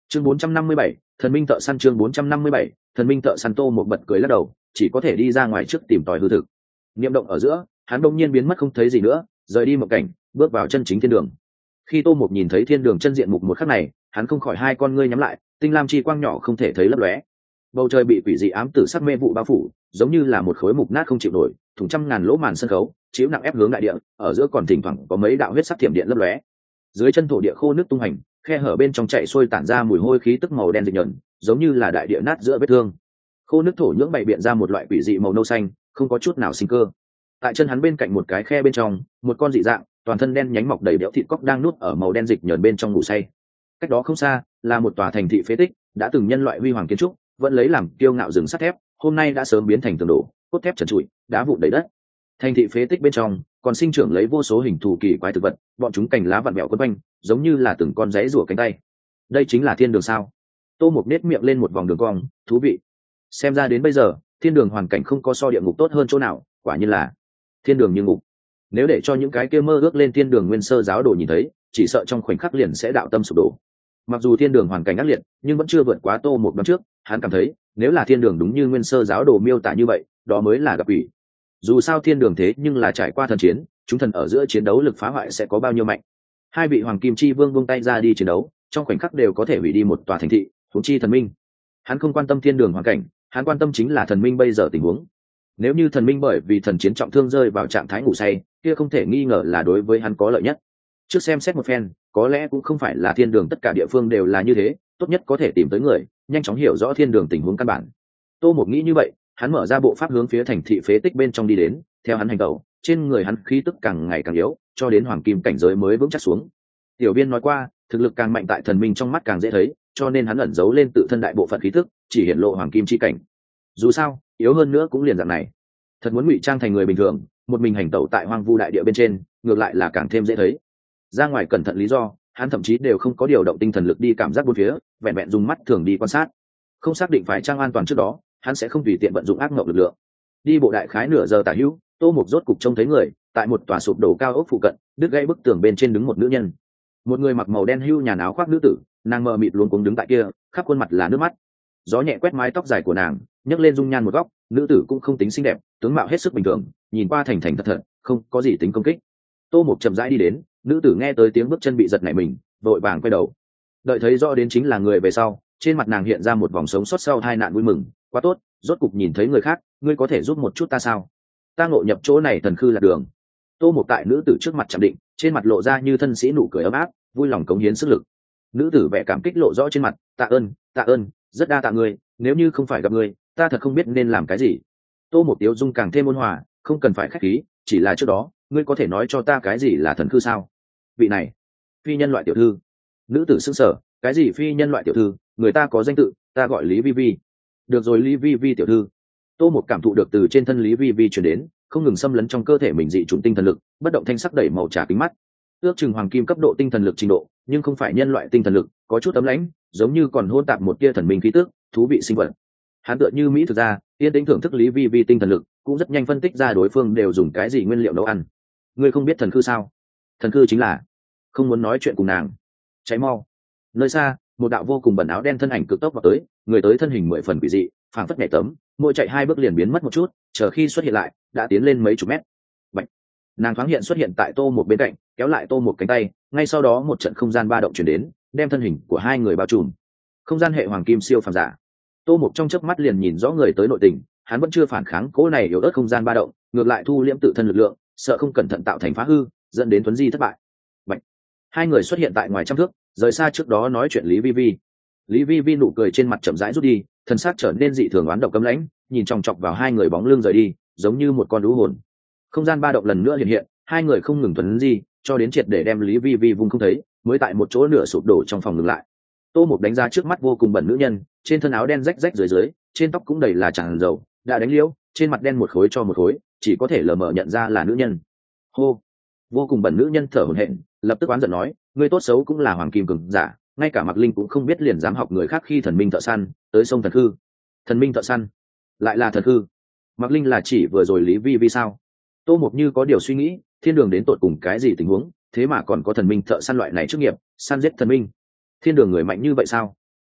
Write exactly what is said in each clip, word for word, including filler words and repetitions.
chương bốn trăm năm mươi bảy, thần minh thợ săn. Chương bốn trăm năm mươi bảy, thần minh thợ săn. Tô một bật cười lắc đầu, chỉ có thể đi ra ngoài trước tìm tòi hư thực. Niệm động ở giữa, hắn đông nhiên biến mất không thấy gì nữa, rời đi một cảnh, bước vào chân chính thiên đường. Khi Tô một nhìn thấy thiên đường chân diện mục một khắc này, hắn không khỏi hai con ngươi nhắm lại, tinh lam chi quang nhỏ không thể thấy lấp lóe. Bầu trời bị quỷ dị ám tử sắc mê vụ bao phủ, giống như là một khối mục nát không chịu nổi, thủng trăm ngàn lỗ màn sân khấu, chiếu nặng ép hướng đại địa, ở giữa còn thỉnh thoảng có mấy đạo huyết sắc thiểm điện lấp lóe. Dưới chân thổ địa khô nước tung hành, khe hở bên trong chạy xuôi tản ra mùi hôi khí tức màu đen dịch nhợn, giống như là đại địa nát giữa vết thương. Khô nước thổ nhưỡng bày biện ra một loại quỷ dị màu nâu xanh, không có chút nào sinh cơ. Tại chân hắn bên cạnh một cái khe bên trong, một con dị dạng, toàn thân đen nhánh mọc đầy béo thịt cóc đang nuốt ở màu đen dịch nhờn bên trong ngủ say. Cách đó không xa là một tòa thành thị phế tích, đã từng nhân loại huy hoàng kiến trúc, vẫn lấy làm kiêu ngạo rừng sắt thép, hôm nay đã sớm biến thành tường đổ, cốt thép trần trụi, đá vụn đầy đất. Thành thị phế tích bên trong còn sinh trưởng lấy vô số hình thù kỳ quái thực vật, bọn chúng cành lá vặn vẹo quấn quanh, giống như là từng con rẽ rủa cánh tay. Đây chính là thiên đường sao? Tô Mục nét miệng lên một vòng đường cong, thú vị. Xem ra đến bây giờ, thiên đường hoàn cảnh không có so địa ngục tốt hơn chỗ nào, quả nhiên là thiên đường như ngục. Nếu để cho những cái kia mơ ước lên thiên đường nguyên sơ giáo đồ nhìn thấy, chỉ sợ trong khoảnh khắc liền sẽ đạo tâm sụp đổ. Mặc dù thiên đường hoàn cảnh ác liệt, nhưng vẫn chưa vượt quá Tô Mục năm trước, hắn cảm thấy, nếu là thiên đường đúng như nguyên sơ giáo đồ miêu tả như vậy, đó mới là gặp quỷ. Dù sao thiên đường thế nhưng là trải qua thần chiến, chúng thần ở giữa chiến đấu lực phá hoại sẽ có bao nhiêu mạnh. Hai vị hoàng kim chi vương vung tay ra đi chiến đấu, trong khoảnh khắc đều có thể hủy đi một tòa thành thị, huống chi thần minh. Hắn không quan tâm thiên đường hoàn cảnh, hắn quan tâm chính là thần minh bây giờ tình huống. Nếu như thần minh bởi vì thần chiến trọng thương rơi vào trạng thái ngủ say, kia không thể nghi ngờ là đối với hắn có lợi nhất. Trước xem xét một phen, có lẽ cũng không phải là thiên đường tất cả địa phương đều là như thế, tốt nhất có thể tìm tới người, nhanh chóng hiểu rõ thiên đường tình huống căn bản. Tô Mục nghĩ như vậy, hắn mở ra bộ pháp hướng phía thành thị phế tích bên trong đi đến, theo hắn hành động, trên người hắn khí tức càng ngày càng yếu, cho đến hoàng kim cảnh giới mới vững chắc xuống. Tiểu Viên nói qua, thực lực càng mạnh tại thần minh trong mắt càng dễ thấy, cho nên hắn ẩn giấu lên tự thân đại bộ phận khí tức, chỉ hiện lộ hoàng kim chi cảnh. Dù sao, yếu hơn nữa cũng liền dạng này. Thật muốn ngụy trang thành người bình thường, một mình hành tẩu tại hoang vu đại địa bên trên, ngược lại là càng thêm dễ thấy. Ra ngoài cẩn thận lý do, hắn thậm chí đều không có điều động tinh thần lực đi cảm giác bốn phía, vẹn vẹn dùng mắt thường đi quan sát. Không xác định phải trang an toàn trước đó, hắn sẽ không tùy tiện vận dụng ác ngộng lực lượng. Đi bộ đại khái nửa giờ tả hữu, Tô Mục rốt cục trông thấy người, tại một tòa sụp đổ cao ốc phụ cận, đứt gãy bức tường bên trên đứng một nữ nhân. Một người mặc màu đen hưu nhàn áo khoác nữ tử, nàng mờ mịt luống cuống đứng tại kia, khắp khuôn mặt là nước mắt. Gió nhẹ quét mái tóc dài của nàng, nhấc lên dung nhan một góc, nữ tử cũng không tính xinh đẹp, tướng mạo hết sức bình thường, nhìn qua thành thành thật thật, không có gì tính công kích. Tô Mục chậm rãi đi đến, nữ tử nghe tới tiếng bước chân bị giật nảy mình, vội vàng quay đầu. Đợi thấy rõ đến chính là người về sau, trên mặt nàng hiện ra một vòng sống sót sau hai nạn vui mừng, quá tốt, rốt cục nhìn thấy người khác, ngươi có thể giúp một chút ta sao? Ta ngộ nhập chỗ này thần khư là đường. Tô Mục tại nữ tử trước mặt chạm định, trên mặt lộ ra như thân sĩ nụ cười ấm áp, vui lòng cống hiến sức lực. Nữ tử vẻ cảm kích lộ rõ trên mặt, tạ ơn, tạ ơn, rất đa tạ ngươi, nếu như không phải gặp ngươi, ta thật không biết nên làm cái gì. Tô Mục tiếu dung càng thêm ôn hòa, không cần phải khách khí, chỉ là trước đó, ngươi có thể nói cho ta cái gì là thần khư sao? Vị này, phi nhân loại tiểu thư. Nữ tử sững sờ, cái gì phi nhân loại tiểu thư, người ta có danh tự, ta gọi Lý Vi Vi. Được rồi Lý Vi Vi tiểu thư. Tô Mục cảm thụ được từ trên thân Lý Vi Vi truyền đến, không ngừng xâm lấn trong cơ thể mình dị chủng tinh thần lực, bất động thanh sắc đẩy màu trà kính mắt. Ước chừng hoàng kim cấp độ tinh thần lực trình độ, nhưng không phải nhân loại tinh thần lực, có chút ấm lãnh, giống như còn hôn tạp một tia thần minh khí tức, thú vị sinh vật. Hắn tựa như mỹ thực ra, yên tĩnh thưởng thức Lý Vi Vi tinh thần lực, cũng rất nhanh phân tích ra đối phương đều dùng cái gì nguyên liệu nấu ăn. Ngươi không biết thần khư sao? Thần khư chính là không muốn nói chuyện cùng nàng. Cháy mau. Nơi xa, một đạo vô cùng bẩn áo đen thân ảnh cực tốc vào tới, người tới thân hình mười phần quỷ dị, phảng phất nhảy tấm, mỗi chạy hai bước liền biến mất một chút, chờ khi xuất hiện lại, đã tiến lên mấy chục mét. Bạch. Nàng thoáng hiện xuất hiện tại Tô Mục bên cạnh, kéo lại Tô Mục cánh tay, ngay sau đó một trận không gian ba động chuyển đến, đem thân hình của hai người bao trùm. Không gian hệ hoàng kim siêu phàm giả. Tô Mục trong chớp mắt liền nhìn rõ người tới nội tình, hắn vẫn chưa phản kháng cỗ này yếu ớt không gian ba động, ngược lại thu liễm tự thân lực lượng, sợ không cẩn thận tạo thành phá hư, dẫn đến tuấn di thất bại. Bạch. Hai người xuất hiện tại ngoài trăm thước, rời xa trước đó nói chuyện Lý Vi Vi. Lý Vi Vi nụ cười trên mặt chậm rãi rút đi, thân xác trở nên dị thường oán độc cấm lãnh, nhìn chòng chọc vào hai người bóng lưng rời đi, giống như một con lũ hồn. Không gian ba động lần nữa hiện hiện, hai người không ngừng tuấn di, cho đến triệt để đem Lý Vi Vi vùng không thấy, mới tại một chỗ nửa sụp đổ trong phòng ngừng lại. Tô Mục đánh ra trước mắt vô cùng bẩn nữ nhân, trên thân áo đen rách rách dưới dưới, trên tóc cũng đầy là tràn dầu, đã đánh liễu, trên mặt đen một khối cho một khối, chỉ có thể lờ mờ nhận ra là nữ nhân. Hô. Vô cùng bẩn nữ nhân thở hổn hển, lập tức oán giận nói, ngươi tốt xấu cũng là hoàng kim cường giả, ngay cả Mạc Linh cũng không biết liền dám học người khác khi thần minh thợ săn, tới sông thần khư. Thần minh thợ săn, lại là thần khư. Mạc Linh là chỉ vừa rồi Lý Vi Vi sao? Tô Mục như có điều suy nghĩ, thiên đường đến tột cùng cái gì tình huống, thế mà còn có thần minh thợ săn loại này chức nghiệp, săn giết thần minh. Thiên đường người mạnh như vậy sao?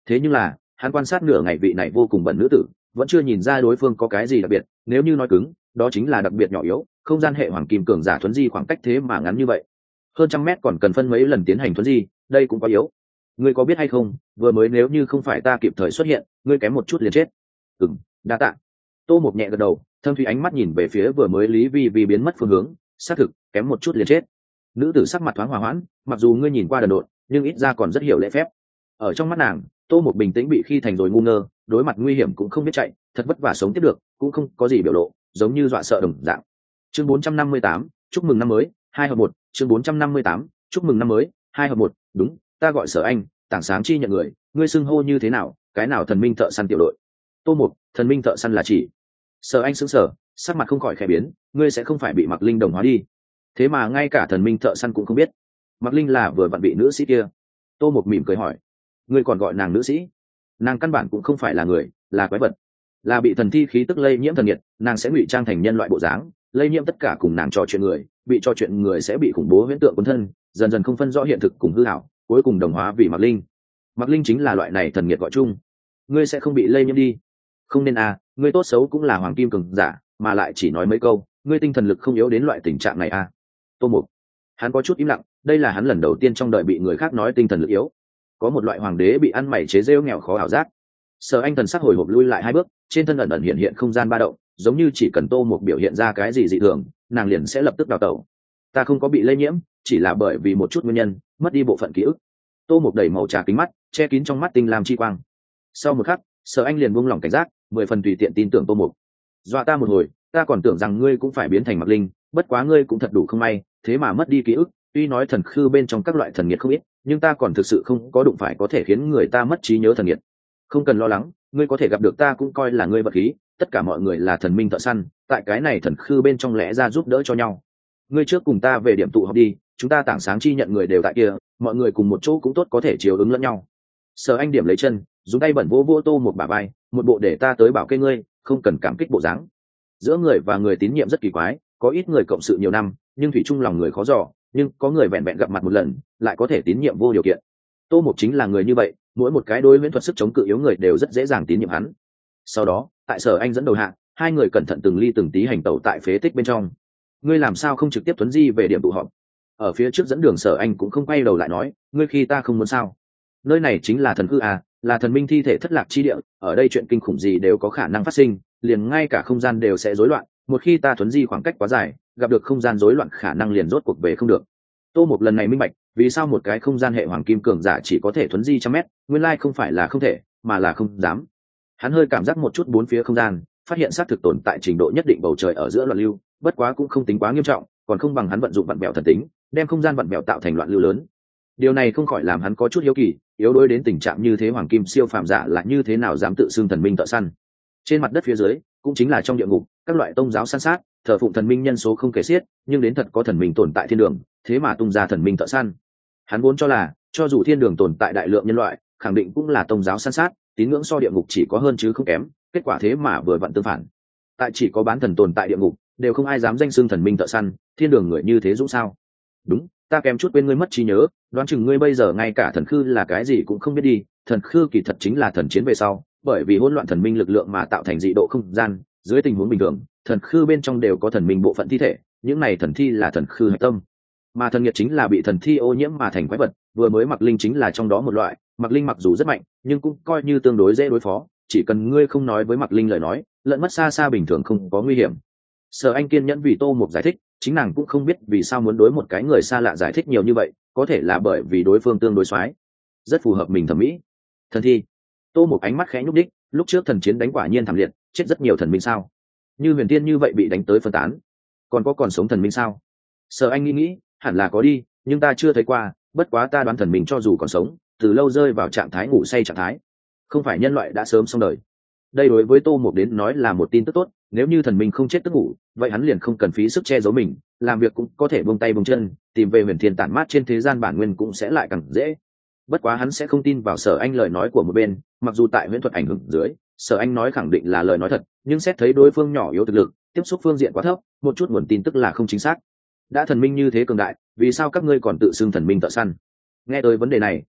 thế nhưng là hắn quan sát nửa ngày vị này vô cùng bẩn nữ tử vẫn chưa nhìn ra đối phương có cái gì đặc biệt, nếu như nói cứng đó chính là đặc biệt nhỏ yếu. Không gian hệ hoàng kim cường giả thuấn di khoảng cách thế mà ngắn như vậy, hơn trăm mét còn cần phân mấy lần tiến hành thuấn di, đây cũng quá yếu. Ngươi có biết hay không, vừa mới nếu như không phải ta kịp thời xuất hiện, ngươi kém một chút liền chết. Ừm, đa tạ. Tô Mộc nhẹ gật đầu, thâm thủy ánh mắt nhìn về phía vừa mới Lý Vi Vi biến mất phương hướng, xác thực kém một chút liền chết. Nữ tử sắc mặt thoáng hòa hoãn, mặc dù ngươi nhìn qua đần độn nhưng ít ra còn rất hiểu lễ phép. Ở trong mắt nàng, Tô Mộc bình tĩnh bị khi thành rồi ngu ngơ, đối mặt nguy hiểm cũng không biết chạy, thật vất vả sống tiếp được cũng không có gì biểu lộ, giống như dọa sợ đồng dạng. Chương bốn trăm năm mươi tám, chúc mừng năm mới, hai hợp một. Chương bốn trăm năm mươi tám, chúc mừng năm mới, hai hợp một. Đúng, ta gọi Sở Anh, Tảng Sáng Chi nhận người, ngươi xưng hô như thế nào? Cái nào thần minh thợ săn tiểu đội? Tô Mộc, thần minh thợ săn là chỉ. Sở Anh sững sờ, sắc mặt không khỏi khẽ biến, ngươi sẽ không phải bị Mạc Linh đồng hóa đi? Thế mà ngay cả thần minh thợ săn cũng không biết. Mạc Linh là vừa vặn bị nữ sĩ kia. Tô Mộc mỉm cười hỏi, ngươi còn gọi nàng nữ sĩ? Nàng căn bản cũng không phải là người, là quái vật, là bị thần thi khí tức lây nhiễm thần nhiệt, nàng sẽ ngụy trang thành nhân loại bộ dáng, lây nhiễm tất cả cùng nàng trò chuyện người, bị trò chuyện người sẽ bị khủng bố huyễn tượng cuốn thân, dần dần không phân rõ hiện thực cùng hư ảo, cuối cùng đồng hóa vì Mạc Linh. Mạc Linh chính là loại này thần nhiệt gọi chung. Ngươi sẽ không bị lây nhiễm đi? Không nên à, ngươi tốt xấu cũng là hoàng kim cường giả, mà lại chỉ nói mấy câu, ngươi tinh thần lực không yếu đến loại tình trạng này à? Tô Mộc, hắn có chút im lặng, đây là hắn lần đầu tiên trong đời bị người khác nói tinh thần lực yếu. Có một loại hoàng đế bị ăn mày chế rêu nghèo khó ảo giác. Sở Anh thần sắc hồi hộp lui lại hai bước, trên thân ẩn ẩn hiện hiện không gian ba động, giống như chỉ cần Tô Mộc biểu hiện ra cái gì dị thường, nàng liền sẽ lập tức đào tẩu. Ta không có bị lây nhiễm, chỉ là bởi vì một chút nguyên nhân mất đi bộ phận ký ức. Tô Mộc đẩy màu trà kính mắt, che kín trong mắt tinh lam chi quang. Sau một khắc, Sở Anh liền buông lỏng cảnh giác, mười phần tùy tiện tin tưởng Tô Mộc. Dọa ta một hồi, ta còn tưởng rằng ngươi cũng phải biến thành Mạc Linh, bất quá ngươi cũng thật đủ không may, thế mà mất đi ký ức. Tuy nói thần khư bên trong các loại thần nhiệt không ít, nhưng ta còn thực sự không có đụng phải có thể khiến người ta mất trí nhớ thần nhiệt. Không cần lo lắng, ngươi có thể gặp được ta cũng coi là ngươi vật khí, tất cả mọi người là thần minh thợ săn, tại cái này thần khư bên trong lẽ ra giúp đỡ cho nhau. Ngươi trước cùng ta về điểm tụ họp đi, chúng ta Tảng Sáng Chi nhận người đều tại kia, mọi người cùng một chỗ cũng tốt có thể chiều ứng lẫn nhau. Sở Anh điểm lấy chân, dùng tay bẩn vô vô Tô một bả vai, một bộ để ta tới bảo kê ngươi, không cần cảm kích bộ dáng. Giữa người và người tín nhiệm rất kỳ quái, có ít người cộng sự nhiều năm, nhưng thủy chung lòng người khó dò, nhưng có người vẹn vẹn gặp mặt một lần, lại có thể tín nhiệm vô điều kiện. Tô Mộc chính là người như vậy, mỗi một cái đối huyễn thuật sức chống cự yếu người đều rất dễ dàng tín nhiệm hắn. Sau đó, tại Sở Anh dẫn đầu hạ, hai người cẩn thận từng ly từng tí hành tẩu tại phế tích bên trong. Ngươi làm sao không trực tiếp tuấn di về điểm tụ họp? Ở phía trước dẫn đường Sở Anh cũng không quay đầu lại nói, ngươi khi ta không muốn sao? Nơi này chính là thần hư à, là thần minh thi thể thất lạc chi địa, ở đây chuyện kinh khủng gì đều có khả năng phát sinh, liền ngay cả không gian đều sẽ rối loạn, một khi ta tuấn di khoảng cách quá dài, gặp được không gian rối loạn khả năng liền rốt cuộc về không được. Tô Mộc lần này minh bạch, vì sao một cái không gian hệ hoàng kim cường giả chỉ có thể thuấn di trăm mét, nguyên lai không phải là không thể, mà là không dám. Hắn hơi cảm giác một chút bốn phía không gian, phát hiện xác thực tồn tại trình độ nhất định bầu trời ở giữa loạn lưu, bất quá cũng không tính quá nghiêm trọng, còn không bằng hắn vận dụng vặn bèo thần tính, đem không gian vặn bèo tạo thành loạn lưu lớn. Điều này không khỏi làm hắn có chút hiếu kỳ, yếu đuối đến tình trạng như thế hoàng kim siêu phàm giả là như thế nào dám tự xưng thần minh thợ săn. Trên mặt đất phía dưới, cũng chính là trong địa ngục, các loại tôn giáo săn sát, thờ phụng thần minh nhân số không kể xiết, nhưng đến thật có thần minh tồn tại thiên đường, thế mà tung ra thần minh thợ săn. Hắn vốn cho là, cho dù thiên đường tồn tại đại lượng nhân loại, khẳng định cũng là tôn giáo săn sát, tín ngưỡng so địa ngục chỉ có hơn chứ không kém, kết quả thế mà vừa vặn tương phản. Tại chỉ có bán thần tồn tại địa ngục, đều không ai dám danh xưng thần minh thợ săn, thiên đường người như thế dũng sao? Đúng, ta kém chút quên ngươi mất trí nhớ, đoán chừng ngươi bây giờ ngay cả thần khư là cái gì cũng không biết đi. Thần khư kỳ thật chính là thần chiến về sau, bởi vì hỗn loạn thần minh lực lượng mà tạo thành dị độ không gian. Dưới tình huống bình thường, thần khư bên trong đều có thần minh bộ phận thi thể, những này thần thi là thần khư hạch tâm, mà thần nhiệt chính là bị thần thi ô nhiễm mà thành quái vật. Vừa mới Mạc Linh chính là trong đó một loại. Mạc Linh mặc dù rất mạnh, nhưng cũng coi như tương đối dễ đối phó, chỉ cần ngươi không nói với Mạc Linh lời nói, lẫn mất xa xa bình thường không có nguy hiểm. Sở Anh kiên nhẫn vì Tô Mộc giải thích, chính nàng cũng không biết vì sao muốn đối một cái người xa lạ giải thích nhiều như vậy, có thể là bởi vì đối phương tương đối soái, rất phù hợp mình thẩm mỹ. Thần thi. Tô Mộc ánh mắt khẽ nhúc đích, lúc trước thần chiến đánh quả nhiên thảm liệt, chết rất nhiều thần minh sao? Như Huyền Tiên như vậy bị đánh tới phân tán, còn có còn sống thần minh sao? Sở Anh nghĩ nghĩ, hẳn là có đi, nhưng ta chưa thấy qua, bất quá ta đoán thần minh cho dù còn sống, từ lâu rơi vào trạng thái ngủ say trạng thái, không phải nhân loại đã sớm xong đời. Đây đối với Tô Mộc đến nói là một tin tức tốt, nếu như thần minh không chết tức ngủ, vậy hắn liền không cần phí sức che giấu mình, làm việc cũng có thể buông tay buông chân, tìm về Huyền Thiên tản mát trên thế gian bản nguyên cũng sẽ lại càng dễ. Bất quá hắn sẽ không tin vào Sở Anh lời nói của một bên, mặc dù tại huyễn thuật ảnh hưởng dưới, Sở Anh nói khẳng định là lời nói thật, nhưng xét thấy đối phương nhỏ yếu thực lực, tiếp xúc phương diện quá thấp, một chút nguồn tin tức là không chính xác. Đã thần minh như thế cường đại, vì sao các ngươi còn tự xưng thần minh thợ săn? Nghe tới vấn đề này,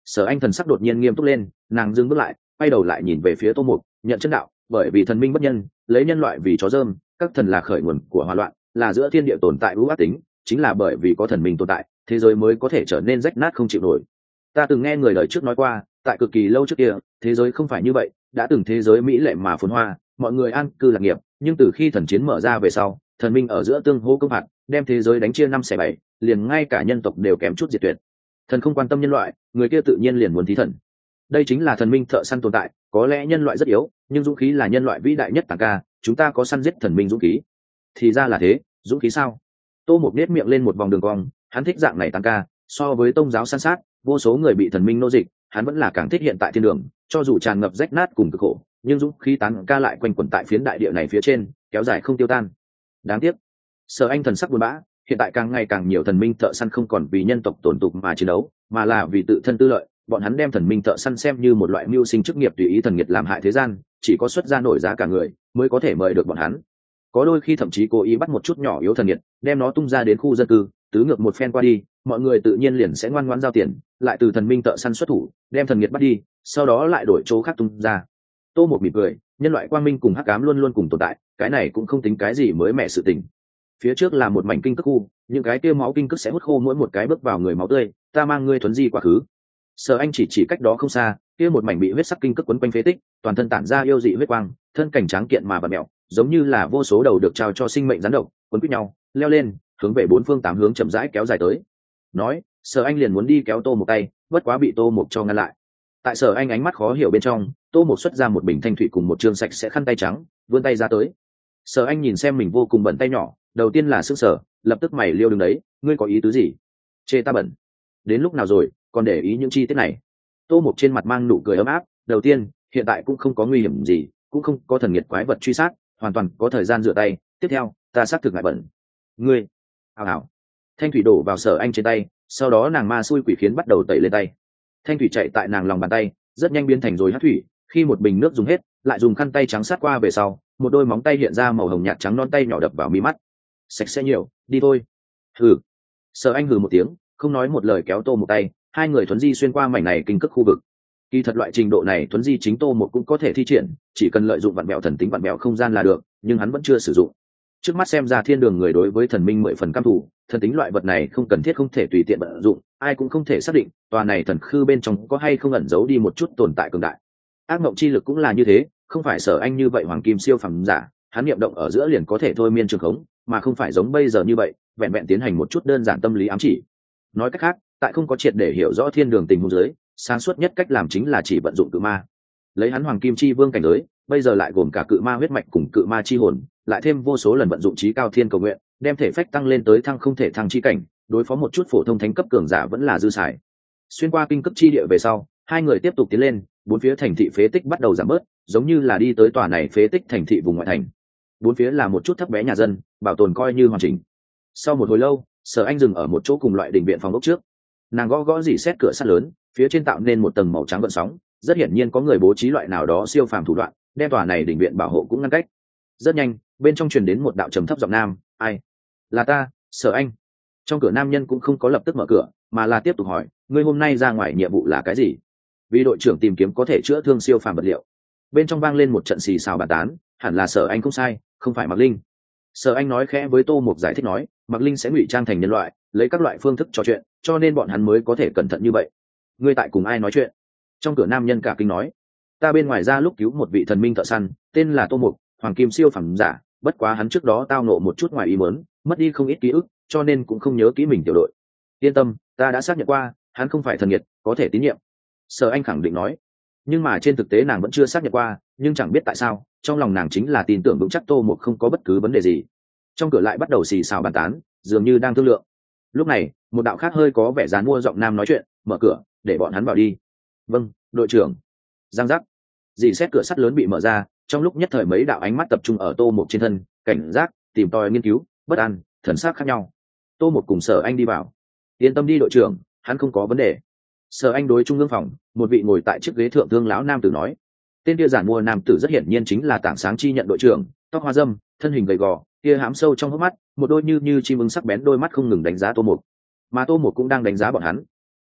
Sở Anh thần sắc đột nhiên nghiêm túc lên, nàng dừng bước lại, quay đầu lại nhìn về phía Tô Mục, nhận chân đạo, bởi vì thần minh bất nhân, lấy nhân loại vì chó dơm, các thần là khởi nguồn của hỏa loạn, là giữa thiên địa tồn tại ưu ác tính, chính là bởi vì có thần minh tồn tại, thế giới mới có thể trở nên rách nát không chịu nổi. Ta từng nghe người đời trước nói qua, tại cực kỳ lâu trước kia, thế giới không phải như vậy, đã từng thế giới mỹ lệ mà phồn hoa, mọi người an cư lạc nghiệp, nhưng từ khi thần chiến mở ra về sau, thần minh ở giữa tương hỗ công phạt, đem thế giới đánh chia năm xẻ bảy, liền ngay cả nhân tộc đều kém chút diệt tuyệt. Thần không quan tâm nhân loại, người kia tự nhiên liền muốn thí thần. Đây chính là thần minh thợ săn tồn tại, có lẽ nhân loại rất yếu, nhưng dũng khí là nhân loại vĩ đại nhất tàng ca, chúng ta có săn giết thần minh dũng khí. Thì ra là thế, dũng khí sao? Tô Mục nét miệng lên một vòng đường cong, hắn thích dạng này tàng ca, so với tông giáo săn sát, vô số người bị thần minh nô dịch, hắn vẫn là càng thích hiện tại thiên đường, cho dù tràn ngập rách nát cùng cực khổ, nhưng dũng khí tán ca lại quanh quẩn tại phiến đại địa này phía trên, kéo dài không tiêu tan. Đáng tiếc, Sở Anh thần sắc buồn bã, hiện tại càng ngày càng nhiều thần minh thợ săn không còn vì nhân tộc tổn tục mà chiến đấu, mà là vì tự thân tư lợi, bọn hắn đem thần minh thợ săn xem như một loại mưu sinh chức nghiệp tùy ý thần nghiệt làm hại thế gian, chỉ có xuất ra nổi giá cả người mới có thể mời được bọn hắn. Có đôi khi thậm chí cố ý bắt một chút nhỏ yếu thần nghiệt, đem nó tung ra đến khu dân cư, tứ ngược một phen qua đi, mọi người tự nhiên liền sẽ ngoan ngoãn giao tiền, lại từ thần minh thợ săn xuất thủ, đem thần nghiệt bắt đi, sau đó lại đổi chỗ khác tung ra. Tô Một mỉm cười, nhân loại quang minh cùng hắc ám luôn luôn cùng tồn tại, cái này cũng không tính cái gì mới mẻ sự tình. Phía trước là một mảnh kinh cức khu, những cái kia máu kinh cức sẽ hút khô mỗi một cái bước vào người máu tươi, ta mang ngươi thuấn di quá khứ. Sở Anh chỉ chỉ cách đó không xa, kia một mảnh bị huyết sắc kinh cức quấn quanh phế tích, toàn thân tản ra yêu dị huyết quang, thân cảnh tráng kiện mà bặm mèo, giống như là vô số đầu được trao cho sinh mệnh rắn độc, quấn quýt nhau, leo lên, hướng về bốn phương tám hướng chậm rãi kéo dài tới. Nói, Sở Anh liền muốn đi kéo Tô một tay, bất quá bị Tô một cho ngăn lại. Tại Sở Anh ánh mắt khó hiểu bên trong, Tô một xuất ra một bình thanh thủy cùng một trương sạch sẽ khăn tay trắng, vươn tay ra tới. Sở Anh nhìn xem mình vô cùng bẩn tay nhỏ, đầu tiên là sững sờ, lập tức mày liêu đứng đấy, ngươi có ý tứ gì? Chê ta bẩn? Đến lúc nào rồi, còn để ý những chi tiết này? Tô Mục trên mặt mang nụ cười ấm áp, đầu tiên, hiện tại cũng không có nguy hiểm gì, cũng không có thần nghiệt quái vật truy sát, hoàn toàn có thời gian rửa tay. Tiếp theo, ta xác thực ngại bẩn. Ngươi, hào hào. Thanh thủy đổ vào Sở Anh trên tay, sau đó nàng ma xui quỷ khiến bắt đầu tẩy lên tay. Thanh thủy chạy tại nàng lòng bàn tay, rất nhanh biến thành rồi hắc thủy. Khi một bình nước dùng hết, lại dùng khăn tay trắng sát qua về sau, một đôi móng tay hiện ra màu hồng nhạt trắng non tay nhỏ đập vào mi mắt. Sạch sẽ nhiều, đi thôi. Hừ. Sở Anh hừ một tiếng, không nói một lời kéo Tô một tay, hai người thuấn di xuyên qua mảnh này kinh cức khu vực. Kỳ thật loại trình độ này thuấn di chính Tô một cũng có thể thi triển, chỉ cần lợi dụng vạn mẹo thần tính vạn mẹo không gian là được, nhưng hắn vẫn chưa sử dụng. Trước mắt xem ra thiên đường người đối với thần minh mười phần cam thủ, thần tính loại vật này không cần thiết không thể tùy tiện vận dụng, ai cũng không thể xác định tòa này thần khư bên trong có hay không ẩn giấu đi một chút tồn tại cường đại. Ác mộng chi lực cũng là như thế, không phải Sở Anh như vậy hoàng kim siêu phẩm giả, hắn niệm động ở giữa liền có thể thôi miên trường khống, mà không phải giống bây giờ như vậy, vẹn vẹn tiến hành một chút đơn giản tâm lý ám chỉ. Nói cách khác, tại không có triệt để hiểu rõ thiên đường tình huống dưới, sáng suốt nhất cách làm chính là chỉ vận dụng cự ma. Lấy hắn hoàng kim chi vương cảnh giới, bây giờ lại gồm cả cự ma huyết mạch cùng cự ma chi hồn, lại thêm vô số lần vận dụng trí cao thiên cầu nguyện, đem thể phách tăng lên tới thăng không thể thăng chi cảnh, đối phó một chút phổ thông thánh cấp cường giả vẫn là dư xài. Xuyên qua kinh cấp chi địa về sau, hai người tiếp tục tiến lên, bốn phía thành thị phế tích bắt đầu giảm bớt, giống như là đi tới tòa này phế tích thành thị vùng ngoại thành. Bốn phía là một chút thấp bé nhà dân, bảo tồn coi như hoàn chỉnh. Sau một hồi lâu, Sở Anh dừng ở một chỗ cùng loại đình viện phòng ốc trước, nàng gõ gõ dỉ xét cửa sắt lớn, phía trên tạo nên một tầng màu trắng gợn sóng, rất hiển nhiên có người bố trí loại nào đó siêu phàm thủ đoạn, đem tòa này đình viện bảo hộ cũng ngăn cách. Rất nhanh, bên trong truyền đến một đạo trầm thấp giọng nam, ai? Là ta, Sở Anh. Trong cửa nam nhân cũng không có lập tức mở cửa, mà là tiếp tục hỏi, ngươi hôm nay ra ngoài nhiệm vụ là cái gì? Vì đội trưởng tìm kiếm có thể chữa thương siêu phàm vật liệu. Bên trong vang lên một trận xì xào bàn tán, hẳn là Sở Anh không sai, không phải Mạc Linh. Sở Anh nói khẽ với Tô Mục giải thích nói, Mạc Linh sẽ ngụy trang thành nhân loại, lấy các loại phương thức trò chuyện, cho nên bọn hắn mới có thể cẩn thận như vậy. Ngươi tại cùng ai nói chuyện? Trong cửa nam nhân cả kinh nói, ta bên ngoài ra lúc cứu một vị thần minh thợ săn, tên là Tô Mục, hoàng kim siêu phẩm giả, bất quá hắn trước đó tao nộ một chút ngoài ý muốn, mất đi không ít ký ức, cho nên cũng không nhớ kỹ mình tiểu đội. Yên tâm, ta đã xác nhận qua, hắn không phải thần nghiệt, có thể tín nhiệm. Sở Anh khẳng định nói, nhưng mà trên thực tế nàng vẫn chưa xác nhận qua, nhưng chẳng biết tại sao, trong lòng nàng chính là tin tưởng vững chắc Tô Mục không có bất cứ vấn đề gì. Trong cửa lại bắt đầu xì xào bàn tán, dường như đang thương lượng. Lúc này, một đạo khác hơi có vẻ dán mua giọng nam nói chuyện, mở cửa, để bọn hắn vào đi. Vâng, đội trưởng. Giang giác. Dì xét cửa sắt lớn bị mở ra, trong lúc nhất thời mấy đạo ánh mắt tập trung ở Tô Mục trên thân, cảnh giác, tìm tòi nghiên cứu, bất an, thần sắc khác nhau. Tô Mục cùng Sở Anh đi vào. Yên tâm đi đội trưởng, hắn không có vấn đề. Sở Anh đối trung ương phòng, một vị ngồi tại chiếc ghế thượng thương lão nam tử nói. Tên kia giản mua nam tử rất hiển nhiên chính là Tảng Sáng chi nhận đội trưởng, tóc hoa râm, thân hình gầy gò, kia hám sâu trong hốc mắt, một đôi như như chim ưng sắc bén đôi mắt không ngừng đánh giá Tô Mục, mà Tô Mục cũng đang đánh giá bọn hắn.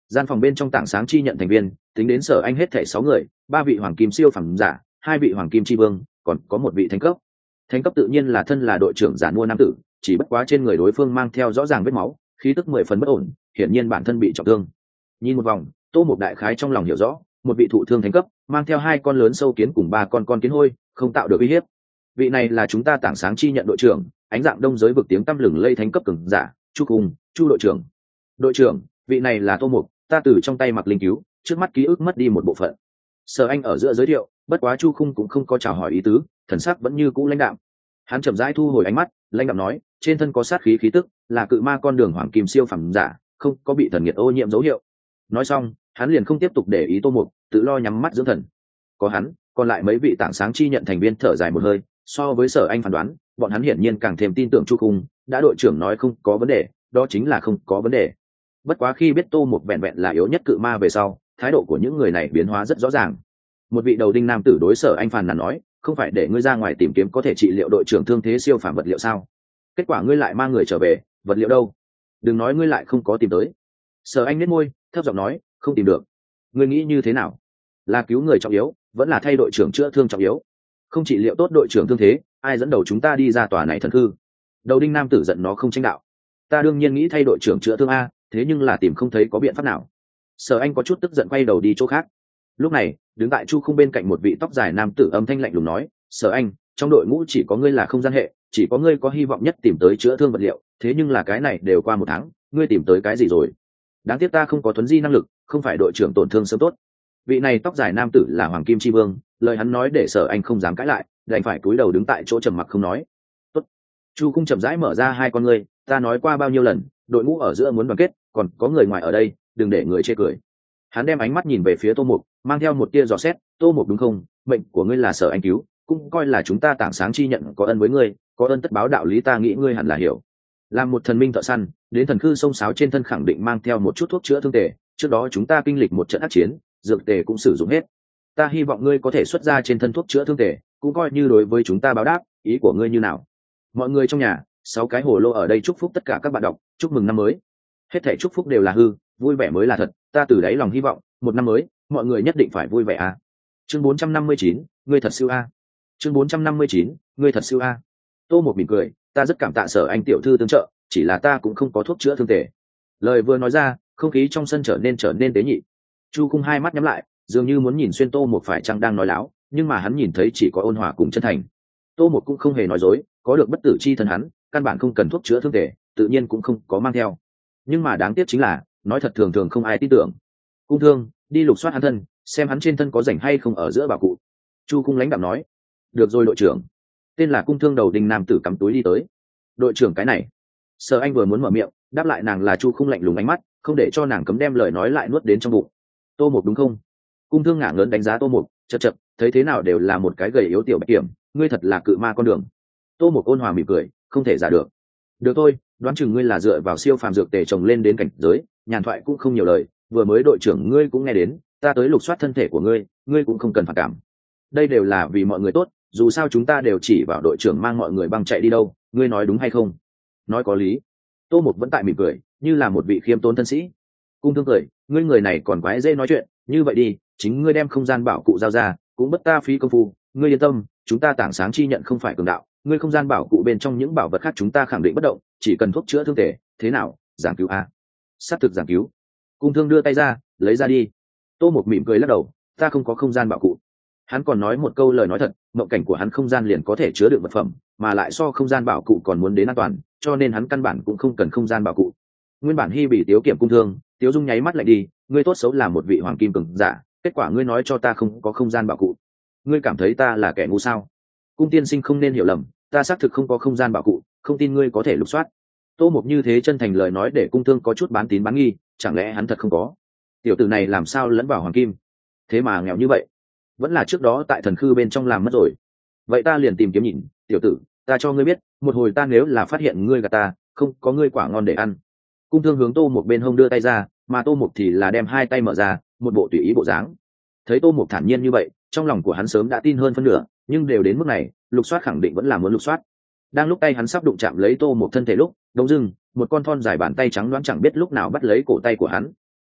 Gian phòng bên trong tảng sáng chi nhận thành viên tính đến Sở Anh hết thảy sáu người, ba vị hoàng kim siêu phẩm giả, hai vị hoàng kim chi vương, còn có một vị thánh cấp. Thánh cấp tự nhiên là thân là đội trưởng giản mua nam tử, chỉ bất quá trên người đối phương mang theo rõ ràng vết máu, khí tức mười phần bất ổn, hiển nhiên bản thân bị trọng thương. Nhìn một vòng, Tô Mục đại khái trong lòng hiểu rõ, một vị thụ thương thánh cấp, mang theo hai con lớn sâu kiến cùng ba con con kiến hôi, không tạo được uy hiếp. Vị này là chúng ta tảng sáng chi nhận đội trưởng, ánh dạng đông giới vực tiếng tăm lừng lây thánh cấp cường giả, Chu Cùng, Chu đội trưởng. Đội trưởng, vị này là Tô Mục, ta từ trong tay mặc linh cứu, trước mắt ký ức mất đi một bộ phận. Sở Anh ở giữa giới thiệu, bất quá Chu Khung cũng không có chào hỏi ý tứ, thần sắc vẫn như cũ lãnh đạm. Hắn chậm rãi thu hồi ánh mắt, lãnh đạm nói, trên thân có sát khí khí tức, là cự ma con đường hoàng kim siêu phẩm giả, không có bị thần nghiệt ô nhiễm dấu hiệu. Nói xong, hắn liền không tiếp tục để ý Tô Mục, tự lo nhắm mắt dưỡng thần. Có hắn, còn lại mấy vị tảng sáng chi nhận thành viên thở dài một hơi, so với Sở Anh phán đoán, bọn hắn hiển nhiên càng thêm tin tưởng Chu Khung, đã đội trưởng nói không có vấn đề, đó chính là không có vấn đề. Bất quá khi biết Tô Mục vẹn vẹn là yếu nhất cự ma về sau, thái độ của những người này biến hóa rất rõ ràng. Một vị đầu đinh nam tử đối Sở Anh phàn nàn nói, không phải để ngươi ra ngoài tìm kiếm có thể trị liệu đội trưởng thương thế siêu phàm vật liệu sao? Kết quả ngươi lại mang người trở về, vật liệu đâu? Đừng nói ngươi lại không có tìm tới. Sở Anh nhếch môi, thấp giọng nói, không tìm được. Ngươi nghĩ như thế nào? Là cứu người trọng yếu, vẫn là thay đội trưởng chữa thương trọng yếu? Không trị liệu tốt đội trưởng thương thế, ai dẫn đầu chúng ta đi ra tòa này thần cư? Đầu đinh nam tử giận nó không tranh đạo. Ta đương nhiên nghĩ thay đội trưởng chữa thương a, thế nhưng là tìm không thấy có biện pháp nào. Sở Anh có chút tức giận quay đầu đi chỗ khác. Lúc này, đứng tại Chu Khung bên cạnh một vị tóc dài nam tử âm thanh lạnh lùng nói, Sở Anh, trong đội ngũ chỉ có ngươi là không gian hệ, chỉ có ngươi có hy vọng nhất tìm tới chữa thương vật liệu, thế nhưng là cái này đều qua một tháng, ngươi tìm tới cái gì rồi? Đáng tiếc ta không có thuấn di năng lực, không phải đội trưởng tổn thương sớm tốt. Vị này tóc dài nam tử là Hoàng Kim Chi Vương, lời hắn nói để Sở Anh không dám cãi lại, đành phải cúi đầu đứng tại chỗ trầm mặc không nói. Tốt. Chu Khung chậm rãi mở ra hai con ngươi, ta nói qua bao nhiêu lần, đội ngũ ở giữa muốn đoàn kết, còn có người ngoài ở đây, đừng để người chê cười. Hắn đem ánh mắt nhìn về phía Tô Mục, mang theo một tia dò xét, Tô Mục đúng không? Mệnh của ngươi là Sở Anh cứu, cũng coi là chúng ta tảng sáng chi nhận có ân với ngươi, có ơn tất báo đạo lý ta nghĩ ngươi hẳn là hiểu. Làm một thần minh thợ săn, đến thần khư sông sáo trên thân khẳng định mang theo một chút thuốc chữa thương tề, trước đó chúng ta kinh lịch một trận ác chiến, dược tề cũng sử dụng hết. Ta hy vọng ngươi có thể xuất ra trên thân thuốc chữa thương tề, cũng coi như đối với chúng ta báo đáp, ý của ngươi như nào? Mọi người trong nhà, sáu cái hồ lô ở đây chúc phúc tất cả các bạn đọc, chúc mừng năm mới. Hết thảy chúc phúc đều là hư, vui vẻ mới là thật, ta từ đáy lòng hy vọng, một năm mới, mọi người nhất định phải vui vẻ a. Chương bốn trăm năm mươi chín, ngươi thật siêu a. Chương bốn trăm năm mươi chín, ngươi thật siêu a. Tô Mục mỉm cười, ta rất cảm tạ Sở Anh tiểu thư tương trợ, chỉ là ta cũng không có thuốc chữa thương tề. Lời vừa nói ra, không khí trong sân trở nên trở nên tế nhị. Chu Khung hai mắt nhắm lại, dường như muốn nhìn xuyên Tô Mục phải chăng đang nói láo, nhưng mà hắn nhìn thấy chỉ có ôn hòa cùng chân thành. Tô Mục cũng không hề nói dối, có được bất tử chi thân hắn, căn bản không cần thuốc chữa thương tề, tự nhiên cũng không có mang theo. Nhưng mà đáng tiếc chính là, nói thật thường thường không ai tin tưởng. Cung Thương, đi lục soát hắn thân, xem hắn trên thân có rảnh hay không ở giữa bảo cụ. Chu Khung lãnh đạm nói. Được rồi đội trưởng. Tên là Cung Thương đầu đinh nam tử cắm túi đi tới. Đội trưởng cái này. Sở Anh vừa muốn mở miệng, đáp lại nàng là Chu Khung lạnh lùng ánh mắt, không để cho nàng cấm đem lời nói lại nuốt đến trong bụng. Tô Mục đúng không? Cung Thương ngả ngớn đánh giá Tô Mục, chật chật, thấy thế nào đều là một cái gầy yếu tiểu bạch kiểm, ngươi thật là cự ma con đường. Tô Mục ôn hòa mỉm cười, không thể giả được. Được thôi, đoán chừng ngươi là dựa vào siêu phàm dược tề trồng lên đến cảnh giới, nhàn thoại cũng không nhiều lời, vừa mới đội trưởng ngươi cũng nghe đến, ta tới lục soát thân thể của ngươi, ngươi cũng không cần phản cảm. Đây đều là vì mọi người tốt, dù sao chúng ta đều chỉ vào đội trưởng mang mọi người băng chạy đi đâu, ngươi nói đúng hay không? Nói có lý. Tô Mục vẫn tại mỉm cười, như là một vị khiêm tốn thân sĩ. Cung Thương cười, ngươi người này còn quái dễ nói chuyện, như vậy đi, chính ngươi đem không gian bảo cụ giao ra, cũng bất ta phí công phu, ngươi yên tâm, chúng ta tảng sáng chi nhận không phải cường đạo, ngươi không gian bảo cụ bên trong những bảo vật khác chúng ta khẳng định bất động, chỉ cần thuốc chữa thương thể, thế nào, giảng cứu a? Sát thực giảng cứu. Cung Thương đưa tay ra, lấy ra đi. Tô Mục mỉm cười lắc đầu, ta không có không gian bảo cụ. Hắn còn nói một câu lời nói thật, mộng cảnh của hắn không gian liền có thể chứa đựng vật phẩm, mà lại so không gian bảo cụ còn muốn đến an toàn, cho nên hắn căn bản cũng không cần không gian bảo cụ. Nguyên bản Hi bị tiếu kiểm Cung Thương, Tiếu Dung nháy mắt lại đi, ngươi tốt xấu là một vị hoàng kim cường giả, kết quả ngươi nói cho ta không có không gian bảo cụ, ngươi cảm thấy ta là kẻ ngu sao? Cung tiên sinh không nên hiểu lầm, ta xác thực không có không gian bảo cụ, không tin ngươi có thể lục soát. Tô Mục như thế chân thành lời nói để Cung Thương có chút bán tín bán nghi, chẳng lẽ hắn thật không có? Tiểu tử này làm sao lẫn vào hoàng kim, thế mà nghèo như vậy, vẫn là trước đó tại thần khư bên trong làm mất rồi. Vậy ta liền tìm kiếm nhìn, tiểu tử, ta cho ngươi biết, một hồi ta nếu là phát hiện ngươi gạt ta, không có ngươi quả ngon để ăn. Cung Thương hướng Tô Mục bên hông đưa tay ra, mà Tô Mục thì là đem hai tay mở ra, một bộ tùy ý bộ dáng. Thấy Tô Mục thản nhiên như vậy, trong lòng của hắn sớm đã tin hơn phân nửa, nhưng đều đến mức này, lục soát khẳng định vẫn là muốn lục soát. Đang lúc tay hắn sắp đụng chạm lấy Tô Mục thân thể lúc, đống dưng, một con thon dài bàn tay trắng đoán chẳng biết lúc nào bắt lấy cổ tay của hắn.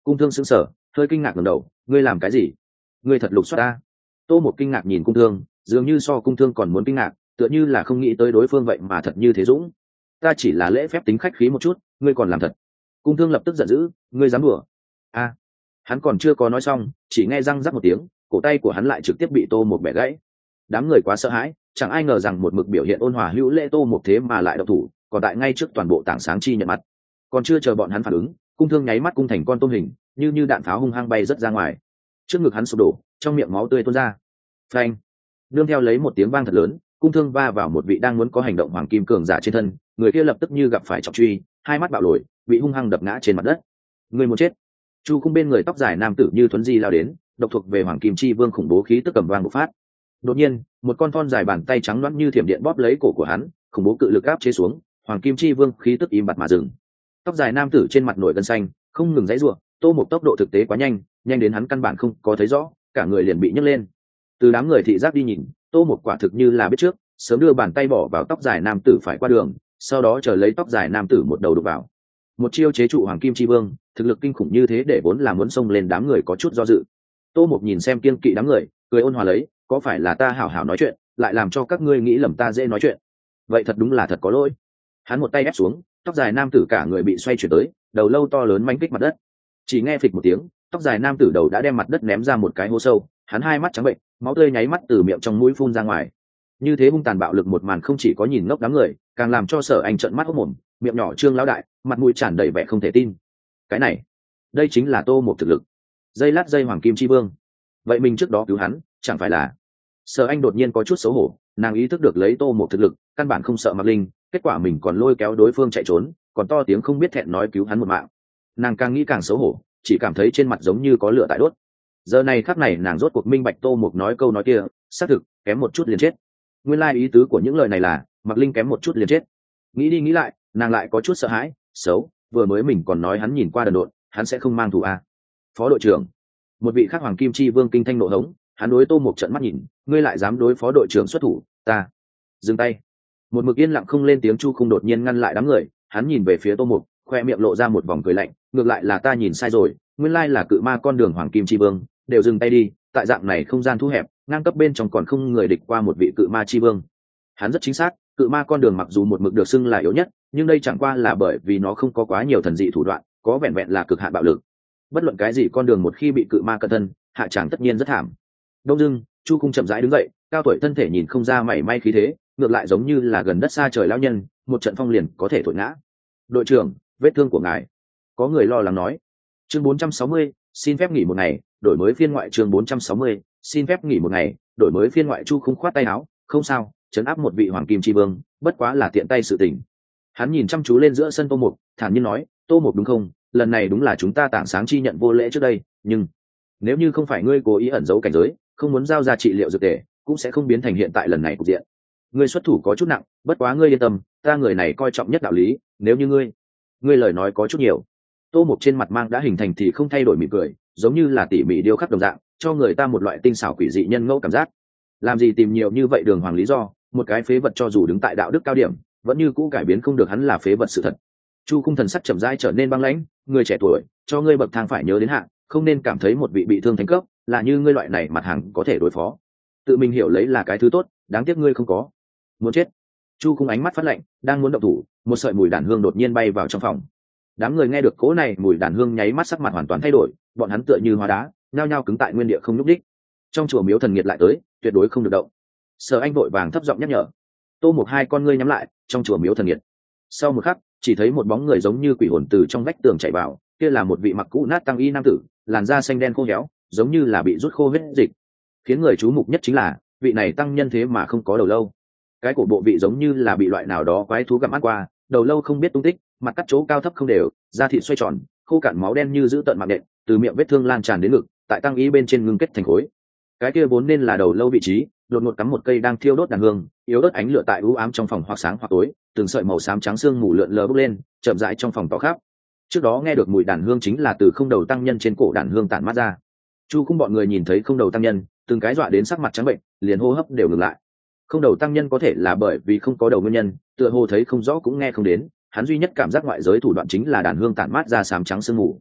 Cung thương sững sờ, hơi kinh ngạc ngẩng đầu, ngươi làm cái gì? Ngươi thật lục soát ta? Tô một kinh ngạc nhìn cung thương, dường như so cung thương còn muốn kinh ngạc, tựa như là không nghĩ tới đối phương vậy mà thật như thế dũng. Ta chỉ là lễ phép tính khách khí một chút, ngươi còn làm thật. Cung thương lập tức giận dữ, ngươi dám đùa? A, hắn còn chưa có nói xong, chỉ nghe răng rắc một tiếng, cổ tay của hắn lại trực tiếp bị Tô một bẻ gãy. Đám người quá sợ hãi, chẳng ai ngờ rằng một mực biểu hiện ôn hòa hữu lễ Tô một thế mà lại độc thủ, còn tại ngay trước toàn bộ tảng sáng chi nhận mặt. Còn chưa chờ bọn hắn phản ứng, cung thương nháy mắt cung thành con tôm hình, như như đạn pháo hung hăng bay rất ra ngoài. Trước ngực hắn sụp đổ, trong miệng máu tươi tuôn ra. Phanh! Nương theo lấy một tiếng vang thật lớn, cung thương va vào một vị đang muốn có hành động hoàng kim cường giả trên thân, người kia lập tức như gặp phải trọng truy, hai mắt bạo lồi, bị hung hăng đập ngã trên mặt đất. Người muốn chết! Chu cung bên người tóc dài nam tử như thuấn di lao đến, độc thuộc về hoàng kim chi vương khủng bố khí tức cầm vang bộc phát. Đột nhiên, một con thon dài bàn tay trắng loãng như thiểm điện bóp lấy cổ của hắn, khủng bố cự lực áp chế xuống, hoàng kim chi vương khí tức im bặt mà dừng. Tóc dài nam tử trên mặt nổi gân xanh, không ngừng giãy giụa, Tô một tốc độ thực tế quá nhanh, nhanh đến hắn căn bản không có thấy rõ, cả người liền bị nhấc lên. Từ đám người thị giác đi nhìn, Tô một quả thực như là biết trước, sớm đưa bàn tay bỏ vào tóc dài nam tử phải qua đường, sau đó chờ lấy tóc dài nam tử một đầu đục vào. Một chiêu chế trụ hoàng kim chi vương, thực lực kinh khủng như thế để vốn là muốn xông lên đám người có chút do dự. Tô một nhìn xem kiên kỵ đám người, cười ôn hòa lấy, có phải là ta hảo hảo nói chuyện, lại làm cho các ngươi nghĩ lầm ta dễ nói chuyện? Vậy thật đúng là thật có lỗi. Hắn một tay ép xuống, tóc dài nam tử cả người bị xoay chuyển tới, đầu lâu to lớn mánh kích mặt đất. Chỉ nghe phịch một tiếng, tóc dài nam tử đầu đã đem mặt đất ném ra một cái hố sâu, hắn hai mắt trắng bệnh, máu tươi nháy mắt từ miệng trong mũi phun ra ngoài. Như thế hung tàn bạo lực một màn không chỉ có nhìn ngốc đám người, càng làm cho Sở Anh trợn mắt hốt mồm, miệng nhỏ trương lão đại, mặt mũi tràn đầy vẻ không thể tin. Cái này, đây chính là Tô một thực lực. Dây lát dây hoàng kim chi vương. Vậy mình trước đó cứu hắn, chẳng phải là? Sở Anh đột nhiên có chút xấu hổ, nàng ý thức được lấy Tô một thực lực, căn bản không sợ Mạc Linh, kết quả mình còn lôi kéo đối phương chạy trốn, còn to tiếng không biết thẹn nói cứu hắn một mạng. Nàng càng nghĩ càng xấu hổ, chỉ cảm thấy trên mặt giống như có lửa tại đốt. Giờ này khắc này nàng rốt cuộc minh bạch Tô một nói câu nói kia, xác thực kém một chút liền chết. Nguyên lai ý tứ của những lời này là Mạc Linh kém một chút liền chết. Nghĩ đi nghĩ lại, nàng lại có chút sợ hãi, xấu, vừa mới mình còn nói hắn nhìn qua đần độn, hắn sẽ không mang thù à? Phó đội trưởng, một vị khác hoàng kim chi vương kinh thanh nộ hống, hắn đối Tô một trận mắt nhìn, ngươi lại dám đối phó đội trưởng xuất thủ, ta dừng tay. Một mực yên lặng không lên tiếng Chu Không đột nhiên ngăn lại đám người, hắn nhìn về phía Tô một, khoe miệng lộ ra một vòng cười lạnh, ngược lại là ta nhìn sai rồi, nguyên lai là cự ma con đường hoàng kim chi vương, đều dừng tay đi, tại dạng này không gian thu hẹp, ngang cấp bên trong còn không người địch qua một vị cự ma chi vương. Hắn rất chính xác, cự ma con đường mặc dù một mực được xưng là yếu nhất, nhưng đây chẳng qua là bởi vì nó không có quá nhiều thần dị thủ đoạn, có vẹn vẹn là cực hạn bạo lực. Bất luận cái gì con đường một khi bị cự ma cận thân, hạ tràng tất nhiên rất thảm. Đông dưng, Chu Cung chậm rãi đứng dậy, cao tuổi thân thể nhìn không ra mảy may khí thế, ngược lại giống như là gần đất xa trời lão nhân, một trận phong liền có thể thổi ngã. Đội trưởng, vết thương của ngài. Có người lo lắng nói. Chương bốn trăm sáu mươi, xin phép nghỉ một ngày, đổi mới phiên ngoại chương bốn trăm sáu mươi, xin phép nghỉ một ngày, đổi mới phiên ngoại. Chu Không khoát tay áo, không sao, trấn áp một vị hoàng kim chi vương, bất quá là tiện tay sự tình. Hắn nhìn chăm chú lên giữa sân Tô Mục, thản nhiên nói, Tô Mục đúng không? Lần này đúng là chúng ta tảng sáng chi nhận vô lễ trước đây, nhưng nếu như không phải ngươi cố ý ẩn giấu cảnh giới, không muốn giao ra trị liệu dược tề, cũng sẽ không biến thành hiện tại lần này cục diện. Ngươi xuất thủ có chút nặng, bất quá ngươi yên tâm, ta người này coi trọng nhất đạo lý, nếu như ngươi, ngươi lời nói có chút nhiều. Tô Mục trên mặt mang đã hình thành thì không thay đổi mỉm cười, giống như là tỉ mỉ điêu khắc đồng dạng, cho người ta một loại tinh xảo quỷ dị nhân ngẫu cảm giác. Làm gì tìm nhiều như vậy đường hoàng lý do, một cái phế vật cho dù đứng tại đạo đức cao điểm, vẫn như cũ cải biến không được hắn là phế vật sự thật. Chu Cung thần sắc chậm rãi trở nên băng lãnh, người trẻ tuổi, cho ngươi bậc thang phải nhớ đến hạn, không nên cảm thấy một vị bị thương thành cấp là như ngươi loại này mặt hàng có thể đối phó. Tự mình hiểu lấy là cái thứ tốt, đáng tiếc ngươi không có. Muốn chết. Chu Cung ánh mắt phát lạnh, đang muốn động thủ, một sợi mùi đàn hương đột nhiên bay vào trong phòng. Đám người nghe được cỗ này mùi đàn hương nháy mắt sắc mặt hoàn toàn thay đổi, bọn hắn tựa như hóa đá, nhao nhao cứng tại nguyên địa không nhúc đích. Trong chùa miếu thần nghiệt lại tới, tuyệt đối không được động. Sở Anh vội vàng thấp giọng nhắc nhở. Tô Mục hai con ngươi nhắm lại, trong chùa miếu thần nghiệt. Sau một khắc, chỉ thấy một bóng người giống như quỷ hồn từ trong vách tường chạy vào, kia là một vị mặc cũ nát tăng y nam tử, làn da xanh đen khô héo, giống như là bị rút khô huyết dịch. Khiến người chú mục nhất chính là, vị này tăng nhân thế mà không có đầu lâu. Cái cổ bộ vị giống như là bị loại nào đó quái thú gặm ăn qua, đầu lâu không biết tung tích, mặt cắt chỗ cao thấp không đều, da thịt xoay tròn, khô cạn máu đen như giữ tận mạng nện, từ miệng vết thương lan tràn đến ngực, tại tăng y bên trên ngưng kết thành khối. Cái kia vốn nên là đầu lâu vị trí, đột ngột cắm một cây đang thiêu đốt đàn hương, yếu ớt ánh lửa tại u ám trong phòng hoặc sáng hoặc tối, từng sợi màu xám trắng xương mù lượn lờ bốc lên, chậm rãi trong phòng tỏ khắp. Trước đó nghe được mùi đàn hương chính là từ không đầu tăng nhân trên cổ đàn hương tản mát ra. Chu Cung bọn người nhìn thấy không đầu tăng nhân, từng cái dọa đến sắc mặt trắng bệnh, liền hô hấp đều ngừng lại. Không đầu tăng nhân có thể là bởi vì không có đầu nguyên nhân, tựa hồ thấy không rõ cũng nghe không đến, hắn duy nhất cảm giác ngoại giới thủ đoạn chính là đàn hương tản mát ra xám trắng sương mù.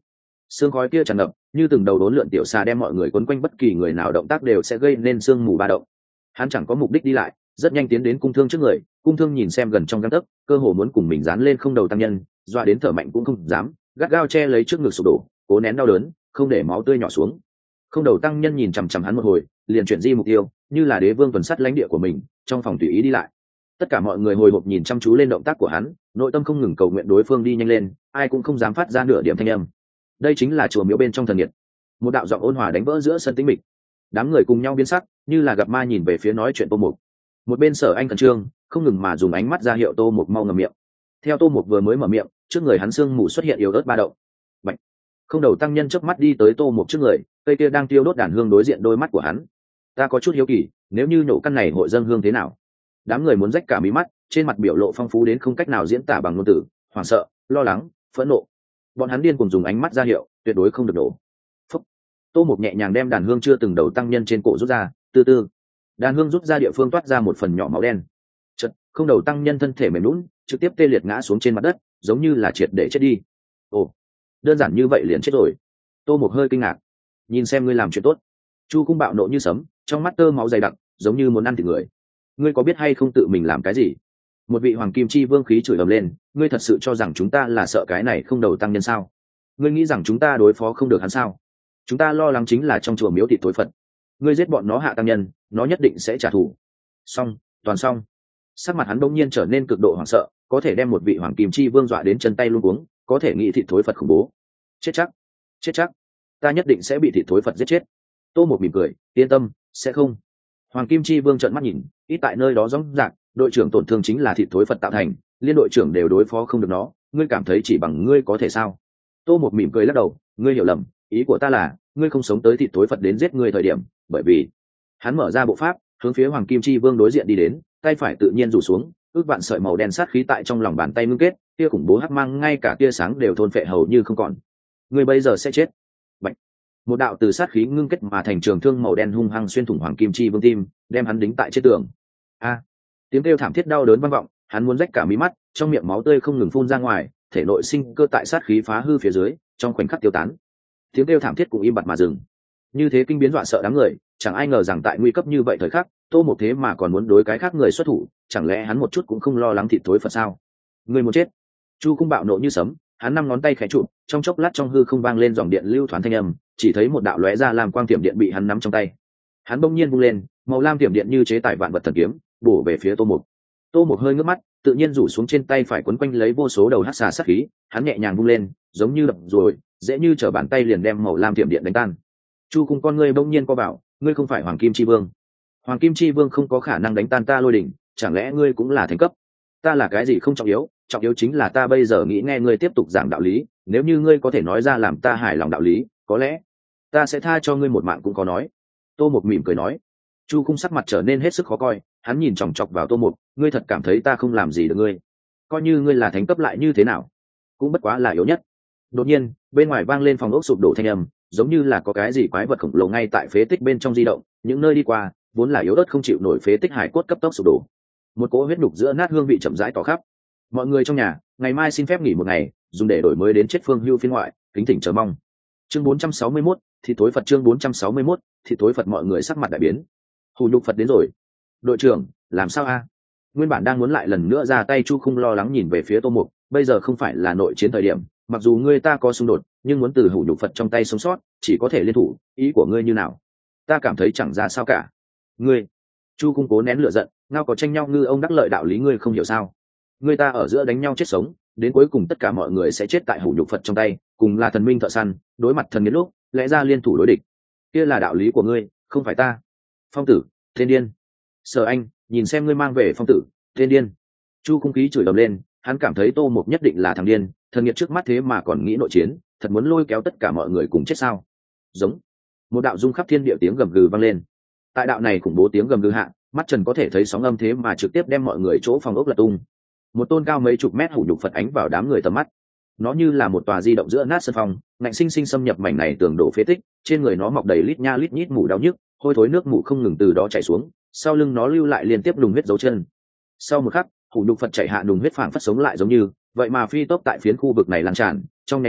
Sương khói kia tràn ngập như từng đầu đốn lượn tiểu xà đem mọi người quấn quanh, bất kỳ người nào động tác đều sẽ gây nên sương mù ba động. Hắn chẳng có mục đích đi lại, rất nhanh tiến đến cung thương trước người. Cung thương nhìn xem gần trong gang tấc, cơ hồ muốn cùng mình dán lên không đầu tăng nhân, dọa đến thở mạnh cũng không dám, gắt gao che lấy trước ngực sụp đổ, cố nén đau đớn, không để máu tươi nhỏ xuống. Không đầu tăng nhân nhìn chằm chằm hắn một hồi, liền chuyển di mục tiêu, như là đế vương tuần sát lãnh địa của mình, trong phòng tùy ý đi lại. Tất cả mọi người hồi hộp nhìn chăm chú lên động tác của hắn, nội tâm không ngừng cầu nguyện đối phương đi nhanh lên, ai cũng không dám phát ra nửa điểm thanh âm. Đây chính là chùa miếu bên trong thần nhiệt. Một đạo giọng ôn hòa đánh vỡ giữa sân tĩnh mịch. Đám người cùng nhau biến sắc, như là gặp ma nhìn về phía nói chuyện Tô Mục. Một bên Sở Anh khẩn trương, không ngừng mà dùng ánh mắt ra hiệu Tô Mục mau ngậm miệng. Theo Tô Mục vừa mới mở miệng, trước người hắn sương mù xuất hiện yếu ớt ba động. Bạch. Không đầu tăng nhân chớp mắt đi tới Tô Mục trước người, cây kia đang tiêu đốt đàn hương đối diện đôi mắt của hắn. Ta có chút hiếu kỳ, nếu như nổ căn này hội dâng hương thế nào? Đám người muốn rách cả mí mắt, trên mặt biểu lộ phong phú đến không cách nào diễn tả bằng ngôn từ, hoảng sợ, lo lắng, phẫn nộ. Bọn hắn điên cùng dùng ánh mắt ra hiệu, tuyệt đối không được nổ. Phúc. Tô Mục nhẹ nhàng đem đàn hương chưa từng đầu tăng nhân trên cổ rút ra, từ từ. Đàn hương rút ra địa phương toát ra một phần nhỏ máu đen. Chợt, không đầu tăng nhân thân thể mềm nhũn, trực tiếp tê liệt ngã xuống trên mặt đất, giống như là triệt để chết đi. Ồ, đơn giản như vậy liền chết rồi. Tô Mục hơi kinh ngạc. Nhìn xem ngươi làm chuyện tốt. Chu Cung bạo nộ như sấm, trong mắt tơ máu dày đặc, giống như muốn ăn thịt người. Ngươi có biết hay không tự mình làm cái gì? Một vị hoàng kim chi vương khí chửi ầm lên, ngươi thật sự cho rằng chúng ta là sợ cái này không đầu tăng nhân sao? Ngươi nghĩ rằng chúng ta đối phó không được hắn sao? Chúng ta lo lắng chính là trong chùa miếu thịt tối phật. Ngươi giết bọn nó hạ tăng nhân, nó nhất định sẽ trả thù. Xong, toàn xong. Sắc mặt hắn bỗng nhiên trở nên cực độ hoảng sợ, có thể đem một vị hoàng kim chi vương dọa đến chân tay luống cuống, có thể nghĩ thịt thối phật khủng bố. Chết chắc, chết chắc, ta nhất định sẽ bị thịt thối phật giết chết. Tô Mục mỉm cười, yên tâm, sẽ không. Hoàng kim chi vương trợn mắt nhìn, ít tại nơi đó rõ ràng, đội trưởng tổn thương chính là thịt thối phật tạo thành, liên đội trưởng đều đối phó không được nó, ngươi cảm thấy chỉ bằng ngươi có thể sao? Tô Mục mỉm cười lắc đầu, ngươi hiểu lầm, ý của ta là, ngươi không sống tới thịt thối phật đến giết ngươi thời điểm, bởi vì hắn mở ra bộ pháp, hướng phía hoàng kim chi vương đối diện đi đến, tay phải tự nhiên rủ xuống, ước vạn sợi màu đen sát khí tại trong lòng bàn tay ngưng kết, tia khủng bố hắc mang ngay cả tia sáng đều thôn phệ hầu như không còn. Ngươi bây giờ sẽ chết. Bạch. Một đạo từ sát khí ngưng kết mà thành trường thương màu đen hung hăng xuyên thủng hoàng kim chi vương tim, đem hắn đính tại trên tường. A. Tiếng kêu thảm thiết đau đớn vang vọng, hắn muốn rách cả mí mắt, trong miệng máu tươi không ngừng phun ra ngoài, thể nội sinh cơ tại sát khí phá hư phía dưới, trong khoảnh khắc tiêu tán. Tiếng kêu thảm thiết cũng im bặt mà dừng. Như thế kinh biến dọa sợ đám người, chẳng ai ngờ rằng tại nguy cấp như vậy thời khắc, Tô Mục thế mà còn muốn đối cái khác người xuất thủ, chẳng lẽ hắn một chút cũng không lo lắng thịt thối phật sao? Người muốn chết. Chu Cung bạo nộ như sấm, hắn năm ngón tay khẽ chụp, trong chốc lát trong hư không vang lên dòng điện lưu thoáng thanh âm, chỉ thấy một đạo lóe ra làm quang tiềm điện bị hắn nắm trong tay. Hắn bỗng nhiên vung lên, màu lam tiềm điện như chế tải vạn vật thần kiếm, bổ về phía Tô Mục. Tô Mục hơi ngước mắt, tự nhiên rủ xuống trên tay phải quấn quanh lấy vô số đầu hắc xà sát khí, hắn nhẹ nhàng vung lên, giống như đập rồi, dễ như trở bàn tay liền đem màu lam tiềm điện đánh tan. Chu Cung con ngươi bỗng nhiên co bảo, ngươi không phải hoàng kim chi vương. Hoàng kim chi vương không có khả năng đánh tan ta lôi đỉnh, chẳng lẽ ngươi cũng là thánh cấp? Ta là cái gì không trọng yếu, trọng yếu chính là ta bây giờ nghĩ nghe ngươi tiếp tục giảng đạo lý, nếu như ngươi có thể nói ra làm ta hài lòng đạo lý, có lẽ ta sẽ tha cho ngươi một mạng cũng có nói. Tô Mục mỉm cười nói. Chu Cung sắc mặt trở nên hết sức khó coi, hắn nhìn chòng chọc vào Tô Mục, ngươi thật cảm thấy ta không làm gì được ngươi? Coi như ngươi là thánh cấp lại như thế nào, cũng bất quá là yếu nhất. Đột nhiên, bên ngoài vang lên phòng ốc sụp đổ thanh âm, giống như là có cái gì quái vật khổng lồ ngay tại phế tích bên trong di động, những nơi đi qua, vốn là yếu ớt không chịu nổi phế tích hải cốt cấp tốc sụp đổ. Một cỗ huyết nhục giữa nát hương vị chậm rãi tỏ khắp. Mọi người trong nhà, ngày mai xin phép nghỉ một ngày, dùng để đổi mới đến chết phương hưu phiên ngoại, kính thỉnh chờ mong. Chương bốn trăm sáu mươi mốt, thì tối Phật chương bốn trăm sáu mươi mốt, thì tối Phật mọi người sắc mặt đại biến. Hủ nhục Phật đến rồi. Đội trưởng, làm sao a? Nguyên bản đang muốn lại lần nữa ra tay, Chu Không lo lắng nhìn về phía Tô Mục, bây giờ không phải là nội chiến thời điểm, mặc dù ngươi ta có xung đột, nhưng muốn từ hủ nhục Phật trong tay sống sót, chỉ có thể liên thủ, ý của ngươi như nào? Ta cảm thấy chẳng ra sao cả. Ngươi, Chu Cung cố nén lửa giận, ngao có tranh nhau ngư ông đắc lợi đạo lý ngươi không hiểu sao? Ngươi ta ở giữa đánh nhau chết sống, đến cuối cùng tất cả mọi người sẽ chết tại hủ nhục Phật trong tay, cùng là thần minh thợ săn, đối mặt thần nghiệt lúc, lẽ ra liên thủ đối địch. Kia là đạo lý của ngươi, không phải ta. Phong tử, tên điên. Sở Anh, nhìn xem ngươi mang về phong tử, tên điên. Chu Cung khí chửi ầm lên, hắn cảm thấy Tô Mục nhất định là thằng điên, thần nghiệt trước mắt thế mà còn nghĩ nội chiến, thật muốn lôi kéo tất cả mọi người cùng chết sao? Giống. Một đạo rung khắp thiên địa tiếng gầm gừ vang lên. Tại đạo này khủng bố tiếng gầm gừ hạ, mắt Trần có thể thấy sóng âm thế mà trực tiếp đem mọi người chỗ phòng ốc lật tung. Một tôn cao mấy chục mét hủ nhục Phật ánh vào đám người tầm mắt. Nó như là một tòa di động giữa nát sân phòng, ngạnh sinh sinh xâm nhập mảnh này tường đổ phế tích, trên người nó mọc đầy lít nha lít nhít mủ đau nhức, hôi thối nước mủ không ngừng từ đó chảy xuống, sau lưng nó lưu lại liên tiếp đùng huyết dấu chân. Sau một khắc, hủ nhục Phật chảy hạ đùng huyết phảng phất sống lại giống như, vậy mà phi tốc tại phiến khu vực này lan tràn, trong nháy mắt,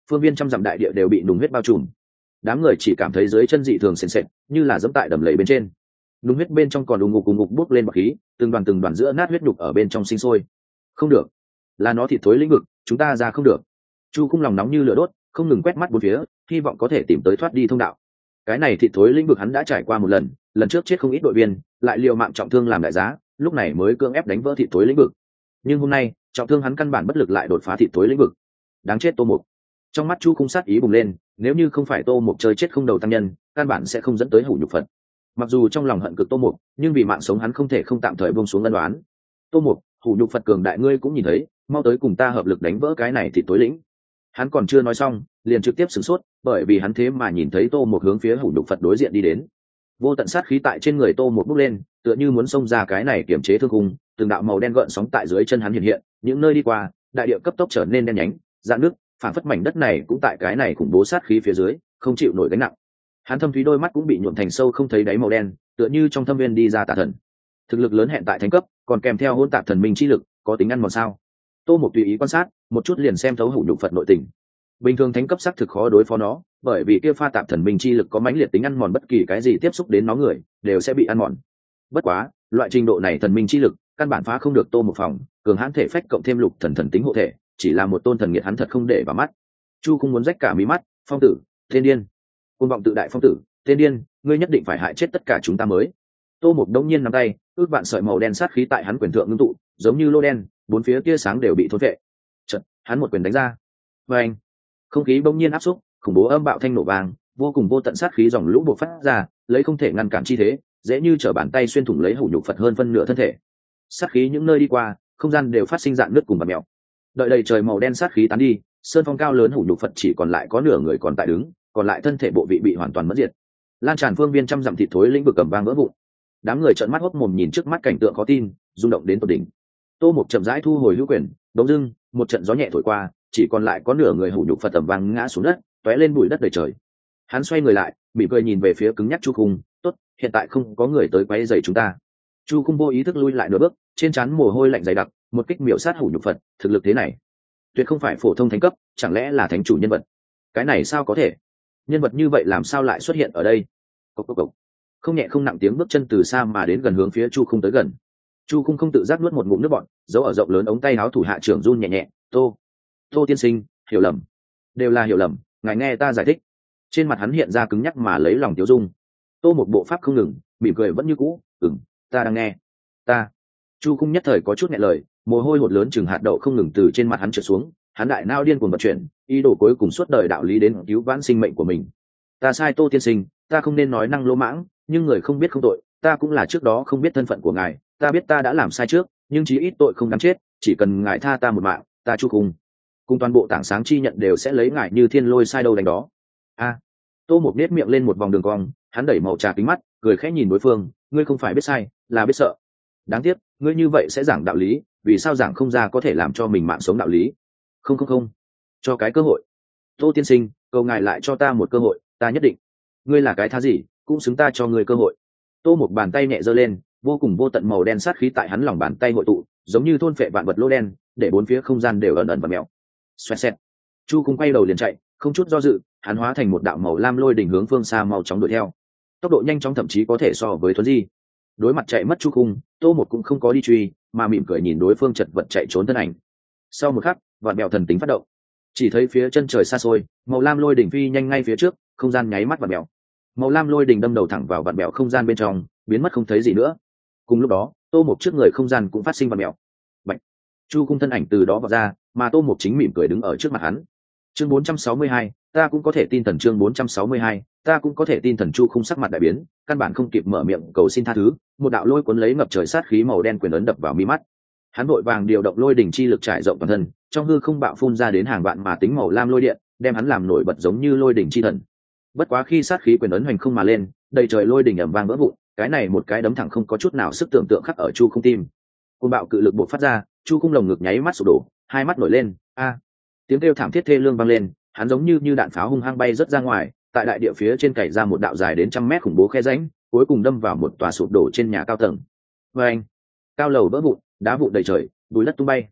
phương viên trăm dặm đại địa đều bị nùng huyết bao trùm. Đám người chỉ cảm thấy dưới chân dị thường sền sệt, như là dẫm tại đầm lầy bên trên. Nùng huyết bên trong còn đùng ngục cùng ngục bốc lên bọt khí, từng đoàn từng đoàn giữa nát huyết nhục ở bên trong sinh sôi. Không được, là nó thịt thối lĩnh vực, chúng ta ra không được. Chu Khung lòng nóng như lửa đốt, không ngừng quét mắt bốn phía, hy vọng có thể tìm tới thoát đi thông đạo. Cái này thịt thối lĩnh vực hắn đã trải qua một lần, lần trước chết không ít đội viên, lại liều mạng trọng thương làm đại giá, lúc này mới cưỡng ép đánh vỡ thịt thối lĩnh vực. Nhưng hôm nay, trọng thương hắn căn bản bất lực lại đột phá thịt thối lĩnh vực. Đáng chết Tô Mục. Trong mắt Chu Khung sát ý bùng lên, nếu như không phải Tô Mục chơi chết không đầu tăng nhân, căn bản sẽ không dẫn tới hủ nhục Phật. Mặc dù trong lòng hận cực Tô Mục, nhưng vì mạng sống hắn không thể không tạm thời buông xuống ân đoán. Tô Mục, hủ nhục Phật cường đại ngươi cũng nhìn thấy, mau tới cùng ta hợp lực đánh vỡ cái này thịt tối lĩnh. Hắn còn chưa nói xong, liền trực tiếp sửng sốt, bởi vì hắn thế mà nhìn thấy Tô Mục hướng phía hủ nhục Phật đối diện đi đến. Vô tận sát khí tại trên người Tô Mục bốc lên, tựa như muốn xông ra cái này kiểm chế thương khung, từng đạo màu đen gợn sóng tại dưới chân hắn hiện hiện, những nơi đi qua, đại địa cấp tốc trở nên đen nhánh, rạn nước, phản phất mảnh đất này cũng tại cái này khủng bố sát khí phía dưới, không chịu nổi gánh nặng. Hắn thâm thúy đôi mắt cũng bị nhuộm thành sâu không thấy đáy màu đen, tựa như trong thâm viên đi ra tà thần. Thực lực lớn hẹn tại thánh cấp, còn kèm theo hỗn tạp thần minh chi lực, có tính ăn mòn sao? Tô Mục tùy ý quan sát, một chút liền xem thấu hủ nhục Phật nội tình. Bình thường thánh cấp sắc thực khó đối phó nó, bởi vì kia pha tạp thần minh chi lực có mãnh liệt tính ăn mòn, bất kỳ cái gì tiếp xúc đến nó người đều sẽ bị ăn mòn. Bất quá, loại trình độ này thần minh chi lực, căn bản phá không được Tô Mục phòng, cường hãn thể phách cộng thêm lục thần thần tính hộ thể, chỉ là một tôn thần nghiệt hắn thật không để vào mắt. Chu không muốn rách cả mí mắt, phong tử, thiên điên, côn vọng tự đại phong tử, thiên điên, ngươi nhất định phải hại chết tất cả chúng ta mới. Tô Mục đống nhiên nắm tay, ước vạn sợi màu đen sát khí tại hắn quyền thượng ngưng tụ, giống như lô đen, bốn phía tia sáng đều bị thôn vệ. Chợt, hắn một quyền đánh ra. Oeng! Không khí bỗng nhiên áp xúc, khủng bố âm bạo thanh nổ vang, vô cùng vô tận sát khí dòng lũ bộc phát ra, lấy không thể ngăn cản chi thế, dễ như trở bàn tay xuyên thủng lấy hủ nhục Phật hơn phân nửa thân thể. Sát khí những nơi đi qua, không gian đều phát sinh dạn nứt cùng bạt mèo. Đợi đầy trời màu đen sát khí tán đi, sơn phong cao lớn hủ nhục Phật chỉ còn lại có nửa người còn tại đứng, còn lại thân thể bộ vị bị hoàn toàn mất diệt. Lan tràn phương viên trăm dặm thịt thối lĩnh vực cầm vang vỡ vụn. Đám người trợn mắt hốc mồm nhìn trước mắt cảnh tượng khó tin, rung động đến tột đỉnh. Tô Mục chậm rãi thu hồi hữu quyền, đống dưng, một trận gió nhẹ thổi qua, chỉ còn lại có nửa người hủ nhục Phật tầm vang ngã xuống đất, tóe lên bụi đất đầy trời. Hắn xoay người lại, mỉm cười nhìn về phía cứng nhắc Chu Khung, "Tốt, hiện tại không có người tới quấy rầy chúng ta." Chu Khung vô ý thức lui lại nửa bước, trên trán mồ hôi lạnh dày đặc, một kích miểu sát hủ nhục Phật, thực lực thế này, tuyệt không phải phổ thông thánh cấp, chẳng lẽ là thánh chủ nhân vật? Cái này sao có thể? Nhân vật như vậy làm sao lại xuất hiện ở đây? Cộc cộc cộc. Không nhẹ không nặng tiếng bước chân từ xa mà đến gần hướng phía Chu Khung tới gần. Chu Khung không tự giác nuốt một ngụm nước bọt, giấu ở rộng lớn ống tay áo thủ hạ trưởng run nhẹ nhẹ, "Tô, Tô tiên sinh, hiểu lầm, đều là hiểu lầm, ngài nghe ta giải thích." Trên mặt hắn hiện ra cứng nhắc mà lấy lòng tiêu dung. Tô một bộ pháp không ngừng, mỉm cười vẫn như cũ, "Ừm, ta đang nghe." "Ta." Chu Khung nhất thời có chút nghẹn lời, mồ hôi hột lớn chừng hạt đậu không ngừng từ trên mặt hắn trượt xuống, hắn đại nao điên cuồng vận chuyển, ý đồ cuối cùng suốt đời đạo lý đến cứu vãn sinh mệnh của mình. "Ta sai Tô tiên sinh, ta không nên nói năng lỗ mãng, nhưng người không biết không tội, ta cũng là trước đó không biết thân phận của ngài, ta biết ta đã làm sai trước, nhưng chí ít tội không đáng chết, chỉ cần ngài tha ta một mạng, ta Chu Khung cùng toàn bộ tảng sáng chi nhận đều sẽ lấy ngài như thiên lôi sai đâu đánh đó." A. Tô Mục nết miệng lên một vòng đường cong, hắn đẩy màu trà kính mắt, cười khẽ nhìn đối phương, "Ngươi không phải biết sai, là biết sợ. Đáng tiếc, ngươi như vậy sẽ giảng đạo lý, vì sao giảng không ra có thể làm cho mình mạng sống đạo lý?" "Không không không, cho cái cơ hội. Tô tiên sinh, cầu ngài lại cho ta một cơ hội, ta nhất định." "Ngươi là cái thá gì, cũng xứng ta cho ngươi cơ hội." Tô Mục bàn tay nhẹ giơ lên, vô cùng vô tận màu đen sát khí tại hắn lòng bàn tay hội tụ, giống như thôn phệ vạn vật lỗ đen, để bốn phía không gian đều ẩn ẩn và mèo. Xoẹt xẹt. Chu Khung quay đầu liền chạy, không chút do dự, hắn hóa thành một đạo màu lam lôi đỉnh hướng phương xa mau chóng đuổi theo. Tốc độ nhanh chóng thậm chí có thể so với thuấn di. Đối mặt chạy mất Chu Khung, Tô Mục cũng không có đi truy, mà mỉm cười nhìn đối phương chật vật chạy trốn thân ảnh. Sau một khắc, vạn mèo thần tính phát động. Chỉ thấy phía chân trời xa xôi, màu lam lôi đỉnh phi nhanh ngay phía trước, không gian nháy mắt vạn mèo. Màu lam lôi đỉnh đâm đầu thẳng vào vạn mèo không gian bên trong, biến mất không thấy gì nữa. Cùng lúc đó, Tô Mục trước người không gian cũng phát sinh vạn mèo. Bạch. Chu Khung thân ảnh từ đó vọt ra, mà Tô Mục chính mỉm cười đứng ở trước mặt hắn. Chương bốn trăm sáu mươi hai, ta cũng có thể tin thần chương bốn trăm sáu mươi hai, ta cũng có thể tin thần. Chu Khung sắc mặt đại biến, căn bản không kịp mở miệng cầu xin tha thứ, một đạo lôi cuốn lấy ngập trời sát khí màu đen quyền ấn đập vào mi mắt. Hắn vội vàng điều động lôi đỉnh chi lực trải rộng toàn thân, trong hư không bạo phun ra đến hàng vạn mà tính màu lam lôi điện, đem hắn làm nổi bật giống như lôi đỉnh chi thần. Bất quá khi sát khí quyền ấn hoành không mà lên, đầy trời lôi đỉnh ầm vang vỡ vụn, cái này một cái đấm thẳng không có chút nào sức tưởng tượng khắc ở Chu Khung tim. Cơn bạo cự lực bộc phát ra, Chu Khung lồng ngực nháy mắt sụp đổ, hai mắt nổi lên, a. Tiếng kêu thảm thiết thê lương vang lên, hắn giống như như đạn pháo hung hăng bay rất ra ngoài, tại đại địa phía trên cày ra một đạo dài đến trăm mét khủng bố khe rãnh, cuối cùng đâm vào một tòa sụp đổ trên nhà cao tầng. Oeng! Cao lầu vỡ vụn, đá vụn đầy trời, bùi đất tung bay.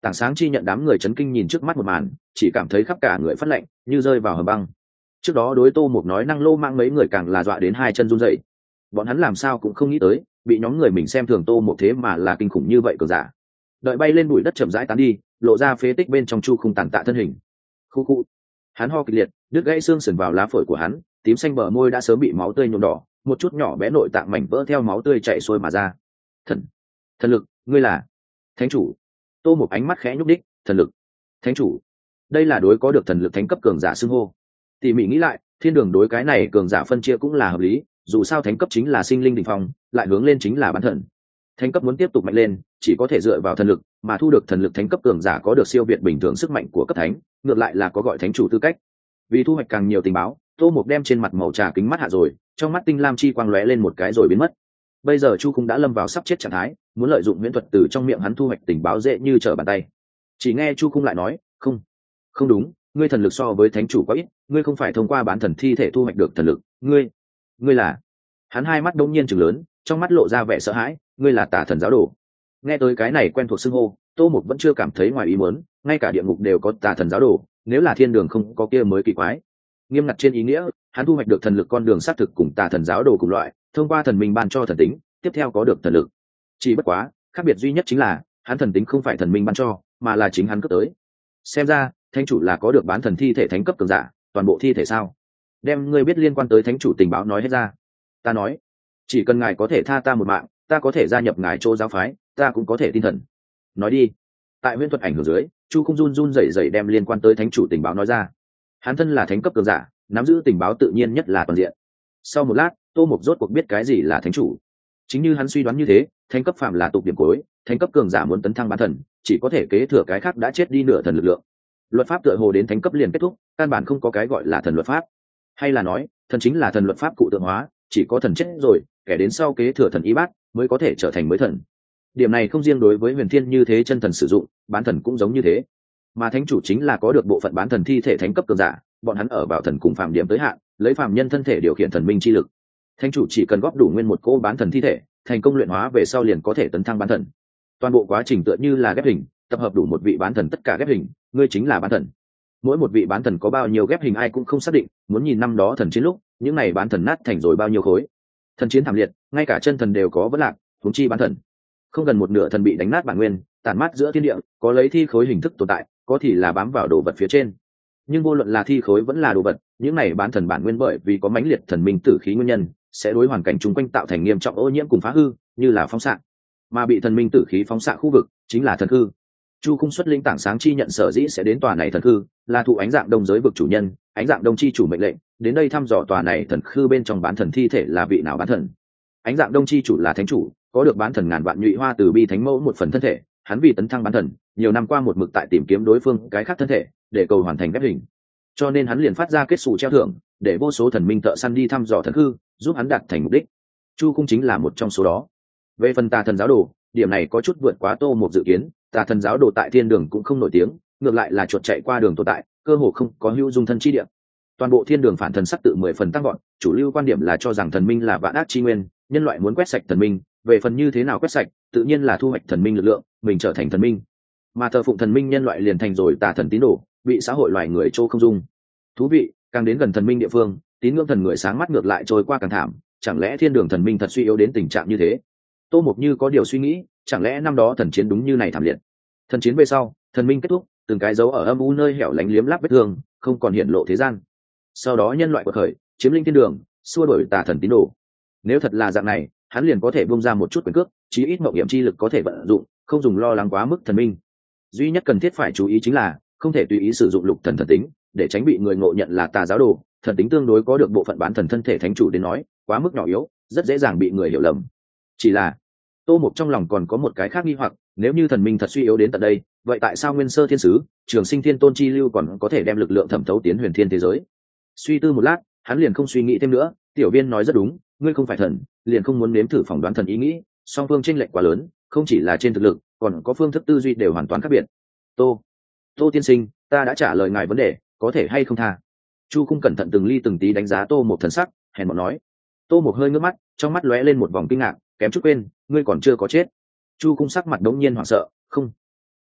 Tảng sáng chi nhận đám người chấn kinh nhìn trước mắt một màn, chỉ cảm thấy khắp cả người phát lạnh như rơi vào hầm băng. Trước đó đối Tô Mục nói năng lô mang mấy người càng là dọa đến hai chân run rẩy. Bọn hắn làm sao cũng không nghĩ tới bị nhóm người mình xem thường Tô Mục thế mà là kinh khủng như vậy cờ giả. Đợi bay lên bụi đất chậm rãi tán đi, lộ ra phế tích bên trong chu khung tàn tạ thân hình. Khu khu. Hắn ho kịch liệt, đứt gãy xương sườn vào lá phổi của hắn, tím xanh bờ môi đã sớm bị máu tươi nhuộm đỏ, một chút nhỏ bé nội tạng mảnh vỡ theo máu tươi chảy xuôi mà ra. Thần, thần lực, ngươi là thánh chủ. Tô Mục ánh mắt khẽ nhúc đích, thần lực, thánh chủ. Đây là đối có được thần lực thánh cấp cường giả xưng hô. Tỉ mỉ nghĩ lại, thiên đường đối cái này cường giả phân chia cũng là hợp lý, dù sao thánh cấp chính là sinh linh đỉnh phong, lại hướng lên chính là bán thần. Thánh cấp muốn tiếp tục mạnh lên, chỉ có thể dựa vào thần lực, mà thu được thần lực thánh cấp cường giả có được siêu việt bình thường sức mạnh của cấp thánh, ngược lại là có gọi thánh chủ tư cách. Vì thu hoạch càng nhiều tình báo, Tô Mục đem trên mặt màu trà kính mắt hạ rồi, trong mắt tinh lam chi quang lóe lên một cái rồi biến mất. Bây giờ Chu cũng đã lâm vào sắp chết trạng thái, muốn lợi dụng huyễn thuật từ trong miệng hắn thu hoạch tình báo dễ như trở bàn tay. Chỉ nghe Chu Cung lại nói, "Không, không đúng, ngươi thần lực so với thánh chủ quá ít, ngươi không phải thông qua bán thần thi thể thu hoạch được thần lực, ngươi, ngươi là..." Hắn hai mắt đông nhiên trừng lớn, trong mắt lộ ra vẻ sợ hãi, "Ngươi là Tà thần giáo đồ." Nghe tới cái này quen thuộc xưng hô, Tô Mục vẫn chưa cảm thấy ngoài ý muốn, ngay cả địa ngục đều có Tà thần giáo đồ, nếu là thiên đường không có kia mới kỳ quái. Nghiêm ngặt trên ý nghĩa, hắn thu hoạch được thần lực con đường xác thực cùng Tà thần giáo đồ cùng loại, thông qua thần minh ban cho thần tính, tiếp theo có được thần lực. Chỉ bất quá, khác biệt duy nhất chính là, hắn thần tính không phải thần minh ban cho, mà là chính hắn cướp tới. Xem ra, thánh chủ là có được bán thần thi thể thánh cấp cường giả, toàn bộ thi thể sao? Đem ngươi biết liên quan tới thánh chủ tình báo nói hết ra. Ta nói, chỉ cần ngài có thể tha ta một mạng, ta có thể gia nhập ngài chỗ giáo phái, ta cũng có thể tin thần. Nói đi. Tại huyễn thuật ảnh hưởng dưới, Chu Cung run run rẩy rẩy đem liên quan tới thánh chủ tình báo nói ra. Hắn thân là thánh cấp cường giả, nắm giữ tình báo tự nhiên nhất là toàn diện. Sau một lát, Tô Mục rốt cuộc biết cái gì là thánh chủ. Chính như hắn suy đoán như thế, thánh cấp phạm là tục điểm cuối, thánh cấp cường giả muốn tấn thăng bán thần, chỉ có thể kế thừa cái khác đã chết đi nửa thần lực lượng. Luật pháp tựa hồ đến thánh cấp liền kết thúc, căn bản không có cái gọi là thần luật pháp. Hay là nói, thần chính là thần luật pháp cụ tượng hóa, chỉ có thần chết rồi, kẻ đến sau kế thừa thần y bát mới có thể trở thành mới thần. Điểm này không riêng đối với huyền thiên như thế chân thần sử dụng, bán thần cũng giống như thế. Mà thánh chủ chính là có được bộ phận bán thần thi thể thánh cấp cường giả, bọn hắn ở vào thần cùng phàm điểm tới hạn, lấy phàm nhân thân thể điều khiển thần minh chi lực. Thánh chủ chỉ cần góp đủ nguyên một cỗ bán thần thi thể, thành công luyện hóa về sau liền có thể tấn thăng bán thần. Toàn bộ quá trình tựa như là ghép hình, tập hợp đủ một vị bán thần tất cả ghép hình, ngươi chính là bán thần. Mỗi một vị bán thần có bao nhiêu ghép hình ai cũng không xác định, muốn nhìn năm đó thần chiến lúc, những này bán thần nát thành rồi bao nhiêu khối. Thần chiến thảm liệt, ngay cả chân thần đều có vấn lạc, huống chi bán thần. Không gần một nửa thần bị đánh nát bản nguyên, tàn mát giữa thiên địa, có lấy thi khối hình thức tồn tại, có thì là bám vào đồ vật phía trên. Nhưng vô luận là thi khối vẫn là đồ vật, những này bán thần bản nguyên bởi vì có mãnh liệt thần minh tử khí nguyên nhân, sẽ đối hoàn cảnh chung quanh tạo thành nghiêm trọng ô nhiễm cùng phá hư, như là phóng xạ. Mà bị thần minh tử khí phóng xạ khu vực chính là thần hư. Chu Cung xuất linh tảng sáng chi nhận sở dĩ sẽ đến tòa này thần hư, là thụ ánh dạng đông giới vực chủ nhân, ánh dạng đông chi chủ mệnh lệnh, đến đây thăm dò tòa này thần hư bên trong bán thần thi thể là vị nào bán thần. Ánh dạng đông chi chủ là thánh chủ, có được bán thần ngàn vạn nhụy hoa từ bi thánh mẫu một phần thân thể, hắn vì tấn thăng bán thần, nhiều năm qua một mực tại tìm kiếm đối phương cái khác thân thể, để cầu hoàn thành ghép hình. Cho nên hắn liền phát ra kết sủ treo thưởng, để vô số thần minh thợ săn đi thăm dò thần hư, giúp hắn đạt thành mục đích. Chu Cung chính là một trong số đó. Về phần Tà thần giáo đồ, điểm này có chút vượt quá Tô Mục dự kiến, Tà thần giáo đồ tại thiên đường cũng không nổi tiếng, ngược lại là chuột chạy qua đường tồn tại, cơ hồ không có hữu dung thân chi địa. Toàn bộ thiên đường phản thần sắc tự mười phần tăng gọn, chủ lưu quan điểm là cho rằng thần minh là vạn ác chi nguyên, nhân loại muốn quét sạch thần minh, về phần như thế nào quét sạch, tự nhiên là thu hoạch thần minh lực lượng, mình trở thành thần minh. Mà thờ phụng thần minh nhân loại liền thành rồi tà thần tín đồ, bị xã hội loài người trô không dung. Thú vị, càng đến gần thần minh địa phương, tín ngưỡng thần người sáng mắt ngược lại trôi qua càng thảm, chẳng lẽ thiên đường thần minh thật suy yếu đến tình trạng như thế? Tô Mục như có điều suy nghĩ, chẳng lẽ năm đó thần chiến đúng như này thảm liệt? Thần chiến về sau, thần minh kết thúc, từng cái dấu ở âm u nơi hẻo lánh liếm láp vết thương, không còn hiện lộ thế gian. Sau đó nhân loại quật khởi, chiếm lĩnh thiên đường, xua đuổi tà thần tín đồ. Nếu thật là dạng này, hắn liền có thể buông ra một chút quyền cước, chí ít mộng hiểm chi lực có thể vận dụng, không dùng lo lắng quá mức thần minh. Duy nhất cần thiết phải chú ý chính là không thể tùy ý sử dụng lục thần thần tính, để tránh bị người ngộ nhận là tà giáo đồ. Thần tính tương đối có được bộ phận bán thần thân thể thánh chủ đến nói, quá mức nhỏ yếu, rất dễ dàng bị người hiểu lầm. Chỉ là Tô Mục trong lòng còn có một cái khác nghi hoặc, nếu như thần minh thật suy yếu đến tận đây, vậy tại sao Nguyên Sơ Thiên Sứ, Trường Sinh Thiên Tôn chi lưu còn có thể đem lực lượng thẩm thấu tiến huyền thiên thế giới? Suy tư một lát, hắn liền không suy nghĩ thêm nữa, tiểu viên nói rất đúng, ngươi không phải thần, liền không muốn nếm thử phỏng đoán thần ý nghĩ, song phương chênh lệch quá lớn, không chỉ là trên thực lực, còn có phương thức tư duy đều hoàn toàn khác biệt. Tô, Tô tiên sinh, ta đã trả lời ngài vấn đề, có thể hay không tha? Chu Cung cẩn thận từng ly từng tí đánh giá Tô Mục thần sắc, hèn mọn nói. Tô Mục hơi ngước mắt, trong mắt lóe lên một vòng kinh ngạc, kém chút quên, ngươi còn chưa có chết. Chu Cung sắc mặt đống nhiên hoảng sợ, không.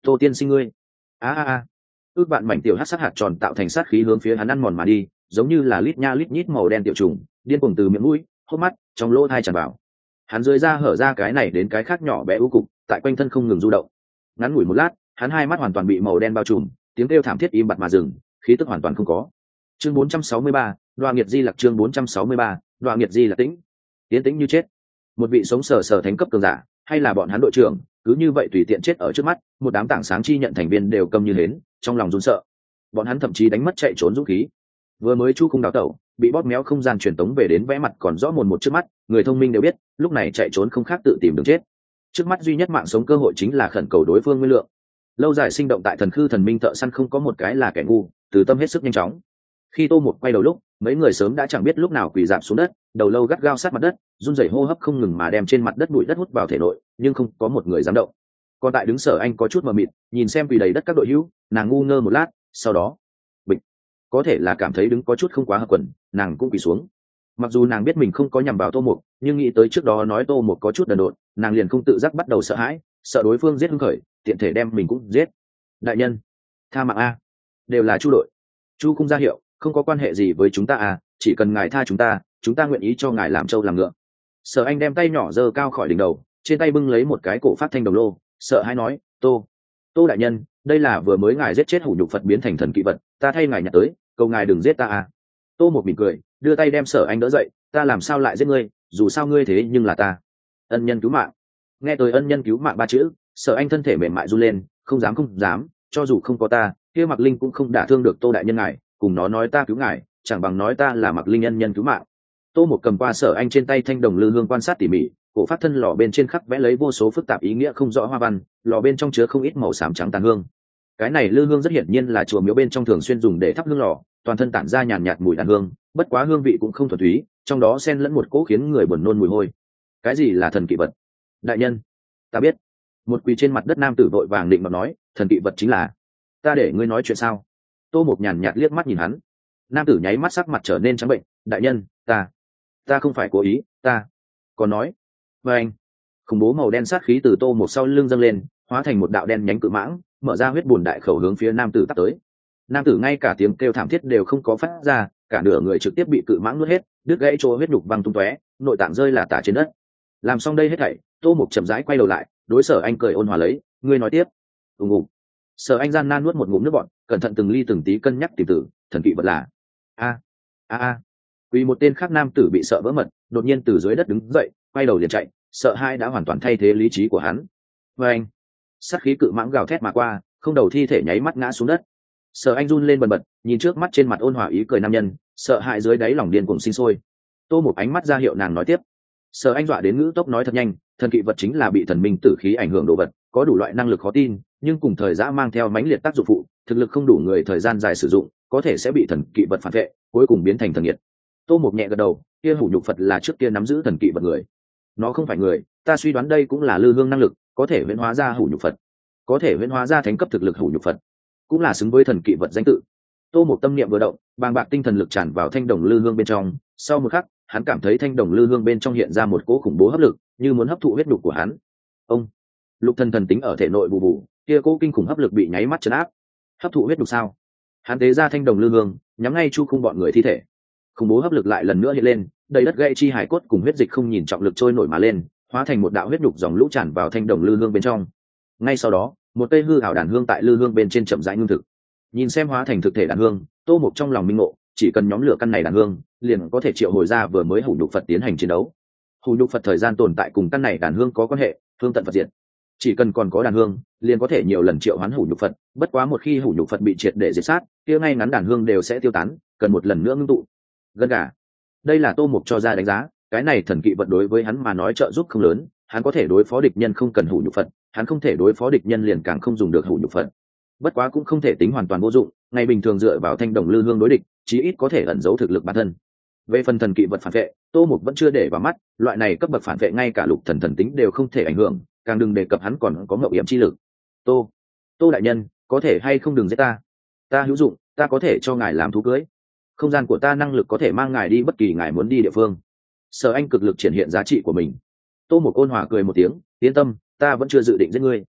Tô tiên sinh ngươi. A a a. Ước vạn mảnh tiểu hắc sắc hạt tròn tạo thành sát khí hướng phía hắn ăn mòn mà đi, giống như là lít nha lít nhít màu đen tiểu trùng, điên cuồng từ miệng mũi, hốc mắt, trong lỗ tai tràn vào. Hắn dưới da hở ra cái này đến cái khác nhỏ bé u cục, tại quanh thân không ngừng du động. Ngắn ngủi một lát, hắn hai mắt hoàn toàn bị màu đen bao trùm, tiếng kêu thảm thiết im bặt mà dừng, khí tức hoàn toàn không có. Chương bốn trăm sáu mươi ba, Đoạ Nghiệt Di Lặc chương bốn trăm sáu mươi ba, Đoạ Nghiệt Di Lặc tĩnh. Tiến tĩnh như chết. Một vị sống sờ sờ thánh cấp cường giả, hay là bọn hắn đội trưởng, cứ như vậy tùy tiện chết ở trước mắt, một đám tảng sáng chi nhận thành viên đều câm như hến, trong lòng run sợ. Bọn hắn thậm chí đánh mất chạy trốn dũng khí. Vừa mới chu không đào tẩu, bị bóp méo không gian truyền tống về đến vẽ mặt còn rõ mồn một trước mắt, người thông minh đều biết, lúc này chạy trốn không khác tự tìm đường chết. Trước mắt duy nhất mạng sống cơ hội chính là khẩn cầu đối phương nguyên lượng. Lâu dài sinh động tại thần khư thần minh thợ săn không có một cái là kẻ ngu, từ tâm hết sức nhanh chóng. Khi Tô Một quay đầu lúc, mấy người sớm đã chẳng biết lúc nào quỳ rạp xuống đất, đầu lâu gắt gao sát mặt đất, run rẩy hô hấp không ngừng mà đem trên mặt đất bụi đất hút vào thể nội, nhưng không có một người dám động. Còn tại đứng Sở Anh có chút mờ mịt, nhìn xem quỳ đầy đất các đội hữu, nàng ngu ngơ một lát, sau đó, bịch, có thể là cảm thấy đứng có chút không quá hợp quần, nàng cũng quỳ xuống. Mặc dù nàng biết mình không có nhằm vào Tô Mục, nhưng nghĩ tới trước đó nói Tô Mục có chút đần độn, nàng liền không tự giác bắt đầu sợ hãi, sợ đối phương giết hưng khởi, tiện thể đem mình cũng giết. Đại nhân, tha mạng a, đều là Chu đội. Chu không ra hiệu, không có quan hệ gì với chúng ta à, chỉ cần ngài tha chúng ta, chúng ta nguyện ý cho ngài làm trâu làm ngựa. Sở Anh đem tay nhỏ giơ cao khỏi đỉnh đầu, trên tay bưng lấy một cái cổ phát thanh đồng lô, sợ hãi nói, Tô, Tô đại nhân, đây là vừa mới ngài giết chết hủ nhục Phật biến thành thần kỵ vật, ta thay ngài nhặt tới, cầu ngài đừng giết ta à. Tô một mỉm cười, đưa tay đem Sở Anh đỡ dậy, ta làm sao lại giết ngươi, dù sao ngươi thế nhưng là ta ân nhân cứu mạng. Nghe tới ân nhân cứu mạng ba chữ, Sở Anh thân thể mềm mại run lên, không dám không dám, cho dù không có ta, kia Mặc Linh cũng không đả thương được Tô đại nhân ngài, cùng nó nói ta cứu ngài, chẳng bằng nói ta là Mặc Linh ân nhân cứu mạng. Tô một cầm qua Sở Anh trên tay thanh đồng lư hương quan sát tỉ mỉ, cổ phát thân lò bên trên khắc vẽ lấy vô số phức tạp ý nghĩa không rõ hoa văn, lò bên trong chứa không ít màu xám trắng tàn hương. Cái này lư hương rất hiển nhiên là chùa miếu bên trong thường xuyên dùng để thắp hương lò, toàn thân tản ra nhàn nhạt mùi đàn hương, bất quá hương vị cũng không thuần túy, trong đó xen lẫn một cỗ khiến người buồn nôn mùi hôi. Cái gì là thần kỵ vật? Đại nhân, ta biết. Một quỳ trên mặt đất nam tử vội vàng định mà nói, thần kỵ vật chính là. Ta để ngươi nói chuyện sao? Tô một nhàn nhạt liếc mắt nhìn hắn. Nam tử nháy mắt sắc mặt trở nên trắng bệnh, đại nhân, ta, ta không phải cố ý, ta. Còn nói, và anh, khủng bố màu đen sát khí từ Tô một sau lưng dâng lên, hóa thành một đạo đen nhánh cự mãng, mở ra huyết bùn đại khẩu hướng phía nam tử tắt tới. Nam tử ngay cả tiếng kêu thảm thiết đều không có phát ra, cả nửa người trực tiếp bị cự mãng nuốt hết, đứt gãy chỗ huyết nhục văng tung tóe, nội tạng rơi là tả trên đất. Làm xong đây hết thảy, Tô Mục chậm rãi quay đầu lại, đối Sở Anh cười ôn hòa lấy, ngươi nói tiếp. Ùng ùng. Sở Anh gian nan nuốt một ngụm nước bọt, cẩn thận từng ly từng tí cân nhắc tìm tử, thần kỵ vật là. A a a. Vì một tên khác nam tử bị sợ vỡ mật, đột nhiên từ dưới đất đứng dậy, quay đầu liền chạy, sợ hai đã hoàn toàn thay thế lý trí của hắn. Và anh. Sát khí cự mãng gào thét mà qua, không đầu thi thể nháy mắt ngã xuống đất. Sở Anh run lên bần bật, nhìn trước mắt trên mặt ôn hòa ý cười nam nhân, sợ hãi dưới đáy lòng điên cuồng sinh sôi. Tô một ánh mắt ra hiệu nàng nói tiếp. Sở Anh dọa đến ngữ tốc nói thật nhanh, thần kỵ vật chính là bị thần minh tử khí ảnh hưởng đồ vật, có đủ loại năng lực khó tin, nhưng cùng thời gian mang theo mãnh liệt tác dụng phụ, thực lực không đủ người thời gian dài sử dụng, có thể sẽ bị thần kỵ vật phản vệ, cuối cùng biến thành thần nghiệt. Tô một nhẹ gật đầu, kia hủ nhục Phật là trước kia nắm giữ thần kỵ vật người. Nó không phải người, ta suy đoán đây cũng là lư hương năng lực, có thể huyễn hóa ra hủ nhục Phật, có thể huyễn hóa ra thánh cấp thực lực hủ nhục Phật, cũng là xứng với thần kỵ vật danh tự. Tô một tâm niệm vừa động, bàng bạc tinh thần lực tràn vào thanh đồng lư hương bên trong, sau một khắc, hắn cảm thấy thanh đồng lư hương bên trong hiện ra một cỗ khủng bố hấp lực, như muốn hấp thụ huyết nhục của hắn. Ông, lục thần thần tính ở thể nội bù bù, kia cỗ kinh khủng hấp lực bị nháy mắt chấn áp. Hấp thụ huyết nhục sao? Hắn tế ra thanh đồng lư hương, nhắm ngay chu khung bọn người thi thể. Khủng bố hấp lực lại lần nữa hiện lên, đầy đất gãy chi hải cốt cùng huyết dịch không nhìn trọng lực trôi nổi mà lên, hóa thành một đạo huyết nhục dòng lũ tràn vào thanh đồng lư hương bên trong. Ngay sau đó, một cây hư ảo đàn hương tại lư hương bên trên chậm rãi ngưng thực. Nhìn xem hóa thành thực thể đàn hương, Tô Mục trong lòng minh ngộ, chỉ cần nhóm lửa căn này đàn hương, liền có thể triệu hồi ra vừa mới hủ nhục Phật tiến hành chiến đấu. Hủ nhục Phật thời gian tồn tại cùng căn này đàn hương có quan hệ, hương tận Phật diệt. Chỉ cần còn có đàn hương, liền có thể nhiều lần triệu hoán hủ nhục Phật, bất quá một khi hủ nhục Phật bị triệt để diệt sát, kia ngay ngắn đàn hương đều sẽ tiêu tán, cần một lần nữa ngưng tụ. Gần cả. Đây là Tô Mục cho ra đánh giá, cái này thần kỵ vật đối với hắn mà nói trợ giúp không lớn, hắn có thể đối phó địch nhân không cần hủ nhục Phật, hắn không thể đối phó địch nhân liền càng không dùng được hủ nhục Phật. Bất quá cũng không thể tính hoàn toàn vô dụng, ngày bình thường dựa vào thanh đồng lư hương đối địch, chí ít có thể ẩn giấu thực lực bản thân. Về phần thần kỵ vật phản vệ, Tô Mục vẫn chưa để vào mắt, loại này cấp bậc phản vệ ngay cả lục thần thần tính đều không thể ảnh hưởng, càng đừng đề cập hắn còn có ngậu yểm chi lực. Tô, Tô đại nhân, có thể hay không đừng giết ta? Ta hữu dụng, ta có thể cho ngài làm thú cưới. Không gian của ta năng lực có thể mang ngài đi bất kỳ ngài muốn đi địa phương. Sở Anh cực lực triển hiện giá trị của mình. Tô Mục ôn hòa cười một tiếng, yên tâm, ta vẫn chưa dự định giết ngươi.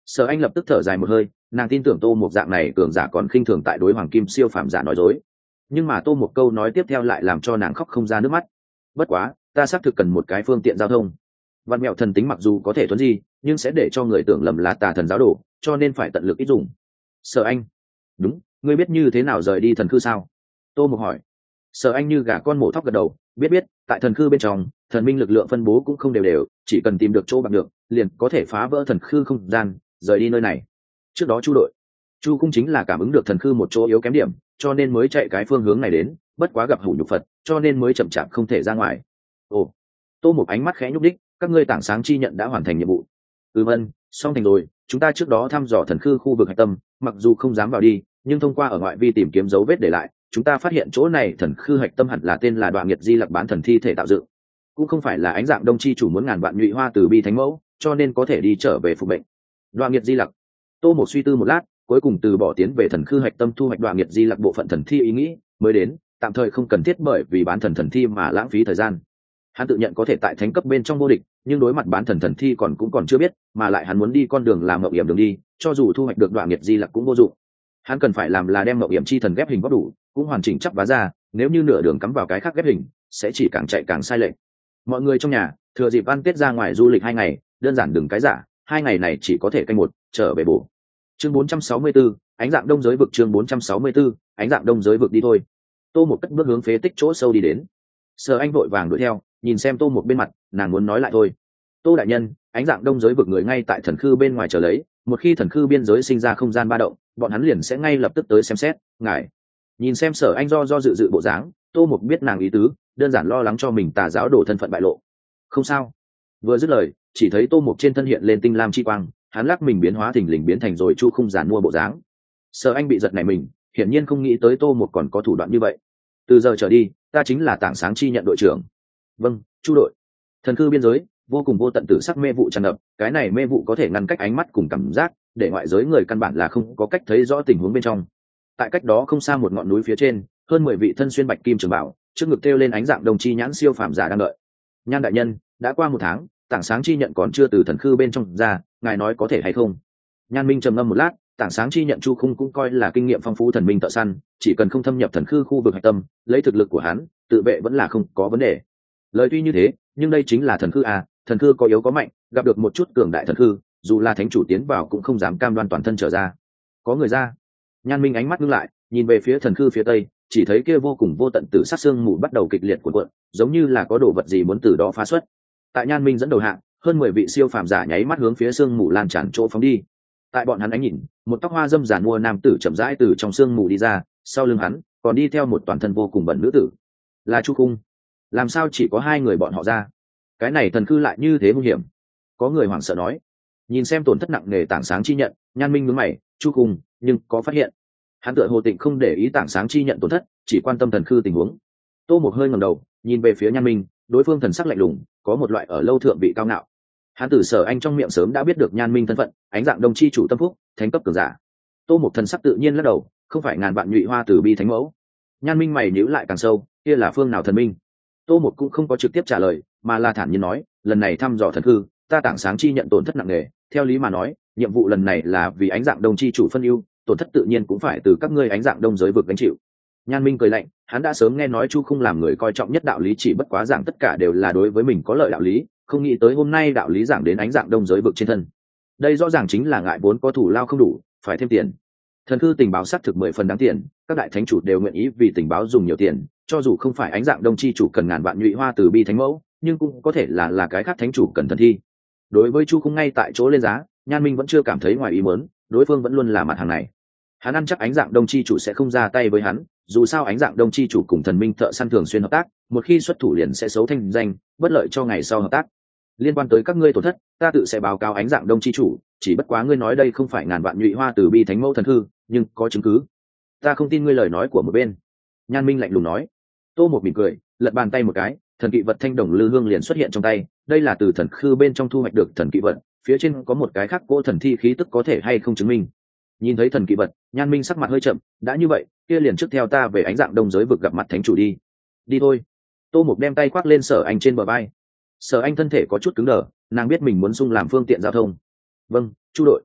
Sở Anh lập tức thở dài một hơi, nàng tin tưởng Tô Mục dạng này cường giả còn khinh thường tại đối hoàng kim siêu phàm giả nói dối. Nhưng mà Tô Mục câu nói tiếp theo lại làm cho nàng khóc không ra nước mắt. Bất quá, ta xác thực cần một cái phương tiện giao thông. Văn mẹo thần tính mặc dù có thể thuấn di, nhưng sẽ để cho người tưởng lầm là tà thần giáo đồ, cho nên phải tận lực ít dùng. Sở Anh, đúng, ngươi biết như thế nào rời đi thần khư sao? Tô Mục hỏi. Sở Anh như gà con mổ thóc gật đầu, biết biết, tại thần khư bên trong, thần minh lực lượng phân bố cũng không đều đều, chỉ cần tìm được chỗ bằng được, liền có thể phá vỡ thần khư không gian, rời đi nơi này. Trước đó Chu đội, Chu cung chính là cảm ứng được thần khư một chỗ yếu kém điểm, cho nên mới chạy cái phương hướng này đến, bất quá gặp hủ nhục Phật, cho nên mới chậm chạp không thể ra ngoài. Ồ, Tô Mục ánh mắt khẽ nhúc đích, các ngươi tảng sáng chi nhận đã hoàn thành nhiệm vụ. Ừ vâng, xong thành rồi, chúng ta trước đó thăm dò thần khư khu vực hạch tâm, mặc dù không dám vào đi, nhưng thông qua ở ngoại vi tìm kiếm dấu vết để lại, chúng ta phát hiện chỗ này thần khư hạch tâm hẳn là tên là Đoạn Nghiệt Di Lặc bán thần thi thể tạo dựng, cũng không phải là ánh dạng đông chi chủ muốn ngàn vạn nhụy hoa từ bi thánh mẫu, cho nên có thể đi trở về phục bệnh. Đoạn Nghiệt Di Lặc. Tô Mục suy tư một lát, cuối cùng từ bỏ tiến về thần khư hạch tâm thu hoạch Đoạn Nghiệt Di Lặc bộ phận thần thi ý nghĩ, mới đến, tạm thời không cần thiết bởi vì bán thần thần thi mà lãng phí thời gian. Hắn tự nhận có thể tại thánh cấp bên trong vô địch, nhưng đối mặt bán thần thần thi còn cũng còn chưa biết, mà lại hắn muốn đi con đường làm mộng hiểm đường đi, cho dù thu hoạch được Đoạn Nghiệt Di Lặc cũng vô dụng. Hắn cần phải làm là đem mộng hiểm chi thần ghép hình góp đủ, cũng hoàn chỉnh chắp vá ra, nếu như nửa đường cắm vào cái khác ghép hình, sẽ chỉ càng chạy càng sai lệch. Mọi người trong nhà thừa dịp ăn tết ra ngoài du lịch hai ngày, đơn giản đừng cái giả, hai ngày này chỉ có thể canh một, trở về bổ. Chương bốn trăm sáu mươi 44, ánh dạng đông giới vực. Chương bốn trăm sáu mươi 44, ánh dạng đông giới vực. Đi thôi. Tô Một cất bước hướng phế tích chỗ sâu đi đến. Sở Anh vội vàng đuổi theo, nhìn xem Tô Một bên mặt, nàng muốn nói lại thôi. Tô đại nhân, ánh dạng đông giới vực người ngay tại thần khư bên ngoài chờ lấy, một khi thần khư biên giới sinh ra không gian ba động, bọn hắn liền sẽ ngay lập tức tới xem xét. Ngài nhìn xem Sở Anh do do dự dự bộ dáng, Tô Một biết nàng ý tứ, đơn giản lo lắng cho mình tà giáo đổ thân phận bại lộ. Không sao. Vừa dứt lời, chỉ thấy Tô Một trên thân hiện lên tinh lam chi quang, hắn lắc mình biến hóa thình lình biến thành rồi chu không giản mua bộ dáng. Sở Anh bị giật nảy mình, hiển nhiên không nghĩ tới Tô Một còn có thủ đoạn như vậy. Từ giờ trở đi, ta chính là tảng sáng chi nhận đội trưởng. Vâng, Chu đội. Thần cư biên giới vô cùng vô tận tử sắc mê vụ tràn ngập, cái này mê vụ có thể ngăn cách ánh mắt cùng cảm giác, để ngoại giới người căn bản là không có cách thấy rõ tình huống bên trong. Tại cách đó không xa một ngọn núi phía trên, hơn mười vị thân xuyên bạch kim trường bảo, trước ngực treo lên ánh dạng đồng chi nhãn siêu phàm giả đang đợi. Nhan đại nhân, đã qua một tháng, tảng sáng chi nhận còn chưa từ thần khư bên trong ra, ngài nói có thể hay không? Nhan Minh trầm ngâm một lát, tảng sáng chi nhận chu khung cũng coi là kinh nghiệm phong phú thần minh thợ săn, chỉ cần không thâm nhập thần khư khu vực hạch tâm, lấy thực lực của hắn, tự vệ vẫn là không có vấn đề. Lời tuy như thế, nhưng đây chính là thần khư à, thần khư có yếu có mạnh, gặp được một chút cường đại thần khư, dù là thánh chủ tiến vào cũng không dám cam đoan toàn thân trở ra. Có người ra. Nhan Minh ánh mắt ngưng lại, nhìn về phía thần khư phía tây, chỉ thấy kia vô cùng vô tận tử sát xương mù bắt đầu kịch liệt cuộn cuộn, giống như là có đồ vật gì muốn từ đó phá xuất. Tại Nhan Minh dẫn đầu hạng, hơn mười vị siêu phàm giả nháy mắt hướng phía xương mù lan tràn chỗ phóng đi. Tại bọn hắn ánh nhìn, một tóc hoa dâm giản mua nam tử chậm rãi từ trong xương mù đi ra, sau lưng hắn còn đi theo một toàn thân vô cùng bẩn nữ tử, là Chu Cung. Làm sao chỉ có hai người bọn họ ra? Cái này thần cư lại như thế nguy hiểm. Có người hoảng sợ nói. Nhìn xem tổn thất nặng nề tảng sáng chi nhận, Nhan Minh nhướng mày, Chu Cung, nhưng có phát hiện. Hắn tựa hồ tịnh không để ý tảng sáng chi nhận tổn thất, chỉ quan tâm thần cư tình huống. Tô Một hơi ngẩng đầu, nhìn về phía Nhan Minh, đối phương thần sắc lạnh lùng, có một loại ở lâu thượng vị cao ngạo. Hắn từ Sở Anh trong miệng sớm đã biết được Nhan Minh thân phận, ánh dạng đông chi chủ tâm phúc, thánh cấp cường giả. Tô Một thần sắc tự nhiên lắc đầu, không phải ngàn vạn nhụy hoa từ bi thánh mẫu. Nhan Minh mày nhíu lại càng sâu, kia là phương nào thần minh? Tô Một cũng không có trực tiếp trả lời, mà là thản nhiên nói, lần này thăm dò thần hư, ta tảng sáng chi nhận tổn thất nặng nề, theo lý mà nói, nhiệm vụ lần này là vì ánh dạng đông chi chủ phân ưu, tổn thất tự nhiên cũng phải từ các ngươi ánh dạng đông giới vực gánh chịu. Nhan Minh cười lạnh, hắn đã sớm nghe nói Chu không làm người coi trọng nhất đạo lý, chỉ bất quá giảng tất cả đều là đối với mình có lợi đạo lý, không nghĩ tới hôm nay đạo lý giảng đến ánh dạng đông giới vực trên thân. Đây rõ ràng chính là ngại vốn có thủ lao không đủ, phải thêm tiền. Thần cư tình báo xác thực mười phần đáng tiền, các đại thánh chủ đều nguyện ý vì tình báo dùng nhiều tiền, cho dù không phải ánh dạng đông chi chủ cần ngàn vạn nhụy hoa từ bi thánh mẫu, nhưng cũng có thể là là cái khác thánh chủ cần thần thi. Đối với Chu không ngay tại chỗ lên giá, Nhan Minh vẫn chưa cảm thấy ngoài ý muốn, đối phương vẫn luôn là mặt hàng này. Hắn ăn chắc ánh dạng đông chi chủ sẽ không ra tay với hắn, dù sao ánh dạng đông chi chủ cùng thần minh thợ săn thường xuyên hợp tác, một khi xuất thủ liền sẽ xấu thanh danh, bất lợi cho ngày sau hợp tác. Liên quan tới các ngươi tổn thất, ta tự sẽ báo cáo ánh dạng đông chi chủ, chỉ bất quá ngươi nói đây không phải ngàn vạn nhụy hoa từ bi thánh mẫu thần hư, nhưng có chứng cứ. Ta không tin ngươi lời nói của một bên. Nhan Minh lạnh lùng nói. Tô Một mỉm cười, lật bàn tay một cái, thần kỵ vật thanh đồng lư hương liền xuất hiện trong tay, đây là từ thần khư bên trong thu hoạch được thần kỵ vật, phía trên có một cái khắc cỗ thần thi khí tức có thể hay không chứng minh. Nhìn thấy thần kỵ vật, Nhan Minh sắc mặt hơi chậm, đã như vậy, kia liền trước theo ta về ánh dạng đông giới vực gặp mặt thánh chủ đi. Đi thôi. Tô Một đem tay khoác lên Sở Anh trên bờ vai. Sở Anh thân thể có chút cứng đờ, nàng biết mình muốn sung làm phương tiện giao thông. Vâng, Chu đội.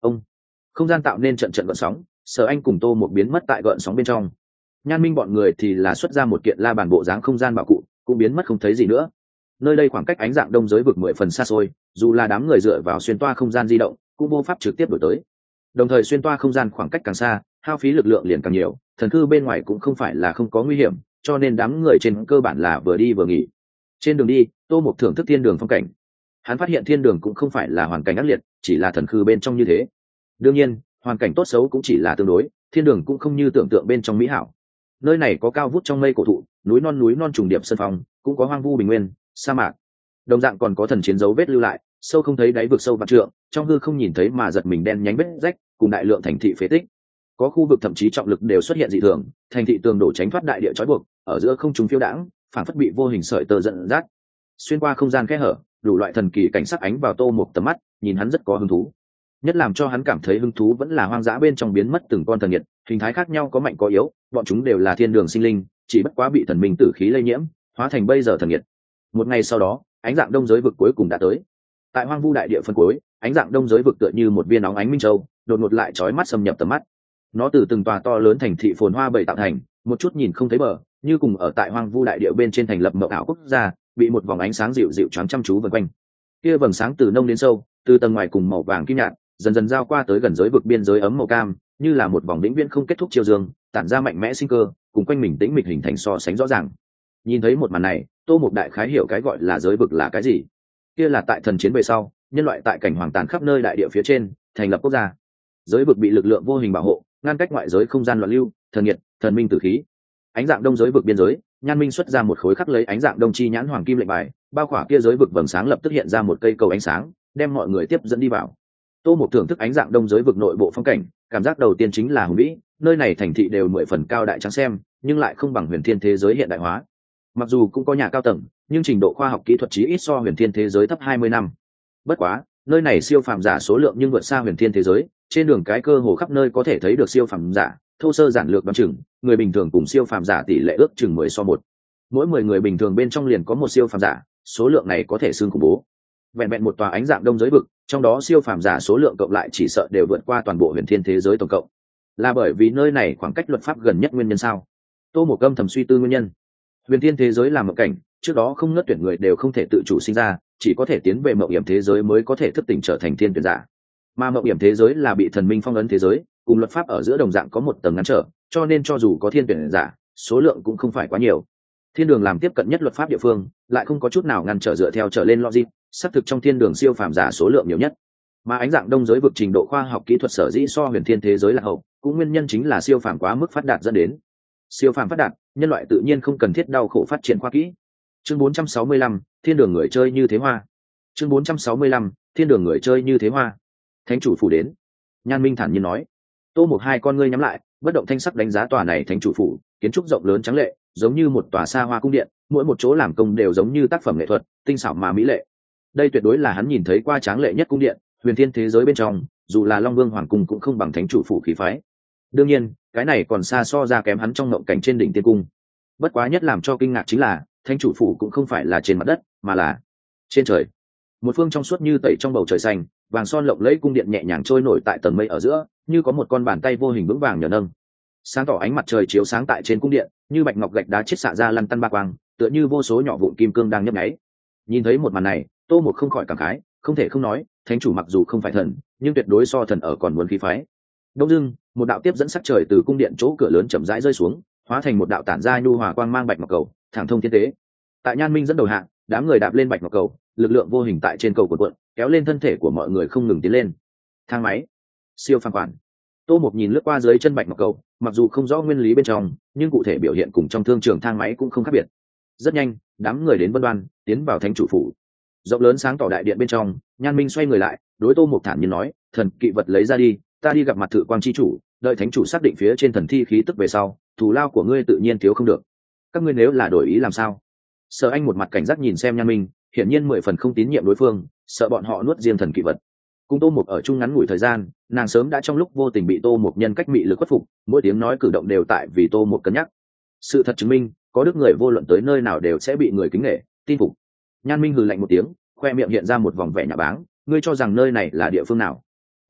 ông không gian tạo nên trận trận gợn sóng, Sở Anh cùng Tô một biến mất tại gợn sóng bên trong. Nhan Minh bọn người thì là xuất ra một kiện la bàn bộ dáng không gian bảo cụ, cũng biến mất không thấy gì nữa. Nơi đây khoảng cách ánh dạng đông giới vực mười phần xa xôi, dù là đám người dựa vào xuyên toa không gian di động cũng vô pháp trực tiếp đổi tới. Đồng thời xuyên toa không gian khoảng cách càng xa, hao phí lực lượng liền càng nhiều, thần cư bên ngoài cũng không phải là không có nguy hiểm, cho nên đám người trên cơ bản là vừa đi vừa nghỉ. Trên đường đi, Tô Mục thưởng thức thiên đường phong cảnh. Hắn phát hiện thiên đường cũng không phải là hoàn cảnh ác liệt, chỉ là thần cư bên trong như thế. Đương nhiên, hoàn cảnh tốt xấu cũng chỉ là tương đối, thiên đường cũng không như tưởng tượng bên trong mỹ hảo. Nơi này có cao vút trong mây cổ thụ, núi non núi non trùng điệp sân phong, cũng có hoang vu bình nguyên, sa mạc. Đồng dạng còn có thần chiến dấu vết lưu lại, sâu không thấy đáy vực sâu vạn trượng, trong hư không nhìn thấy mà giật mình đen nhánh vết rách, cùng đại lượng thành thị phế tích. Có khu vực thậm chí trọng lực đều xuất hiện dị thường, thành thị tường đổ tránh thoát đại địa trói buộc, ở giữa không trung phiêu đãng, phản phất bị vô hình sợi tơ dẫn dắt. Xuyên qua không gian kẽ hở, đủ loại thần kỳ cảnh sắc ánh vào Tô Mục tầm mắt, nhìn hắn rất có hứng thú. Nhất làm cho hắn cảm thấy hứng thú vẫn là hoang dã bên trong biến mất từng con thần nhiệt, hình thái khác nhau có mạnh có yếu, bọn chúng đều là thiên đường sinh linh, chỉ bất quá bị thần minh tử khí lây nhiễm, hóa thành bây giờ thần nhiệt. Một ngày sau đó, ánh dạng đông giới vực cuối cùng đã tới. Tại hoang vu đại địa phân cuối, ánh dạng đông giới vực tựa như một viên óng ánh minh châu, đột ngột lại chói mắt xâm nhập tầm mắt. Nó từ từng tòa to lớn thành thị phồn hoa bầy tạo thành, một chút nhìn không thấy bờ, như cùng ở tại hoang vu đại địa bên trên thành lập mộng ảo quốc gia, bị một vòng ánh sáng dịu dịu choáng chăm chú vần quanh. Kia vầng sáng từ nông đến sâu, từ tầng ngoài cùng màu vàng kim nhạt, dần dần giao qua tới gần giới vực biên giới ấm màu cam, như là một vòng vĩnh viễn không kết thúc chiều dương, tản ra mạnh mẽ sinh cơ, cùng quanh mình tĩnh mịch hình thành so sánh rõ ràng. Nhìn thấy một màn này, Tô Mục đại khái hiểu cái gọi là giới vực là cái gì. Kia là tại thần chiến về sau, nhân loại tại cảnh hoàng tàn khắp nơi đại địa phía trên, thành lập quốc gia. Giới vực bị lực lượng vô hình bảo hộ, ngăn cách ngoại giới không gian loạn lưu, thần nhiệt, thần minh tử khí. Ánh dạng đông giới vực biên giới, Nhan Minh xuất ra một khối khắc lấy ánh dạng đông chi nhãn hoàng kim lệnh bài, bao khỏa kia giới vực vầng sáng lập tức hiện ra một cây cầu ánh sáng, đem mọi người tiếp dẫn đi vào. Tô Mục thưởng thức ánh dạng đông giới vực nội bộ phong cảnh, cảm giác đầu tiên chính là hùng vĩ, nơi này thành thị đều mười phần cao đại trắng xem, nhưng lại không bằng huyền thiên thế giới hiện đại hóa. Mặc dù cũng có nhà cao tầng, nhưng trình độ khoa học kỹ thuật chí ít so huyền thiên thế giới thấp hai mươi năm. Bất quá, nơi này siêu phàm giả số lượng nhưng vượt xa huyền thiên thế giới, trên đường cái cơ hồ khắp nơi có thể thấy được siêu phàm giả, thô sơ giản lược đoán chừng, người bình thường cùng siêu phàm giả tỷ lệ ước chừng mười so một. Mỗi mười người bình thường bên trong liền có một siêu phàm giả, số lượng này có thể xương khủng bố. Vẹn vẹn một tòa ánh dạng đông giới vực, trong đó siêu phàm giả số lượng cộng lại chỉ sợ đều vượt qua toàn bộ huyền thiên thế giới tổng cộng. Là bởi vì nơi này khoảng cách luật pháp gần nhất nguyên nhân sao? Tô Mục Âm thầm suy tư nguyên nhân. Huyền thiên thế giới là mộng cảnh, trước đó không ngớt tuyển người đều không thể tự chủ sinh ra, chỉ có thể tiến về mộng hiểm thế giới mới có thể thức tỉnh trở thành thiên tuyển giả. Mà mộng hiểm thế giới là bị thần minh phong ấn thế giới, cùng luật pháp ở giữa đồng dạng có một tầng ngăn trở, cho nên cho dù có thiên tuyển giả, số lượng cũng không phải quá nhiều. Thiên đường làm tiếp cận nhất luật pháp địa phương, lại không có chút nào ngăn trở dựa theo trở lên logic, xác thực trong thiên đường siêu phàm giả số lượng nhiều nhất. Mà ánh dạng đông giới vực trình độ khoa học kỹ thuật sở dĩ so huyền thiên thế giới là hậu, cũng nguyên nhân chính là siêu phàm quá mức phát đạt dẫn đến. Siêu phàm phát đạt, nhân loại tự nhiên không cần thiết đau khổ phát triển khoa kỹ. Chương bốn trăm sáu mươi lăm, thiên đường người chơi như thế hoa. Chương bốn trăm sáu mươi lăm, thiên đường người chơi như thế hoa. Thánh chủ phủ đến. Nhan Minh thản nhiên nói. Tô Mục hai con ngươi nhắm lại, bất động thanh sắc đánh giá tòa này thánh chủ phủ, kiến trúc rộng lớn trắng lệ, giống như một tòa xa hoa cung điện, mỗi một chỗ làm công đều giống như tác phẩm nghệ thuật, tinh xảo mà mỹ lệ. Đây tuyệt đối là hắn nhìn thấy qua tráng lệ nhất cung điện, huyền thiên thế giới bên trong, dù là Long Vương hoàng cung cũng không bằng thánh chủ phủ khí phái. Đương nhiên, cái này còn xa so ra kém hắn trong ngộng cảnh trên đỉnh tiên cung. Bất quá nhất làm cho kinh ngạc chính là, thánh chủ phủ cũng không phải là trên mặt đất, mà là trên trời. Một phương trong suốt như tẩy trong bầu trời xanh, vàng son lộng lẫy cung điện nhẹ nhàng trôi nổi tại tầng mây ở giữa, như có một con bàn tay vô hình vững vàng nhờ nâng. Sáng tỏ ánh mặt trời chiếu sáng tại trên cung điện, như bạch ngọc gạch đá chiết xạ ra lăn tăn ba quang, tựa như vô số nhỏ vụn kim cương đang nhấp nháy. Nhìn thấy một màn này, Tô Mục không khỏi cảm khái, không thể không nói, thánh chủ mặc dù không phải thần, nhưng tuyệt đối so thần ở còn muốn khí phái. Đông dưng, một đạo tiếp dẫn sắc trời từ cung điện chỗ cửa lớn chậm rãi rơi xuống, hóa thành một đạo tản ra nhu hòa quang mang bạch ngọc cầu, thẳng thông thiên tế. Tại Nhan Minh dẫn đầu hạng, đám người đạp lên bạch ngọc cầu, lực lượng vô hình tại trên cầu cuộn cuộn, kéo lên thân thể của mọi người không ngừng tiến lên. Thang máy, siêu phàm quản. Tô Mục nhìn lướt qua dưới chân bạch ngọc cầu, mặc dù không rõ nguyên lý bên trong, nhưng cụ thể biểu hiện cùng trong thương trường thang máy cũng không khác biệt. Rất nhanh, đám người đến Vân Đoan, tiến vào thánh chủ phủ. Rộng lớn sáng tỏ đại điện bên trong, Nhan Minh xoay người lại, đối Tô Mục thản nhiên nói, thần kỵ vật lấy ra đi, ta đi gặp mặt Thự Quang chi chủ, đợi thánh chủ xác định phía trên thần thi khí tức về sau, thù lao của ngươi tự nhiên thiếu không được. Các ngươi nếu là đổi ý làm sao? Sở Anh một mặt cảnh giác nhìn xem Nhan Minh, hiển nhiên mười phần không tín nhiệm đối phương, sợ bọn họ nuốt riêng thần kỵ vật. Cùng Tô Mục ở chung ngắn ngủi thời gian, nàng sớm đã trong lúc vô tình bị Tô Mục nhân cách mị lực khuất phục, mỗi tiếng nói cử động đều tại vì Tô Mục cân nhắc. Sự thật chứng minh, có đức người vô luận tới nơi nào đều sẽ bị người kính nể, tin phục. Nhan Minh hừ lạnh một tiếng, khoe miệng hiện ra một vòng vẻ nhạ báng, ngươi cho rằng nơi này là địa phương nào?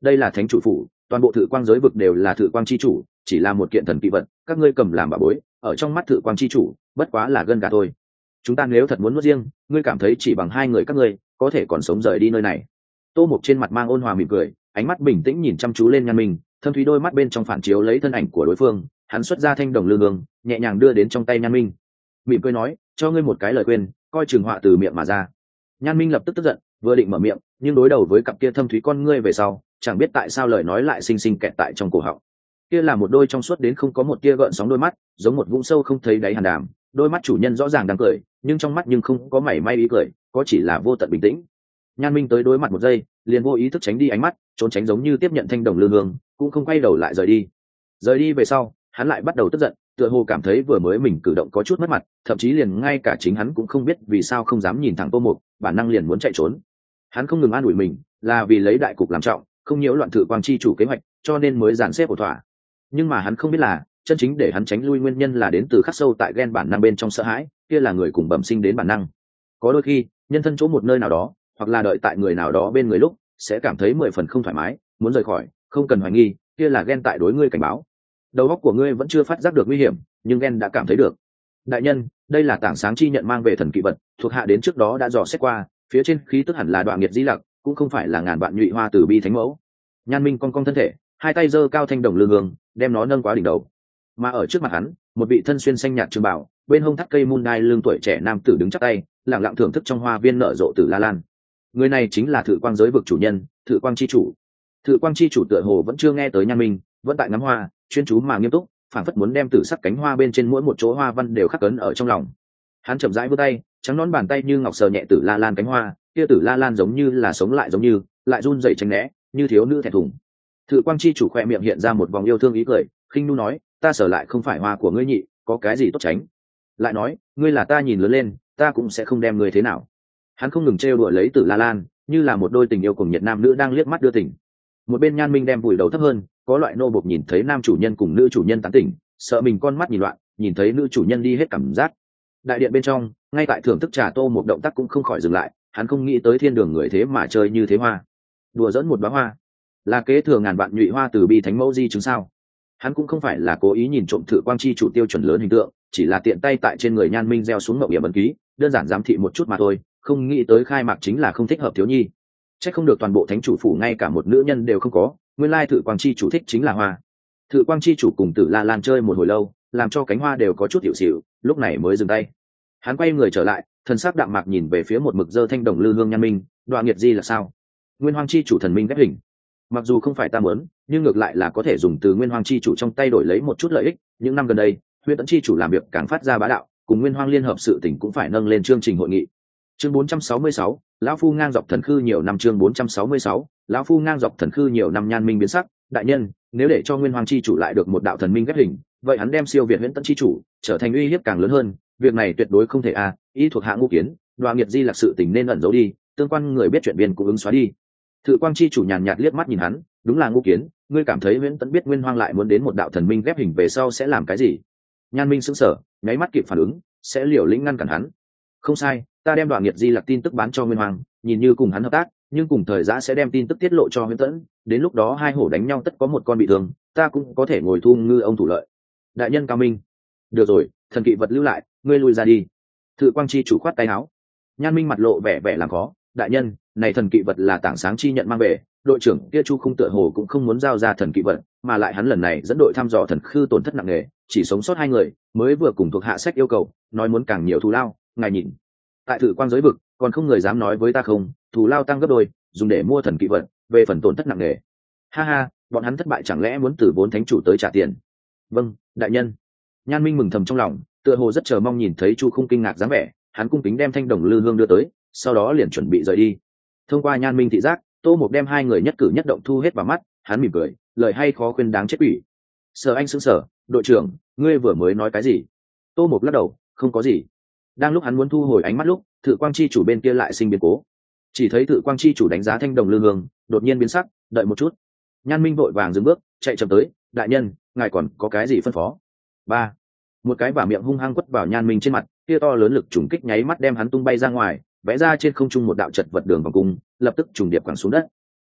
đây là thánh chủ phủ, toàn bộ thự quang giới vực đều là thự quang chi chủ, chỉ là một kiện thần kỵ vật, các ngươi cầm làm bảo bối, ở trong mắt thự quang chi chủ bất quá là gân gà thôi. Chúng ta nếu thật muốn nuốt riêng, ngươi cảm thấy chỉ bằng hai người các ngươi có thể còn sống rời đi nơi này? Tô Mục trên mặt mang ôn hòa mỉm cười, ánh mắt bình tĩnh nhìn chăm chú lên Nhan Minh, thâm thúy đôi mắt bên trong phản chiếu lấy thân ảnh của đối phương. Hắn xuất ra thanh đồng lư hương, nhẹ nhàng đưa đến trong tay Nhan Minh, mỉm cười nói, cho ngươi một cái lời khuyên, coi chừng họa từ miệng mà ra. Nhan Minh lập tức tức giận, vừa định mở miệng, nhưng đối đầu với cặp kia thâm thúy con ngươi về sau, chẳng biết tại sao lời nói lại xinh xinh kẹt tại trong cổ họng. Kia là một đôi trong suốt đến không có một tia gợn sóng đôi mắt, giống một vũng sâu không thấy đáy hàn đàm. Đôi mắt chủ nhân rõ ràng đang cười, nhưng trong mắt nhưng không có mảy may ý cười, có chỉ là vô tận bình tĩnh. Nhan Minh tới đối mặt một giây, liền vô ý thức tránh đi ánh mắt, trốn tránh giống như tiếp nhận thanh đồng lư hương, cũng không quay đầu lại rời đi. Rời đi về sau, hắn lại bắt đầu tức giận, tựa hồ cảm thấy vừa mới mình cử động có chút mất mặt, thậm chí liền ngay cả chính hắn cũng không biết vì sao không dám nhìn thẳng Tô Mục, bản năng liền muốn chạy trốn. Hắn không ngừng an ủi mình, là vì lấy đại cục làm trọng, không nhiễu loạn thự quang chi chủ kế hoạch, cho nên mới dàn xếp ổn thỏa. Nhưng mà hắn không biết là, chân chính để hắn tránh lui nguyên nhân là đến từ khắc sâu tại ghen bản năng bên trong sợ hãi, kia là người cùng bẩm sinh đến bản năng. Có đôi khi, nhân thân chỗ một nơi nào đó, hoặc là đợi tại người nào đó bên người lúc, sẽ cảm thấy mười phần không thoải mái, muốn rời khỏi, không cần hoài nghi, kia là ghen tại đối ngươi cảnh báo. Đầu óc của ngươi vẫn chưa phát giác được nguy hiểm, nhưng ghen đã cảm thấy được. Đại nhân, đây là tảng sáng chi nhận mang về thần kỵ vật, thuộc hạ đến trước đó đã dò xét qua, phía trên khí tức hẳn là đoạn nghiệt di lặc, cũng không phải là ngàn vạn nhụy hoa từ bi thánh mẫu. Nhan Minh cong cong thân thể, hai tay giơ cao thanh đồng lư hương, đem nó nâng quá đỉnh đầu. Mà ở trước mặt hắn, một vị thân xuyên xanh nhạt trường bảo, bên hông thắt cây mun đai lưng tuổi trẻ nam tử đứng chắp tay, lặng lặng thưởng thức trong hoa viên nở rộ tử la lan. Người này chính là thự quang giới vực chủ nhân, thự quang chi chủ. Thự quang chi chủ tựa hồ vẫn chưa nghe tới Nhan Minh, vẫn tại ngắm hoa, chuyên chú mà nghiêm túc, phảng phất muốn đem tử sắc cánh hoa bên trên mỗi một chỗ hoa văn đều khắc cấn ở trong lòng. Hắn chậm rãi vươn tay, trắng nón bàn tay như ngọc sờ nhẹ tử la lan cánh hoa, kia tử la lan giống như là sống lại giống như, lại run rẩy tránh né, như thiếu nữ thẹn thùng. Thự quang chi chủ khỏe miệng hiện ra một vòng yêu thương ý cười, khinh nu nói, ta sở lại không phải hoa của ngươi nhị, có cái gì tốt tránh? Lại nói, ngươi là ta nhìn lớn lên, ta cũng sẽ không đem ngươi thế nào. Hắn không ngừng trêu đùa lấy tử la lan, như là một đôi tình yêu cùng nhiệt nam nữ đang liếc mắt đưa tình. Một bên Nhan Minh đem vùi đầu thấp hơn, có loại nô bộc nhìn thấy nam chủ nhân cùng nữ chủ nhân tán tỉnh, sợ mình con mắt nhìn loạn, nhìn thấy nữ chủ nhân đi hết cảm giác. Đại điện bên trong, ngay tại thưởng thức trà tô một động tác cũng không khỏi dừng lại, hắn không nghĩ tới thiên đường người thế mà chơi như thế hoa, đùa dẫn một bá hoa, là kế thừa ngàn vạn nhụy hoa từ bi thánh mẫu di chứng sao? Hắn cũng không phải là cố ý nhìn trộm thự quang chi chủ tiêu chuẩn lớn hình tượng, chỉ là tiện tay tại trên người Nhan Minh gieo xuống mộng điểm ấn ký, đơn giản giám thị một chút mà thôi, không nghĩ tới khai mạc chính là không thích hợp thiếu nhi. Chắc không được toàn bộ thánh chủ phủ ngay cả một nữ nhân đều không có, nguyên lai thự quang chi chủ thích chính là hoa. Thự quang chi chủ cùng tử la lan chơi một hồi lâu, làm cho cánh hoa đều có chút hiệu xịu, lúc này mới dừng tay. Hắn quay người trở lại, thần sắc đạm mạc nhìn về phía một mực dơ thanh đồng lư hương Nhan Minh, đoạn nghiệt gì là sao? Nguyên hoang chi chủ thần minh ghép hình, mặc dù không phải ta muốn, nhưng ngược lại là có thể dùng từ nguyên hoang chi chủ trong tay đổi lấy một chút lợi ích. Những năm gần đây, huyễn tẫn chi chủ làm việc càng phát ra bá đạo, cùng nguyên hoang liên hợp sự tỉnh cũng phải nâng lên chương trình hội nghị. Chương bốn trăm sáu mươi sáu, lão phu ngang dọc thần khư nhiều năm. Chương bốn trăm sáu mươi sáu, lão phu ngang dọc thần khư nhiều năm. Nhan Minh biến sắc, đại nhân, nếu để cho nguyên hoang chi chủ lại được một đạo thần minh ghép hình, vậy hắn đem siêu việt huyễn tẫn chi chủ, trở thành uy hiếp càng lớn hơn, việc này tuyệt đối không thể a. À, ý thuộc hạ ngũ kiến, đoạ nghiệt di là sự tình nên ẩn giấu đi, tương quan người biết chuyện viên cũng ứng xóa đi. Thự quang chi chủ nhàn nhạt liếc mắt nhìn hắn, đúng là ngũ kiến, ngươi cảm thấy huyễn tẫn biết nguyên hoang lại muốn đến một đạo thần minh ghép hình về sau sẽ làm cái gì? Nhan Minh sững sờ, nháy mắt kịp phản ứng, sẽ liều lĩnh ngăn cản hắn. Không sai, ta đem đoạn nghiệt di lặc tin tức bán cho nguyên hoàng, nhìn như cùng hắn hợp tác, nhưng cùng thời giã sẽ đem tin tức tiết lộ cho huyễn tẫn, đến lúc đó hai hổ đánh nhau tất có một con bị thương, ta cũng có thể ngồi thu ngư ông thủ lợi. Đại nhân cao minh. Được rồi, thần kỵ vật lưu lại, ngươi lui ra đi. Thự quang chi chủ khoát tay áo. Nhan Minh mặt lộ vẻ vẻ làm khó, đại nhân, này thần kỵ vật là tảng sáng chi nhận mang về, đội trưởng kia Chu Khung tựa hồ cũng không muốn giao ra thần kỵ vật, mà lại hắn lần này dẫn đội thăm dò thần khư tổn thất nặng nề, chỉ sống sót hai người, mới vừa cùng thuộc hạ sách yêu cầu, nói muốn càng nhiều thù lao, ngài nhìn. Tại thử quang giới vực, còn không người dám nói với ta không, thù lao tăng gấp đôi, dùng để mua thần kỵ vật, về phần tổn thất nặng nề. Ha ha, bọn hắn thất bại chẳng lẽ muốn từ vốn thánh chủ tới trả tiền? Vâng, đại nhân. Nhan Minh mừng thầm trong lòng, tựa hồ rất chờ mong nhìn thấy Chu Khung kinh ngạc dáng vẻ, hắn cung kính đem thanh đồng lư hương đưa tới, sau đó liền chuẩn bị rời đi. Thông qua Nhan Minh thị giác, Tô Mục đem hai người nhất cử nhất động thu hết vào mắt, hắn mỉm cười, lời hay khó khuyên đáng chết quỷ. Sở Anh sững sờ, đội trưởng, ngươi vừa mới nói cái gì? Tô Mục lắc đầu, không có gì. Đang lúc hắn muốn thu hồi ánh mắt lúc, Thự Quang chi chủ bên kia lại sinh biến cố. Chỉ thấy Thự Quang chi chủ đánh giá thanh đồng lư hương, đột nhiên biến sắc, đợi một chút. Nhan Minh vội vàng dừng bước, chạy chậm tới, đại nhân, ngài còn có cái gì phân phó? Ba. Một cái bả miệng hung hăng quất vào Nhan Minh trên mặt, kia to lớn lực trùng kích nháy mắt đem hắn tung bay ra ngoài, vẽ ra trên không trung một đạo chật vật đường vòng cung, lập tức trùng điệp quẳng xuống đất.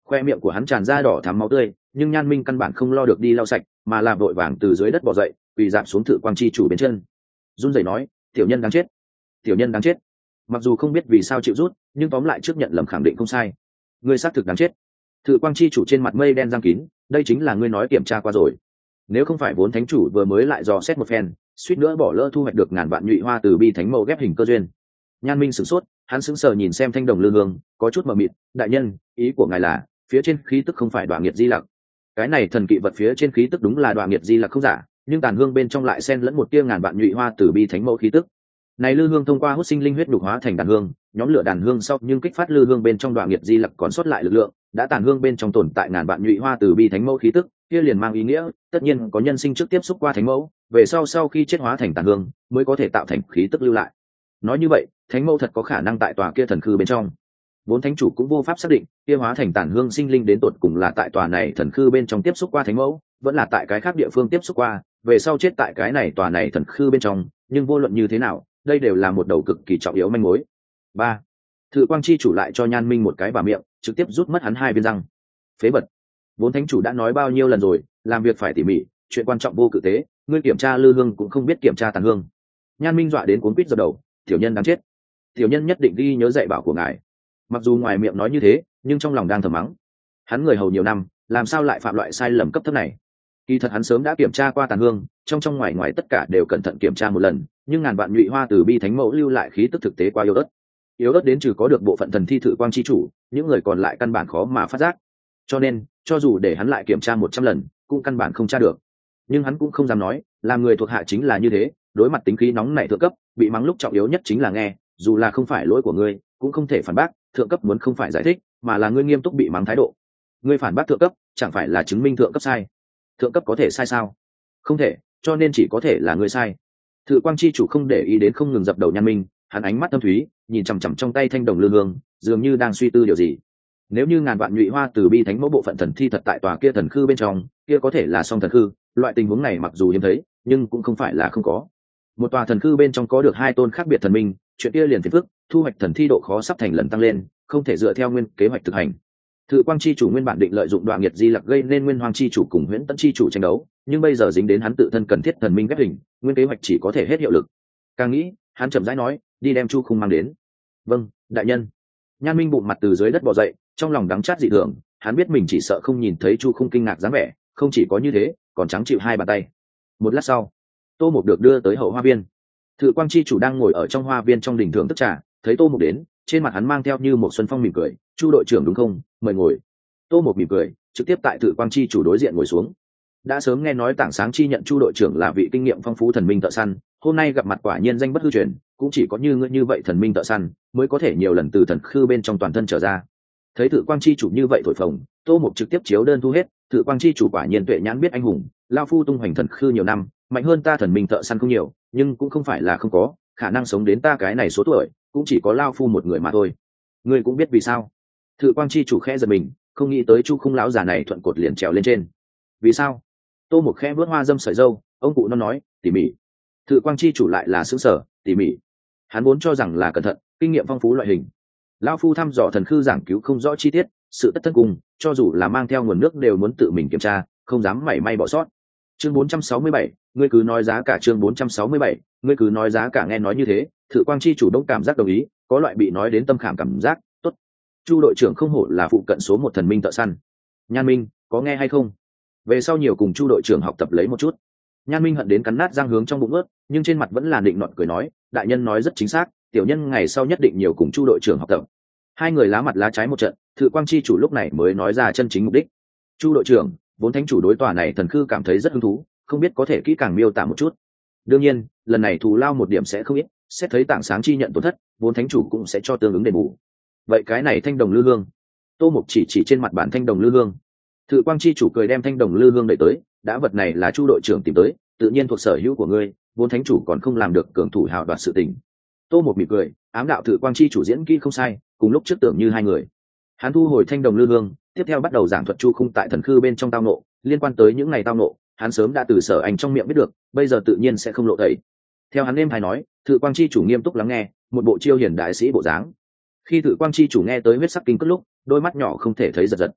Khoe miệng của hắn tràn ra đỏ thắm máu tươi, nhưng Nhan Minh căn bản không lo được đi lau sạch, mà là vội vàng từ dưới đất bò dậy, quỳ dạp xuống Thự Quang chi chủ bên chân, run rẩy nói: "Tiểu nhân đáng chết, tiểu nhân đáng chết." Mặc dù không biết vì sao chịu rút, nhưng tóm lại trước nhận lầm khẳng định không sai. Ngươi xác thực đáng chết. Thự Quang chi chủ trên mặt mây đen giăng kín, đây chính là ngươi nói kiểm tra qua rồi. Nếu không phải vốn thánh chủ vừa mới lại dò xét một phen, suýt nữa bỏ lỡ thu hoạch được ngàn vạn nhụy hoa từ bi thánh mẫu ghép hình cơ duyên. Nhan Minh sửng sốt, hắn sững sờ nhìn xem thanh đồng lư hương, có chút mờ mịt. Đại nhân, ý của ngài là phía trên khí tức không phải Đoạ Nghiệt Di Lặc? Cái này thần kỵ vật phía trên khí tức đúng là Đoạ Nghiệt Di Lặc không giả, nhưng tàn hương bên trong lại xen lẫn một tia ngàn vạn nhụy hoa từ bi thánh mẫu khí tức. Này lư hương thông qua hút sinh linh huyết đục hóa thành đàn hương, nhóm lửa đàn hương sau nhưng kích phát lư hương bên trong Đoạ Nghiệt Di Lặc còn sót lại lực lượng, đã tàn hương bên trong tồn tại ngàn vạn nhụy hoa từ bi thánh mẫu khí tức, kia liền mang ý nghĩa, tất nhiên có nhân sinh trước tiếp xúc qua thánh mẫu, về sau sau khi chết hóa thành tàn hương, mới có thể tạo thành khí tức lưu lại. Nói như vậy, thánh mẫu thật có khả năng tại tòa kia thần khư bên trong. Vốn thánh chủ cũng vô pháp xác định, kia hóa thành tàn hương sinh linh đến tột cùng là tại tòa này thần khư bên trong tiếp xúc qua thánh mẫu, vẫn là tại cái khác địa phương tiếp xúc qua, về sau chết tại cái này tòa này thần khư bên trong, nhưng vô luận như thế nào, đây đều là một đầu cực kỳ trọng yếu manh mối. Ba, Thự Quang chi chủ lại cho Nhan Minh một cái bả miệng, trực tiếp rút mất hắn hai viên răng. Phế vật. Vốn thánh chủ đã nói bao nhiêu lần rồi, làm việc phải tỉ mỉ, chuyện quan trọng vô cự tế, ngươi kiểm tra lư hương cũng không biết kiểm tra tàn hương. Nhan Minh dọa đến cuốn quýt giật đầu, tiểu nhân đáng chết. Tiểu nhân nhất định ghi nhớ dạy bảo của ngài. Mặc dù ngoài miệng nói như thế, nhưng trong lòng đang thầm mắng. Hắn người hầu nhiều năm, làm sao lại phạm loại sai lầm cấp thấp này? Kỳ thật hắn sớm đã kiểm tra qua tàn hương, trong trong ngoài ngoài tất cả đều cẩn thận kiểm tra một lần, nhưng ngàn vạn nhụy hoa từ bi thánh mẫu lưu lại khí tức thực tế quá yếu ớt. Yếu ớt đến trừ có được bộ phận thần thi Thự Quang chi chủ, những người còn lại căn bản khó mà phát giác. Cho nên, cho dù để hắn lại kiểm tra một trăm lần, cũng căn bản không tra được. Nhưng hắn cũng không dám nói, làm người thuộc hạ chính là như thế, đối mặt tính khí nóng nảy thượng cấp, bị mắng lúc trọng yếu nhất chính là nghe, dù là không phải lỗi của ngươi, cũng không thể phản bác, thượng cấp muốn không phải giải thích, mà là ngươi nghiêm túc bị mắng thái độ. Ngươi phản bác thượng cấp, chẳng phải là chứng minh thượng cấp sai? Thượng cấp có thể sai sao? Không thể, cho nên chỉ có thể là ngươi sai. Thự Quang chi chủ không để ý đến không ngừng dập đầu Nhan Minh, hắn ánh mắt thâm thúy, nhìn chằm chằm trong tay thanh đồng lư hương, dường như đang suy tư điều gì. Nếu như ngàn vạn nhụy hoa từ bi thánh mẫu bộ phận thần thi thật tại tòa kia thần khư bên trong, kia có thể là song thần khư, loại tình huống này mặc dù hiếm thấy, nhưng cũng không phải là không có. Một tòa thần khư bên trong có được hai tôn khác biệt thần minh, chuyện kia liền phiền phức, thu hoạch thần thi độ khó sắp thành lần tăng lên, không thể dựa theo nguyên kế hoạch thực hành. Thự Quang chi chủ nguyên bản định lợi dụng Đoạ Nghiệt Di Lặc gây nên Nguyên Hoang chi chủ cùng Huyễn Tẫn chi chủ tranh đấu, nhưng bây giờ dính đến hắn tự thân cần thiết thần minh ghép hình, nguyên kế hoạch chỉ có thể hết hiệu lực. Càng nghĩ, hắn chậm rãi nói, đi đem Chu Khung mang đến. Vâng, đại nhân. Nhan Minh bụng mặt từ dưới đất bò dậy, trong lòng đắng chát dị thường, hắn biết mình chỉ sợ không nhìn thấy Chu Khung kinh ngạc dáng vẻ, không chỉ có như thế, còn trắng chịu hai bàn tay. Một lát sau, Tô Mục được đưa tới hậu hoa viên. Thự Quang chi chủ đang ngồi ở trong hoa viên trong đình thưởng thức trà, thấy Tô Mục đến, trên mặt hắn mang theo như một xuân phong mỉm cười, "Chu đội trưởng đúng không? Mời ngồi." Tô Mục mỉm cười, trực tiếp tại Thự Quang chi chủ đối diện ngồi xuống. Đã sớm nghe nói Tảng Sáng chi nhận Chu đội trưởng là vị kinh nghiệm phong phú thần minh thợ săn, hôm nay gặp mặt quả nhiên danh bất hư truyền, cũng chỉ có như ngươi như vậy thần minh thợ săn mới có thể nhiều lần từ thần khư bên trong toàn thân trở ra. Thấy Thự Quang chi chủ như vậy thổi phồng, Tô Mục trực tiếp chiếu đơn thu hết, Thự Quang chi chủ quả nhiên tuệ nhãn biết anh hùng, lao phu tung hoành thần khư nhiều năm, mạnh hơn ta thần minh thợ săn không nhiều, nhưng cũng không phải là không có, khả năng sống đến ta cái này số tuổi, cũng chỉ có lao phu một người mà thôi. Ngươi cũng biết vì sao? Thự Quang chi chủ khẽ giật mình, không nghĩ tới Chu Khung lão già này thuận cột liền trèo lên trên. Vì sao? Tô Mục khẽ vớt hoa dâm sợi râu, ông cụ nó nói, tỉ mỉ. Thự Quang chi chủ lại là xứng sở, tỉ mỉ. Hắn vốn cho rằng là cẩn thận, kinh nghiệm phong phú loại hình. Lão phu thăm dò thần khư giảng cứu không rõ chi tiết, sự tất thân cùng, cho dù là mang theo nguồn nước đều muốn tự mình kiểm tra, không dám mảy may bỏ sót. Chương bốn trăm sáu mươi bảy, ngươi cứ nói giá cả. Chương bốn trăm sáu mươi bảy, ngươi cứ nói giá cả. Nghe nói như thế, Thự Quang chi chủ đông cảm giác đồng ý, có loại bị nói đến tâm khảm cảm giác. Tốt. Chu đội trưởng không hổ là phụ cận số một thần minh thợ săn. Nhan Minh, có nghe hay không? Về sau nhiều cùng Chu đội trưởng học tập lấy một chút. Nhan Minh hận đến cắn nát răng hướng trong bụng ướt, nhưng trên mặt vẫn là định nọt cười nói, đại nhân nói rất chính xác, tiểu nhân ngày sau nhất định nhiều cùng Chu đội trưởng học tập. Hai người lá mặt lá trái một trận, Thự Quang chi chủ lúc này mới nói ra chân chính mục đích. Chu đội trưởng, vốn thánh chủ đối tòa này thần khư cảm thấy rất hứng thú, không biết có thể kỹ càng miêu tả một chút. Đương nhiên, lần này thù lao một điểm sẽ không ít, xét thấy Tảng Sáng chi nhận tổn thất, vốn thánh chủ cũng sẽ cho tương ứng đền bù. Vậy cái này thanh đồng lư hương? Tô Mục chỉ chỉ trên mặt bản thanh đồng lư hương. Thự Quang chi chủ cười đem thanh đồng lư hương đẩy tới, đã vật này là Chu đội trưởng tìm tới, tự nhiên thuộc sở hữu của ngươi, vốn thánh chủ còn không làm được cường thủ hào đoạt sự tình. Tô Mục mỉm cười, ám đạo Thự Quang chi chủ diễn kỹ không sai, cùng lúc trước tưởng như hai người. Hắn thu hồi thanh đồng lư hương, tiếp theo bắt đầu giảng thuật Chu Khung tại thần khư bên trong tao nộ, liên quan tới những ngày tao nộ, hắn sớm đã từ Sở Ảnh trong miệng biết được, bây giờ tự nhiên sẽ không lộ tẩy. Theo hắn êm hay nói, Thự Quang chi chủ nghiêm túc lắng nghe, một bộ chiêu hiền đại sĩ bộ dáng. Khi Thự Quang chi chủ nghe tới huyết sắc kinh cất lúc, đôi mắt nhỏ không thể thấy giật giật.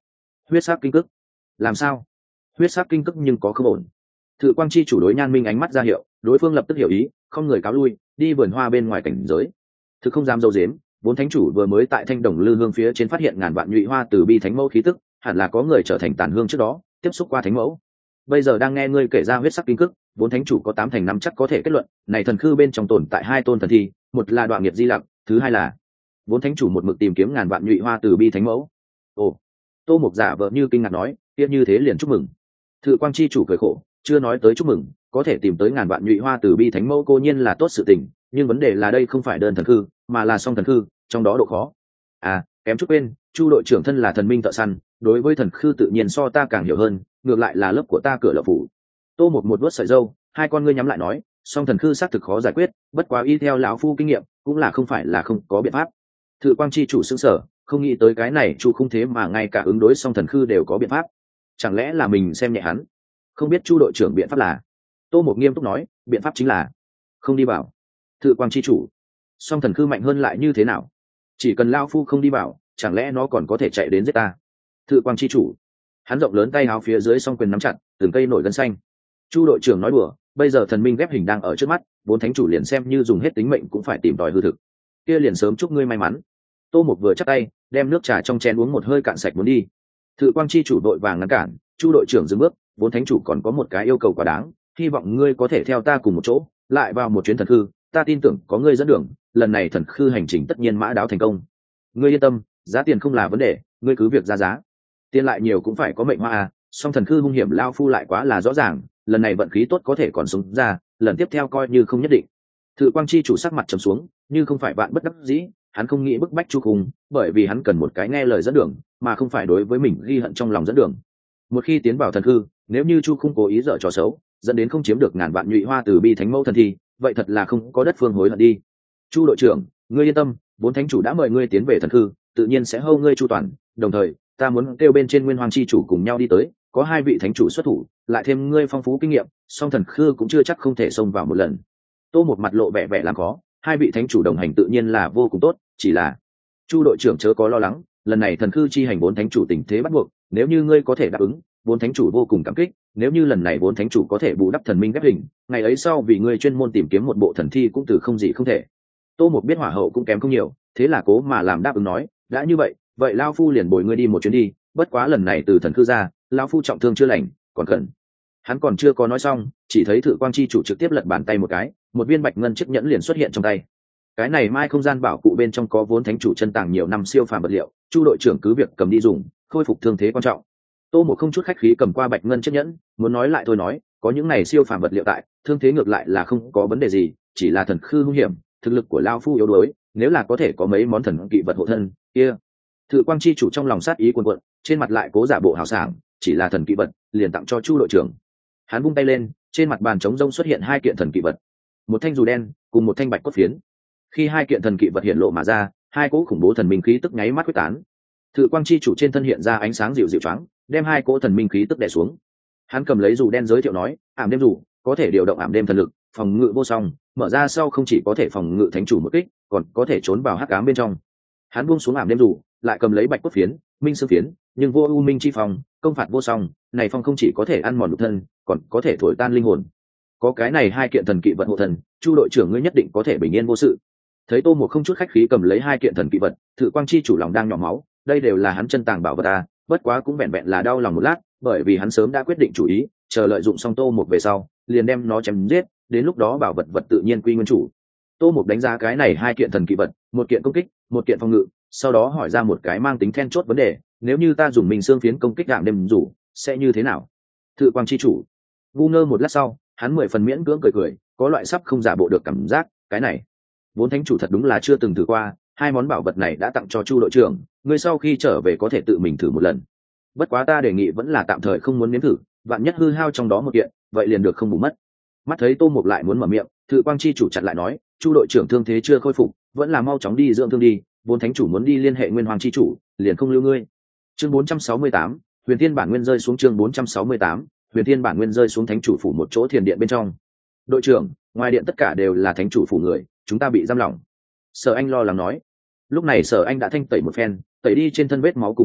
huyết sắc kinh cức. Làm sao? Huyết sắc kinh cức nhưng có không ổn. Thự quang chi chủ đối Nhan Minh ánh mắt ra hiệu, đối phương lập tức hiểu ý, không người cáo lui, đi vườn hoa bên ngoài cảnh giới. Thực không dám dâu dếm, vốn thánh chủ vừa mới tại Thanh Đồng Lư Hương phía trên phát hiện ngàn vạn nhụy hoa từ bi thánh mẫu khí tức, hẳn là có người trở thành tàn hương trước đó tiếp xúc qua thánh mẫu. Bây giờ đang nghe ngươi kể ra huyết sắc kinh cức, vốn thánh chủ có tám thành năm chắc có thể kết luận, này thần khư bên trong tồn tại hai tôn thần thi, một là Đoạn Nghiệp Di Lặc, thứ hai là vốn thánh chủ một mực tìm kiếm ngàn vạn nhụy hoa từ bi thánh mẫu. Ồ, Tô Mục giả vờ như kinh ngạc nói, tiếp như thế liền chúc mừng. Thự quang chi chủ cười khổ, chưa nói tới chúc mừng, có thể tìm tới ngàn vạn nhụy hoa từ bi thánh mẫu cô nhiên là tốt sự tình, nhưng vấn đề là đây không phải đơn thần khư, mà là song thần khư, trong đó độ khó. À, kém chút quên, Chu đội trưởng thân là thần minh thợ săn, đối với thần khư tự nhiên so ta càng hiểu hơn, ngược lại là lớp của ta cửa lậu phủ. Tô một một vuốt sợi râu, hai con ngươi nhắm lại nói, song thần khư xác thực khó giải quyết, bất quá y theo lão phu kinh nghiệm, cũng là không phải là không có biện pháp. Thự quang chi chủ sững sờ, không nghĩ tới cái này Chu không thế mà ngay cả ứng đối song thần khư đều có biện pháp, chẳng lẽ là mình xem nhẹ hắn? Không biết Chu đội trưởng biện pháp là? Tô một nghiêm túc nói, biện pháp chính là không đi vào. Thự quang chi chủ, song thần khư mạnh hơn lại như thế nào? Chỉ cần lão phu không đi vào, chẳng lẽ nó còn có thể chạy đến giết ta? Thự quang chi chủ, hắn rộng lớn tay áo phía dưới song quyền nắm chặt, từng cây nổi gân xanh. Chu đội trưởng nói đùa, bây giờ thần minh ghép hình đang ở trước mắt, vốn thánh chủ liền xem như dùng hết tính mệnh cũng phải tìm tòi hư thực. Kia liền sớm chúc ngươi may mắn. Tô một vừa chắp tay, đem nước trà trong chén uống một hơi cạn sạch muốn đi. Thự quang chi chủ đội vàng ngăn cản, Chu đội trưởng dừng bước, vốn thánh chủ còn có một cái yêu cầu quá đáng, hy vọng ngươi có thể theo ta cùng một chỗ, lại vào một chuyến thần khư, ta tin tưởng có ngươi dẫn đường, lần này thần khư hành trình tất nhiên mã đáo thành công. Ngươi yên tâm, giá tiền không là vấn đề, ngươi cứ việc ra giá. Tiền lại nhiều cũng phải có mệnh hoa à, song thần khư hung hiểm lao phu lại quá là rõ ràng, lần này vận khí tốt có thể còn sống ra, lần tiếp theo coi như không nhất định. Thự quang chi chủ sắc mặt trầm xuống, như không phải bạn bất đắc dĩ, hắn không nghĩ bức bách Chu Khung, bởi vì hắn cần một cái nghe lời dẫn đường, mà không phải đối với mình ghi hận trong lòng dẫn đường. Một khi tiến vào thần khư, nếu như Chu Khung cố ý dở trò xấu, dẫn đến không chiếm được ngàn vạn nhụy hoa từ bi thánh mẫu thần thi, vậy thật là không có đất phương hối hận đi. Chu đội trưởng, ngươi yên tâm, vốn thánh chủ đã mời ngươi tiến về thần khư, tự nhiên sẽ hâu ngươi chu toàn, đồng thời ta muốn kêu bên trên nguyên hoàng chi chủ cùng nhau đi tới, có hai vị thánh chủ xuất thủ, lại thêm ngươi phong phú kinh nghiệm, song thần khư cũng chưa chắc không thể xông vào một lần. Tô một mặt lộ vẻ vẻ làm khó, hai vị thánh chủ đồng hành tự nhiên là vô cùng tốt, chỉ là Chu đội trưởng chớ có lo lắng, lần này thần khư chi hành bốn thánh chủ tình thế bắt buộc, nếu như ngươi có thể đáp ứng, bốn thánh chủ vô cùng cảm kích, nếu như lần này bốn thánh chủ có thể bù đắp thần minh ghép hình, ngày ấy sau vì ngươi chuyên môn tìm kiếm một bộ thần thi cũng từ không gì không thể. Tô một biết hỏa hậu cũng kém không nhiều, thế là cố mà làm đáp ứng nói, đã như vậy, vậy lao phu liền bồi ngươi đi một chuyến đi, bất quá lần này từ thần khư ra, lao phu trọng thương chưa lành, còn cần. Hắn còn chưa có nói xong, chỉ thấy Thự quang chi chủ trực tiếp lật bàn tay một cái, một viên bạch ngân chiếc nhẫn liền xuất hiện trong tay. Cái này mai không gian bảo cụ bên trong có vốn thánh chủ chân tàng nhiều năm siêu phàm vật liệu, Chu đội trưởng cứ việc cầm đi dùng, khôi phục thương thế quan trọng. Tô một không chút khách khí cầm qua bạch ngân chiếc nhẫn, muốn nói lại thôi nói, có những này siêu phàm vật liệu tại, thương thế ngược lại là không có vấn đề gì, chỉ là thần khư nguy hiểm, thực lực của lao phu yếu đuối, nếu là có thể có mấy món thần kỵ vật hộ thân kia. Thự quang chi chủ trong lòng sát ý cuồn cuộn, trên mặt lại cố giả bộ hào sảng, chỉ là thần kỵ vật liền tặng cho Chu đội trưởng. Hắn vung tay lên, trên mặt bàn trống rông xuất hiện hai kiện thần kỵ vật, một thanh dù đen cùng một thanh bạch cốt phiến. Khi hai kiện thần kỵ vật hiện lộ mà ra, hai cỗ khủng bố thần minh khí tức nháy mắt quyết tán. Thự quang chi chủ trên thân hiện ra ánh sáng dịu dịu choáng, đem hai cỗ thần minh khí tức đè xuống. Hắn cầm lấy dù đen giới thiệu nói, ảm đêm dù có thể điều động ảm đêm thần lực, phòng ngự vô song, mở ra sau không chỉ có thể phòng ngự thánh chủ một kích, còn có thể trốn vào hắc ám bên trong. Hắn buông xuống ảm đêm dù, lại cầm lấy bạch cốt phiến, minh xương phiến, nhưng vô u minh chi phòng, công phạt vô song, này phong không chỉ có thể ăn mòn nhục thân, còn có thể thổi tan linh hồn. Có cái này hai kiện thần kỵ vật hộ thần, Chu đội trưởng ngươi nhất định có thể bình yên vô sự. Thấy Tô một không chút khách khí cầm lấy hai kiện thần kỵ vật, Thự quang chi chủ lòng đang nhỏ máu, đây đều là hắn chân tàng bảo vật à, bất quá cũng vẹn vẹn là đau lòng một lát, bởi vì hắn sớm đã quyết định chủ ý, chờ lợi dụng xong Tô một về sau, liền đem nó chém giết, đến lúc đó bảo vật vật tự nhiên quy nguyên chủ. Tô một đánh giá cái này hai kiện thần kỵ vật, một kiện công kích, một kiện phòng ngự, sau đó hỏi ra một cái mang tính then chốt vấn đề, nếu như ta dùng mình xương phiến công kích đạm đêm rủ, sẽ như thế nào? Thự quang chi chủ ngu ngơ một lát sau, hắn mười phần miễn cưỡng cười cười, có loại sắp không giả bộ được cảm giác, cái này vốn thánh chủ thật đúng là chưa từng thử qua, hai món bảo vật này đã tặng cho Chu đội trưởng, ngươi sau khi trở về có thể tự mình thử một lần. Bất quá ta đề nghị vẫn là tạm thời không muốn nếm thử, vạn nhất hư hao trong đó một kiện, vậy liền được không bù mất. Mắt thấy Tô Mục lại muốn mở miệng, Thự quang chi chủ chặn lại nói, Chu đội trưởng thương thế chưa khôi phục, vẫn là mau chóng đi dưỡng thương đi, vốn thánh chủ muốn đi liên hệ nguyên hoàng chi chủ, liền không lưu ngươi. Chương bốn trăm sáu mươi tám, Huyền Thiên bản nguyên rơi xuống. Chương bốn trăm sáu mươi tám, Huyền Thiên bản nguyên rơi xuống thánh chủ phủ một chỗ thiền điện bên trong. Đội trưởng, ngoài điện tất cả đều là thánh chủ phủ người, chúng ta bị giam lỏng. Sở Anh lo lắng nói. Lúc này Sở Anh đã thanh tẩy một phen, tẩy đi trên thân vết máu cùng bụi đất,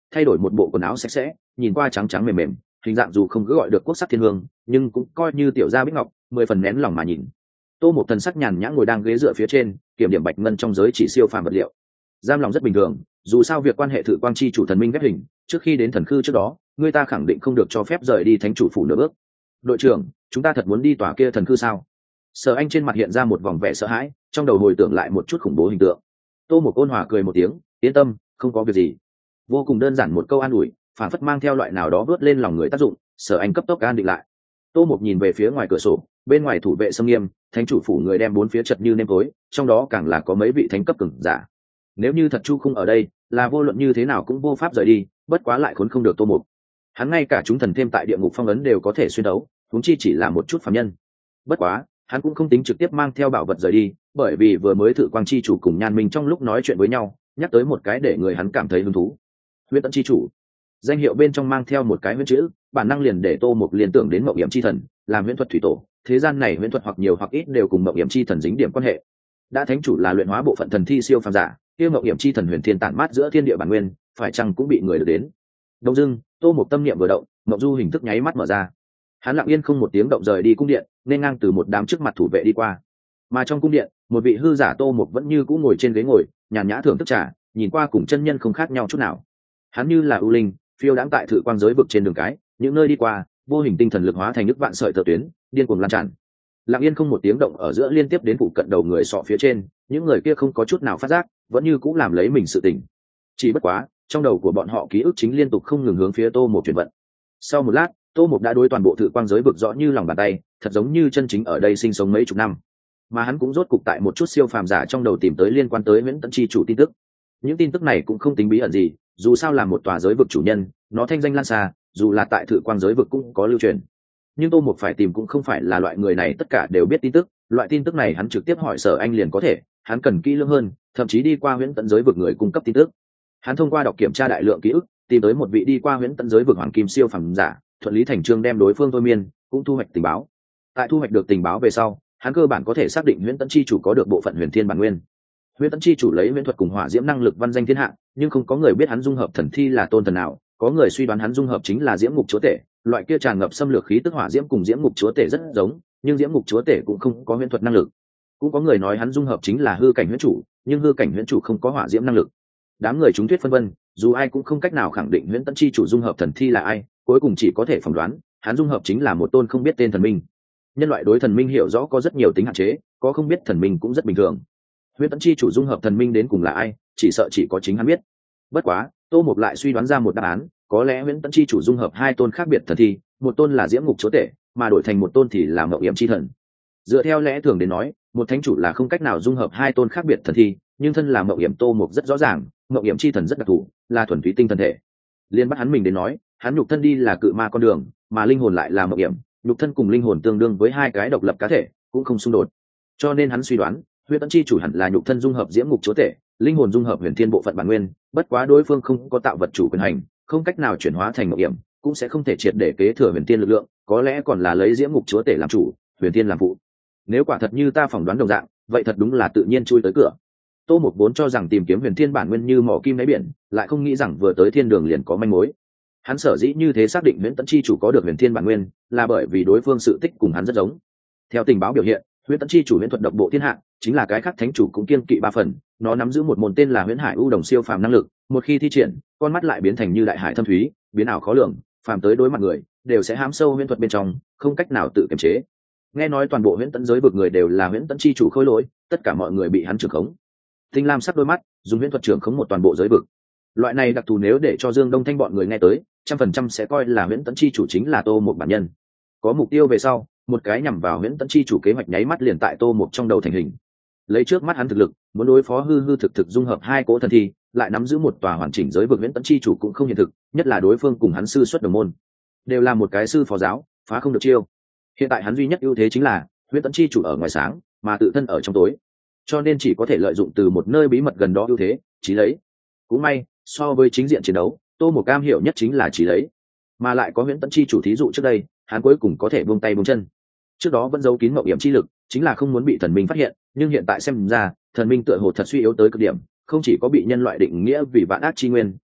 thay đổi một bộ quần áo sạch sẽ, nhìn qua trắng trắng mềm mềm, hình dạng dù không cứ gọi được quốc sắc thiên hương, nhưng cũng coi như tiểu gia bích ngọc, mười phần nén lòng mà nhìn. Tô một thần sắc nhàn nhã ngồi đang ghế dựa phía trên, kiểm điểm bạch ngân trong giới chỉ siêu phàm vật liệu. Giam lòng rất bình thường, dù sao việc quan hệ thử quang chi chủ thần minh ghép hình, trước khi đến thần khư trước đó, người ta khẳng định không được cho phép rời đi thánh chủ phủ nửa bước. Đội trưởng, chúng ta thật muốn đi tòa kia thần khư sao? Sở Anh trên mặt hiện ra một vòng vẻ sợ hãi, trong đầu hồi tưởng lại một chút khủng bố hình tượng. Tô một ôn hòa cười một tiếng, yên tâm, không có việc gì. Vô cùng đơn giản một câu an ủi, phản phất mang theo loại nào đó vớt lên lòng người tác dụng. Sở Anh cấp tốc an định lại. Tô một nhìn về phía ngoài cửa sổ, bên ngoài thủ vệ xâm nghiêm, thánh chủ phủ người đem bốn phía chật như nêm tối, trong đó càng là có mấy vị thánh cấp cường giả. Nếu như thật Chu không ở đây, là vô luận như thế nào cũng vô pháp rời đi, bất quá lại khốn không được Tô một. Hắn ngay cả chúng thần thêm tại địa ngục phong ấn đều có thể xuyên đấu, huống chi chỉ là một chút phàm nhân. Bất quá, hắn cũng không tính trực tiếp mang theo bảo vật rời đi, bởi vì vừa mới thử quang chi chủ cùng Nhan Minh trong lúc nói chuyện với nhau, nhắc tới một cái để người hắn cảm thấy hứng thú. Huyễn Tẫn chi chủ, danh hiệu bên trong mang theo một cái huyễn chữ, bản năng liền để Tô Mục liên tưởng đến Mộng Hiểm chi thần, làm huyễn thuật thủy tổ, thế gian này huyễn thuật hoặc nhiều hoặc ít đều cùng Mộng Hiểm chi thần dính điểm quan hệ. Đã thánh chủ là luyện hóa bộ phận thần thi siêu phàm giả, kia Mộng Hiểm chi thần huyền thiên tản mát giữa thiên địa bản nguyên, phải chăng cũng bị người được đến. Đông dưng, Tô Mục tâm niệm vừa động, Mộng Du hình thức nháy mắt mở ra. Hắn lặng yên không một tiếng động rời đi cung điện, nên ngang từ một đám trước mặt thủ vệ đi qua. Mà trong cung điện, một vị hư giả Tô Mục vẫn như cũ ngồi trên ghế ngồi, nhàn nhã thưởng thức trà, nhìn qua cùng chân nhân không khác nhau chút nào. Hắn như là ưu linh, phiêu đãng tại thử quang giới vực trên đường cái, những nơi đi qua, vô hình tinh thần lực hóa thành nước vạn sợi tơ tuyến, điên cuồng lan tràn. Lặng yên không một tiếng động ở giữa liên tiếp đến phụ cận đầu người sọ phía trên, những người kia không có chút nào phát giác, vẫn như cũ làm lấy mình sự tỉnh. Chỉ bất quá, trong đầu của bọn họ ký ức chính liên tục không ngừng hướng phía Tô Mục chuyển vận. Sau một lát, Tô Mục đã đối toàn bộ thử quang giới vực rõ như lòng bàn tay, thật giống như chân chính ở đây sinh sống mấy chục năm. Mà hắn cũng rốt cục tại một chút siêu phàm giả trong đầu tìm tới liên quan tới Huyễn Tẫn chi chủ tin tức. Những tin tức này cũng không tính bí ẩn gì, dù sao là một tòa giới vực chủ nhân, nó thanh danh lan xa, dù là tại thử quang giới vực cũng có lưu truyền. Nhưng Tô Mục phải tìm cũng không phải là loại người này tất cả đều biết tin tức, loại tin tức này hắn trực tiếp hỏi Sở Anh liền có thể, hắn cần kỹ lưỡng hơn, thậm chí đi qua Huyễn Tẫn giới vực người cung cấp tin tức. Hắn thông qua đọc kiểm tra đại lượng ký ức, tìm tới một vị đi qua Huyễn Tẫn giới vực hoàng kim siêu phàm giả, thuận lý thành chương đem đối phương thôi miên, cũng thu hoạch tình báo. Tại thu hoạch được tình báo về sau, hắn cơ bản có thể xác định Huyễn Tẫn chi chủ có được bộ phận huyền thiên bản nguyên. Huyễn Tẫn chi chủ lấy huyễn thuật cùng hỏa diễm năng lực văn danh thiên hạ, nhưng không có người biết hắn dung hợp thần thi là tôn thần nào, có người suy đoán hắn dung hợp chính là diễm ngục chúa tể, loại kia tràn ngập xâm lược khí tức hỏa diễm cùng diễm ngục chúa tể rất giống, nhưng diễm ngục chúa tể cũng không có huyễn thuật năng lực. Cũng có người nói hắn dung hợp chính là hư cảnh huyễn chủ, nhưng hư cảnh huyễn chủ không có hỏa diễm năng lực. Đám người chúng thuyết phân vân, dù ai cũng không cách nào khẳng định Huyễn Tẫn chi chủ dung hợp thần thi là ai, cuối cùng chỉ có thể phỏng đoán, hắn dung hợp chính là một tôn không biết tên thần minh. Nhân loại đối thần minh hiểu rõ có rất nhiều tính hạn chế, có không biết thần minh cũng rất bình thường. Huyễn Tẫn chi chủ dung hợp thần minh đến cùng là ai, chỉ sợ chỉ có chính hắn biết. Bất quá, Tô Mục lại suy đoán ra một đáp án, có lẽ Huyễn Tẫn chi chủ dung hợp hai tôn khác biệt thần thi, một tôn là diễm ngục chúa tể, mà đổi thành một tôn thì là Mộng Hiểm chi thần. Dựa theo lẽ thường đến nói, một thánh chủ là không cách nào dung hợp hai tôn khác biệt thần thi, nhưng thân là Mộng Hiểm Tô Mục rất rõ ràng, Mộng Hiểm chi thần rất đặc thù, là thuần túy tinh thần thể. Liên bắt hắn mình đến nói, hắn nhục thân đi là cự ma con đường, mà linh hồn lại là Mộng Hiểm, nhục thân cùng linh hồn tương đương với hai cái độc lập cá thể, cũng không xung đột. Cho nên hắn suy đoán, Huyễn Tẫn chi chủ hẳn là nhục thân dung hợp diễm ngục chúa tể, linh hồn dung hợp huyền thiên bộ phận bản nguyên, bất quá đối phương không có tạo vật chủ quyền hành, không cách nào chuyển hóa thành Mộng Hiểm, cũng sẽ không thể triệt để kế thừa huyền thiên lực lượng, có lẽ còn là lấy diễm ngục chúa tể làm chủ, huyền thiên làm phụ. Nếu quả thật như ta phỏng đoán đồng dạng, vậy thật đúng là tự nhiên chui tới cửa. Tô Mục vốn cho rằng tìm kiếm huyền thiên bản nguyên như mỏ kim đáy biển, lại không nghĩ rằng vừa tới thiên đường liền có manh mối. Hắn sở dĩ như thế xác định Huyễn Tẫn chi chủ có được huyền thiên bản nguyên, là bởi vì đối phương sự tích cùng hắn rất giống. Theo tình báo biểu hiện, Huyễn Tẫn chi chủ huyễn thuật độc bộ thiên hạ, chính là cái khác thánh chủ cũng kiên kỵ ba phần, nó nắm giữ một môn tên là Huyễn Hải U Đồng siêu phàm năng lực, một khi thi triển, con mắt lại biến thành như đại hải thâm thúy, biến ảo khó lường, phàm tới đối mặt người, đều sẽ hám sâu huyễn thuật bên trong, không cách nào tự kiềm chế. Nghe nói toàn bộ Huyễn Tẫn giới vực người đều là Huyễn Tẫn chi chủ khôi lỗi, tất cả mọi người bị hắn trưởng khống. Tinh lam sắc đôi mắt, dùng huyễn thuật trưởng khống một toàn bộ giới vực. Loại này đặc thù nếu để cho Dương Đông Thanh bọn người nghe tới, trăm phần trăm sẽ coi là Huyễn Tẫn chi chủ chính là Tô Mục bản nhân. Có mục tiêu về sau, một cái nhằm vào Huyễn Tẫn chi chủ kế hoạch nháy mắt liền tại Tô Mục trong đầu thành hình. Lấy trước mắt hắn thực lực, muốn đối phó hư hư thực thực dung hợp hai cỗ thần thi, lại nắm giữ một tòa hoàn chỉnh giới vực Huyễn Tẫn chi chủ cũng không hiện thực, nhất là đối phương cùng hắn sư xuất đồng môn, đều là một cái sư phó giáo, phá không được chiêu. Hiện tại hắn duy nhất ưu thế chính là Huyễn Tẫn chi chủ ở ngoài sáng, mà tự thân ở trong tối, cho nên chỉ có thể lợi dụng từ một nơi bí mật gần đó ưu thế, chí lấy. Cũng may, so với chính diện chiến đấu, Tô Mục cam hiểu nhất chính là chí lấy, mà lại có Huyễn Tẫn chi chủ thí dụ trước đây, hắn cuối cùng có thể buông tay buông chân. Trước đó vẫn giấu kín Mộng Hiểm chi lực, chính là không muốn bị thần minh phát hiện, nhưng hiện tại xem ra, thần minh tựa hồ thật suy yếu tới cực điểm, không chỉ có bị nhân loại định nghĩa vì vạn ác chi nguyên,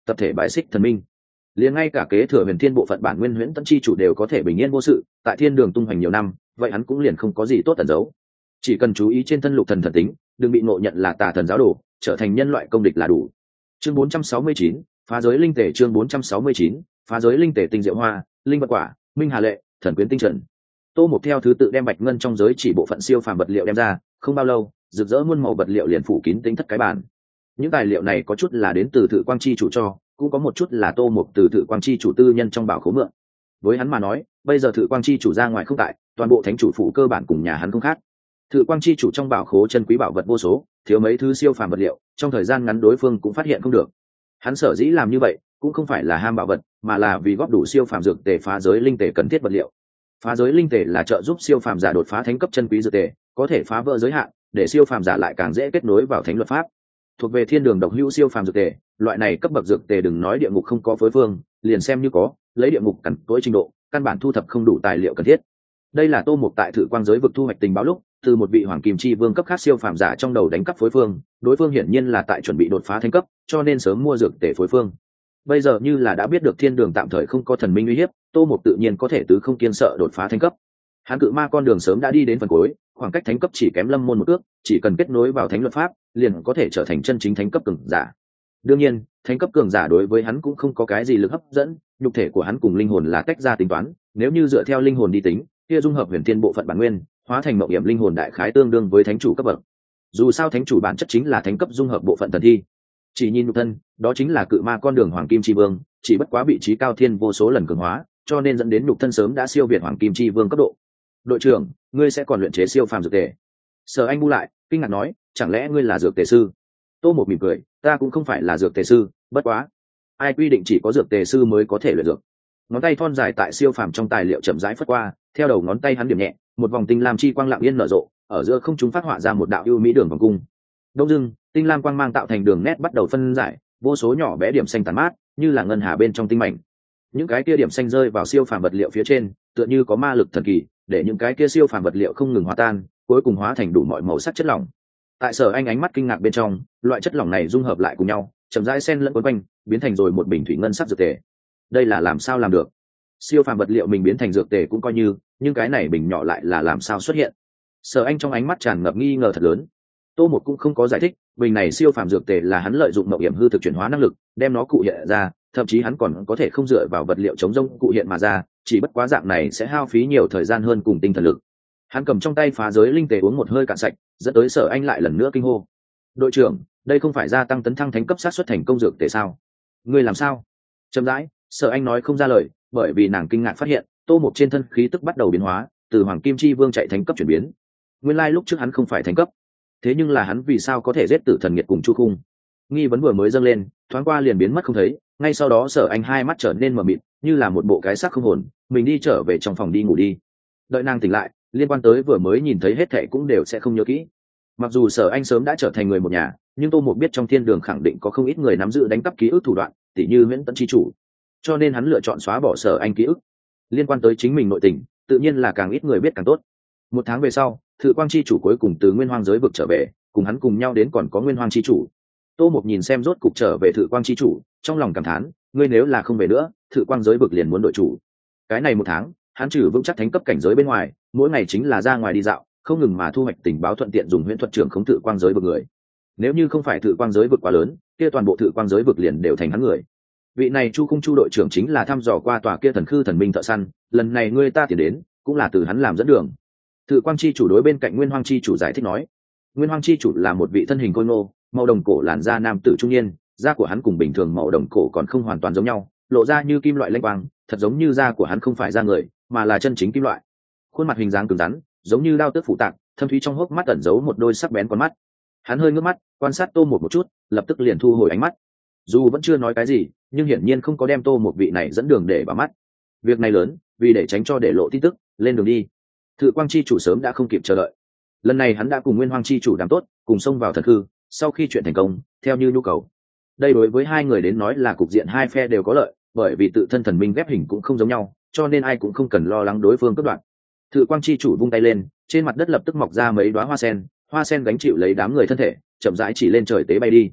tập thể bài xích thần minh. Liền ngay cả kế thừa huyền thiên bộ phận bản nguyên huyễn tẫn chi chủ đều có thể bình yên vô sự tại thiên đường tung hoành nhiều năm, vậy hắn cũng liền không có gì tốt tẩn giấu. Chỉ cần chú ý trên thân lục thần thần tính, đừng bị ngộ nhận là tà thần giáo đồ, trở thành nhân loại công địch là đủ. Chương bốn trăm sáu mươi chín, phá giới linh tể. Chương bốn trăm sáu mươi chín, phá giới linh tể. Tinh diệu hoa, linh vật quả, minh hà lệ, thần quyến tinh trận. Tô Mục theo thứ tự đem bạch ngân trong giới chỉ bộ phận siêu phàm vật liệu đem ra, không bao lâu, rực rỡ muôn màu vật liệu liền phủ kín tính thất cái bàn. Những tài liệu này có chút là đến từ Thự Quang chi chủ cho, cũng có một chút là Tô Mục từ Thự Quang chi chủ tư nhân trong bảo khố mượn. Với hắn mà nói, bây giờ Thự Quang chi chủ ra ngoài không tại, toàn bộ thánh chủ phủ cơ bản cùng nhà hắn không khác. Thự Quang chi chủ trong bảo khố chân quý bảo vật vô số, thiếu mấy thứ siêu phàm vật liệu, trong thời gian ngắn đối phương cũng phát hiện không được. Hắn sở dĩ làm như vậy, cũng không phải là ham bảo vật, mà là vì góp đủ siêu phàm dược tề phá giới linh tề cần thiết vật liệu. Phá giới linh tề là trợ giúp siêu phàm giả đột phá thánh cấp chân quý dược tề, có thể phá vỡ giới hạn, để siêu phàm giả lại càng dễ kết nối vào thánh luật pháp. Thuộc về thiên đường độc hữu siêu phàm dược tề, loại này cấp bậc dược tề đừng nói địa ngục không có phối phương, liền xem như có, lấy địa ngục cẩn tối trình độ, căn bản thu thập không đủ tài liệu cần thiết. Đây là Tô Mục tại Thự Quang giới vực thu hoạch tình báo lúc, từ một vị hoàng kim chi vương cấp khác siêu phàm giả trong đầu đánh cắp phối phương, đối phương hiển nhiên là tại chuẩn bị đột phá thánh cấp, cho nên sớm mua dược tề phối phương. Bây giờ như là đã biết được thiên đường tạm thời không có thần minh uy hiếp, Tô Mục tự nhiên có thể tứ không kiên sợ đột phá thánh cấp. Hắn cự ma con đường sớm đã đi đến phần cuối, khoảng cách thánh cấp chỉ kém lâm môn một ước, chỉ cần kết nối vào thánh luật pháp, liền có thể trở thành chân chính thánh cấp cường giả. Đương nhiên, thánh cấp cường giả đối với hắn cũng không có cái gì lực hấp dẫn, nhục thể của hắn cùng linh hồn là tách ra tính toán, nếu như dựa theo linh hồn đi tính, kia dung hợp huyền thiên bộ phận bản nguyên, hóa thành mộng hiểm linh hồn đại khái tương đương với thánh chủ cấp bậc. Dù sao thánh chủ bản chất chính là thánh cấp dung hợp bộ phận thần thi. Chỉ nhìn nhục thân, đó chính là cự ma con đường hoàng kim chi vương, chỉ bất quá vị trí cao thiên vô số lần cường hóa, cho nên dẫn đến nhục thân sớm đã siêu việt hoàng kim chi vương cấp độ. Đội trưởng, ngươi sẽ còn luyện chế siêu phàm dược tề? Sở Anh bu lại, kinh ngạc nói, chẳng lẽ ngươi là dược tề sư? Tô Mục mỉm cười, ta cũng không phải là dược tề sư, bất quá, ai quy định chỉ có dược tề sư mới có thể luyện dược? Ngón tay thon dài tại siêu phàm trong tài liệu chậm rãi phất qua, theo đầu ngón tay hắn điểm nhẹ, một vòng tinh lam chi quang lặng yên nở rộ, ở giữa không trung phát họa ra một đạo ưu mỹ đường vòng cung. Đông dưng, tinh lam quang mang tạo thành đường nét bắt đầu phân giải, vô số nhỏ bé điểm xanh tàn mát, như là ngân hà bên trong tinh mảnh. Những cái kia điểm xanh rơi vào siêu phàm vật liệu phía trên, tựa như có ma lực thần kỳ, để những cái kia siêu phàm vật liệu không ngừng hòa tan, cuối cùng hóa thành đủ mọi màu sắc chất lỏng. Tại Sở Anh ánh mắt kinh ngạc bên trong, loại chất lỏng này dung hợp lại cùng nhau, chậm rãi xen lẫn quấn quanh, biến thành rồi một bình thủy ngân sắc dược tề. Đây là làm sao làm được? Siêu phàm vật liệu mình biến thành dược tề cũng coi như, nhưng cái này bình nhỏ lại là làm sao xuất hiện? Sở Anh trong ánh mắt tràn ngập nghi ngờ thật lớn. Tô Mục cũng không có giải thích, bình này siêu phàm dược tề là hắn lợi dụng mộng hiểm hư thực chuyển hóa năng lực, đem nó cụ hiện ra, thậm chí hắn còn có thể không dựa vào vật liệu chống rông cụ hiện mà ra, chỉ bất quá dạng này sẽ hao phí nhiều thời gian hơn cùng tinh thần lực. Hắn cầm trong tay phá giới linh tề uống một hơi cạn sạch, dẫn tới Sở Anh lại lần nữa kinh hô. Đội trưởng, đây không phải gia tăng tấn thăng thánh cấp sát xuất thành công dược tề sao? Ngươi làm sao? Chậm rãi, Sở Anh nói không ra lời, bởi vì nàng kinh ngạc phát hiện, Tô Mục trên thân khí tức bắt đầu biến hóa, từ hoàng kim chi vương chạy thánh cấp chuyển biến. Nguyên lai lúc trước hắn không phải thánh cấp, thế nhưng là hắn vì sao có thể giết tử thần nghiệt cùng Chu Khung? Nghi vấn vừa mới dâng lên, thoáng qua liền biến mất không thấy, ngay sau đó Sở Anh hai mắt trở nên mờ mịt, như là một bộ cái xác không hồn, mình đi trở về trong phòng đi ngủ đi. Đợi nàng tỉnh lại, liên quan tới vừa mới nhìn thấy hết thảy cũng đều sẽ không nhớ kỹ. Mặc dù Sở Anh sớm đã trở thành người một nhà, nhưng Tô Mục biết trong thiên đường khẳng định có không ít người nắm giữ đánh cắp ký ức thủ đoạn, tỉ như Huyễn Tẫn chi chủ, cho nên hắn lựa chọn xóa bỏ Sở Anh ký ức. Liên quan tới chính mình nội tình, tự nhiên là càng ít người biết càng tốt. Một tháng về sau, Thự Quang chi chủ cuối cùng từ Nguyên Hoang giới vực trở về, cùng hắn cùng nhau đến còn có Nguyên Hoang chi chủ. Tô Mục nhìn xem rốt cục trở về Thự Quang chi chủ, trong lòng cảm thán, ngươi nếu là không về nữa, Thự Quang giới vực liền muốn đổi chủ. Cái này một tháng, hắn trừ vững chắc thánh cấp cảnh giới bên ngoài, mỗi ngày chính là ra ngoài đi dạo, không ngừng mà thu hoạch tình báo, thuận tiện dùng huyễn thuật trưởng khống Thự Quang giới vực người. Nếu như không phải Thự Quang giới vực quá lớn, kia toàn bộ Thự Quang giới vực liền đều thành hắn người. Vị này Chu Khung Chu đội trưởng chính là thăm dò qua tòa kia thần khư thần minh thợ săn, lần này ngươi ta tiến đến, cũng là từ hắn làm dẫn đường. Thự Quang chi chủ đối bên cạnh Nguyên Hoang chi chủ giải thích nói, Nguyên Hoang chi chủ là một vị thân hình khôi ngô, màu đồng cổ làn da nam tử trung niên, da của hắn cùng bình thường màu đồng cổ còn không hoàn toàn giống nhau, lộ ra như kim loại lanh quang, thật giống như da của hắn không phải da người, mà là chân chính kim loại. Khuôn mặt hình dáng cứng rắn, giống như đao tước phụ tạng, thâm thúy trong hốc mắt ẩn giấu một đôi sắc bén con mắt. Hắn hơi ngước mắt, quan sát Tô Mục một chút, lập tức liền thu hồi ánh mắt. Dù vẫn chưa nói cái gì, nhưng hiển nhiên không có đem Tô Mục vị này dẫn đường để vào mắt. Việc này lớn, vì để tránh cho để lộ tin tức, lên đường đi. Thự Quang chi chủ sớm đã không kịp chờ đợi. Lần này hắn đã cùng Nguyên Hoang chi chủ đàm tốt, cùng xông vào thần hư, sau khi chuyện thành công, theo như nhu cầu. Đây đối với hai người đến nói là cục diện hai phe đều có lợi, bởi vì tự thân thần minh ghép hình cũng không giống nhau, cho nên ai cũng không cần lo lắng đối phương cướp đoạt. Thự Quang chi chủ vung tay lên, trên mặt đất lập tức mọc ra mấy đóa hoa sen, hoa sen gánh chịu lấy đám người thân thể, chậm rãi chỉ lên trời tế bay đi.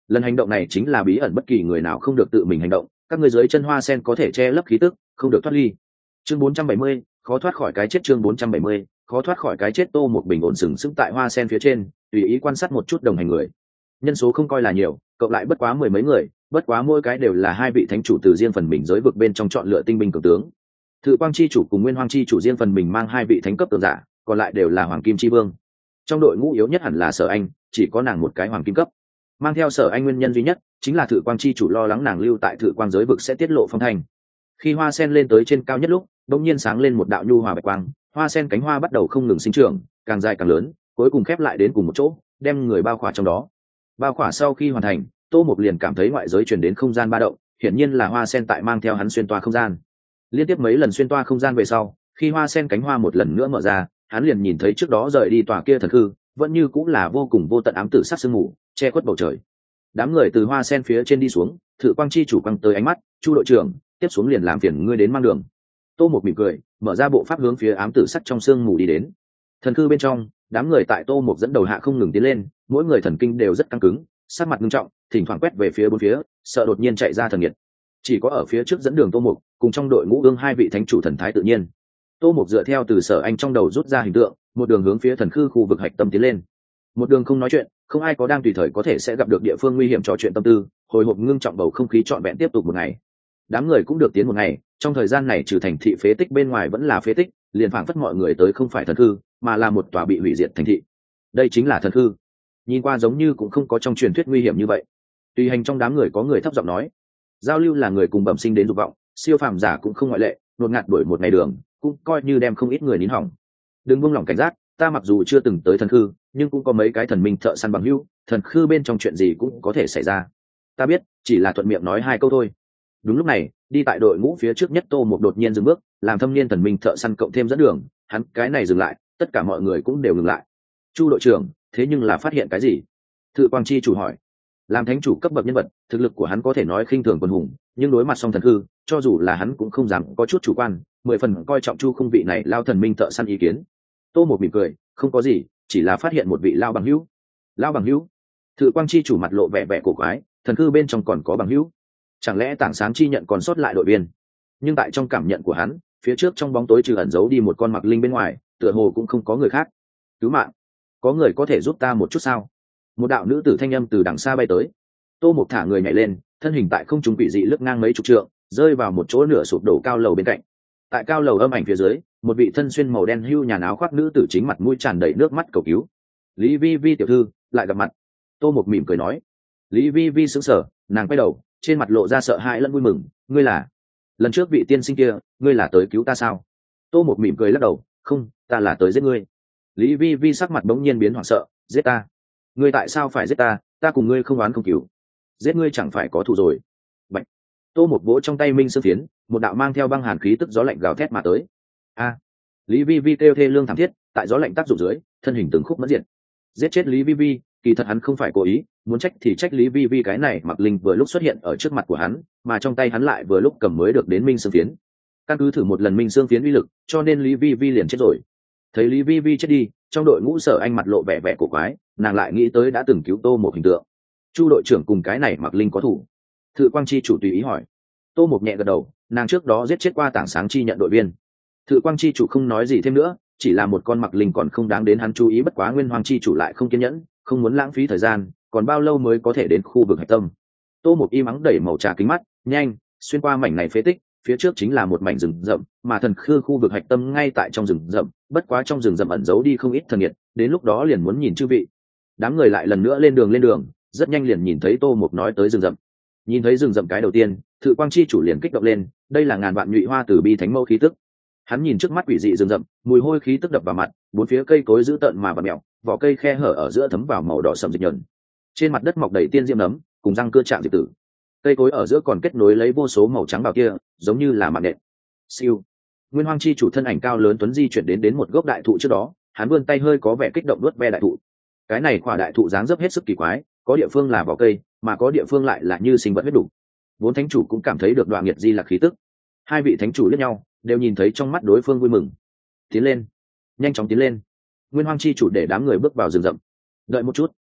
Lần hành động này chính là bí ẩn, bất kỳ người nào không được tự mình hành động, các ngươi dưới chân hoa sen có thể che lấp khí tức, không được thoát ly. Chương bốn trăm bảy mươi, khó thoát khỏi cái chết. Chương bốn trăm bảy mươi, khó thoát khỏi cái chết. Tô một bình ổn sừng sững tại hoa sen phía trên, tùy ý quan sát một chút đồng hành người. Nhân số không coi là nhiều, cộng lại bất quá mười mấy người, bất quá mỗi cái đều là hai vị thánh chủ từ riêng phần mình giới vực bên trong chọn lựa tinh binh cường tướng. Thự Quang chi chủ cùng Nguyên Hoang chi chủ riêng phần mình mang hai vị thánh cấp cường giả, còn lại đều là Hoàng Kim chi vương. Trong đội ngũ yếu nhất hẳn là Sở Anh, chỉ có nàng một cái Hoàng Kim cấp. Mang theo Sở Anh nguyên nhân duy nhất chính là Thự Quang chi chủ lo lắng nàng lưu tại Thự Quang giới vực sẽ tiết lộ phong thanh. Khi hoa sen lên tới trên cao nhất lúc, đột nhiên sáng lên một đạo nhu hòa bạch quang, hoa sen cánh hoa bắt đầu không ngừng sinh trưởng, càng dài càng lớn, cuối cùng khép lại đến cùng một chỗ, đem người bao khỏa trong đó. Bao khỏa sau khi hoàn thành, Tô Mục liền cảm thấy ngoại giới truyền đến không gian ba động, hiển nhiên là hoa sen tại mang theo hắn xuyên toa không gian. Liên tiếp mấy lần xuyên toa không gian về sau, khi hoa sen cánh hoa một lần nữa mở ra, hắn liền nhìn thấy trước đó rời đi tòa kia thần hư, vẫn như cũng là vô cùng vô tận ám tử sắc sương mù che khuất bầu trời. Đám người từ hoa sen phía trên đi xuống, Thự Quang chi chủ quăng tới ánh mắt, Chu đội trưởng, tiếp xuống liền làm phiền ngươi đến mang đường. Tô Mục mỉm cười, mở ra bộ pháp hướng phía ám tử sắc trong sương mù đi đến. Thần hư bên trong, đám người tại Tô Mục dẫn đầu hạ không ngừng tiến lên, mỗi người thần kinh đều rất căng cứng, sắc mặt nghiêm trọng, thỉnh thoảng quét về phía bốn phía, sợ đột nhiên chạy ra thần nghiệt. Chỉ có ở phía trước dẫn đường Tô Mục, cùng trong đội ngũ ương hai vị thánh chủ thần thái tự nhiên. Tô Mục dựa theo từ Sở Anh trong đầu rút ra hình tượng, một đường hướng phía thần khư khu vực hạch tâm tiến lên. Một đường không nói chuyện, không ai có đang tùy thời có thể sẽ gặp được địa phương nguy hiểm trò chuyện tâm tư, hồi hộp ngưng trọng bầu không khí trọn vẹn tiếp tục một ngày. Đám người cũng được tiến một ngày, trong thời gian này trừ thành thị phế tích bên ngoài vẫn là phế tích, liền phảng phất mọi người tới không phải thần khư, mà là một tòa bị hủy diệt thành thị. Đây chính là thần khư. Nhìn qua giống như cũng không có trong truyền thuyết nguy hiểm như vậy. Tùy hành trong đám người có người thấp giọng nói, giao lưu là người cùng bẩm sinh đến dục vọng, siêu phàm giả cũng không ngoại lệ, đột ngạt đuổi một ngày đường, cũng coi như đem không ít người nín hỏng. Đừng buông lỏng cảnh giác, ta mặc dù chưa từng tới thần khư, nhưng cũng có mấy cái thần minh thợ săn bằng hữu, thần khư bên trong chuyện gì cũng có thể xảy ra. Ta biết, chỉ là thuận miệng nói hai câu thôi. Đúng lúc này, đi tại đội ngũ phía trước nhất Tô Mục đột nhiên dừng bước, làm thâm niên thần minh thợ săn cộng thêm dẫn đường, hắn cái này dừng lại, tất cả mọi người cũng đều ngừng lại. Chu đội trưởng, thế nhưng là phát hiện cái gì? Thự Quang chi chủ hỏi. Làm thánh chủ cấp bậc nhân vật, thực lực của hắn có thể nói khinh thường quân hùng, nhưng đối mặt song thần hư, cho dù là hắn cũng không dám có chút chủ quan, mười phần coi trọng Chu không vị này lao thần minh thợ săn ý kiến. Tô Mục mỉm cười, không có gì, chỉ là phát hiện một vị lao bằng hữu. Lao bằng hữu? Thự Quang chi chủ mặt lộ vẻ vẻ cổ quái, thần hư bên trong còn có bằng hữu? Chẳng lẽ Tảng Sáng chi nhận còn sót lại đội viên? Nhưng tại trong cảm nhận của hắn, phía trước trong bóng tối trừ ẩn giấu đi một con mặc linh bên ngoài, tựa hồ cũng không có người khác. Cứu mạng, có người có thể giúp ta một chút sao? Một đạo nữ tử thanh âm từ đằng xa bay tới. Tô Mục thả người nhảy lên, thân hình tại không trung quỷ dị lướt ngang mấy chục trượng, rơi vào một chỗ nửa sụp đổ cao lầu bên cạnh. Tại cao lầu âm ảnh phía dưới, một vị thân xuyên màu đen hưu nhàn áo khoác nữ tử chính mặt mũi tràn đầy nước mắt cầu cứu. Lý Vi Vi tiểu thư, lại gặp mặt. Tô Mục mỉm cười nói. Lý Vi Vi sững sờ, nàng quay đầu, trên mặt lộ ra sợ hãi lẫn vui mừng. Ngươi là? Lần trước vị tiên sinh kia, ngươi là tới cứu ta sao? Tô Mục mỉm cười lắc đầu, không, ta là tới giết ngươi. Lý Vi Vi sắc mặt bỗng nhiên biến hoảng sợ, giết ta? Ngươi tại sao phải giết ta? Ta cùng ngươi không oán không cứu, giết ngươi chẳng phải có thù rồi. Bạch. Tô Mục vỗ trong tay minh sương phiến, một đạo mang theo băng hàn khí tức gió lạnh gào thét mà tới. A. Lý Vi Vi kêu thê lương thảm thiết, tại gió lạnh tác dụng dưới, thân hình từng khúc mất diệt. Giết chết Lý Vi Vi, kỳ thật hắn không phải cố ý, muốn trách thì trách Lý Vi Vi cái này mặc linh vừa lúc xuất hiện ở trước mặt của hắn, mà trong tay hắn lại vừa lúc cầm mới được đến minh sương phiến. Căn cứ thử một lần minh sương phiến uy lực, cho nên Lý Vi Vi liền chết rồi. Thấy Lý Vi Vi chết đi, trong đội ngũ Sở Anh mặt lộ vẻ vẻ cổ quái, nàng lại nghĩ tới đã từng cứu Tô Mục hình tượng. Chu đội trưởng cùng cái này mặc linh có thủ? Thự Quang chi chủ tùy ý hỏi. Tô Mục nhẹ gật đầu, nàng trước đó giết chết qua Tảng Sáng chi nhận đội viên. Thự Quang chi chủ không nói gì thêm nữa, chỉ là một con mặc linh còn không đáng đến hắn chú ý, bất quá Nguyên Hoàng chi chủ lại không kiên nhẫn, không muốn lãng phí thời gian, còn bao lâu mới có thể đến khu vực hạch tâm? Tô Mục im ắng đẩy màu trà kính mắt, nhanh, xuyên qua mảnh này phế tích, phía trước chính là một mảnh rừng rậm, mà thần khư khu vực hạch tâm ngay tại trong rừng rậm, bất quá trong rừng rậm ẩn giấu đi không ít thần nghiệt, đến lúc đó liền muốn nhìn chư vị. Đám người lại lần nữa lên đường lên đường, rất nhanh liền nhìn thấy Tô Mục nói tới rừng rậm. Nhìn thấy rừng rậm cái đầu tiên, Thự Quang chi chủ liền kích động lên, đây là ngàn vạn nhụy hoa từ bi thánh mẫu khí tức. Hắn nhìn trước mắt quỷ dị rừng rậm, mùi hôi khí tức đập vào mặt, bốn phía cây cối dữ tợn mà vặn mèo, vỏ cây khe hở ở giữa thấm vào màu đỏ sẫm dịch nhẫn. Trên mặt đất mọc đầy tiên diễm nấm, cùng răng cưa chạm diệp tử. Cây cối ở giữa còn kết nối lấy vô số màu trắng bào kia, giống như là mạng nện. Siêu. Nguyên Hoang chi chủ thân ảnh cao lớn tuấn di chuyển đến đến một gốc đại thụ trước đó, hắn vươn tay hơi có vẻ kích động nuốt ve đại thụ. Cái này quả đại thụ dáng dấp hết sức kỳ quái, có địa phương là vỏ cây, mà có địa phương lại là như sinh vật huyết đủ. Vốn thánh chủ cũng cảm thấy được đoạn nghiệt di là khí tức. Hai vị thánh chủ liếc nhau, đều nhìn thấy trong mắt đối phương vui mừng. Tiến lên, nhanh chóng tiến lên. Nguyên Hoang chi chủ để đám người bước vào rừng rậm. Đợi một chút.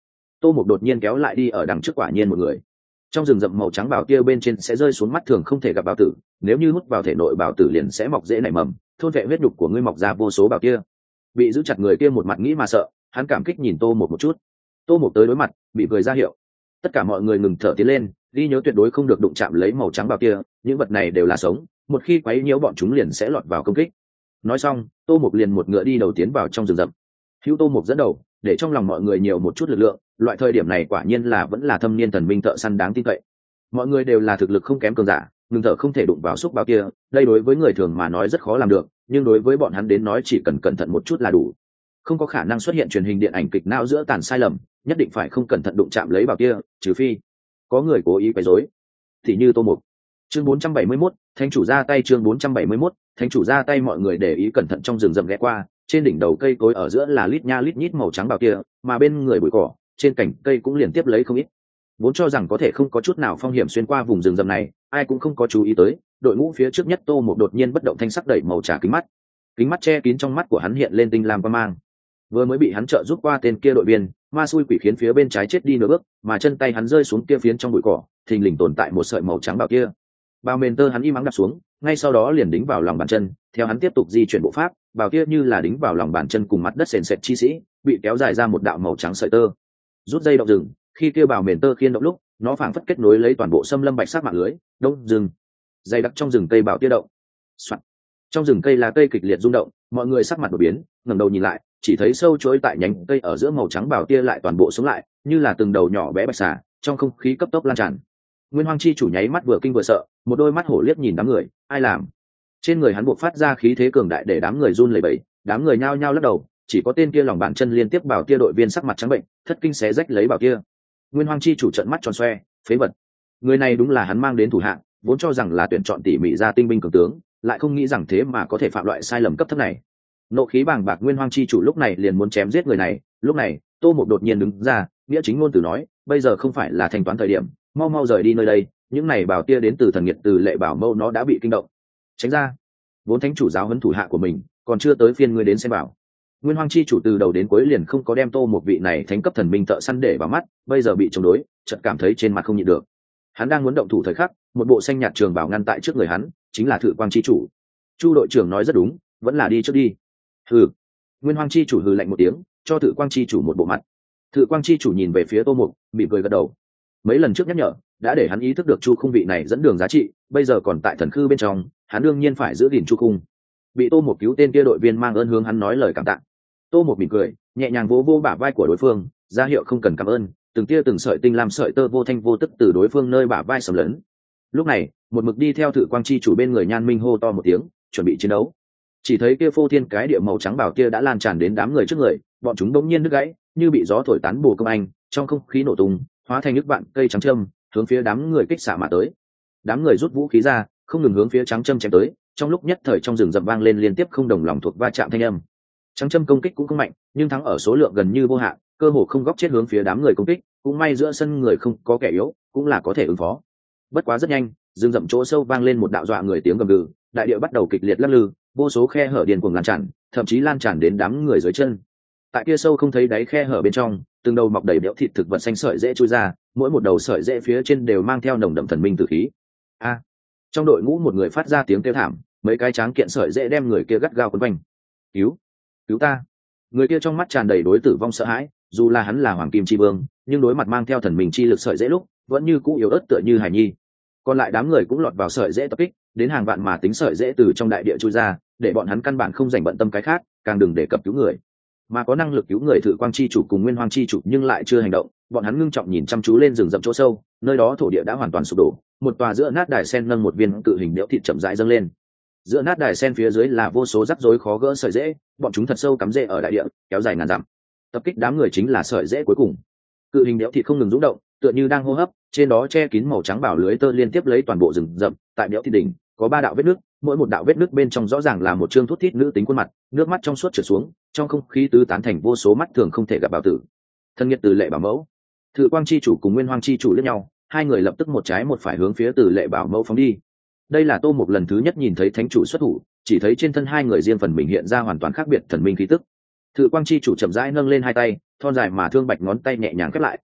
Tô Mục đột nhiên kéo lại đi ở đằng trước, quả nhiên một người. Trong rừng rậm màu trắng bảo kia bên trên sẽ rơi xuống mắt thường không thể gặp bảo tử, nếu như hút vào thể nội bảo tử liền sẽ mọc dễ nảy mầm, thôn vệ huyết nhục của ngươi mọc ra vô số bảo kia. Bị giữ chặt người kia một mặt nghĩ mà sợ, hắn cảm kích nhìn Tô Mục một chút. Tô Mục tới đối mặt, bị cười ra hiệu. Tất cả mọi người ngừng thở tiến lên, ghi nhớ tuyệt đối không được đụng chạm lấy màu trắng bảo kia, những vật này đều là sống, một khi quấy nhiễu bọn chúng liền sẽ lọt vào công kích. Nói xong, Tô Mục liền một ngựa đi đầu tiến vào trong rừng rậm. Hữu Tô Mục dẫn đầu, để trong lòng mọi người nhiều một chút lực lượng, loại thời điểm này quả nhiên là vẫn là thâm niên thần binh thợ săn đáng tin cậy. Mọi người đều là thực lực không kém cường giả, ngừng thở không thể đụng vào xúc báo kia, đây đối với người thường mà nói rất khó làm được, nhưng đối với bọn hắn đến nói chỉ cần cẩn thận một chút là đủ. Không có khả năng xuất hiện truyền hình điện ảnh kịch não giữa tàn sai lầm, nhất định phải không cẩn thận đụng chạm lấy bảo kia, trừ phi có người cố ý quấy rối. Thì như Tô Mục. Chương bốn trăm bảy mươi mốt, thánh chủ ra tay. Chương bốn trăm bảy mươi mốt, thánh chủ ra tay. Mọi người để ý cẩn thận trong rừng rậm ghé qua, trên đỉnh đầu cây cối ở giữa là lít nha lít nhít màu trắng bảo kia, mà bên người bụi cỏ, trên cành cây cũng liên tiếp lấy không ít. Vốn cho rằng có thể không có chút nào phong hiểm xuyên qua vùng rừng rậm này, ai cũng không có chú ý tới, đội ngũ phía trước nhất Tô Mục đột nhiên bất động thanh sắc đẩy màu trà kính mắt. Kính mắt che kín trong mắt của hắn hiện lên tinh lam quang mang. Vừa mới bị hắn trợ giúp qua tên kia đội viên, ma xui quỷ khiến phía bên trái chết đi nửa bước, mà chân tay hắn rơi xuống kia phiến trong bụi cỏ, thình lình tồn tại một sợi màu trắng bảo kia. Bao mền tơ hắn im ắng đặt xuống, ngay sau đó liền đính vào lòng bàn chân, theo hắn tiếp tục di chuyển bộ pháp, bảo kia như là đính vào lòng bàn chân cùng mặt đất sền sệt chi sĩ, bị kéo dài ra một đạo màu trắng sợi tơ. Rút dây động rừng, khi kia bảo mền tơ khiên động lúc, nó phảng phất kết nối lấy toàn bộ xâm lâm bạch sắc mạng lưới, đông rừng. Dây đặc trong rừng cây bảo kia động. Soạn. Trong rừng cây lá cây kịch liệt rung động, mọi người sắc mặt đổi biến, ngẩng đầu nhìn lại, chỉ thấy sâu chuỗi tại nhánh cây ở giữa màu trắng bảo tia lại toàn bộ sống lại, như là từng đầu nhỏ bé bạch xà, trong không khí cấp tốc lan tràn. Nguyên Hoang chi chủ nháy mắt vừa kinh vừa sợ, một đôi mắt hổ liếc nhìn đám người, ai làm? Trên người hắn buộc phát ra khí thế cường đại để đám người run lẩy bẩy, đám người nhao nhao lắc đầu, chỉ có tên kia lòng bàn chân liên tiếp bảo tia đội viên sắc mặt trắng bệnh, thất kinh xé rách lấy bảo tia. Nguyên Hoang chi chủ trợn mắt tròn xoe, phế vật. Người này đúng là hắn mang đến thủ hạ, vốn cho rằng là tuyển chọn tỉ mỉ ra tinh binh cường tướng, lại không nghĩ rằng thế mà có thể phạm loại sai lầm cấp thấp này. Nộ khí bàng bạc Nguyên Hoang chi chủ lúc này liền muốn chém giết người này, lúc này Tô Mục đột nhiên đứng ra, nghĩa chính ngôn từ nói, bây giờ không phải là thanh toán thời điểm, mau mau rời đi nơi đây, những này bảo tia đến từ thần nghiệt từ lệ bảo mâu nó đã bị kinh động, tránh ra. Vốn thánh chủ giáo huấn thủ hạ của mình, còn chưa tới phiên ngươi đến xem bảo. Nguyên Hoang chi chủ từ đầu đến cuối liền không có đem Tô Mục vị này thánh cấp thần minh thợ săn để vào mắt, bây giờ bị chống đối, chợt cảm thấy trên mặt không nhịn được. Hắn đang muốn động thủ thời khắc, một bộ xanh nhạt trường bảo ngăn tại trước người hắn, chính là Thự Quang chi chủ. Chu đội trưởng nói rất đúng, vẫn là đi trước đi. Hừ. Nguyên Hoang chi chủ hừ lạnh một tiếng, cho Thự Quang chi chủ một bộ mặt. Thự Quang chi chủ nhìn về phía Tô Mục, mỉm cười gật đầu. Mấy lần trước nhắc nhở đã để hắn ý thức được Chu Khung vị này dẫn đường giá trị, bây giờ còn tại thần khư bên trong, hắn đương nhiên phải giữ gìn Chu Khung. Bị Tô Mục cứu tên kia đội viên mang ơn hướng hắn nói lời cảm tạ. Tô Mục mỉm cười, nhẹ nhàng vỗ vỗ bả vai của đối phương, ra hiệu không cần cảm ơn, từng tia từng sợi tinh làm sợi tơ vô thanh vô tức từ đối phương nơi bả vai sầm lớn. Lúc này, một mực đi theo Thự Quang chi chủ bên người Nhan Minh hô to một tiếng, chuẩn bị chiến đấu. Chỉ thấy kia phô thiên cái địa màu trắng bảo kia đã lan tràn đến đám người trước người, bọn chúng đống nhiên đứt gãy, như bị gió thổi tán bồ công anh, trong không khí nổ tung, hóa thành nước vạn cây trắng châm, hướng phía đám người kích xạ mà tới. Đám người rút vũ khí ra, không ngừng hướng phía trắng châm chém tới, trong lúc nhất thời trong rừng rậm vang lên liên tiếp không đồng lòng thuộc va chạm thanh âm. Trắng châm công kích cũng không mạnh, nhưng thắng ở số lượng gần như vô hạn, cơ hồ không góc chết hướng phía đám người công kích, cũng may giữa sân người không có kẻ yếu, cũng là có thể ứng phó. Bất quá rất nhanh, rừng rậm chỗ sâu vang lên một đạo dọa người tiếng gầm gừ, đại địa bắt đầu kịch liệt lắc lư, vô số khe hở điên cuồng lan tràn, thậm chí lan tràn đến đám người dưới chân. Tại kia sâu không thấy đáy khe hở bên trong, từng đầu mọc đầy béo thịt thực vật xanh sợi rễ chui ra, mỗi một đầu sợi rễ phía trên đều mang theo nồng đậm thần minh tử khí. A! Trong đội ngũ một người phát ra tiếng kêu thảm, mấy cái tráng kiện sợi rễ đem người kia gắt gao quấn quanh. Cứu! Cứu ta! Người kia trong mắt tràn đầy đối tử vong sợ hãi, dù là hắn là hoàng kim chi vương, nhưng đối mặt mang theo thần minh chi lực sợi rễ lúc, vẫn như cũ yếu ớt tựa như hài nhi. Còn lại đám người cũng lọt vào sợi rễ tập kích, đến hàng vạn mà tính sợi rễ từ trong đại địa chui ra, để bọn hắn căn bản không dành bận tâm cái khác, càng đừng đề cập cứu người. Mà có năng lực cứu người Thự Quang chi chủ cùng Nguyên Hoang chi chủ nhưng lại chưa hành động, bọn hắn ngưng trọng nhìn chăm chú lên rừng rậm chỗ sâu, nơi đó thổ địa đã hoàn toàn sụp đổ, một tòa giữa nát đài sen nâng một viên cự hình đẽo thịt chậm rãi dâng lên. Giữa nát đài sen phía dưới là vô số rắc rối khó gỡ sợi rễ, bọn chúng thật sâu cắm rễ ở đại địa, kéo dài ngàn dặm. Tập kích đám người chính là sợi rễ cuối cùng. Cự hình đẽo thịt không ngừng rung động, tựa như đang hô hấp, trên đó che kín màu trắng bảo lưới tơ liên tiếp lấy toàn bộ rừng rậm, tại đẽo thịt đỉnh có ba đạo vết nước, mỗi một đạo vết nước bên trong rõ ràng là một trương thút thít nữ tính khuôn mặt, nước mắt trong suốt trượt xuống, trong không khí tứ tán thành vô số mắt thường không thể gặp bảo tử. Thân nghiệt từ lệ bảo mẫu, Thự Quang chi chủ cùng Nguyên Hoang chi chủ liếc nhau, hai người lập tức một trái một phải hướng phía từ lệ bảo mẫu phóng đi. Đây là Tô Mục lần thứ nhất nhìn thấy thánh chủ xuất thủ, chỉ thấy trên thân hai người riêng phần mình hiện ra hoàn toàn khác biệt thần minh khí tức. Thự Quang chi chủ chậm rãi nâng lên hai tay, thon dài mà thương bạch ngón tay nhẹ nhàng khép lại,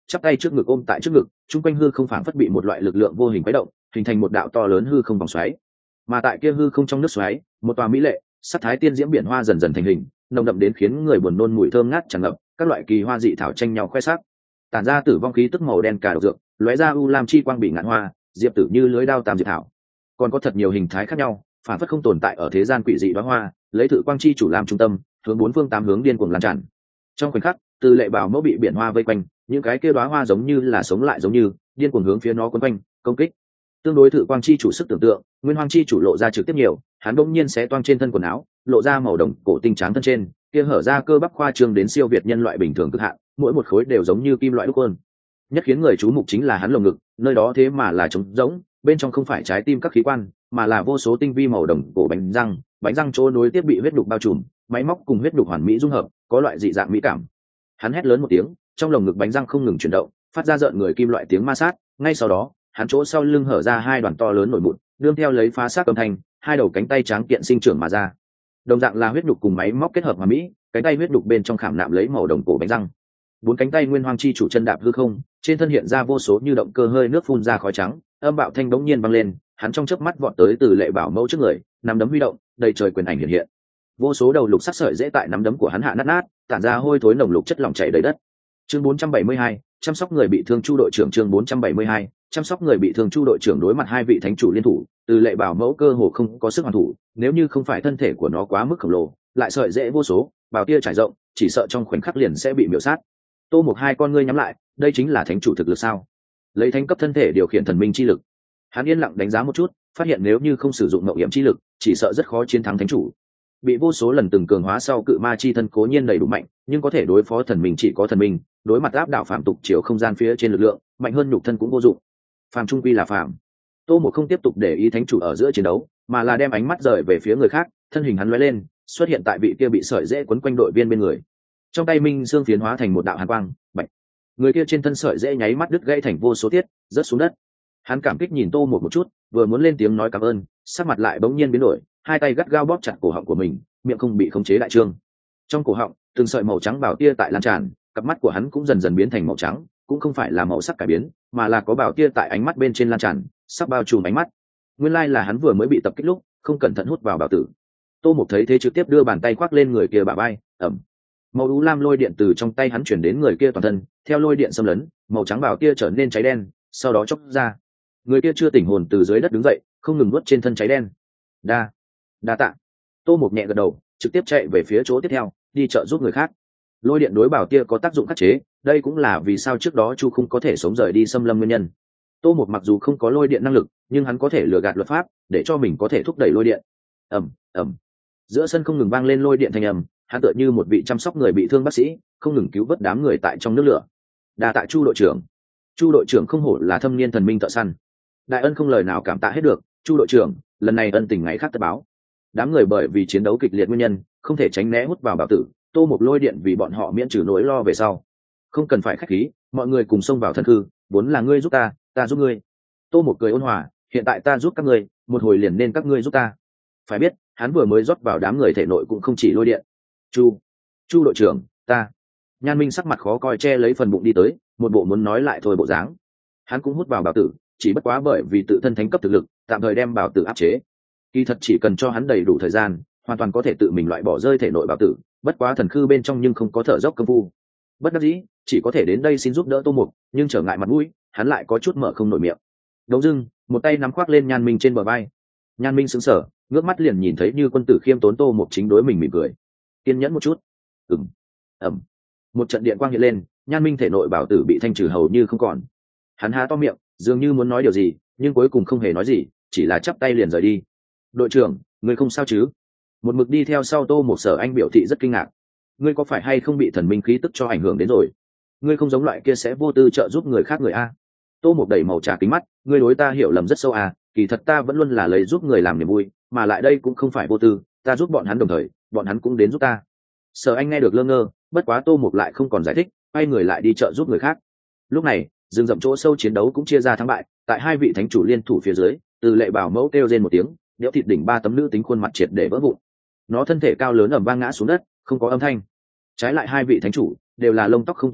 chắp tay trước ngực ôm tại trước ngực, chung quanh hư không phảng phất bị một loại lực lượng vô hình quấy động, hình thành một đạo to lớn hư không vòng xoáy. Mà tại kia hư không trong nước xoáy, một tòa mỹ lệ sắc thái tiên diễm biển hoa dần dần thành hình, nồng đậm đến khiến người buồn nôn mùi thơm ngát tràn ngập, các loại kỳ hoa dị thảo tranh nhau khoe sắc, tản ra tử vong khí tức màu đen cả độc dược, lóe ra u lam chi quang bị ngạn hoa, diệp tử như lưới đao tam diệp thảo, còn có thật nhiều hình thái khác nhau, phản phất không tồn tại ở thế gian quỷ dị đóa hoa, lấy thử quang chi chủ làm trung tâm, hướng bốn phương tám hướng điên cuồng lan tràn. Trong khoảnh khắc, từ lệ bảo mẫu bị biển hoa vây quanh, những cái kia đóa hoa giống như là sống lại giống như điên cuồng hướng phía nó quấn quanh công kích. Tương đối thử quang chi chủ sức tưởng tượng, nguyên hoang chi chủ lộ ra trực tiếp nhiều, hắn bỗng nhiên xé toang trên thân quần áo, lộ ra màu đồng cổ tinh trắng thân trên, kia hở ra cơ bắp khoa trương đến siêu việt nhân loại bình thường cực hạn, mỗi một khối đều giống như kim loại đúc hơn. Nhất khiến người chú mục chính là hắn lồng ngực, nơi đó thế mà là trống rỗng, bên trong không phải trái tim các khí quan, mà là vô số tinh vi màu đồng cổ bánh răng, bánh răng chỗ nối tiếp bị huyết đục bao trùm, máy móc cùng huyết đục hoàn mỹ dung hợp, có loại dị dạng mỹ cảm. Hắn hét lớn một tiếng, trong lồng ngực bánh răng không ngừng chuyển động, phát ra rợn người kim loại tiếng ma sát, ngay sau đó, hắn chỗ sau lưng hở ra hai đoàn to lớn nổi mụn, đương theo lấy phá xác âm thanh, hai đầu cánh tay trắng kiện sinh trưởng mà ra. Đồng dạng là huyết đục cùng máy móc kết hợp hoàn mỹ, cánh tay huyết đục bên trong khảm nạm lấy màu đồng cổ bánh răng. Bốn cánh tay nguyên hoang chi chủ chân đạp hư không, trên thân hiện ra vô số như động cơ hơi nước phun ra khói trắng, âm bạo thanh bỗng nhiên vang lên, hắn trong chớp mắt vọt tới từ lệ bảo mẫu trước người, nắm đấm huy động, đầy trời quyền ảnh hiện hiện. Vô số đầu lục sắc sợi dễ tại nắm đấm của hắn hạ nát nát, tản ra hôi thối nồng lục chất lỏng chảy đầy đất. Chương bốn trăm bảy mươi hai, chăm sóc người bị thương Chu đội trưởng. Chương bốn trăm bảy mươi hai, chăm sóc người bị thương Chu đội trưởng. Đối mặt hai vị thánh chủ liên thủ, từ lệ bảo mẫu cơ hồ không có sức hoàn thủ, nếu như không phải thân thể của nó quá mức khổng lồ, lại sợi dễ vô số, bảo tia trải rộng, chỉ sợ trong khoảnh khắc liền sẽ bị miểu sát. Tô Mục hai con ngươi nhắm lại, đây chính là thánh chủ thực lực sao? Lấy thánh cấp thân thể điều khiển thần minh chi lực. Hắn yên lặng đánh giá một chút, phát hiện nếu như không sử dụng ngộ nghiệm chi lực, chỉ sợ rất khó chiến thắng thánh chủ. Bị vô số lần từng cường hóa sau cự ma chi thân cố nhiên đầy đủ mạnh, nhưng có thể đối phó thần minh chỉ có thần minh, đối mặt áp đảo phạm tục chiều không gian phía trên lực lượng, mạnh hơn nhục thân cũng vô dụng. Phàm trung quy là phàm. Tô Mục không tiếp tục để ý thánh chủ ở giữa chiến đấu, mà là đem ánh mắt rời về phía người khác, thân hình hắn lóe lên, xuất hiện tại vị kia bị sợi dễ quấn quanh đội viên bên người. Trong tay minh xương phiến hóa thành một đạo hàn quang, bạch. Người kia trên thân sợi dễ nháy mắt đứt gãy thành vô số tiết, rớt xuống đất. Hắn cảm kích nhìn Tô Mục một chút, vừa muốn lên tiếng nói cảm ơn, sắc mặt lại bỗng nhiên biến đổi, hai tay gắt gao bóp chặt cổ họng của mình, miệng không bị khống chế đại trương. Trong cổ họng, từng sợi màu trắng bảo tia tại lan tràn, cặp mắt của hắn cũng dần dần biến thành màu trắng, cũng không phải là màu sắc cải biến, mà là có bảo tia tại ánh mắt bên trên lan tràn, sắp bao trùm ánh mắt. Nguyên lai là hắn vừa mới bị tập kích lúc, không cẩn thận hút vào bảo tử. Tô Mục thấy thế trực tiếp đưa bàn tay khoác lên người kia bả vai, ẩm. Màu u lam lôi điện từ trong tay hắn chuyển đến người kia toàn thân, theo lôi điện xâm lấn, màu trắng bảo tia trở nên cháy đen, sau đó chốc ra. Người kia chưa tỉnh hồn từ dưới đất đứng dậy, không ngừng nuốt trên thân cháy đen. Đa, đa tạ. Tô Mục nhẹ gật đầu, trực tiếp chạy về phía chỗ tiếp theo, đi trợ giúp người khác. Lôi điện đối bảo tia có tác dụng khắc chế, đây cũng là vì sao trước đó Chu không có thể sống rời đi xâm lâm nguyên nhân. Tô Mục mặc dù không có lôi điện năng lực, nhưng hắn có thể lừa gạt luật pháp, để cho mình có thể thúc đẩy lôi điện. Ầm, ầm. Giữa sân không ngừng vang lên lôi điện thanh ầm, hắn tựa như một vị chăm sóc người bị thương bác sĩ, không ngừng cứu vớt đám người tại trong nước lửa. Đa tạ Chu đội trưởng. Chu đội trưởng không hổ là thâm niên thần minh thợ săn. Đại ân không lời nào cảm tạ hết được, Chu đội trưởng, lần này ân tình ngày khác tất báo. Đám người bởi vì chiến đấu kịch liệt nguyên nhân, không thể tránh né hút vào bảo tử, Tô Mục lôi điện vì bọn họ miễn trừ nỗi lo về sau. Không cần phải khách khí, mọi người cùng xông vào thần hư, vốn là ngươi giúp ta, ta giúp ngươi. Tô Mục cười ôn hòa, hiện tại ta giúp các ngươi, một hồi liền nên các ngươi giúp ta. Phải biết, hắn vừa mới rót vào đám người thể nội cũng không chỉ lôi điện. Chu, Chu đội trưởng, ta. Nhan Minh sắc mặt khó coi che lấy phần bụng đi tới, một bộ muốn nói lại thôi bộ dáng. Hắn cũng hút vào bảo tử, chỉ bất quá bởi vì tự thân thánh cấp thực lực, tạm thời đem bảo tử áp chế. Kỳ thật chỉ cần cho hắn đầy đủ thời gian, hoàn toàn có thể tự mình loại bỏ rơi thể nội bảo tử, bất quá thần khư bên trong nhưng không có thở dốc công phu. Bất đắc dĩ, chỉ có thể đến đây xin giúp đỡ Tô Mục, nhưng trở ngại mặt mũi, hắn lại có chút mở không nổi miệng. Đống dưng, một tay nắm khoác lên Nhan Minh trên bờ vai. Nhan Minh sững sờ, ngước mắt liền nhìn thấy như quân tử khiêm tốn Tô Mục chính đối mình mỉm cười. Kiên nhẫn một chút. Ừm. Ầm. Một trận điện quang hiện lên, Nhan Minh thể nội bảo tử bị thanh trừ hầu như không còn. Hắn há to miệng, dường như muốn nói điều gì, nhưng cuối cùng không hề nói gì, chỉ là chắp tay liền rời đi. Đội trưởng, ngươi không sao chứ? Một mực đi theo sau Tô Mục Sở Anh biểu thị rất kinh ngạc. Ngươi có phải hay không bị thần minh khí tức cho ảnh hưởng đến rồi? Ngươi không giống loại kia sẽ vô tư trợ giúp người khác người a. Tô Mục đẩy màu trà kính mắt, ngươi đối ta hiểu lầm rất sâu à, kỳ thật ta vẫn luôn là lấy giúp người làm niềm vui, mà lại đây cũng không phải vô tư, ta giúp bọn hắn đồng thời, bọn hắn cũng đến giúp ta. Sở Anh nghe được lơ ngơ, bất quá Tô Mục lại không còn giải thích, quay người lại đi trợ giúp người khác. Lúc này, rừng rậm chỗ sâu chiến đấu cũng chia ra thắng bại, tại hai vị thánh chủ liên thủ phía dưới, từ lệ bảo mẫu kêu rên một tiếng, đẽo thịt đỉnh ba tấm nữ tính khuôn mặt triệt để vỡ vụn. Nó thân thể cao lớn ầm vang ngã xuống đất, không có âm thanh. Trái lại hai vị thánh chủ đều là lông tóc không tổn hao,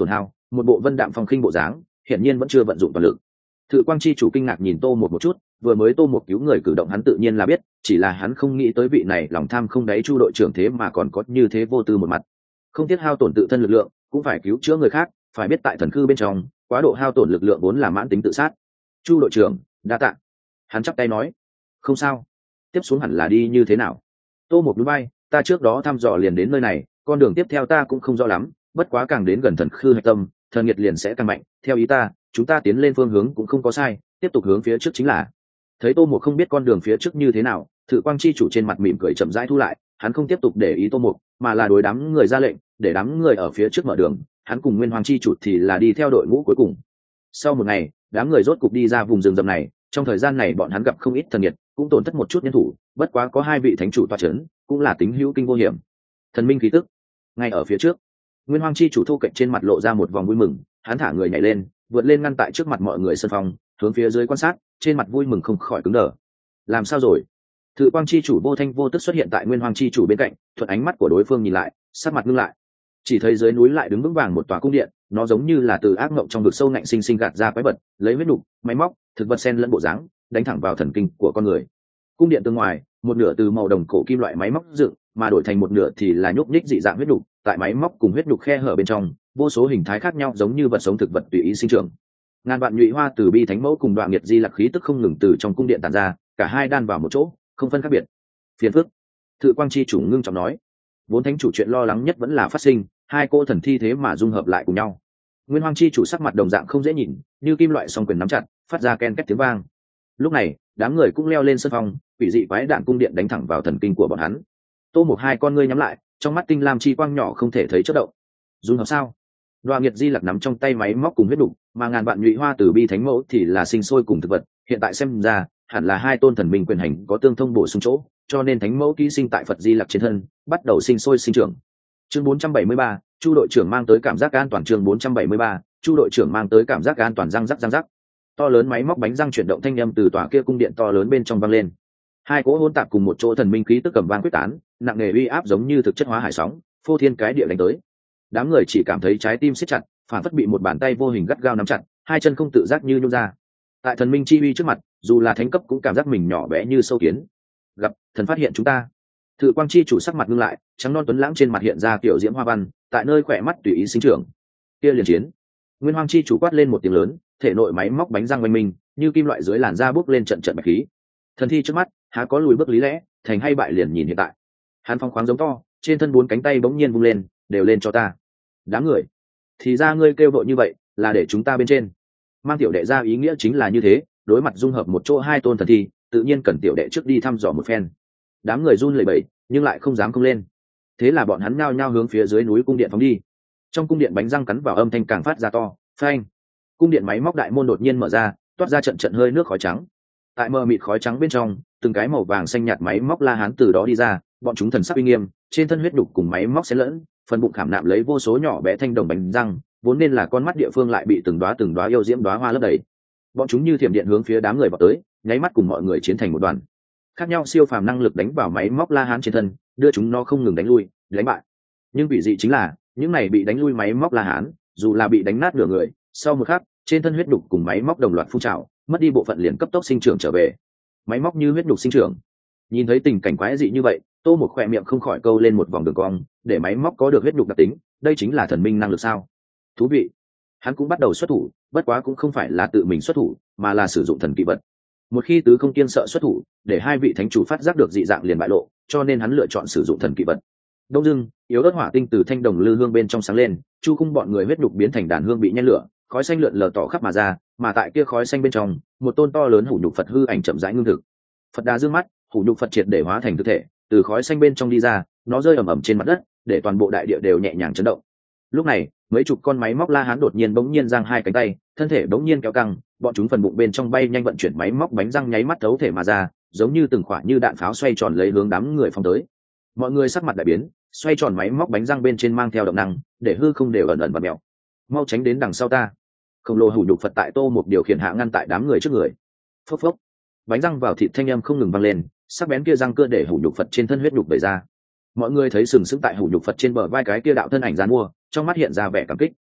một bộ vân đạm phong khinh bộ dáng, hiển nhiên vẫn chưa vận dụng toàn lực. Thự quang chi chủ kinh ngạc nhìn tô một một chút, vừa mới tô một cứu người cử động hắn tự nhiên là biết, chỉ là hắn không nghĩ tới vị này lòng tham không đáy Chu đội trưởng thế mà còn có như thế vô tư một mặt, không tiếc hao tổn tự thân lực lượng cũng phải cứu chữa người khác. Phải biết tại thần khư bên trong, quá độ hao tổn lực lượng vốn là mãn tính tự sát. Chu đội trưởng đa tạ. Hắn chắp tay nói, không sao, tiếp xuống hẳn là đi như thế nào? Tô một núi bay, ta trước đó thăm dò liền đến nơi này, con đường tiếp theo ta cũng không rõ lắm, bất quá càng đến gần thần khư hạch tâm, thần nhiệt liền sẽ càng mạnh. Theo ý ta, chúng ta tiến lên phương hướng cũng không có sai, tiếp tục hướng phía trước chính là. Thấy tô một không biết con đường phía trước như thế nào, Thự quang chi chủ trên mặt mỉm cười chậm rãi thu lại, hắn không tiếp tục để ý tô một, mà là đối đám người ra lệnh, để đám người ở phía trước mở đường, hắn cùng Nguyên Hoàng chi chủ thì là đi theo đội ngũ cuối cùng. Sau một ngày, đám người rốt cục đi ra vùng rừng rậm này. Trong thời gian này bọn hắn gặp không ít thần nhiệt, cũng tổn thất một chút nhân thủ, bất quá có hai vị thánh chủ toa chấn, cũng là tính hữu kinh vô hiểm. Thần minh khí tức ngay ở phía trước. Nguyên Hoàng chi chủ thu cạnh trên mặt lộ ra một vòng vui mừng, hắn thả người nhảy lên, vượt lên ngăn tại trước mặt mọi người sân phong, hướng phía dưới quan sát, trên mặt vui mừng không khỏi cứng đờ. Làm sao rồi? Thự quang chi chủ vô thanh vô tức xuất hiện tại Nguyên Hoàng chi chủ bên cạnh, thuận ánh mắt của đối phương nhìn lại, sắc mặt ngưng lại. Chỉ thấy dưới núi lại đứng vững vàng một tòa cung điện, nó giống như là từ ác mộng trong vực sâu nạnh sinh sinh gạt ra quái vật, lấy huyết nục, máy móc, thực vật xen lẫn bộ dáng, đánh thẳng vào thần kinh của con người. Cung điện tương ngoài, một nửa từ màu đồng cổ kim loại máy móc dựng, mà đổi thành một nửa thì là nhúc nhích dị dạng huyết nục, tại máy móc cùng huyết nục khe hở bên trong, vô số hình thái khác nhau giống như vật sống thực vật tùy ý sinh trưởng. Ngàn vạn nhụy hoa từ bi thánh mẫu cùng đoạn nghiệt di lạc khí tức không ngừng từ trong cung điện tản ra, cả hai đan vào một chỗ, không phân khác biệt. Phiền phức. Thự quang chi chủ ngưng trọng nói, vốn thánh chủ chuyện lo lắng nhất vẫn là phát sinh, hai cô thần thi thế mà dung hợp lại cùng nhau. Nguyên Hoàng chi chủ sắc mặt đồng dạng không dễ nhìn, như kim loại song quyền nắm chặt, phát ra ken két tiếng vang. Lúc này, đám người cũng leo lên sân phong, quỷ dị quái đạn cung điện đánh thẳng vào thần kinh của bọn hắn. Tô một hai con ngươi nhắm lại, trong mắt tinh lam chi quang nhỏ không thể thấy chớp động. Dung hợp sao? Đoạ Nghiệt Di Lặc nắm trong tay máy móc cùng huyết đục, mà ngàn vạn nhụy hoa từ bi thánh mẫu thì là sinh sôi cùng thực vật, hiện tại xem ra, hẳn là hai tôn thần minh quyền hành có tương thông bổ sung chỗ, cho nên thánh mẫu ký sinh tại Phật Di Lặc trên thân, bắt đầu sinh sôi sinh trưởng. Chương bốn trăm bảy mươi ba, Chu đội trưởng mang tới cảm giác an toàn. Chương bốn trăm bảy mươi ba, Chu đội trưởng mang tới cảm giác an toàn. Răng rắc răng rắc. To lớn máy móc bánh răng chuyển động thanh âm từ tòa kia cung điện to lớn bên trong vang lên. Hai cỗ hỗn tạp cùng một chỗ thần minh khí tức cầm vang quyết tán, nặng nề uy áp giống như thực chất hóa hải sóng, phô thiên cái địa đánh tới. Đám người chỉ cảm thấy trái tim siết chặt, phản phất bị một bàn tay vô hình gắt gao nắm chặt, hai chân không tự giác như nhún ra. Tại thần minh chi uy trước mặt, dù là thánh cấp cũng cảm giác mình nhỏ bé như sâu kiến. Gặp thần phát hiện chúng ta. Thự quang chi chủ sắc mặt ngưng lại, trắng non tuấn lãng trên mặt hiện ra kiểu diễm hoa văn, tại nơi khỏe mắt tùy ý sinh trưởng. Kia liền chiến. Nguyên Hoàng chi chủ quát lên một tiếng lớn, thể nội máy móc bánh răng oanh minh, như kim loại dưới làn da bốc lên trận trận bạch khí. Thần thi trước mắt, há có lùi bước lý lẽ, thành hay bại liền nhìn hiện tại. Hắn phong khoáng giống to, trên thân bốn cánh tay bỗng nhiên vung lên, đều lên cho ta. Đám người, thì ra ngươi kêu vội như vậy, là để chúng ta bên trên. Mang tiểu đệ ra ý nghĩa chính là như thế, đối mặt dung hợp một chỗ hai tôn thần thi, tự nhiên cần tiểu đệ trước đi thăm dò một phen. Đám người run lẩy bẩy, nhưng lại không dám không lên. Thế là bọn hắn nhao nhao hướng phía dưới núi cung điện phóng đi. Trong cung điện bánh răng cắn vào âm thanh càng phát ra to, phanh. Cung điện máy móc đại môn đột nhiên mở ra, toát ra trận trận hơi nước khói trắng. Tại mờ mịt khói trắng bên trong, từng cái màu vàng xanh nhạt máy móc la hán từ đó đi ra, bọn chúng thần sắc uy nghiêm, trên thân huyết đục cùng máy móc xen lẫn, phần bụng khảm nạm lấy vô số nhỏ bé thanh đồng bánh răng, vốn nên là con mắt địa phương lại bị từng đóa từng đóa yêu diễm đóa hoa lấp đầy. Bọn chúng như thiểm điện hướng phía đám người vào tới, nháy mắt cùng mọi người chiến thành một đoàn. Khác nhau siêu phàm năng lực đánh vào máy móc la hán trên thân, đưa chúng nó không ngừng đánh lui, đánh bại. Nhưng vị dị chính là, những này bị đánh lui máy móc la hán, dù là bị đánh nát nửa người, sau một khắc, trên thân huyết đục cùng máy móc đồng loạt phun trào, mất đi bộ phận liền cấp tốc sinh trưởng trở về. Máy móc như huyết đục sinh trưởng. Nhìn thấy tình cảnh quái dị như vậy, Tô một khỏe miệng không khỏi câu lên một vòng đường cong, để máy móc có được huyết đục đặc tính, đây chính là thần minh năng lực sao? Thú vị. Hắn cũng bắt đầu xuất thủ, bất quá cũng không phải là tự mình xuất thủ, mà là sử dụng thần kỵ vật. Một khi tứ không kiên sợ xuất thủ, để hai vị thánh chủ phát giác được dị dạng liền bại lộ, cho nên hắn lựa chọn sử dụng thần kỵ vật. Đông dưng, yếu ớt hỏa tinh từ thanh đồng lư hương bên trong sáng lên, chu cung bọn người huyết đục biến thành đàn hương bị nhen lửa, khói xanh lượn lờ tỏ khắp mà ra, mà tại kia khói xanh bên trong, một tôn to lớn hủ nhục Phật hư ảnh chậm rãi ngưng thực. Phật đà dương mắt, hủ nhục Phật triệt để hóa thành thực thể, từ khói xanh bên trong đi ra, nó rơi ầm ầm trên mặt đất, để toàn bộ đại địa đều nhẹ nhàng chấn động. Lúc này, mấy chục con máy móc la hán đột nhiên bỗng nhiên giang hai cánh tay, thân thể bỗng nhiên kéo căng, bọn chúng phần bụng bên trong bay nhanh vận chuyển máy móc bánh răng nháy mắt thấu thể mà ra, giống như từng quả như đạn pháo xoay tròn lấy hướng đám người phóng tới. Mọi người sắc mặt đại biến, xoay tròn máy móc bánh răng bên trên mang theo động năng, để hư không đều ẩn ẩn và mèo. Mau tránh đến đằng sau ta. Khổng lồ hủ nhục Phật tại Tô một điều khiển hạ ngăn tại đám người trước người. Phốc phốc, bánh răng vào thịt thanh âm không ngừng vang lên, sắc bén kia răng cưa để hủ nhục Phật trên thân huyết nhục bày ra. Mọi người thấy sừng sững tại hủ nhục Phật trên bờ vai cái kia đạo thân ảnh giàn mua, trong mắt hiện ra vẻ cảm kích.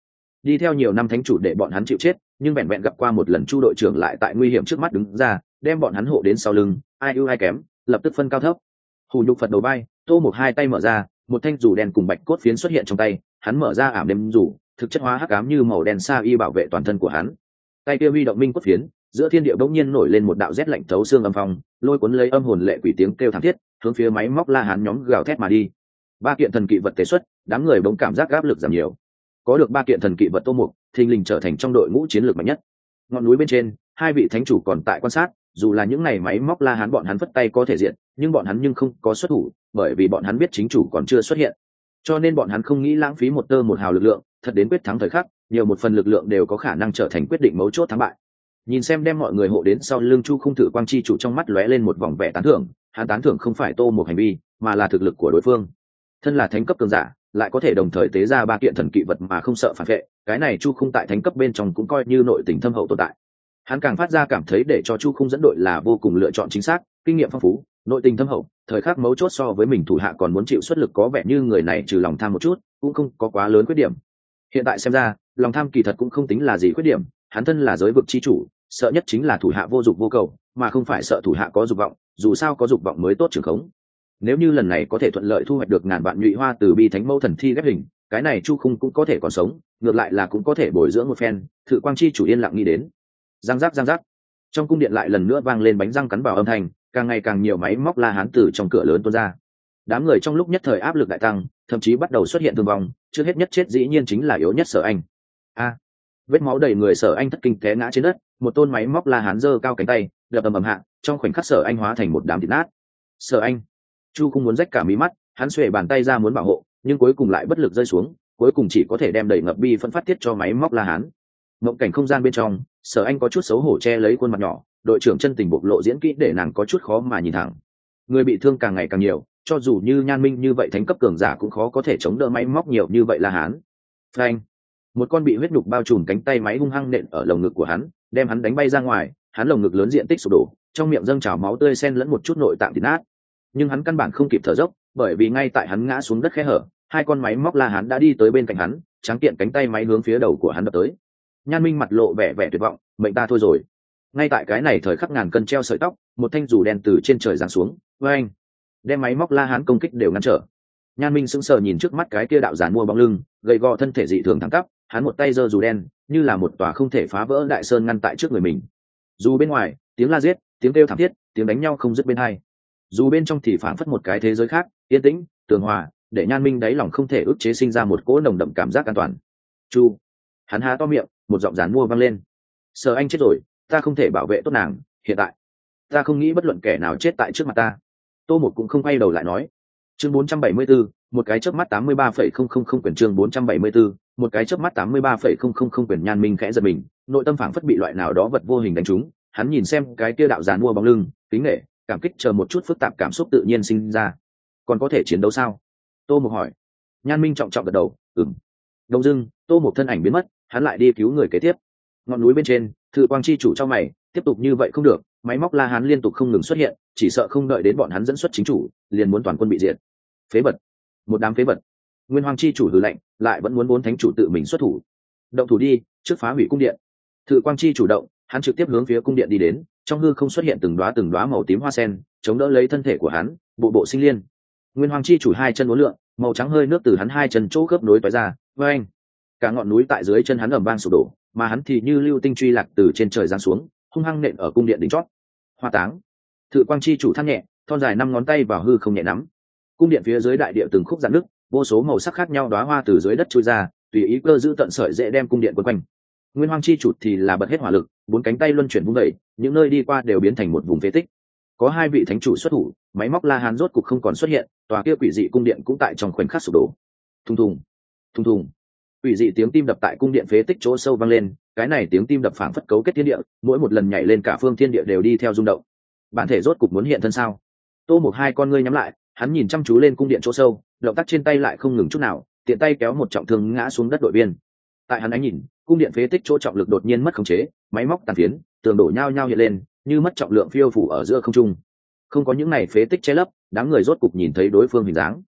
đi theo nhiều năm thánh chủ để bọn hắn chịu chết, nhưng vẹn vẹn gặp qua một lần Chu đội trưởng lại tại nguy hiểm trước mắt đứng ra đem bọn hắn hộ đến sau lưng, ai ưu ai kém lập tức phân cao thấp. Hủ nhục Phật đầu bay, Tô một hai tay mở ra, một thanh dù đen cùng bạch cốt phiến xuất hiện trong tay, hắn mở ra ảm đêm dù, thực chất hóa hắc ám như màu đen sa y bảo vệ toàn thân của hắn. Tay kia huy động minh cốt phiến, giữa thiên địa bỗng nhiên nổi lên một đạo rét lạnh thấu xương âm phong, lôi cuốn lấy âm hồn lệ quỷ tiếng kêu thảm thiết, hướng phía máy móc La Hán nhóm gào thét mà đi. Ba kiện thần kỵ vật tế xuất, đám người bỗng cảm giác áp lực giảm nhiều. Có được ba kiện thần kỵ vật Tô Mục, thình lình trở thành trong đội ngũ chiến lược mạnh nhất. Ngọn núi bên trên, hai vị thánh chủ còn tại quan sát, dù là những này máy móc La Hán bọn hắn vất tay có thể diện, nhưng bọn hắn nhưng không có xuất thủ, bởi vì bọn hắn biết chính chủ còn chưa xuất hiện, cho nên bọn hắn không nghĩ lãng phí một tơ một hào lực lượng, thật đến quyết thắng thời khắc, nhiều một phần lực lượng đều có khả năng trở thành quyết định mấu chốt thắng bại. Nhìn xem đem mọi người hộ đến sau lưng Chu Không Thử Quang chi chủ trong mắt lóe lên một vòng vẻ tán thưởng, hắn tán thưởng không phải Tô một hành vi, mà là thực lực của đối phương. Thân là thánh cấp cường giả, lại có thể đồng thời tế ra ba kiện thần kỵ vật mà không sợ phản vệ, cái này Chu Không tại thánh cấp bên trong cũng coi như nội tình thâm hậu tồn tại. Hắn càng phát ra cảm thấy để cho Chu Không dẫn đội là vô cùng lựa chọn chính xác, kinh nghiệm phong phú, nội tình thâm hậu, thời khắc mấu chốt so với mình thủ hạ còn muốn chịu xuất lực, có vẻ như người này trừ lòng tham một chút, cũng không có quá lớn khuyết điểm. Hiện tại xem ra, lòng tham kỳ thật cũng không tính là gì khuyết điểm, hắn thân là giới vực chi chủ, sợ nhất chính là thủ hạ vô dụng vô cầu, mà không phải sợ thủ hạ có dục vọng, dù sao có dục vọng mới tốt trưởng khống. Nếu như lần này có thể thuận lợi thu hoạch được ngàn vạn nhụy hoa từ bi thánh mẫu thần thi ghép hình, cái này Chu Không cũng có thể còn sống, ngược lại là cũng có thể bồi dưỡng một phen. Thử Quang chi chủ yên lặng nghĩ đến. Giang giác giang giác, trong cung điện lại lần nữa vang lên bánh răng cắn vào âm thanh, càng ngày càng nhiều máy móc La Hán từ trong cửa lớn tuôn ra. Đám người trong lúc nhất thời áp lực đại tăng, thậm chí bắt đầu xuất hiện thương vong, trước hết nhất chết dĩ nhiên chính là yếu nhất Sở Anh. A, vết máu đầy người Sở Anh thất kinh té ngã trên đất, một tôn máy móc La Hán giơ cao cánh tay, đập ầm ầm hạ, trong khoảnh khắc Sở Anh hóa thành một đám thịt nát. Sở Anh, Chu không muốn rách cả mí mắt, hắn xuề bàn tay ra muốn bảo hộ, nhưng cuối cùng lại bất lực rơi xuống, cuối cùng chỉ có thể đem đẩy ngập bi phân phát tiết cho máy móc La Hán. Mộng cảnh không gian bên trong, Sở Anh có chút xấu hổ che lấy khuôn mặt nhỏ, đội trưởng chân tình bộc lộ diễn kỹ để nàng có chút khó mà nhìn thẳng. Người bị thương càng ngày càng nhiều, cho dù như Nhan Minh như vậy thánh cấp cường giả cũng khó có thể chống đỡ máy móc nhiều như vậy La Hán. Phanh! Một con bị huyết nhục bao trùm cánh tay máy hung hăng nện ở lồng ngực của hắn, đem hắn đánh bay ra ngoài, hắn lồng ngực lớn diện tích sụp đổ, trong miệng dâng trào máu tươi xen lẫn một chút nội tạng thịt nát. Nhưng hắn căn bản không kịp thở dốc, bởi vì ngay tại hắn ngã xuống đất khe hở, hai con máy móc La Hán đã đi tới bên cạnh hắn, tráng kiện cánh tay máy hướng phía đầu của hắn đập tới. Nhan Minh mặt lộ vẻ vẻ tuyệt vọng, mệnh ta thôi rồi. Ngay tại cái này thời khắc ngàn cân treo sợi tóc, một thanh dù đen từ trên trời giáng xuống, với anh đem máy móc La Hán công kích đều ngăn trở. Nhan Minh sững sờ nhìn trước mắt cái kia đạo giàn mua bóng lưng, gầy gò thân thể dị thường thẳng tắp, hắn một tay giơ dù đen, như là một tòa không thể phá vỡ đại sơn ngăn tại trước người mình. Dù bên ngoài, tiếng la giết, tiếng kêu thảm thiết, tiếng đánh nhau không dứt bên hai. Dù bên trong thì phảng phất một cái thế giới khác, yên tĩnh, tường hòa, để Nhan Minh đáy lòng không thể ức chế sinh ra một cỗ nồng đậm cảm giác an toàn. Chu, hắn há to miệng, một giọng giàn mua vang lên. Sở Anh chết rồi, ta không thể bảo vệ tốt nàng, hiện tại ta không nghĩ bất luận kẻ nào chết tại trước mặt ta. Tô Một cũng không quay đầu lại nói. Chương bốn trăm bảy mươi bốn, một cái chớp mắt tám mươi ba phẩy không không không quyển. Chương bốn trăm bảy mươi bốn, một cái chớp mắt tám mươi ba phẩy không không không quyển. Nhan Minh khẽ giật mình, nội tâm phảng phất bị loại nào đó vật vô hình đánh trúng, hắn nhìn xem cái kia đạo giàn mua bóng lưng, kính nể, cảm kích chờ một chút phức tạp cảm xúc tự nhiên sinh ra. Còn có thể chiến đấu sao? Tô Một hỏi. Nhan Minh trọng trọng gật đầu, ừm. Đông dưng, Tô Một thân ảnh biến mất, hắn lại đi cứu người kế tiếp. Ngọn núi bên trên, Thử Quang chi chủ trong mày, tiếp tục như vậy không được, máy móc La Hán liên tục không ngừng xuất hiện, chỉ sợ không đợi đến bọn hắn dẫn xuất chính chủ, liền muốn toàn quân bị diệt. Phế vật, một đám phế vật. Nguyên Hoàng chi chủ hừ lạnh, lại vẫn muốn bốn thánh chủ tự mình xuất thủ. Động thủ đi, trước phá hủy cung điện. Thử Quang chi chủ động, hắn trực tiếp hướng phía cung điện đi đến, trong hư không xuất hiện từng đóa từng đóa màu tím hoa sen, chống đỡ lấy thân thể của hắn, bộ bộ sinh liên. Nguyên Hoàng chi chủ hai chân uốn lượn, màu trắng hơi nước từ hắn hai chân chỗ khớp nối tóe ra, với anh, cả ngọn núi tại dưới chân hắn ầm vang sụp đổ, mà hắn thì như lưu tinh truy lạc từ trên trời giáng xuống, hung hăng nện ở cung điện đỉnh chót. Hoa táng. Thử Quang chi chủ than nhẹ, thon dài năm ngón tay vào hư không nhẹ nắm. Cung điện phía dưới đại địa từng khúc rạn nứt, vô số màu sắc khác nhau đóa hoa từ dưới đất chui ra, tùy ý cơ giữ tận sợi dễ đem cung điện quấn quanh. Nguyên Hoàng chi chủ thì là bật hết hỏa lực, bốn cánh tay luân chuyển vung dậy, những nơi đi qua đều biến thành một vùng phế tích. Có hai vị thánh chủ xuất thủ, máy móc La Hán rốt cục không còn xuất hiện, tòa kia quỷ dị cung điện cũng tại trong khoảnh khắc sụp đổ. Thùng thùng, thùng thùng. Quỷ dị tiếng tim đập tại cung điện phế tích chỗ sâu vang lên, cái này tiếng tim đập phảng phất cấu kết thiên địa, mỗi một lần nhảy lên cả phương thiên địa đều đi theo rung động. Bản thể rốt cục muốn hiện thân sao? Tô Một hai con ngươi nhắm lại, hắn nhìn chăm chú lên cung điện chỗ sâu, động tác trên tay lại không ngừng chút nào, tiện tay kéo một trọng thương ngã xuống đất đội viên. Tại hắn ánh nhìn, cung điện phế tích chỗ trọng lực đột nhiên mất khống chế, máy móc tàn phiến, tường đổ nhao nhao hiện lên, như mất trọng lượng phiêu phủ ở giữa không trung. Không có những này phế tích che lấp, đám người rốt cục nhìn thấy đối phương hình dáng.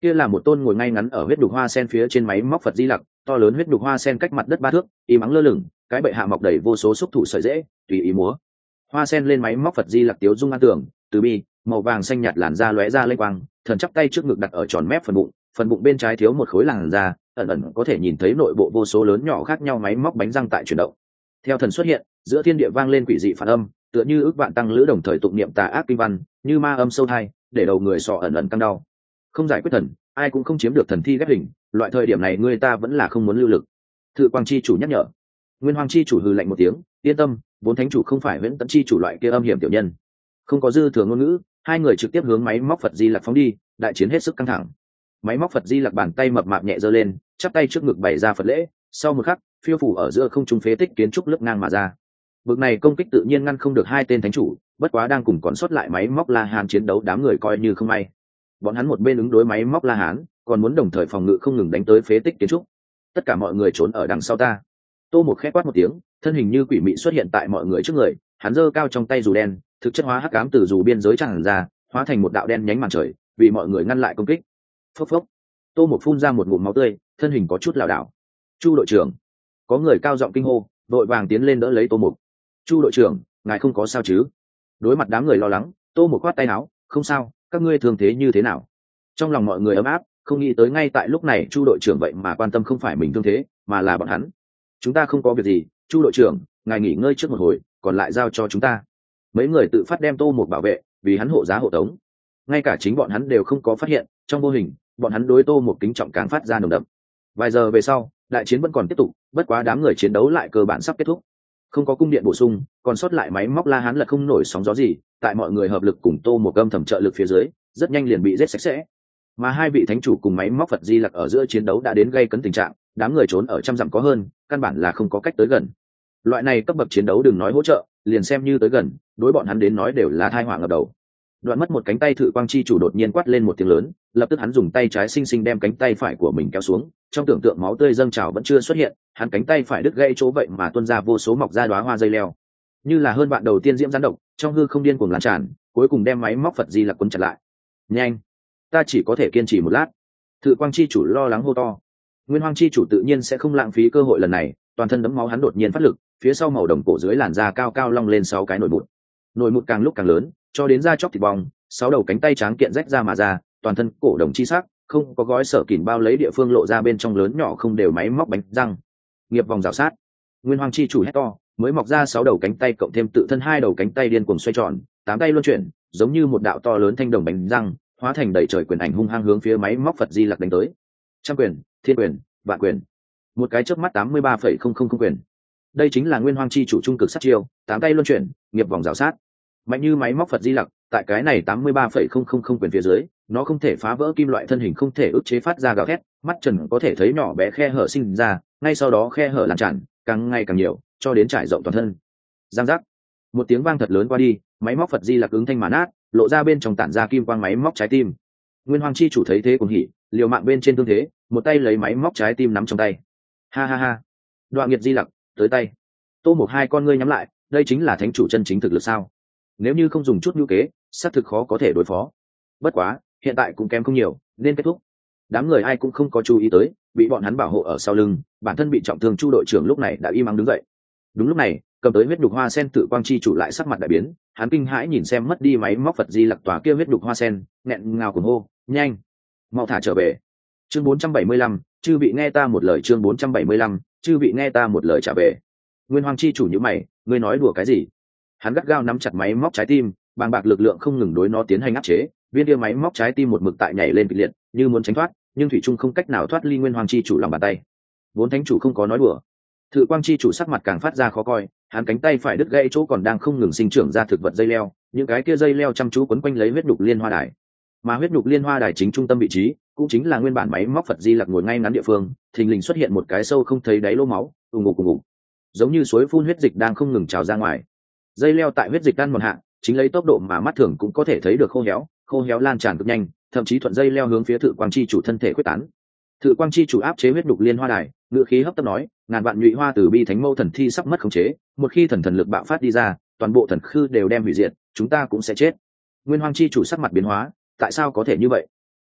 Kia là một tôn ngồi ngay ngắn ở huyết đục hoa sen phía trên máy móc Phật Di Lặc, to lớn huyết đục hoa sen cách mặt đất ba thước, y mắng lơ lửng, cái bệ hạ mọc đầy vô số xúc thủ sợi dễ, tùy ý múa. Hoa sen lên máy móc Phật Di Lặc tiếu dung an tưởng, từ bi, màu vàng xanh nhạt làn da lóe ra lênh quang, thần chắp tay trước ngực đặt ở tròn mép phần bụng, phần bụng bên trái thiếu một khối làn da, ẩn ẩn có thể nhìn thấy nội bộ vô số lớn nhỏ khác nhau máy móc bánh răng tại chuyển động. Theo thần xuất hiện, giữa thiên địa vang lên quỷ dị phản âm, tựa như ước vạn tăng lữ đồng thời tụng niệm tà ác kinh văn, như ma âm sâu thai, để đầu người sọ ẩn ẩn căng đau. Không giải quyết thần, ai cũng không chiếm được thần thi ghép hình, loại thời điểm này người ta vẫn là không muốn lưu lực. Thự Quang chi chủ nhắc nhở. Nguyên Hoàng chi chủ hừ lạnh một tiếng, yên tâm, vốn thánh chủ không phải Huyễn Tẫn chi chủ loại kia âm hiểm tiểu nhân. Không có dư thừa ngôn ngữ, hai người trực tiếp hướng máy móc Phật Di Lặc phóng đi, đại chiến hết sức căng thẳng. Máy móc Phật Di Lặc bàn tay mập mạp nhẹ giơ lên, chắp tay trước ngực bày ra Phật lễ, sau một khắc, phiêu phủ ở giữa không trung phế tích kiến trúc lướt ngang mà ra. Bực này công kích tự nhiên ngăn không được hai tên thánh chủ, bất quá đang cùng còn sót lại máy móc La Hán chiến đấu đám người coi như không may. Bọn hắn một bên ứng đối máy móc La Hán, còn muốn đồng thời phòng ngự không ngừng đánh tới phế tích kiến trúc. Tất cả mọi người trốn ở đằng sau ta. Tô một khẽ quát một tiếng, thân hình như quỷ mị xuất hiện tại mọi người trước người, hắn giơ cao trong tay dù đen, thực chất hóa hắc ám từ dù biên giới tràn ra, hóa thành một đạo đen nhánh màn trời, vì mọi người ngăn lại công kích. Phốc phốc. Tô một phun ra một ngụm máu tươi, thân hình có chút lảo đảo. Chu đội trưởng. Có người cao giọng kinh hô, đội vàng tiến lên đỡ lấy Tô Mục. Chu đội trưởng, ngài không có sao chứ? Đối mặt đám người lo lắng, Tô Mục quát tay áo, không sao, các ngươi thương thế như thế nào? Trong lòng mọi người ấm áp, không nghĩ tới ngay tại lúc này Chu đội trưởng vậy mà quan tâm không phải mình thương thế, mà là bọn hắn. Chúng ta không có việc gì, Chu đội trưởng, ngài nghỉ ngơi trước một hồi, còn lại giao cho chúng ta. Mấy người tự phát đem Tô Mục bảo vệ, vì hắn hộ giá hộ tống. Ngay cả chính bọn hắn đều không có phát hiện, trong vô hình, bọn hắn đối Tô Mục kính trọng càng phát ra nồng đậm. Vài giờ về sau, đại chiến vẫn còn tiếp tục, bất quá đám người chiến đấu lại cơ bản sắp kết thúc. Không có cung điện bổ sung, còn sót lại máy móc La Hán là không nổi sóng gió gì, tại mọi người hợp lực cùng Tô Mục âm thầm trợ lực phía dưới, rất nhanh liền bị giết sạch sẽ. Mà hai vị thánh chủ cùng máy móc Phật Di Lặc ở giữa chiến đấu đã đến gây cấn tình trạng, đám người trốn ở trăm dặm có hơn, căn bản là không có cách tới gần. Loại này cấp bậc chiến đấu đừng nói hỗ trợ, liền xem như tới gần, đối bọn hắn đến nói đều là tai họa ngập đầu. Đoạn mất một cánh tay Thự Quang chi chủ đột nhiên quát lên một tiếng lớn, lập tức hắn dùng tay trái xinh xinh đem cánh tay phải của mình kéo xuống, trong tưởng tượng máu tươi dâng trào vẫn chưa xuất hiện, hắn cánh tay phải đứt gãy chỗ vậy mà tuôn ra vô số mọc ra đóa hoa dây leo, như là hơn bạn đầu tiên diễm gián độc, trong hư không điên cuồng lan tràn, cuối cùng đem máy móc Phật Di Lặc cuốn chặt lại. Nhanh, ta chỉ có thể kiên trì một lát. Thự Quang chi chủ lo lắng hô to. Nguyên Hoàng chi chủ tự nhiên sẽ không lãng phí cơ hội lần này, toàn thân đẫm máu hắn đột nhiên phát lực, phía sau màu đồng cổ dưới làn da cao cao long lên sáu cái nổi mụn. Nổi mụn càng lúc càng lớn, cho đến da chóc thịt bong, sáu đầu cánh tay tráng kiện rách ra mà ra, toàn thân cổ đồng chi sắc, không có gói sở kỉn bao lấy địa phương lộ ra bên trong lớn nhỏ không đều máy móc bánh răng. Nghiệp vòng rào sát. Nguyên Hoàng chi chủ hét to, mới mọc ra sáu đầu cánh tay cộng thêm tự thân hai đầu cánh tay điên cuồng xoay tròn, tám tay luân chuyển, giống như một đạo to lớn thanh đồng bánh răng, hóa thành đầy trời quyền ảnh hung hăng hướng phía máy móc Phật Di Lặc đánh tới. Trăm quyền, thiên quyền, vạn quyền. Một cái chớp mắt tám mươi ba phẩy không không không quyền. Đây chính là Nguyên Hoàng chi chủ trung cực sát chiêu, tám tay luân chuyển, nghiệp vòng rào sát. Mạnh như máy móc Phật Di Lặc, tại cái này tám mươi ba phẩy không không không quyền phía dưới, nó không thể phá vỡ kim loại thân hình, không thể ức chế phát ra gào thét, mắt trần có thể thấy nhỏ bé khe hở sinh ra, ngay sau đó khe hở lan tràn, càng ngày càng nhiều, cho đến trải rộng toàn thân. Giang giác. Một tiếng vang thật lớn qua đi, máy móc Phật Di Lặc ứng thanh mà nát, lộ ra bên trong tản ra kim quang máy móc trái tim. Nguyên Hoàng chi chủ thấy thế cũng hỉ, liều mạng bên trên thương thế, một tay lấy máy móc trái tim nắm trong tay. Ha ha ha. Đoạn Nghiệt Di Lặc, tới tay. Tô Mục hai con ngươi nhắm lại, đây chính là thánh chủ chân chính thực lực sao? Nếu như không dùng chút nhu kế, xác thực khó có thể đối phó. Bất quá, hiện tại cũng kém không nhiều, nên kết thúc. Đám người ai cũng không có chú ý tới, bị bọn hắn bảo hộ ở sau lưng, bản thân bị trọng thương Chu đội trưởng lúc này đã im ắng đứng dậy. Đúng lúc này, cầm tới huyết đục hoa sen Tự Quang chi chủ lại sắc mặt đại biến, hắn kinh hãi nhìn xem mất đi máy móc Phật Di Lặc tòa kia huyết đục hoa sen, nghẹn ngào cuồng hô, nhanh, mau thả trở về. Chương bốn trăm bảy mươi lăm, chư vị nghe ta một lời. Chương bốn trăm bảy mươi lăm, chư vị nghe ta một lời trả về. Nguyên Hoàng chi chủ nhíu mày, ngươi nói đùa cái gì? Hắn gắt gao nắm chặt máy móc trái tim, bàng bạc lực lượng không ngừng đối nó tiến hành áp chế, viên kia máy móc trái tim một mực tại nhảy lên kịch liệt, như muốn tránh thoát, nhưng thủy trung không cách nào thoát ly Nguyên Hoàng chi chủ lòng bàn tay. Vốn thánh chủ không có nói đùa. Thự Quang chi chủ sắc mặt càng phát ra khó coi, hắn cánh tay phải đứt gãy chỗ còn đang không ngừng sinh trưởng ra thực vật dây leo, những cái kia dây leo chăm chú quấn quanh lấy huyết nhục liên hoa đài. Mà huyết nhục liên hoa đài chính trung tâm vị trí, cũng chính là nguyên bản máy móc Phật Di Lặc ngồi ngay ngắn địa phương, thình lình xuất hiện một cái sâu không thấy đáy lỗ máu, ùng ục ùng ục, giống như suối phun huyết dịch đang không ngừng trào ra ngoài. Dây leo tại huyết dịch ăn mòn hạ, chính lấy tốc độ mà mắt thường cũng có thể thấy được khô héo, khô héo lan tràn cực nhanh, thậm chí thuận dây leo hướng phía Thự Quang chi chủ thân thể quyết tán. Thự Quang chi chủ áp chế huyết nhục liên hoa đài, ngữ khí hấp tấp nói, ngàn vạn nhụy hoa từ bi thánh mâu thần thi sắp mất khống chế, một khi thần thần lực bạo phát đi ra, toàn bộ thần khư đều đem hủy diệt, chúng ta cũng sẽ chết. Nguyên Hoàng chi chủ sắc mặt biến hóa, tại sao có thể như vậy?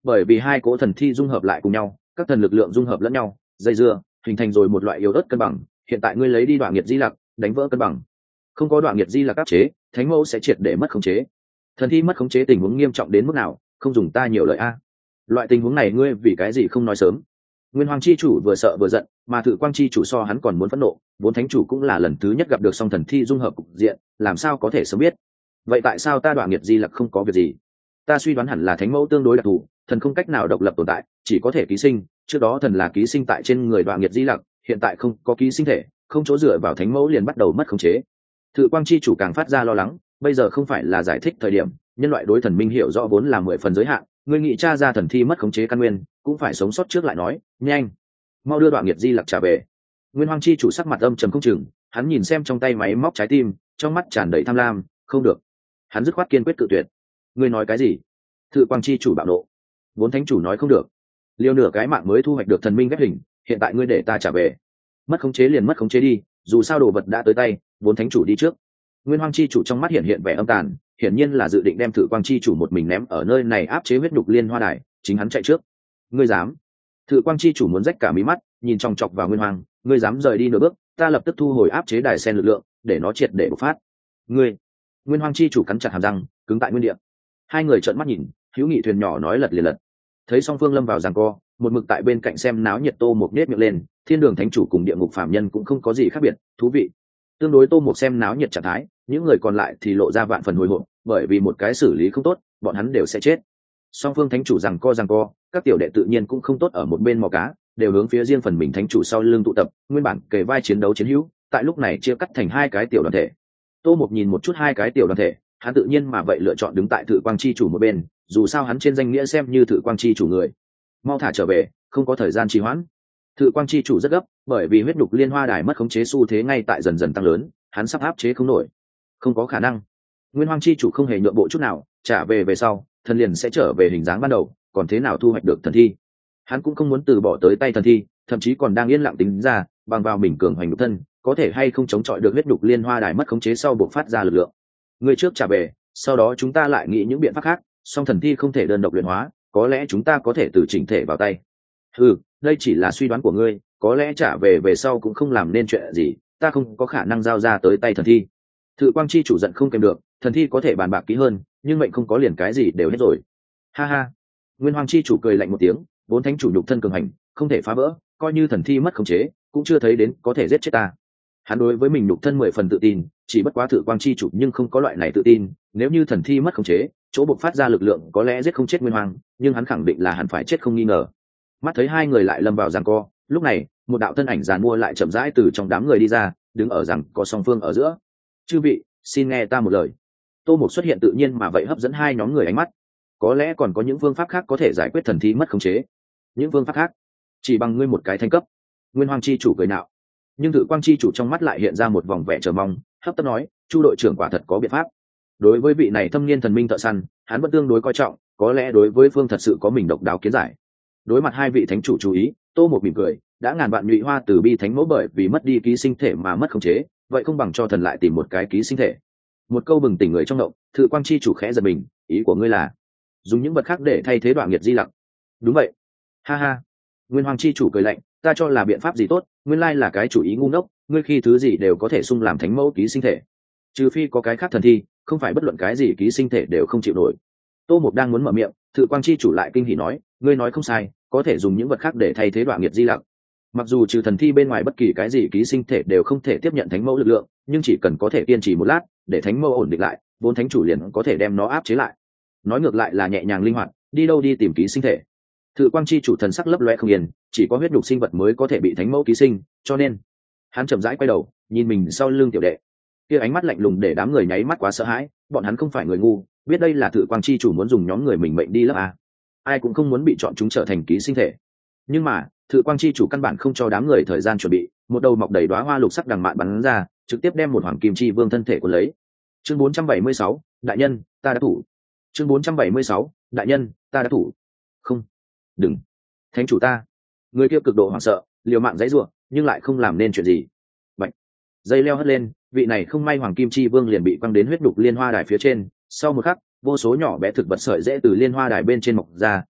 bởi vì hai cỗ thần thi dung hợp lại cùng nhau, các thần lực lượng dung hợp lẫn nhau, dây dưa hình thành rồi một loại yếu ớt cân bằng. Hiện tại ngươi lấy đi đoạn nghiệt di lặc, đánh vỡ cân bằng. Không có đoạn nghiệt di lặc áp chế, thánh mẫu sẽ triệt để mất khống chế. Thần thi mất khống chế tình huống nghiêm trọng đến mức nào, không dùng ta nhiều lời a. Loại tình huống này ngươi vì cái gì không nói sớm? Nguyên Hoàng chi chủ vừa sợ vừa giận, mà Thử Quang chi chủ so hắn còn muốn phẫn nộ, vốn thánh chủ cũng là lần thứ nhất gặp được song thần thi dung hợp cục diện, làm sao có thể sớm biết? Vậy tại sao ta đoạn nghiệt di lặc không có việc gì? Ta suy đoán hẳn là thánh mẫu tương đối đặc thù, thần không cách nào độc lập tồn tại, chỉ có thể ký sinh, trước đó thần là ký sinh tại trên người đoạn nghiệt di lặc, hiện tại không có ký sinh thể, không chỗ dựa vào thánh mẫu liền bắt đầu mất khống chế. Thử Quang chi chủ càng phát ra lo lắng, bây giờ không phải là giải thích thời điểm, nhân loại đối thần minh hiểu rõ vốn là mười phần giới hạn, người nghĩ tra ra thần thi mất khống chế căn nguyên, cũng phải sống sót trước lại nói, nhanh, mau đưa đoạn nghiệt di lặc trả về. Nguyên Hoàng chi chủ sắc mặt âm trầm không chừng, hắn nhìn xem trong tay máy móc trái tim, trong mắt tràn đầy tham lam, không được. Hắn dứt khoát kiên quyết cự tuyệt. Ngươi nói cái gì? Thử Quang chi chủ bạo nộ. Vốn thánh chủ nói không được. Liêu nửa cái mạng mới thu hoạch được thần minh ghép hình, hiện tại ngươi để ta trả về. Mất khống chế liền mất khống chế đi, dù sao đồ vật đã tới tay, vốn thánh chủ đi trước. Nguyên Hoàng chi chủ trong mắt hiện hiện vẻ âm tàn, hiển nhiên là dự định đem Thử Quang chi chủ một mình ném ở nơi này áp chế huyết nhục liên hoa đài, chính hắn chạy trước. Ngươi dám? Thử Quang chi chủ muốn rách cả mí mắt, nhìn chòng chọc vào Nguyên Hoàng, ngươi dám rời đi nửa bước, ta lập tức thu hồi áp chế đài sen lực lượng, để nó triệt để bộc phát. Ngươi! Nguyên Hoàng chi chủ cắn chặt hàm răng, cứng tại nguyên địa. Hai người trợn mắt nhìn, hữu nghị thuyền nhỏ nói lật liền lật. Thấy song phương lâm vào giằng co, một mực tại bên cạnh xem náo nhiệt Tô Mục nhếch miệng lên, thiên đường thánh chủ cùng địa ngục phạm nhân cũng không có gì khác biệt, thú vị. Tương đối Tô Mục xem náo nhiệt trạng thái, những người còn lại thì lộ ra vạn phần hồi hộp, bởi vì một cái xử lý không tốt, bọn hắn đều sẽ chết. Song phương thánh chủ giằng co giằng co, các tiểu đệ tự nhiên cũng không tốt ở một bên mò cá, đều hướng phía riêng phần mình thánh chủ sau lưng tụ tập, nguyên bản kề vai chiến đấu chiến hữu, tại lúc này chia cắt thành hai cái tiểu đoàn thể. Tô Mục nhìn một chút hai cái tiểu đoàn thể, hắn tự nhiên mà vậy lựa chọn đứng tại Thử Quang chi chủ một bên, dù sao hắn trên danh nghĩa xem như Thử Quang chi chủ người. Mau thả trở về, không có thời gian trì hoãn. Thử Quang chi chủ rất gấp, bởi vì huyết nhục liên hoa đài mất khống chế xu thế ngay tại dần dần tăng lớn, hắn sắp áp chế không nổi. Không có khả năng. Nguyên Hoàng chi chủ không hề nhượng bộ chút nào, trả về về sau, thần liền sẽ trở về hình dáng ban đầu, còn thế nào thu hoạch được thần thi? Hắn cũng không muốn từ bỏ tới tay thần thi, thậm chí còn đang yên lặng tính ra, bằng vào mình cường hoành nhục thân, có thể hay không chống chọi được huyết nhục liên hoa đài mất khống chế sau buộc phát ra lực lượng. Người trước trả về, sau đó chúng ta lại nghĩ những biện pháp khác, song thần thi không thể đơn độc luyện hóa, có lẽ chúng ta có thể từ chỉnh thể vào tay. Ừ, đây chỉ là suy đoán của ngươi, có lẽ trả về về sau cũng không làm nên chuyện gì, ta không có khả năng giao ra tới tay thần thi. Thử Quang chi chủ giận không kèm được, thần thi có thể bàn bạc kỹ hơn, nhưng mệnh không có liền cái gì đều hết rồi. Ha ha. Nguyên Hoàng chi chủ cười lạnh một tiếng, vốn thánh chủ nhục thân cường hành, không thể phá vỡ, coi như thần thi mất khống chế, cũng chưa thấy đến có thể giết chết ta. Hắn đối với mình nhục thân mười phần tự tin, chỉ bất quá Thử Quang chi chủ nhưng không có loại này tự tin, nếu như thần thi mất khống chế, chỗ bộc phát ra lực lượng có lẽ giết không chết Nguyên Hoàng, nhưng hắn khẳng định là hẳn phải chết không nghi ngờ. Mắt thấy hai người lại lâm vào giằng co, lúc này, một đạo thân ảnh giàn mua lại chậm rãi từ trong đám người đi ra, đứng ở giằng co song phương ở giữa. Chư vị, xin nghe ta một lời. Tô Mục xuất hiện tự nhiên mà vậy hấp dẫn hai nhóm người ánh mắt. Có lẽ còn có những phương pháp khác có thể giải quyết thần thi mất khống chế. Những phương pháp khác? Chỉ bằng ngươi một cái thanh cấp. Nguyên Hoàng chi chủ cười nạo. Nhưng Thử Quang chi chủ trong mắt lại hiện ra một vòng vẻ chờ mong, hấp tấp nói, Chu đội trưởng quả thật có biện pháp. Đối với vị này thâm niên thần minh thợ săn, hắn vẫn tương đối coi trọng, có lẽ đối với phương thật sự có mình độc đáo kiến giải. Đối mặt hai vị thánh chủ chú ý, Tô Mục mỉm cười, đã ngàn vạn nhụy hoa từ bi thánh mẫu bởi vì mất đi ký sinh thể mà mất khống chế, vậy không bằng cho thần lại tìm một cái ký sinh thể. Một câu bừng tỉnh người trong động, Thử Quang chi chủ khẽ giật mình, ý của ngươi là dùng những vật khác để thay thế đoạn nghiệt di lặc? Đúng vậy. Ha ha. Nguyên Hoàng chi chủ cười lạnh, ta cho là biện pháp gì tốt, nguyên lai là cái chủ ý ngu ngốc, ngươi khi thứ gì đều có thể xung làm thánh mẫu ký sinh thể, trừ phi có cái khác thần thi, không phải bất luận cái gì ký sinh thể đều không chịu nổi. Tô Mục đang muốn mở miệng, Thử Quang chi chủ lại kinh hỉ nói, ngươi nói không sai, có thể dùng những vật khác để thay thế đoạn nghiệt di lặc. Mặc dù trừ thần thi bên ngoài bất kỳ cái gì ký sinh thể đều không thể tiếp nhận thánh mẫu lực lượng, nhưng chỉ cần có thể kiên trì một lát, để thánh mẫu ổn định lại, vốn thánh chủ liền có thể đem nó áp chế lại. Nói ngược lại là nhẹ nhàng linh hoạt, đi đâu đi tìm ký sinh thể. Thử Quang chi chủ thần sắc lấp loe không yên, chỉ có huyết nhục sinh vật mới có thể bị thánh mẫu ký sinh, cho nên hắn chậm rãi quay đầu, nhìn mình sau lưng tiểu đệ. Kia ánh mắt lạnh lùng để đám người nháy mắt quá sợ hãi, bọn hắn không phải người ngu, biết đây là Thử Quang chi chủ muốn dùng nhóm người mình mệnh đi lấp a. Ai cũng không muốn bị chọn chúng trở thành ký sinh thể. Nhưng mà, Thử Quang chi chủ căn bản không cho đám người thời gian chuẩn bị, một đầu mọc đầy đóa hoa lục sắc đằng mạn bắn ra, trực tiếp đem một hoàng kim chi vương thân thể của lấy. Chương bốn trăm bảy mươi sáu, đại nhân, ta đã thủ. Chương bốn trăm bảy mươi sáu, đại nhân, ta đã thủ. Không, đừng, thánh chủ ta. Người kia cực độ hoảng sợ, liều mạng giãy giụa, nhưng lại không làm nên chuyện gì. Bạch, dây leo hất lên, vị này không may hoàng kim chi vương liền bị quăng đến huyết đục liên hoa đài phía trên. Sau một khắc, vô số nhỏ bé thực vật sợi rễ từ liên hoa đài bên trên mọc ra,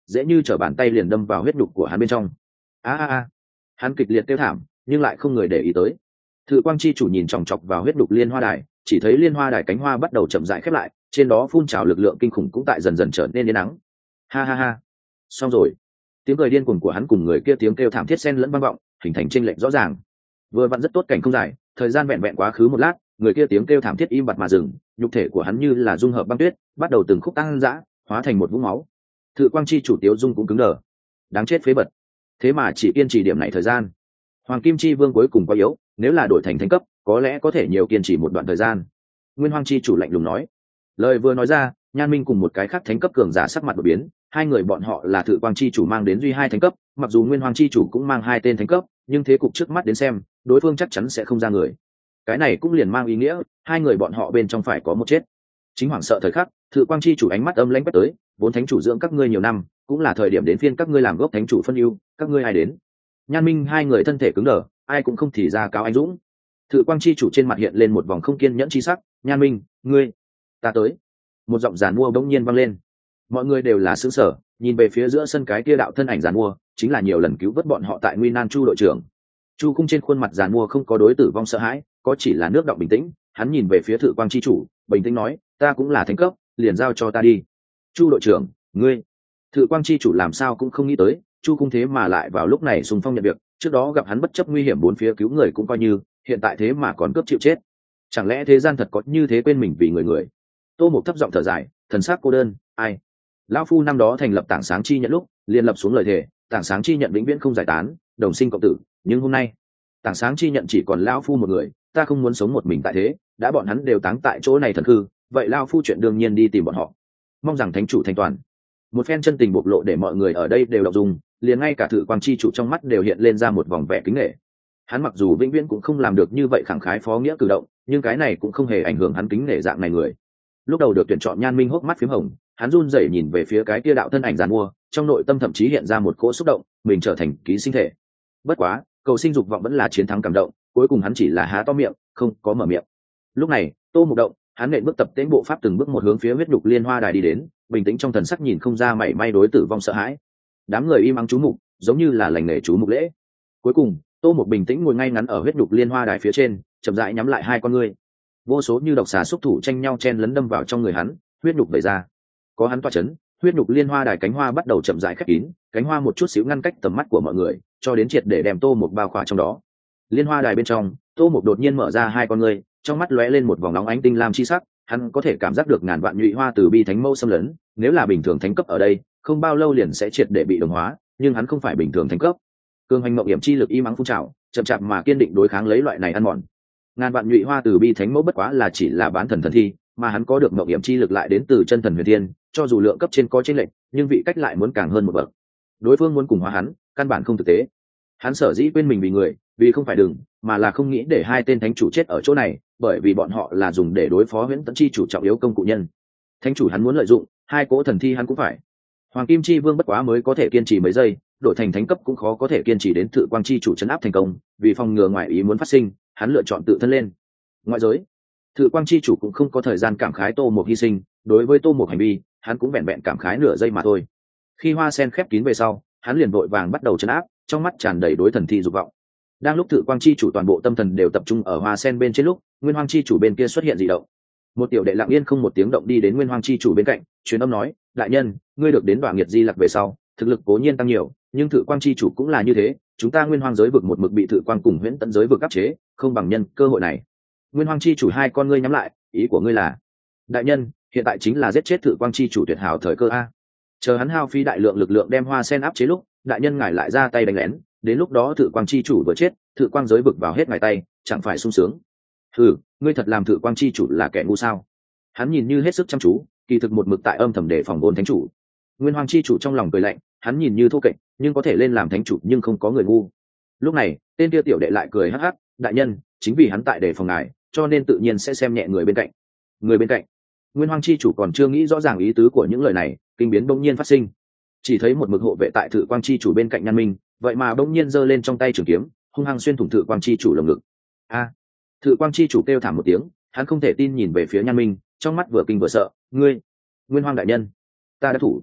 dễ như trở bàn tay liền đâm vào huyết nhục của hắn bên trong. A a a, hắn kịch liệt kêu thảm nhưng lại không người để ý tới. Thự quang chi chủ nhìn chòng chọc vào huyết nhục liên hoa đài, chỉ thấy liên hoa đài cánh hoa bắt đầu chậm rãi khép lại, trên đó phun trào lực lượng kinh khủng cũng tại dần dần trở nên yên nắng. Ha ha ha, xong rồi. Tiếng cười điên cuồng của hắn cùng người kia tiếng kêu thảm thiết xen lẫn vang vọng, hình thành chênh lệch rõ ràng. Vừa vặn rất tốt cảnh không dài, thời gian vẹn vẹn quá khứ một lát, người kia tiếng kêu thảm thiết im bặt mà dừng, nhục thể của hắn như là dung hợp băng tuyết, bắt đầu từng khúc tăng dã, hóa thành một vũng máu. Thự quang chi chủ Tiếu Dung cũng cứng đờ. Đáng chết phế vật. Thế mà chỉ kiên trì điểm này thời gian. Hoàng Kim Chi Vương cuối cùng quá yếu, nếu là đổi thành thánh cấp, có lẽ có thể nhiều kiên trì một đoạn thời gian. Nguyên Hoang Chi chủ lạnh lùng nói. Lời vừa nói ra, Nhan Minh cùng một cái khác thánh cấp cường giả sắc mặt đổi biến, hai người bọn họ là Thự Quang Chi chủ mang đến duy hai thánh cấp, mặc dù Nguyên Hoang Chi chủ cũng mang hai tên thánh cấp, nhưng thế cục trước mắt đến xem, đối phương chắc chắn sẽ không ra người. Cái này cũng liền mang ý nghĩa, hai người bọn họ bên trong phải có một chết. Chính hoảng sợ thời khắc, Thự Quang Chi chủ ánh mắt âm lãnh quét tới, vốn thánh chủ dưỡng các ngươi nhiều năm, cũng là thời điểm đến phiên các ngươi làm gốc thánh chủ phân ưu, các ngươi ai đến? Nhan Minh hai người thân thể cứng đờ, ai cũng không thì ra cáo anh dũng. Thự Quang Chi chủ trên mặt hiện lên một vòng không kiên nhẫn chi sắc. Nhan Minh, ngươi, ta tới. Một giọng giàn mua bỗng nhiên vang lên. Mọi người đều là sững sờ, nhìn về phía giữa sân cái kia đạo thân ảnh giàn mua, chính là nhiều lần cứu vớt bọn họ tại nguy nan Chu đội trưởng. Chu Cung trên khuôn mặt giàn mua không có đối tử vong sợ hãi, có chỉ là nước đọng bình tĩnh. Hắn nhìn về phía Thự Quang Chi chủ, bình tĩnh nói, ta cũng là thánh cấp, liền giao cho ta đi. Chu đội trưởng, ngươi. Thự Quang Chi chủ làm sao cũng không nghĩ tới, Chu Cung thế mà lại vào lúc này xung phong nhận việc, trước đó gặp hắn bất chấp nguy hiểm bốn phía cứu người cũng coi như, hiện tại thế mà còn cướp chịu chết. Chẳng lẽ thế gian thật có như thế quên mình vì người người? Tô Mục thấp giọng thở dài, thần sắc cô đơn, ai? Lão phu năm đó thành lập Tảng Sáng Chi nhận lúc, liền lập xuống lời thề, Tảng Sáng Chi nhận vĩnh viễn không giải tán, đồng sinh cộng tử, nhưng hôm nay, Tảng Sáng Chi nhận chỉ còn lão phu một người, ta không muốn sống một mình tại thế, đã bọn hắn đều táng tại chỗ này thần hư, vậy lão phu chuyện đương nhiên đi tìm bọn họ. Mong rằng thánh chủ thành toàn. Một phen chân tình bộc lộ để mọi người ở đây đều đọc dùng, liền ngay cả Thự Quang Chi chủ trong mắt đều hiện lên ra một vòng vẻ kính nể. Hắn mặc dù vĩnh viễn cũng không làm được như vậy khẳng khái phó nghĩa cử động, nhưng cái này cũng không hề ảnh hưởng hắn kính nể dạng này người. Lúc đầu được tuyển chọn Nhan Minh hốc mắt phím hồng, hắn run rẩy nhìn về phía cái kia đạo thân ảnh giàn mua, trong nội tâm thậm chí hiện ra một cỗ xúc động, mình trở thành ký sinh thể. Bất quá, cầu sinh dục vọng vẫn là chiến thắng cảm động, cuối cùng hắn chỉ là há to miệng, không có mở miệng. Lúc này, Tô Mục động, hắn nện bước tập tễnh bộ pháp từng bước một hướng phía huyết nhục liên hoa đài đi đến, bình tĩnh trong thần sắc nhìn không ra mảy may đối tử vong sợ hãi. Đám người im ắng chú mục, giống như là lành nghề chú mục lễ. Cuối cùng, Tô Mục bình tĩnh ngồi ngay ngắn ở huyết nhục liên hoa đài phía trên, chậm rãi nhắm lại hai con ngươi. Vô số như độc xà xúc thủ tranh nhau chen lấn đâm vào trong người hắn, huyết nhục vẩy ra. Có hắn toa chấn, huyết nhục liên hoa đài cánh hoa bắt đầu chậm rãi khép kín, cánh hoa một chút xíu ngăn cách tầm mắt của mọi người, cho đến triệt để đem Tô Mục bao khỏa trong đó. Liên hoa đài bên trong, Tô Mục đột nhiên mở ra hai con ngươi, trong mắt lóe lên một vòng nóng ánh tinh lam chi sắc, hắn có thể cảm giác được ngàn vạn nhụy hoa từ bi thánh mâu xâm lấn, nếu là bình thường thánh cấp ở đây, không bao lâu liền sẽ triệt để bị đồng hóa, nhưng hắn không phải bình thường thánh cấp. Cương hành mộng hiểm chi lực y mắng phun trào, chậm chạp mà kiên định đối kháng lấy loại này ăn mòn. Ngàn vạn nhụy hoa từ bi thánh mẫu bất quá là chỉ là bán thần thần thi, mà hắn có được mộng hiểm chi lực lại đến từ chân thần huyền thiên, cho dù lượng cấp trên có chênh lệch, nhưng vị cách lại muốn càng hơn một bậc. Đối phương muốn cùng hóa hắn, căn bản không thực tế. Hắn sở dĩ quên mình vì người, vì không phải đừng, mà là không nghĩ để hai tên thánh chủ chết ở chỗ này, bởi vì bọn họ là dùng để đối phó Huyễn Tẫn Chi chủ trọng yếu công cụ nhân. Thánh chủ hắn muốn lợi dụng, hai cỗ thần thi hắn cũng phải. Hoàng Kim Chi Vương bất quá mới có thể kiên trì mấy giây, đổi thành thánh cấp cũng khó có thể kiên trì đến Thự Quang Chi chủ trấn áp thành công, vì phòng ngừa ngoại ý muốn phát sinh, hắn lựa chọn tự thân lên. Ngoại giới, Thự Quang Chi chủ cũng không có thời gian cảm khái Tô Mục hy sinh, đối với Tô Mục hành vi, hắn cũng vẹn vẹn cảm khái nửa giây mà thôi. Khi hoa sen khép kín về sau, hắn liền vội vàng bắt đầu trấn áp, trong mắt tràn đầy đối thần thi dục vọng. Đang lúc Thự Quang Chi chủ toàn bộ tâm thần đều tập trung ở hoa sen bên trên lúc, Nguyên Hoang Chi chủ bên kia xuất hiện dị động. Một tiểu đệ lặng yên không một tiếng động đi đến Nguyên Hoang Chi chủ bên cạnh, truyền âm nói: đại nhân, ngươi được đến Đoạ Nghiệt Di Lặc về sau, thực lực cố nhiên tăng nhiều, nhưng Thự Quang Chi chủ cũng là như thế, chúng ta Nguyên Hoang giới vực một mực bị Thự Quang cùng Huyễn Tẫn giới vực áp chế, không bằng nhân cơ hội này. Nguyên Hoang Chi chủ hai con ngươi nhắm lại, ý của ngươi là? Đại nhân, hiện tại chính là giết chết Thự Quang Chi chủ tuyệt hảo thời cơ a. Chờ hắn hao phí đại lượng lực lượng đem hoa sen áp chế lúc, đại nhân ngài lại ra tay đánh lén, đến lúc đó Thự Quang Chi chủ vừa chết, Thự Quang giới vực vào hết ngài tay, chẳng phải sung sướng? Ừ, ngươi thật làm Thự Quang Chi chủ là kẻ ngu sao? Hắn nhìn như hết sức chăm chú, kỳ thực một mực tại âm thầm để phòng ôn thánh chủ. Nguyên Hoang Chi chủ trong lòng cười lạnh, hắn nhìn như thô kệch, nhưng có thể lên làm thánh chủ nhưng không có người ngu. Lúc này, tên kia tiểu đệ lại cười hắc hắc, đại nhân, chính vì hắn tại để phòng ngài, cho nên tự nhiên sẽ xem nhẹ người bên cạnh. Người bên cạnh? Nguyên Hoang Chi chủ còn chưa nghĩ rõ ràng ý tứ của những lời này, kinh biến bỗng nhiên phát sinh. Chỉ thấy một mực hộ vệ tại Thự Quang Chi chủ bên cạnh Nhan Minh, vậy mà bỗng nhiên giơ lên trong tay trường kiếm, hung hăng xuyên thủng Thự Quang Chi chủ lồng ngực. A! Thự Quang Chi chủ kêu thảm một tiếng, hắn không thể tin nhìn về phía Nhan Minh, trong mắt vừa kinh vừa sợ. Ngươi, Nguyên Hoang đại nhân, ta đã thủ.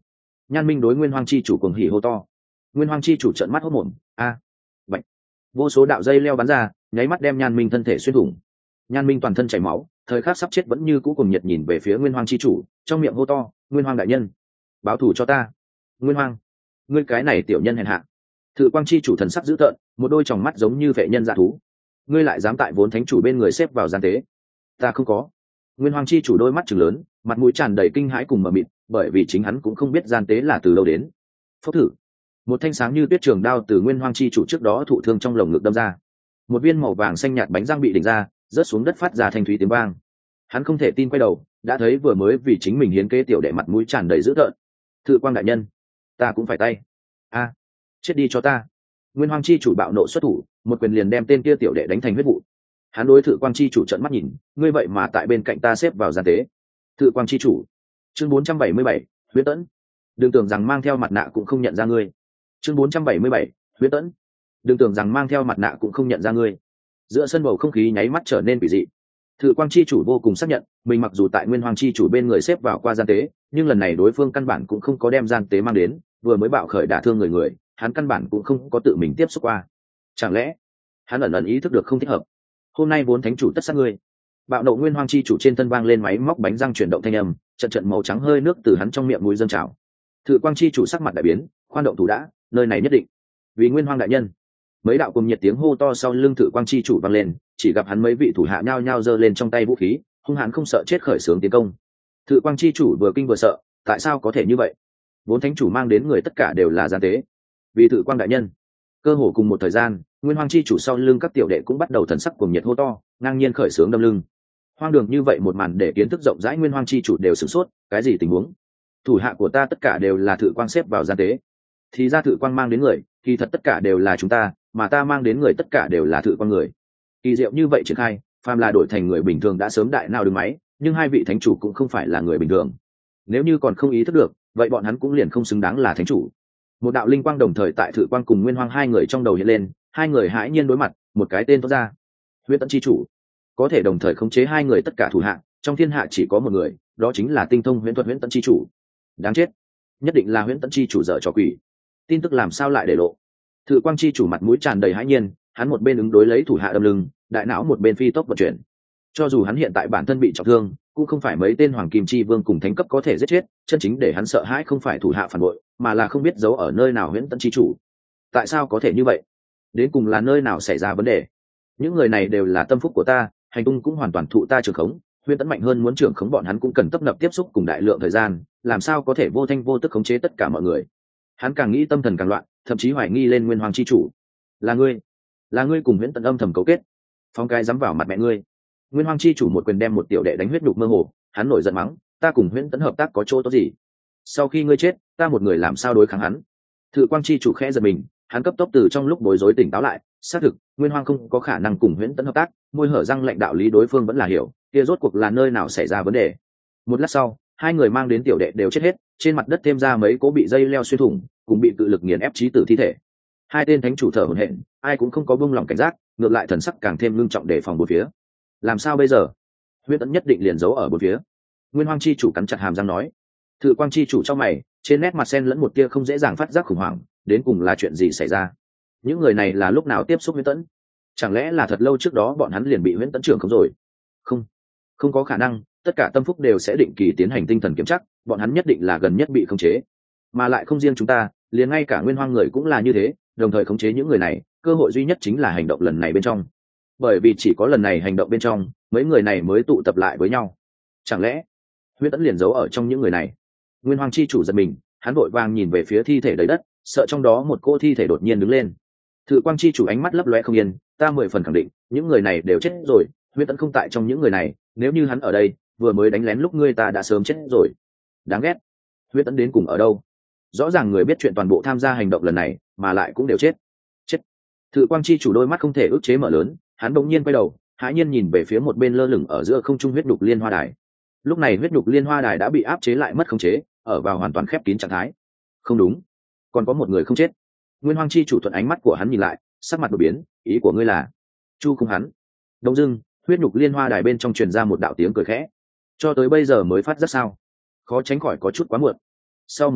Nhan Minh đối Nguyên Hoang chi chủ cuồng hỉ hô to. Nguyên Hoang chi chủ trợn mắt hốt mồm, a, à, vậy. Vô số đạo dây leo bắn ra, nháy mắt đem Nhan Minh thân thể xuyên thủng. Nhan Minh toàn thân chảy máu, thời khắc sắp chết vẫn như cũ cùng nhiệt nhìn về phía Nguyên Hoang chi chủ, trong miệng hô to, Nguyên Hoang đại nhân, báo thù cho ta. Nguyên Hoang, ngươi cái này tiểu nhân hèn hạ. Thự Quang chi chủ thần sắc dữ tợn, một đôi tròng mắt giống như vệ nhân dã thú. Ngươi lại dám tại vốn thánh chủ bên người xếp vào gian tế? Ta không có. Nguyên Hoang chi chủ đôi mắt trừng lớn, mặt mũi tràn đầy kinh hãi cùng mờ mịt, bởi vì chính hắn cũng không biết gian tế là từ đâu đến. Phốc thử, một thanh sáng như tuyết trường đao từ Nguyên Hoang chi chủ trước đó thụ thương trong lồng ngực đâm ra. Một viên màu vàng xanh nhạt bánh răng bị đỉnh ra, rớt xuống đất phát ra thanh thúy tiếng vang. Hắn không thể tin quay đầu, đã thấy vừa mới vì chính mình hiến kế tiểu đệ mặt mũi tràn đầy dữ tợn. Thự Quang đại nhân, ta cũng phải tay. A, chết đi cho ta. Nguyên Hoang chi chủ bạo nộ xuất thủ, một quyền liền đem tên kia tiểu đệ đánh thành huyết vụ. Hắn đối Thự Quang chi chủ trợn mắt nhìn, ngươi vậy mà tại bên cạnh ta xếp vào gian tế. Thự Quang chi chủ. Chương bốn trăm bảy mươi bảy, Huyễn Tẫn. Đừng tưởng rằng mang theo mặt nạ cũng không nhận ra ngươi. Chương bốn trăm bảy mươi bảy, Huyễn Tẫn. Đừng tưởng rằng mang theo mặt nạ cũng không nhận ra ngươi. Giữa sân bầu không khí nháy mắt trở nên quỷ dị. Thự Quang chi chủ vô cùng xác nhận, mình mặc dù tại Nguyên Hoang chi chủ bên người xếp vào qua gian tế, nhưng lần này đối phương căn bản cũng không có đem gian tế mang đến, vừa mới bạo khởi đả thương người người, hắn căn bản cũng không có tự mình tiếp xúc qua. Chẳng lẽ hắn ẩn ẩn ý thức được không thích hợp? Hôm nay vốn thánh chủ tất sát ngươi. Bạo nộ Nguyên Hoang chi chủ trên thân vang lên máy móc bánh răng chuyển động thanh âm, trận trận màu trắng hơi nước từ hắn trong miệng mũi dâng trào. Thự Quang chi chủ sắc mặt đại biến, khoan động thủ đã, nơi này nhất định vì Nguyên Hoang đại nhân. Mấy đạo cùng nhiệt tiếng hô to sau lưng Thự Quang chi chủ vang lên, chỉ gặp hắn mấy vị thủ hạ nhao nhao giơ lên trong tay vũ khí, hung hãn không sợ chết khởi xướng tiến công. Thự Quang chi chủ vừa kinh vừa sợ, tại sao có thể như vậy? Vốn thánh chủ mang đến người tất cả đều là gian tế. Vì Thự Quang đại nhân. Cơ hồ cùng một thời gian, Nguyên Hoang chi chủ sau lưng các tiểu đệ cũng bắt đầu thần sắc cuồng nhiệt hô to, ngang nhiên khởi xướng đâm lưng. Hoang đường như vậy một màn để kiến thức rộng rãi Nguyên Hoang chi chủ đều sửng sốt, cái gì tình huống? Thủ hạ của ta tất cả đều là Thự Quang xếp vào gian tế. Thì ra Thự Quang mang đến người, kỳ thật tất cả đều là chúng ta, mà ta mang đến người tất cả đều là Thự Quang người. Kỳ diệu như vậy triển khai, phàm là đổi thành người bình thường đã sớm đại nào đứng máy, nhưng hai vị thánh chủ cũng không phải là người bình thường. Nếu như còn không ý thức được, vậy bọn hắn cũng liền không xứng đáng là thánh chủ. Một đạo linh quang đồng thời tại Thự Quang cùng Nguyên Hoang hai người trong đầu hiện lên, hai người hãi nhiên đối mặt, một cái tên toát ra. Huyễn Tẫn chi chủ có thể đồng thời khống chế hai người tất cả thủ hạ, trong thiên hạ chỉ có một người, đó chính là tinh thông huyễn thuật Huyễn Tẫn chi chủ. Đáng chết, nhất định là Huyễn Tẫn chi chủ dở trò quỷ. Tin tức làm sao lại để lộ? Thự Quang chi chủ mặt mũi tràn đầy hãi nhiên, hắn một bên ứng đối lấy thủ hạ đâm lưng, đại não một bên phi tốc vận chuyển. Cho dù hắn hiện tại bản thân bị trọng thương, cũng không phải mấy tên hoàng kim chi vương cùng thánh cấp có thể giết chết, chân chính để hắn sợ hãi không phải thủ hạ phản bội, mà là không biết giấu ở nơi nào Huyễn Tẫn chi chủ. Tại sao có thể như vậy? Đến cùng là nơi nào xảy ra vấn đề? Những người này đều là tâm phúc của ta, hành tung cũng hoàn toàn thụ ta trưởng khống, Huyễn Tẫn mạnh hơn muốn trưởng khống bọn hắn cũng cần tấp nập tiếp xúc cùng đại lượng thời gian, làm sao có thể vô thanh vô tức khống chế tất cả mọi người? Hắn càng nghĩ tâm thần càng loạn, thậm chí hoài nghi lên Nguyên Hoàng chi chủ. Là ngươi, là ngươi cùng Huyễn Tẫn âm thầm cấu kết. Phong cái dám vào mặt mẹ ngươi. Nguyên Hoàng chi chủ một quyền đem một tiểu đệ đánh huyết nhục mơ hồ, hắn nổi giận mắng, ta cùng Huyễn Tẫn hợp tác có chỗ tốt gì? Sau khi ngươi chết, ta một người làm sao đối kháng hắn? Thự Quang chi chủ khẽ giật mình, hắn cấp tốc từ trong lúc bối rối tỉnh táo lại, xác thực, Nguyên Hoang không có khả năng cùng Huyễn Tẫn hợp tác, môi hở răng lệnh đạo lý đối phương vẫn là hiểu, kia rốt cuộc là nơi nào xảy ra vấn đề. Một lát sau, hai người mang đến tiểu đệ đều chết hết, trên mặt đất thêm ra mấy cố bị dây leo xuyên thủng, cùng bị tự lực nghiền ép chí tử thi thể. Hai tên thánh chủ thở hổn hển, ai cũng không có buông lòng cảnh giác, ngược lại thần sắc càng thêm ngưng trọng đề phòng bốn phía. Làm sao bây giờ? Huyễn Tẫn nhất định liền giấu ở bốn phía. Nguyên Hoang chi chủ cắn chặt hàm răng nói. Thự Quang chi chủ trong mày, trên nét mặt xen lẫn một tia không dễ dàng phát giác khủng hoảng, đến cùng là chuyện gì xảy ra? Những người này là lúc nào tiếp xúc Huyễn Tẫn? Chẳng lẽ là thật lâu trước đó bọn hắn liền bị Huyễn Tẫn trưởng không rồi? Không, không có khả năng, tất cả tâm phúc đều sẽ định kỳ tiến hành tinh thần kiểm tra, bọn hắn nhất định là gần nhất bị khống chế. Mà lại không riêng chúng ta, liền ngay cả Nguyên Hoang người cũng là như thế, đồng thời khống chế những người này, cơ hội duy nhất chính là hành động lần này bên trong. Bởi vì chỉ có lần này hành động bên trong, mấy người này mới tụ tập lại với nhau. Chẳng lẽ Huyễn Tẫn liền giấu ở trong những người này? Nguyên Hoang chi chủ giật mình, hắn vội vàng nhìn về phía thi thể đầy đất, sợ trong đó một cô thi thể đột nhiên đứng lên. Thự Quang chi chủ ánh mắt lấp lóe không yên, ta mười phần khẳng định, những người này đều chết rồi, Huyễn Tẫn không tại trong những người này, nếu như hắn ở đây, vừa mới đánh lén lúc ngươi ta đã sớm chết rồi. Đáng ghét, Huyễn Tẫn đến cùng ở đâu? Rõ ràng người biết chuyện toàn bộ tham gia hành động lần này, mà lại cũng đều chết. Chết. Thự Quang chi chủ đôi mắt không thể ức chế mở lớn, hắn đột nhiên quay đầu, hãi nhiên nhìn về phía một bên lơ lửng ở giữa không trung huyết đục liên hoa đài. Lúc này huyết đục liên hoa đài đã bị áp chế lại mất khống chế, ở vào hoàn toàn khép kín trạng thái. Không đúng, còn có một người không chết. Nguyên Hoang chi chủ thuận ánh mắt của hắn nhìn lại, sắc mặt đột biến, ý của ngươi là chu không hắn? Đông dưng, huyết nhục liên hoa đài bên trong truyền ra một đạo tiếng cười khẽ. Cho tới bây giờ mới phát rất sao? Khó tránh khỏi có chút quá muộn. Sau một khắc,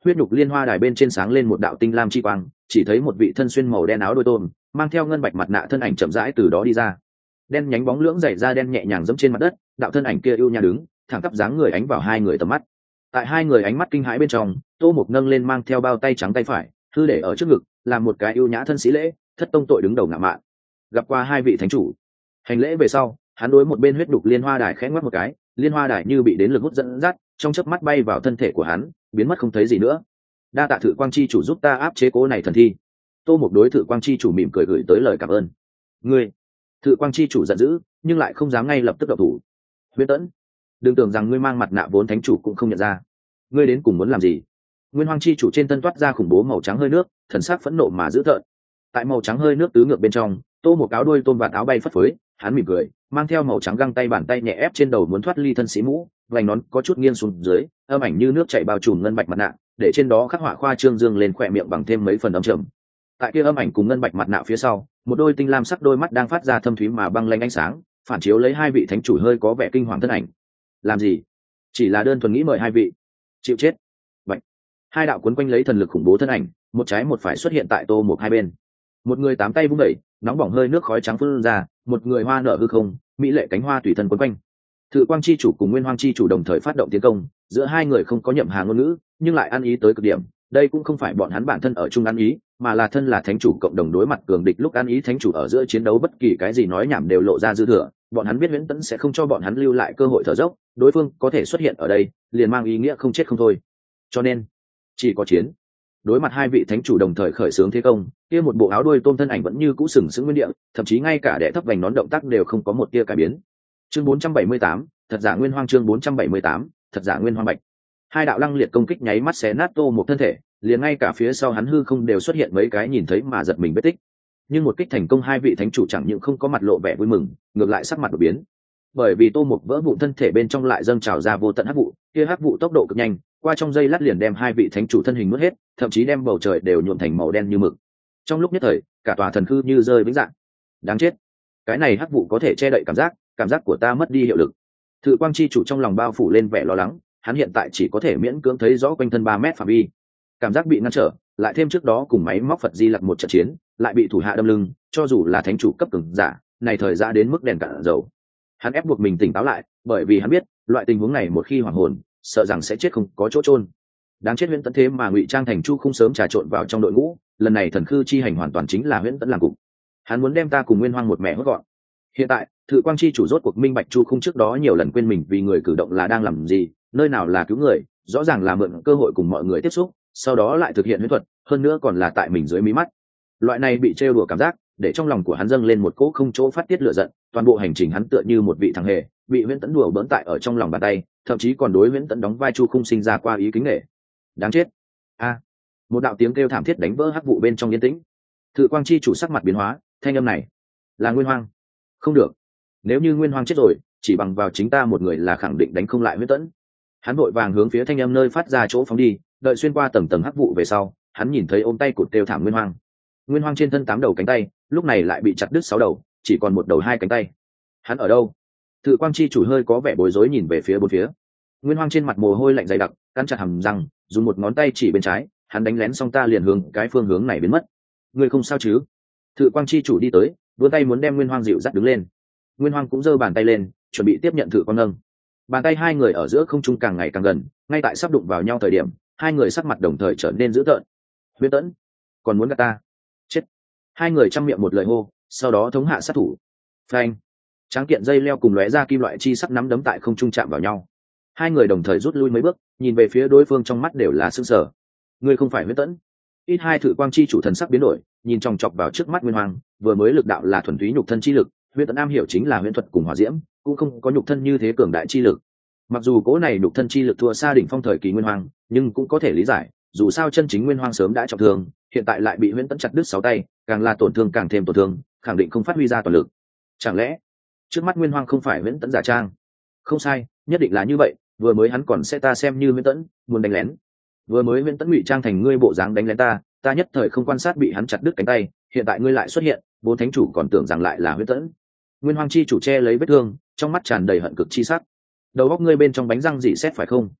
huyết nhục liên hoa đài bên trên sáng lên một đạo tinh lam chi quang, chỉ thấy một vị thân xuyên màu đen áo đôi tôm, mang theo ngân bạch mặt nạ thân ảnh chậm rãi từ đó đi ra. Đen nhánh bóng lưỡng dày da đen nhẹ nhàng dẫm trên mặt đất, đạo thân ảnh kia ưu nhã đứng thẳng tắp dáng người ánh vào hai người tầm mắt. Tại hai người ánh mắt kinh hãi bên trong, Tô Mục nâng lên mang theo bao tay trắng tay phải, thư để ở trước ngực, làm một cái ưu nhã thân sĩ lễ, thất tông tội đứng đầu ngạo mạn. Gặp qua hai vị thánh chủ. Hành lễ về sau, hắn đối một bên huyết đục liên hoa đài khẽ ngoắc một cái, liên hoa đài như bị đến lực hút dẫn dắt, trong chớp mắt bay vào thân thể của hắn, biến mất không thấy gì nữa. Đa tạ Thử Quang chi chủ giúp ta áp chế cố này thần thi. Tô Mục đối Thử Quang chi chủ mỉm cười gửi tới lời cảm ơn. Ngươi. Thử Quang chi chủ giận dữ, nhưng lại không dám ngay lập tức động thủ. Huyễn Tẫn, đừng tưởng rằng ngươi mang mặt nạ vốn thánh chủ cũng không nhận ra. Ngươi đến cùng muốn làm gì? Nguyên Hoang chi chủ trên thân toát ra khủng bố màu trắng hơi nước, thần sắc phẫn nộ mà dữ tợn. Tại màu trắng hơi nước tứ ngược bên trong, Tô Một áo đuôi tôm và áo bay phất phới, hắn mỉm cười, mang theo màu trắng găng tay bàn tay nhẹ ép trên đầu muốn thoát ly thân sĩ mũ, vành nón có chút nghiêng xuống dưới, âm ảnh như nước chảy bao trùm ngân bạch mặt nạ, để trên đó khắc họa khoa trương dương lên khỏe miệng bằng thêm mấy phần âm trầm. Tại kia âm ảnh cùng ngân bạch mặt nạ phía sau, một đôi tinh lam sắc đôi mắt đang phát ra thâm thúy mà băng lanh ánh sáng, phản chiếu lấy hai vị thánh chủ hơi có vẻ kinh hoàng thân ảnh. Làm gì? Chỉ là đơn thuần nghĩ mời hai vị. Chịu chết. Bạch. Hai đạo cuốn quanh lấy thần lực khủng bố thân ảnh, một trái một phải xuất hiện tại Tô Một hai bên. Một người tám tay vung đẩy, nóng bỏng hơi nước khói trắng phun ra, một người hoa nở hư không, mỹ lệ cánh hoa tùy thân quấn quanh. Thử Quang chi chủ cùng Nguyên Hoang chi chủ đồng thời phát động tiến công, giữa hai người không có nhậm hà ngôn ngữ, nhưng lại ăn ý tới cực điểm. Đây cũng không phải bọn hắn bản thân ở chung ăn ý, mà là thân là thánh chủ cộng đồng đối mặt cường địch lúc ăn ý thánh chủ ở giữa chiến đấu bất kỳ cái gì nói nhảm đều lộ ra dư thừa. Bọn hắn biết Huyễn Tẫn sẽ không cho bọn hắn lưu lại cơ hội thở dốc, đối phương có thể xuất hiện ở đây, liền mang ý nghĩa không chết không thôi. Cho nên, chỉ có chiến. Đối mặt hai vị thánh chủ đồng thời khởi xướng thế công, kia một bộ áo đuôi tôm thân ảnh vẫn như cũ sừng sững nguyên địa, thậm chí ngay cả đẻ thấp vành nón động tác đều không có một tia cải biến. Chương bốn trăm bảy mươi tám, thật giả Nguyên Hoang chương bốn trăm bảy mươi tám, thật giả Nguyên Hoang bạch. Hai đạo lăng liệt công kích nháy mắt xé nát Tô một thân thể, liền ngay cả phía sau hắn hư không đều xuất hiện mấy cái nhìn thấy mà giật mình vết tích. Nhưng một kích thành công hai vị thánh chủ chẳng những không có mặt lộ vẻ vui mừng, ngược lại sắc mặt đột biến. Bởi vì Tô Mục vỡ vụn thân thể bên trong lại dâng trào ra vô tận hắc vụ, kia hắc vụ tốc độ cực nhanh, qua trong giây lát liền đem hai vị thánh chủ thân hình nuốt hết, thậm chí đem bầu trời đều nhuộm thành màu đen như mực. Trong lúc nhất thời, cả tòa thần khư như rơi vĩnh dạng. Đáng chết, cái này hắc vụ có thể che đậy cảm giác, cảm giác của ta mất đi hiệu lực. Thử Quang chi chủ trong lòng bao phủ lên vẻ lo lắng, hắn hiện tại chỉ có thể miễn cưỡng thấy rõ quanh thân ba mét phạm vi, cảm giác bị ngăn trở, lại thêm trước đó cùng máy móc Phật Di Lặc một trận chiến, lại bị thủ hạ đâm lưng, cho dù là thánh chủ cấp cường giả, này thời gian đến mức đèn cạn dầu. Hắn ép buộc mình tỉnh táo lại, bởi vì hắn biết, loại tình huống này một khi hoảng hồn, sợ rằng sẽ chết không có chỗ chôn. Đáng chết Huyễn Tẫn thế mà ngụy trang thành Chu Không sớm trà trộn vào trong đội ngũ, lần này thần khư chi hành hoàn toàn chính là Huyễn Tẫn làm cục. Hắn muốn đem ta cùng Nguyên Hoang một mẹ hốt gọn. Hiện tại, Thử Quang chi chủ rốt cuộc minh bạch Chu Không trước đó nhiều lần quên mình vì người cử động là đang làm gì, nơi nào là cứu người, rõ ràng là mượn cơ hội cùng mọi người tiếp xúc, sau đó lại thực hiện huyễn thuật, hơn nữa còn là tại mình dưới mí mắt. Loại này bị trêu đùa cảm giác, để trong lòng của hắn dâng lên một cỗ không chỗ phát tiết lửa giận, toàn bộ hành trình hắn tựa như một vị thằng hề, bị Huyễn Tẫn đùa bỡn tại ở trong lòng bàn tay, thậm chí còn đối Huyễn Tẫn đóng vai Chu Không sinh ra qua ý kính nể. Đáng chết. A. Một đạo tiếng kêu thảm thiết đánh vỡ hắc vụ bên trong yên tĩnh. Thử Quang chi chủ sắc mặt biến hóa, thanh âm này là Nguyên Hoang. Không được. Nếu như Nguyên Hoang chết rồi, chỉ bằng vào chính ta một người là khẳng định đánh không lại Huyễn Tẫn. Hắn vội vàng hướng phía thanh âm nơi phát ra chỗ phóng đi, đợi xuyên qua tầng tầng hắc vụ về sau, hắn nhìn thấy ôm tay cụt kêu thảm Nguyên Hoang. Nguyên Hoang trên thân tám đầu cánh tay, lúc này lại bị chặt đứt sáu đầu, chỉ còn một đầu hai cánh tay. Hắn ở đâu? Thử Quang chi chủ hơi có vẻ bối rối nhìn về phía bốn phía. Nguyên Hoang trên mặt mồ hôi lạnh dày đặc, cắn chặt hàm răng, dùng một ngón tay chỉ bên trái, hắn đánh lén xong ta liền hướng cái phương hướng này biến mất. Ngươi không sao chứ? Thử Quang chi chủ đi tới, vươn tay muốn đem Nguyên Hoang dịu dắt đứng lên. Nguyên Hoang cũng giơ bàn tay lên, chuẩn bị tiếp nhận Thử Quang nâng. Bàn tay hai người ở giữa không trung càng ngày càng gần, ngay tại sắp đụng vào nhau thời điểm, hai người sắc mặt đồng thời trở nên dữ tợn. Huyễn Tẫn, còn muốn gạt ta? Chết! Hai người trăm miệng một lời hô, sau đó thống hạ sát thủ. Phanh! Tráng kiện dây leo cùng lóe ra kim loại chi sắc nắm đấm tại không trung chạm vào nhau. Hai người đồng thời rút lui mấy bước, nhìn về phía đối phương trong mắt đều là sững sờ. Ngươi không phải Huyễn Tẫn? Ít hai Thử Quang chi chủ thần sắc biến đổi, nhìn chòng chọc vào trước mắt Nguyên Hoang, vừa mới lực đạo là thuần túy nhục thân chi lực, Huyễn Tẫn am hiểu chính là huyễn thuật cùng hỏa diễm, cũng không có nhục thân như thế cường đại chi lực. Mặc dù cố này nhục thân chi lực thua xa đỉnh phong thời kỳ Nguyên Hoang, nhưng cũng có thể lý giải, dù sao chân chính Nguyên Hoang sớm đã trọng thương, hiện tại lại bị Huyễn Tẫn chặt đứt sáu tay, càng là tổn thương càng thêm tổn thương, khẳng định không phát huy ra toàn lực. Chẳng lẽ trước mắt Nguyên Hoang không phải Huyễn Tẫn giả trang? Không sai, nhất định là như vậy, vừa mới hắn còn sẽ ta xem như Huyễn Tẫn, muốn đánh lén. Vừa mới Huyễn Tẫn ngụy trang thành ngươi bộ dáng đánh lén ta, ta nhất thời không quan sát bị hắn chặt đứt cánh tay, hiện tại ngươi lại xuất hiện, bốn thánh chủ còn tưởng rằng lại là Huyễn Tẫn. Nguyên Hoang chi chủ che lấy vết thương, trong mắt tràn đầy hận cực chi sắc. Đầu óc ngươi bên trong bánh răng dị xét phải không?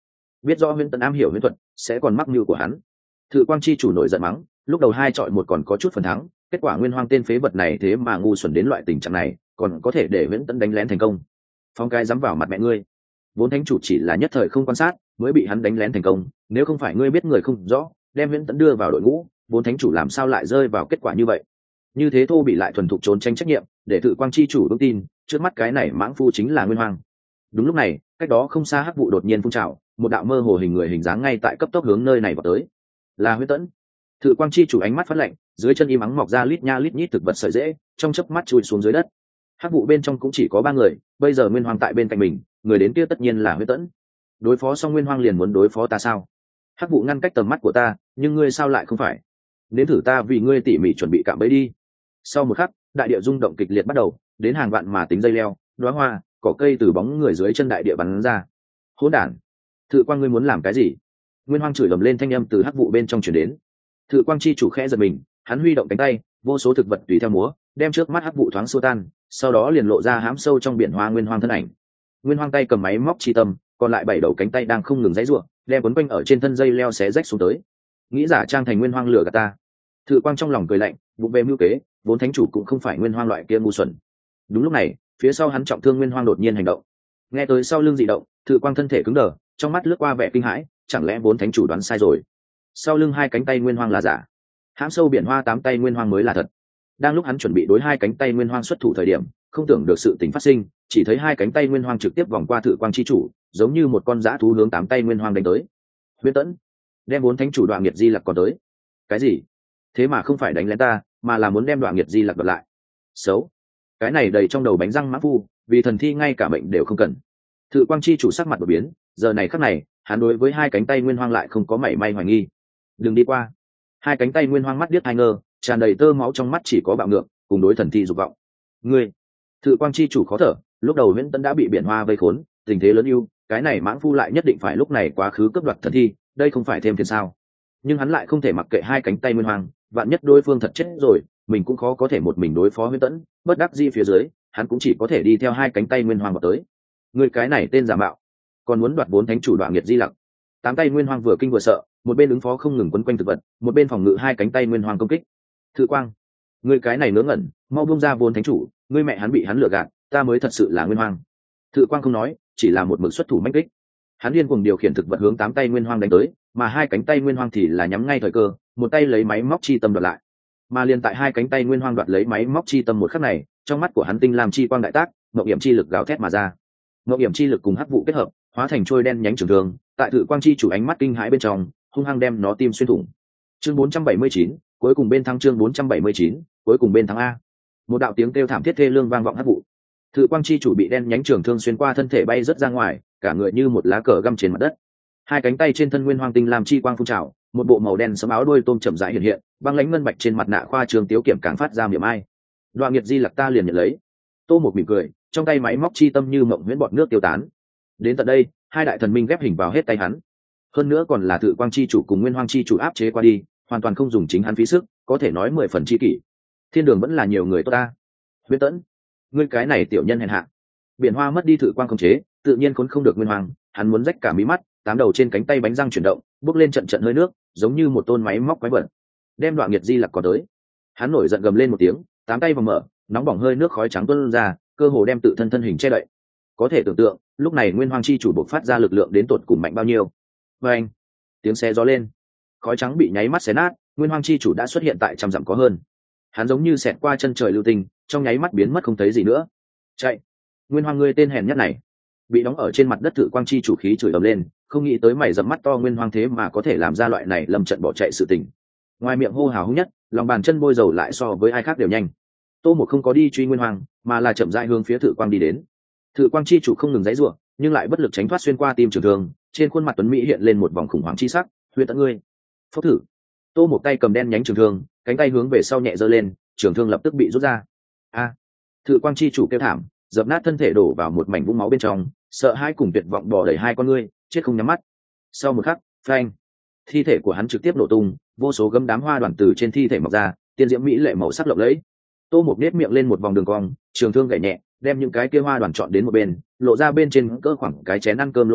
biết rõ huyễn tẫn am hiểu huyễn thuật sẽ còn mắc mưu của hắn. Thự quang chi chủ nổi giận mắng, lúc đầu hai chọi một còn có chút phần thắng, kết quả nguyên hoang tên phế vật này thế mà ngu xuẩn đến loại tình trạng này, còn có thể để huyễn tẫn đánh lén thành công. Phong cái dám vào mặt mẹ ngươi. Vốn thánh chủ chỉ là nhất thời không quan sát mới bị hắn đánh lén thành công, nếu không phải ngươi biết người không rõ đem huyễn tẫn đưa vào đội ngũ, vốn thánh chủ làm sao lại rơi vào kết quả như vậy. Như thế thô bị lại thuần thục trốn tránh trách nhiệm, để Thự quang chi chủ vững tin trước mắt cái này mãng phu chính là nguyên hoang. Đúng lúc này, cách đó không xa hắc vụ đột nhiên phun trào, một đạo mơ hồ hình người hình dáng ngay tại cấp tốc hướng nơi này vào tới. Là huyễn tẫn. Thự quang chi chủ ánh mắt phát lạnh, dưới chân im ắng mọc ra lít nha lít nhít thực vật sợi dễ, trong chớp mắt chui xuống dưới đất. Hắc vụ bên trong cũng chỉ có ba người, bây giờ nguyên hoang tại bên cạnh mình, người đến kia tất nhiên là huyễn tẫn. Đối phó xong nguyên hoang liền muốn đối phó ta sao? Hắc vụ ngăn cách tầm mắt của ta, nhưng ngươi sao lại không phải? Đến thử ta vì ngươi tỉ mỉ chuẩn bị cạm bẫy đi. Sau một khắc, đại địa rung động kịch liệt bắt đầu, đến hàng vạn mà tính dây leo, đóa hoa, cỏ cây từ bóng người dưới chân đại địa bắn ra. Hỗn đản! Thự quang ngươi muốn làm cái gì? Nguyên hoang chửi ầm lên, thanh âm từ hắc vụ bên trong truyền đến. Thự quang chi chủ khẽ giật mình, hắn huy động cánh tay, vô số thực vật tùy theo múa, đem trước mắt hắc vụ thoáng xua tan, sau đó liền lộ ra hãm sâu trong biển hoa nguyên hoang thân ảnh. Nguyên hoang tay cầm máy móc chi tâm, còn lại bảy đầu cánh tay đang không ngừng giãy giụa, đem quấn quanh ở trên thân dây leo xé rách xuống tới. Nghĩ giả trang thành nguyên hoang lừa gạt ta. Thự quang trong lòng cười lạnh, vụ về mưu kế, vốn thánh chủ cũng không phải nguyên hoang loại kia ngu xuẩn. Đúng lúc này, phía sau hắn trọng thương nguyên hoang đột nhiên hành động. Nghe tới sau lưng dị động, Thự quang thân thể cứng đờ, trong mắt lướt qua vẻ kinh hãi, chẳng lẽ vốn thánh chủ đoán sai rồi? Sau lưng hai cánh tay nguyên hoang là giả, hãm sâu biển hoa tám tay nguyên hoang mới là thật. Đang lúc hắn chuẩn bị đối hai cánh tay nguyên hoang xuất thủ thời điểm, không tưởng được sự tình phát sinh, chỉ thấy hai cánh tay nguyên hoang trực tiếp vòng qua Thự quang chi chủ, giống như một con dã thú hướng tám tay nguyên hoang đánh tới. Huyễn tẫn, đem vốn thánh chủ Đoạn Nghiệt Di Lặc còn tới. Cái gì? Thế mà không phải đánh lén ta, mà là muốn đem Đoạn Nghiệt Di Lặc đoạt lại. Xấu. Cái này đầy trong đầu bánh răng mã phu, vì thần thi ngay cả mệnh đều không cần. Thự quang chi chủ sắc mặt đột biến, giờ này khắc này, hắn đối với hai cánh tay nguyên hoang lại không có mảy may hoài nghi. Đừng đi qua. Hai cánh tay nguyên hoang mắt điếc hai ngơ, tràn đầy tơ máu, trong mắt chỉ có bạo ngược cùng đối thần thi dục vọng. Ngươi! Thự quang chi chủ khó thở, lúc đầu huyễn tẫn đã bị biển hoa vây khốn, tình thế lớn ưu, cái này mãng phu lại nhất định phải lúc này quá khứ cướp đoạt thần thi, đây không phải thêm phiền sao? Nhưng hắn lại không thể mặc kệ hai cánh tay nguyên hoang, vạn nhất đối phương thật chết rồi, mình cũng khó có thể một mình đối phó huyễn tẫn, bất đắc dĩ phía dưới, hắn cũng chỉ có thể đi theo hai cánh tay nguyên hoang vào tới. Người cái này tên giả mạo, còn muốn đoạt vốn thánh chủ Đoạn Nghiệt Di Lặc. Tám tay nguyên hoang vừa kinh vừa sợ, một bên ứng phó không ngừng quấn quanh thực vật, một bên phòng ngự hai cánh tay nguyên hoang công kích. Thự quang, người cái này ngớ ngẩn, mau buông ra vốn thánh chủ, ngươi mẹ hắn bị hắn lừa gạt, ta mới thật sự là nguyên hoang. Thự quang không nói, chỉ là một mực xuất thủ mãnh kích. Hắn điên cuồng điều khiển thực vật hướng tám tay nguyên hoang đánh tới, mà hai cánh tay nguyên hoang thì là nhắm ngay thời cơ, một tay lấy máy móc chi tâm đoạt lại. Mà liền tại hai cánh tay nguyên hoang đoạt lấy máy móc chi tâm một khắc này, trong mắt của hắn tinh làm chi quang đại tác, ngọc hiểm chi lực gào thét mà ra. Ngọc hiểm chi lực cùng hắc vụ kết hợp, hóa thành trôi đen nhánh trường thương, tại Thự quang chi chủ ánh mắt kinh hãi bên trong, hung hăng đem nó tim xuyên thủng. Chương bốn trăm bảy mươi chín, cuối cùng bên thắng. Chương bốn trăm bảy mươi chín, cuối cùng bên thắng a. Một đạo tiếng kêu thảm thiết thê lương vang vọng hắc vụ. Thự quang chi chủ bị đen nhánh trường thương xuyên qua thân thể bay rất ra ngoài, cả người như một lá cờ găm trên mặt đất. Hai cánh tay trên thân nguyên hoang tinh làm chi quang phun trào, một bộ màu đen sẫm áo đuôi tôm chậm rãi hiện hiện, băng lãnh ngân bạch trên mặt nạ khoa trường tiếu kiểm càng phát ra miệng ai. Đoạn Nghiệt Di Lặc ta liền nhận lấy. Tô một mỉm cười, trong tay máy móc chi tâm như mộng huyễn bọt nước tiêu tán. Đến tận đây, hai đại thần minh ghép hình vào hết tay hắn. Hơn nữa còn là Thự quang chi chủ cùng nguyên hoang chi chủ áp chế qua đi, hoàn toàn không dùng chính hắn phí sức, có thể nói mười phần chi kỷ. Thiên đường vẫn là nhiều người tốt ta. Huyễn tẫn, ngươi cái này tiểu nhân hèn hạ. Biển hoa mất đi Thự quang khống chế, tự nhiên khốn không được nguyên hoang, hắn muốn rách cả mí mắt, tám đầu trên cánh tay bánh răng chuyển động, bốc lên trận trận hơi nước, giống như một tôn máy móc quái vật. Đem Đoạn Nghiệt Di Lặc có tới. Hắn nổi giận gầm lên một tiếng, tám tay vòng mở, nóng bỏng hơi nước khói trắng tuôn ra, cơ hồ đem tự thân thân hình che đậy. Có thể tưởng tượng, lúc này nguyên hoang chi chủ bộc phát ra lực lượng đến tột cùng mạnh bao nhiêu. Và anh, tiếng xe gió lên, khói trắng bị nháy mắt xé nát, nguyên hoang chi chủ đã xuất hiện tại trăm dặm có hơn. Hắn giống như xẹt qua chân trời lưu tinh, trong nháy mắt biến mất không thấy gì nữa. Chạy! Nguyên hoang ngươi tên hèn nhất này! Bị đóng ở trên mặt đất Thự quang chi chủ khí chửi ầm lên, không nghĩ tới mày dẫm mắt to nguyên hoang thế mà có thể làm ra loại này lâm trận bỏ chạy sự tình. Ngoài miệng hô hào hung nhất, lòng bàn chân bôi dầu lại so với ai khác đều nhanh. Tô một không có đi truy nguyên hoang, mà là chậm rãi hướng phía Thự quang đi đến. Thự quang chi chủ không ngừng giãy giụa, nhưng lại bất lực tránh thoát xuyên qua tim trường thương, trên khuôn mặt tuấn mỹ hiện lên một vòng khủng hoảng chi sắc. Huyễn tẫn ngươi! Phốc thử! Tô một tay cầm đen nhánh trường thương, cánh tay hướng về sau nhẹ giơ lên, trường thương lập tức bị rút ra. A! Thự quang chi chủ kêu thảm, dập nát thân thể đổ vào một mảnh vũng máu bên trong, sợ hãi cùng tuyệt vọng bò đầy hai con ngươi, chết không nhắm mắt. Sau một khắc, phanh! Thi thể của hắn trực tiếp nổ tung, vô số gấm đám hoa đoàn từ trên thi thể mọc ra, tiên diễm mỹ lệ màu sắc lộng lẫy. Tô một nét miệng lên một vòng đường cong, trường thương gảy nhẹ, đem những cái kia hoa đoàn chọn đến một bên, lộ ra bên trên cỡ khoảng cái chén ăn cơm lô lớn,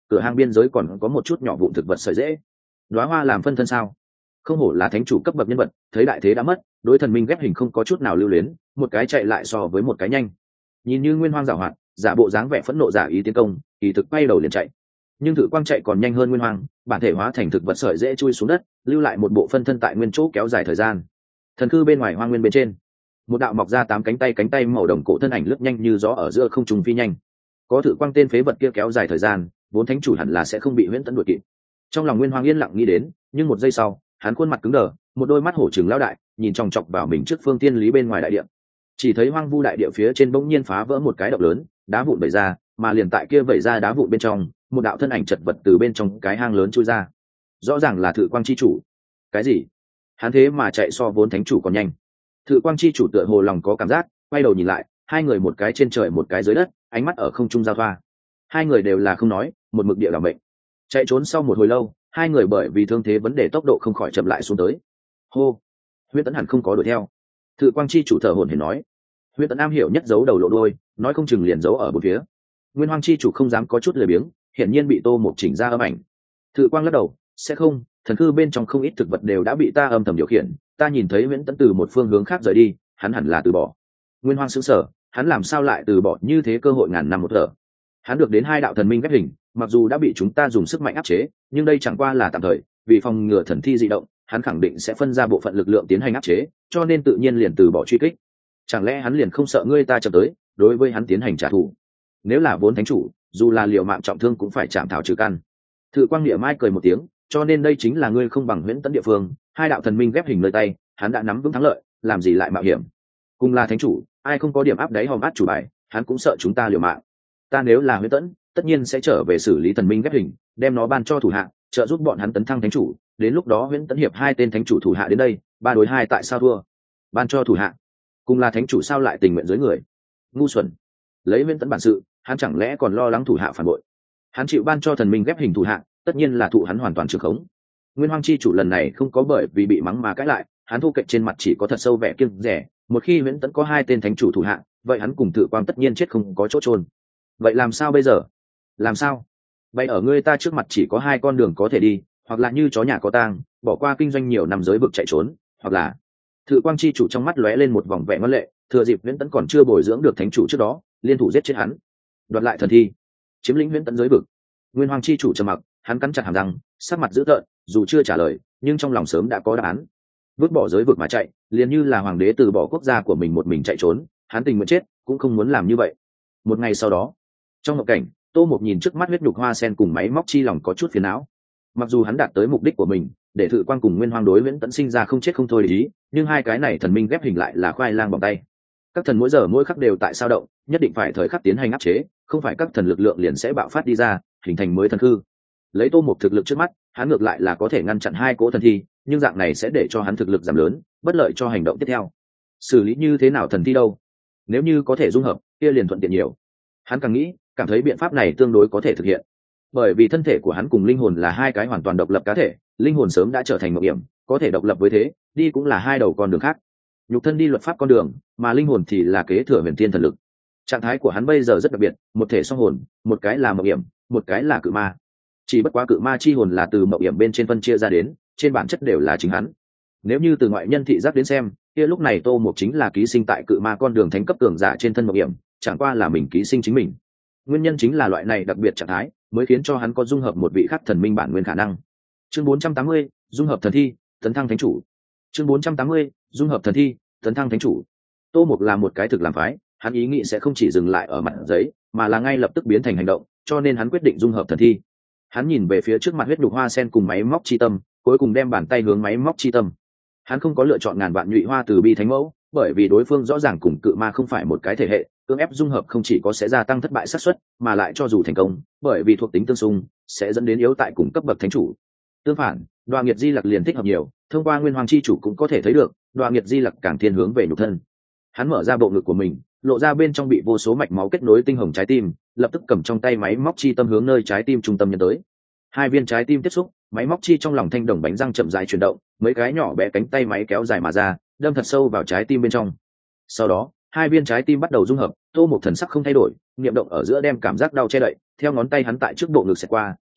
cửa hang biên giới còn có một chút nhỏ vụn thực vật sợi dễ. Đóa hoa làm phân thân sao? Không hổ là thánh chủ cấp bậc nhân vật, thấy đại thế đã mất, đối thần minh ghép hình không có chút nào lưu luyến, một cái chạy lại so với một cái nhanh. Nhìn như Nguyên Hoang giảo hoạt, giả bộ dáng vẻ phẫn nộ giả ý tiến công, kỳ thực quay đầu liền chạy. Nhưng Thử Quang chạy còn nhanh hơn Nguyên Hoang, bản thể hóa thành thực vật sợi dễ chui xuống đất, lưu lại một bộ phân thân tại nguyên chỗ kéo dài thời gian. Thần cư bên ngoài hoang nguyên bên trên, một đạo mọc ra tám cánh tay cánh tay màu đồng cổ thân ảnh lướt nhanh như gió ở giữa không trung phi nhanh. Có Thử Quang tên phế vật kia kéo dài thời gian, vốn thánh chủ hẳn là sẽ không bị Huyễn Tẫn đuổi kịp. Trong lòng Nguyên Hoang yên lặng nghĩ đến, nhưng một giây sau, hắn khuôn mặt cứng đờ, một đôi mắt hổ trừng lao đại, nhìn chòng chọc vào mình trước phương tiên lý bên ngoài đại địa. Chỉ thấy hoang vu đại địa phía trên bỗng nhiên phá vỡ một cái động lớn, đá vụn vẩy ra, mà liền tại kia vẩy ra đá vụn bên trong, một đạo thân ảnh chật vật từ bên trong cái hang lớn chui ra. Rõ ràng là Thử Quang chi chủ. Cái gì? Hắn thế mà chạy so vốn thánh chủ còn nhanh. Thử Quang chi chủ tựa hồ lòng có cảm giác, quay đầu nhìn lại, hai người một cái trên trời một cái dưới đất, ánh mắt ở không trung giao thoa. Hai người đều là không nói, một mực địa đảm mệnh. Chạy trốn sau một hồi lâu, hai người bởi vì thương thế vấn đề tốc độ không khỏi chậm lại xuống tới. Hô, Huyễn Tẫn hẳn không có đuổi theo. Thử Quang chi chủ thở hổn hển nói. Huyễn Tẫn am hiểu nhất giấu đầu lộ đôi, nói không chừng liền giấu ở bốn phía. Nguyên Hoang chi chủ không dám có chút lười biếng, hiển nhiên bị Tô Mục chỉnh ra âm ảnh. Thử Quang lắc đầu, sẽ không, thần cư bên trong không ít thực vật đều đã bị ta âm thầm điều khiển, ta nhìn thấy Huyễn Tẫn từ một phương hướng khác rời đi, hắn hẳn là từ bỏ. Nguyên Hoang sững sờ, hắn làm sao lại từ bỏ như thế cơ hội ngàn năm một thở. Hắn được đến hai đạo thần minh ghép hình, mặc dù đã bị chúng ta dùng sức mạnh áp chế, nhưng đây chẳng qua là tạm thời, vì phòng ngừa thần thi dị động, hắn khẳng định sẽ phân ra bộ phận lực lượng tiến hành áp chế, cho nên tự nhiên liền từ bỏ truy kích. Chẳng lẽ hắn liền không sợ ngươi ta chậm tới, đối với hắn tiến hành trả thù? Nếu là vốn thánh chủ, dù là liều mạng trọng thương cũng phải chạm thảo trừ căn. Thử Quang Địa Mai cười một tiếng, cho nên đây chính là ngươi không bằng Huyễn Tẫn địa phương, hai đạo thần minh ghép hình nơi tay, hắn đã nắm vững thắng lợi, làm gì lại mạo hiểm? Cùng là thánh chủ, ai không có điểm áp đáy hòm át chủ bài, hắn cũng sợ chúng ta liều mạng. Ta nếu là Huyễn Tẫn, tất nhiên sẽ trở về xử lý thần minh ghép hình, đem nó ban cho thủ hạ, trợ giúp bọn hắn tấn thăng thánh chủ. Đến lúc đó Huyễn Tẫn hiệp hai tên thánh chủ thủ hạ đến đây, ba đối hai tại sao thua? Ban cho thủ hạ, cùng là thánh chủ sao lại tình nguyện dưới người? Ngu xuẩn! Lấy Huyễn Tẫn bản sự, hắn chẳng lẽ còn lo lắng thủ hạ phản bội? Hắn chịu ban cho thần minh ghép hình thủ hạ, tất nhiên là thụ hắn hoàn toàn trường khống. Nguyên Hoang chi chủ lần này không có bởi vì bị mắng mà cãi lại, hắn thu cạnh trên mặt chỉ có thật sâu vẻ kiêng dè. Một khi Huyễn Tẫn có hai tên thánh chủ thủ hạ, vậy hắn cùng Thử Quang tất nhiên chết không có chỗ trôn. Vậy làm sao bây giờ? Làm sao? Vậy ở ngươi ta trước mặt chỉ có hai con đường có thể đi, hoặc là như chó nhà có tang, bỏ qua kinh doanh nhiều năm giới vực chạy trốn, hoặc là Thử Quang chi chủ trong mắt lóe lên một vòng vẻ ngoan lệ, thừa dịp Huyễn Tẫn còn chưa bồi dưỡng được thánh chủ trước đó, liên thủ giết chết hắn, đoạt lại thần thi, chiếm lĩnh Huyễn Tẫn giới vực. Nguyên Hoang chi chủ trầm mặc, hắn cắn chặt hàm răng, sắc mặt dữ tợn, dù chưa trả lời, nhưng trong lòng sớm đã có đáp án. Vứt bỏ giới vực mà chạy, liền như là hoàng đế từ bỏ quốc gia của mình một mình chạy trốn, hắn tình nguyện chết, cũng không muốn làm như vậy. Một ngày sau đó, trong ngộ cảnh, Tô Mục nhìn trước mắt huyết nhục hoa sen cùng máy móc chi lòng có chút phiền não. Mặc dù hắn đạt tới mục đích của mình, để Thử Quang cùng Nguyên Hoang đối Huyễn Tẫn sinh ra không chết không thôi để ý, nhưng hai cái này thần minh ghép hình lại là khoai lang bằng tay. Các thần mỗi giờ mỗi khắc đều tại sao động, nhất định phải thời khắc tiến hành áp chế, không phải các thần lực lượng liền sẽ bạo phát đi ra, hình thành mới thần hư. Lấy Tô Mục thực lực trước mắt, hắn ngược lại là có thể ngăn chặn hai cỗ thần thi, nhưng dạng này sẽ để cho hắn thực lực giảm lớn, bất lợi cho hành động tiếp theo. Xử lý như thế nào thần thi đâu? Nếu như có thể dung hợp, kia liền thuận tiện nhiều. Hắn càng nghĩ, cảm thấy biện pháp này tương đối có thể thực hiện. Bởi vì thân thể của hắn cùng linh hồn là hai cái hoàn toàn độc lập cá thể, linh hồn sớm đã trở thành mộng hiểm, có thể độc lập với thế, đi cũng là hai đầu con đường khác. Nhục thân đi luật pháp con đường, mà linh hồn thì là kế thừa huyền thiên thần lực. Trạng thái của hắn bây giờ rất đặc biệt, một thể song hồn, một cái là mộng hiểm, một cái là cự ma. Chỉ bất quá cự ma chi hồn là từ mộng hiểm bên trên phân chia ra đến, trên bản chất đều là chính hắn. Nếu như từ ngoại nhân thị giác đến xem, kia lúc này Tô Mục chính là ký sinh tại cự ma con đường thánh cấp cường giả trên thân mộng hiểm, chẳng qua là mình ký sinh chính mình. Nguyên nhân chính là loại này đặc biệt trạng thái, mới khiến cho hắn có dung hợp một vị khắc thần minh bản nguyên khả năng. Chương bốn trăm tám mươi, dung hợp thần thi, tấn thăng thánh chủ. Chương bốn trăm tám mươi, dung hợp thần thi, tấn thăng thánh chủ. Tô Mục là một cái thực làm phái, hắn ý nghĩ sẽ không chỉ dừng lại ở mặt giấy, mà là ngay lập tức biến thành hành động, cho nên hắn quyết định dung hợp thần thi. Hắn nhìn về phía trước mặt huyết nhục hoa sen cùng máy móc chi tâm, cuối cùng đem bàn tay hướng máy móc chi tâm. Hắn không có lựa chọn ngàn vạn nhụy hoa từ bi thánh mẫu, bởi vì đối phương rõ ràng cùng cự ma không phải một cái thể hệ, cưỡng ép dung hợp không chỉ có sẽ gia tăng thất bại xác suất, mà lại cho dù thành công, bởi vì thuộc tính tương xung, sẽ dẫn đến yếu tại cùng cấp bậc thánh chủ. Tương phản, Đoạ Nghiệt Di Lặc liền thích hợp nhiều, thông qua Nguyên Hoàng chi chủ cũng có thể thấy được, Đoạ Nghiệt Di Lặc càng thiên hướng về nhục thân. Hắn mở ra bộ ngực của mình, lộ ra bên trong bị vô số mạch máu kết nối tinh hồng trái tim, lập tức cầm trong tay máy móc chi tâm hướng nơi trái tim trung tâm nhân tới. Hai viên trái tim tiếp xúc, máy móc chi trong lòng thanh đồng bánh răng chậm rãi chuyển động, mấy cái nhỏ bé cánh tay máy kéo dài mà ra, đâm thật sâu vào trái tim bên trong. Sau đó, hai viên trái tim bắt đầu dung hợp, Tô Mục thần sắc không thay đổi, niệm động ở giữa đem cảm giác đau che đậy, theo ngón tay hắn tại trước bộ ngực xẹt qua,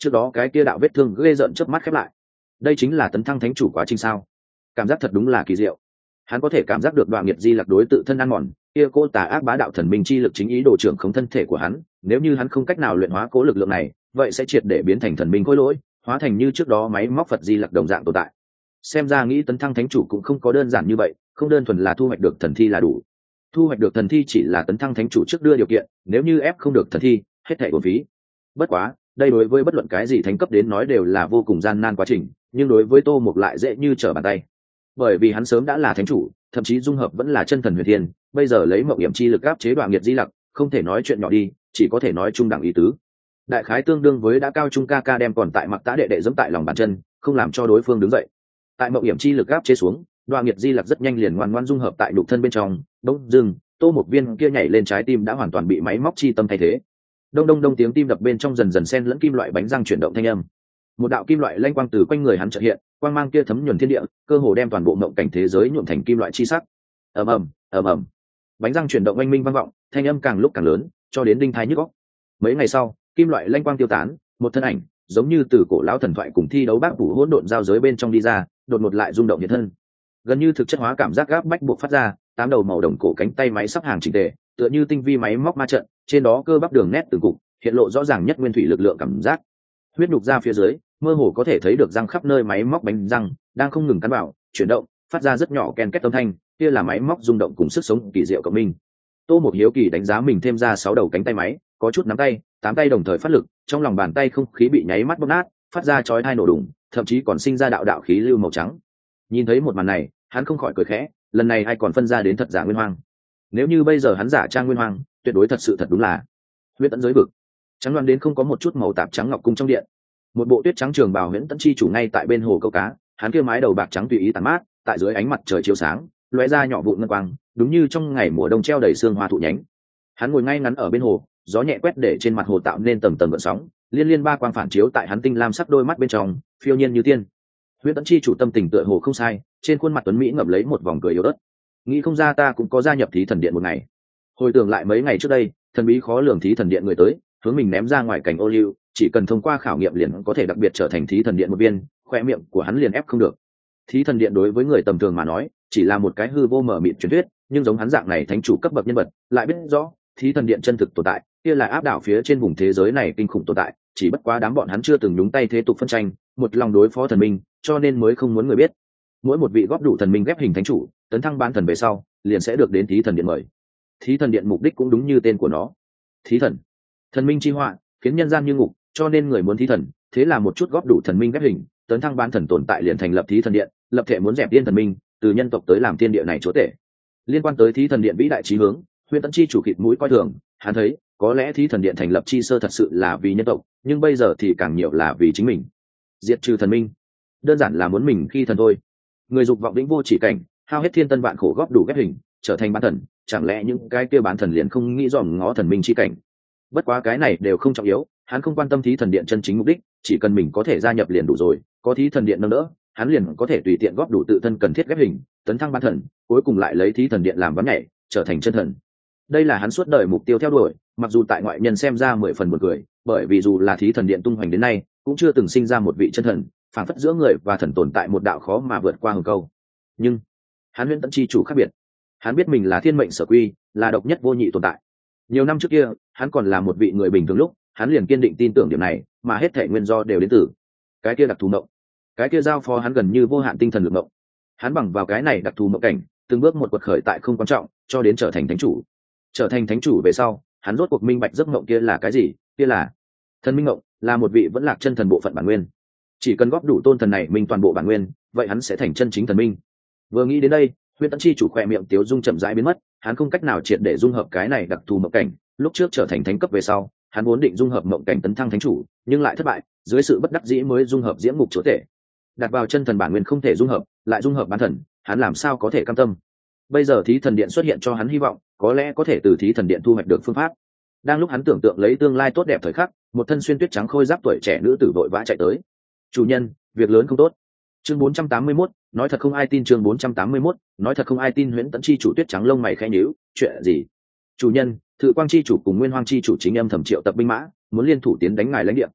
trước đó cái kia đạo vết thương ghê rợn chớp mắt khép lại. Đây chính là tấn thăng thánh chủ quá trình sao? Cảm giác thật đúng là kỳ diệu. Hắn có thể cảm giác được đoạn nghiệt di lặc đối tự thân ăn mòn, kia cô tà ác bá đạo thần minh chi lực chính ý đồ trưởng khống thân thể của hắn, nếu như hắn không cách nào luyện hóa cố lực lượng này, vậy sẽ triệt để biến thành thần minh khối lỗi, hóa thành như trước đó máy móc Phật di lặc đồng dạng tồn tại. Xem ra nghĩ tấn thăng thánh chủ cũng không có đơn giản như vậy, không đơn thuần là thu hoạch được thần thi là đủ. Thu hoạch được thần thi chỉ là tấn thăng thánh chủ trước đưa điều kiện, nếu như ép không được thần thi, hết thảy uổng phí. Bất quá, đây đối với bất luận cái gì thánh cấp đến nói đều là vô cùng gian nan quá trình, nhưng đối với Tô Mục lại dễ như trở bàn tay. Bởi vì hắn sớm đã là thánh chủ, thậm chí dung hợp vẫn là chân thần huyền thiên, bây giờ lấy mộng hiểm chi lực áp chế đoạn nghiệt di lặc, không thể nói chuyện nhỏ đi, chỉ có thể nói trung đẳng ý tứ. Đại khái tương đương với đã cao trung ca ca đem còn tại mặc tã đệ đệ giẫm tại lòng bàn chân, không làm cho đối phương đứng dậy. Tại mộng hiểm chi lực áp chế xuống, đoạn nghiệt di lặc rất nhanh liền ngoan ngoãn dung hợp tại nhục thân bên trong, bỗng dưng, Tô Mục viên kia nhảy lên trái tim đã hoàn toàn bị máy móc chi tâm thay thế. Đông đông đông tiếng tim đập bên trong dần dần xen lẫn kim loại bánh răng chuyển động thanh âm. Một đạo kim loại lanh quang từ quanh người hắn chợt hiện, quang mang kia thấm nhuần thiên địa, cơ hồ đem toàn bộ mộng cảnh thế giới nhuộm thành kim loại chi sắc. Ầm ầm, ầm ầm. Bánh răng chuyển động oanh minh vang vọng, thanh âm càng lúc càng lớn, cho đến đinh tai nhức óc. Mấy ngày sau, kim loại lanh quang tiêu tán, một thân ảnh, giống như từ cổ lão thần thoại cùng thi đấu bác phủ hỗn độn giao giới bên trong đi ra, đột ngột lại rung động hiện thân. Gần như thực chất hóa cảm giác gáp bách buộc phát ra, tám đầu màu đồng cổ cánh tay máy sắp hàng chỉnh tề, tựa như tinh vi máy móc ma trận, trên đó cơ bắp đường nét từng cục, hiện lộ rõ ràng nhất nguyên thủy lực lượng cảm giác. Huyết nhục ra phía dưới, mơ hồ có thể thấy được răng khắp nơi máy móc bánh răng đang không ngừng cắn vào, chuyển động, phát ra rất nhỏ ken két âm thanh, kia là máy móc rung động cùng sức sống kỳ diệu của mình. Tô Một hiếu kỳ đánh giá mình thêm ra sáu đầu cánh tay máy, có chút nắm tay, tám tay đồng thời phát lực, trong lòng bàn tay không khí bị nháy mắt bóp nát, phát ra chói tai nổ đùng, thậm chí còn sinh ra đạo đạo khí lưu màu trắng. Nhìn thấy một màn này, hắn không khỏi cười khẽ, lần này ai còn phân ra đến thật giả nguyên hoang. Nếu như bây giờ hắn giả trang nguyên hoang, tuyệt đối thật sự thật đúng là huyết tận giới vực. Trắng loan đến không có một chút màu tạp trắng ngọc cung trong điện. Một bộ tuyết trắng trường bào huyễn tận chi chủ ngay tại bên hồ câu cá, hắn kia mái đầu bạc trắng tùy ý tàn mát, tại dưới ánh mặt trời chiếu sáng, lóe ra nhỏ vụn ngân quang, đúng như trong ngày mùa đông treo đầy sương hoa thụ nhánh. Hắn ngồi ngay ngắn ở bên hồ, gió nhẹ quét để trên mặt hồ tạo nên tầng tầng gợn sóng, liên liên ba quang phản chiếu tại hắn tinh lam sắc đôi mắt bên trong, phiêu nhiên như tiên. Huyễn tận chi chủ tâm tình tựa hồ không sai, trên khuôn mặt tuấn mỹ ngậm lấy một vòng cười yếu ớt. Nghĩ không ra ta cũng có gia nhập thí thần điện một ngày. Hồi tưởng lại mấy ngày trước đây, thần bí khó lường thí thần điện người tới, hướng mình ném ra ngoài cảnh ô liu, chỉ cần thông qua khảo nghiệm liền có thể đặc biệt trở thành thí thần điện một viên, khoe miệng của hắn liền ép không được. Thí thần điện đối với người tầm thường mà nói, chỉ là một cái hư vô mờ mịt truyền thuyết, nhưng giống hắn dạng này thánh chủ cấp bậc nhân vật, lại biết rõ, thí thần điện chân thực tồn tại, kia là áp đảo phía trên vùng thế giới này kinh khủng tồn tại, chỉ bất quá đám bọn hắn chưa từng nhúng tay thế tục phân tranh, một lòng đối phó thần minh, cho nên mới không muốn người biết. Mỗi một vị góp đủ thần minh ghép hình thánh chủ, tấn thăng ban thần về sau, liền sẽ được đến thí thần điện mời. Thí thần điện mục đích cũng đúng như tên của nó, thí thần, thần minh chi họa, khiến nhân gian như ngục, cho nên người muốn thí thần, thế là một chút góp đủ thần minh ghép hình, tấn thăng ban thần tồn tại liền thành lập thí thần điện, lập thể muốn dẹp tiên thần minh, từ nhân tộc tới làm thiên địa này chúa tể. Liên quan tới thí thần điện vĩ đại chí hướng, Huyễn Tẫn chi chủ khịt mũi coi thường, hắn thấy, có lẽ thí thần điện thành lập chi sơ thật sự là vì nhân tộc, nhưng bây giờ thì càng nhiều là vì chính mình. Diệt trừ thần minh, đơn giản là muốn mình khi thần thôi. Người dục vọng vĩnh vô chỉ cảnh, hao hết thiên tân vạn khổ góp đủ ghép hình, trở thành bán thần, chẳng lẽ những cái kia bán thần liền không nghĩ dòm ngó thần minh chi cảnh? Bất quá cái này đều không trọng yếu, hắn không quan tâm thí thần điện chân chính mục đích, chỉ cần mình có thể gia nhập liền đủ rồi, có thí thần điện nâng đỡ, hắn liền có thể tùy tiện góp đủ tự thân cần thiết ghép hình, tấn thăng bán thần, cuối cùng lại lấy thí thần điện làm ván nhảy, trở thành chân thần. Đây là hắn suốt đời mục tiêu theo đuổi, mặc dù tại ngoại nhân xem ra mười phần buồn cười, bởi vì dù là thí thần điện tung hoành đến nay, cũng chưa từng sinh ra một vị chân thần, phảng phất giữa người và thần tồn tại một đạo khó mà vượt qua hừng câu. Nhưng hắn Huyễn Tẫn chi chủ khác biệt, hắn biết mình là thiên mệnh sở quy, là độc nhất vô nhị tồn tại. Nhiều năm trước kia, hắn còn là một vị người bình thường lúc, hắn liền kiên định tin tưởng điểm này, mà hết thảy nguyên do đều đến từ cái kia đặc thù mộng, cái kia giao phó hắn gần như vô hạn tinh thần lực mộng. Hắn bằng vào cái này đặc thù mộng cảnh, từng bước một quật khởi tại không quan trọng, cho đến trở thành thánh chủ. Trở thành thánh chủ về sau, hắn rốt cuộc minh bạch giấc mộng kia là cái gì, kia là thần minh mộng, là một vị vẫn lạc chân thần bộ phận bản nguyên. Chỉ cần góp đủ tôn thần này minh toàn bộ bản nguyên, vậy hắn sẽ thành chân chính thần minh. Vừa nghĩ đến đây, Huyễn Tẫn chi chủ khỏe miệng tiếu dung chậm rãi biến mất, hắn không cách nào triệt để dung hợp cái này đặc thù mộng cảnh, lúc trước trở thành thánh cấp về sau, hắn vốn định dung hợp mộng cảnh tấn thăng thánh chủ, nhưng lại thất bại, dưới sự bất đắc dĩ mới dung hợp diễm ngục chúa tể. Đặt vào chân thần bản nguyên không thể dung hợp, lại dung hợp bán thần, hắn làm sao có thể cam tâm. Bây giờ thí thần điện xuất hiện cho hắn hy vọng, có lẽ có thể từ thí thần điện thu hoạch được phương pháp. Đang lúc hắn tưởng tượng lấy tương lai tốt đẹp thời khắc, một thân xuyên tuyết trắng khôi giáp tuổi trẻ nữ tử vội vã chạy tới. Chủ nhân, việc lớn không tốt. Chương bốn trăm tám mươi mốt, nói thật không ai tin. Chương bốn trăm tám mươi mốt, nói thật không ai tin. Huyễn Tẫn chi chủ tuyết trắng lông mày khẽ nhíu, chuyện gì? Chủ nhân, Thự Quang chi chủ cùng Nguyên Hoang chi chủ chính âm thầm triệu tập binh mã, muốn liên thủ tiến đánh ngài lãnh địa.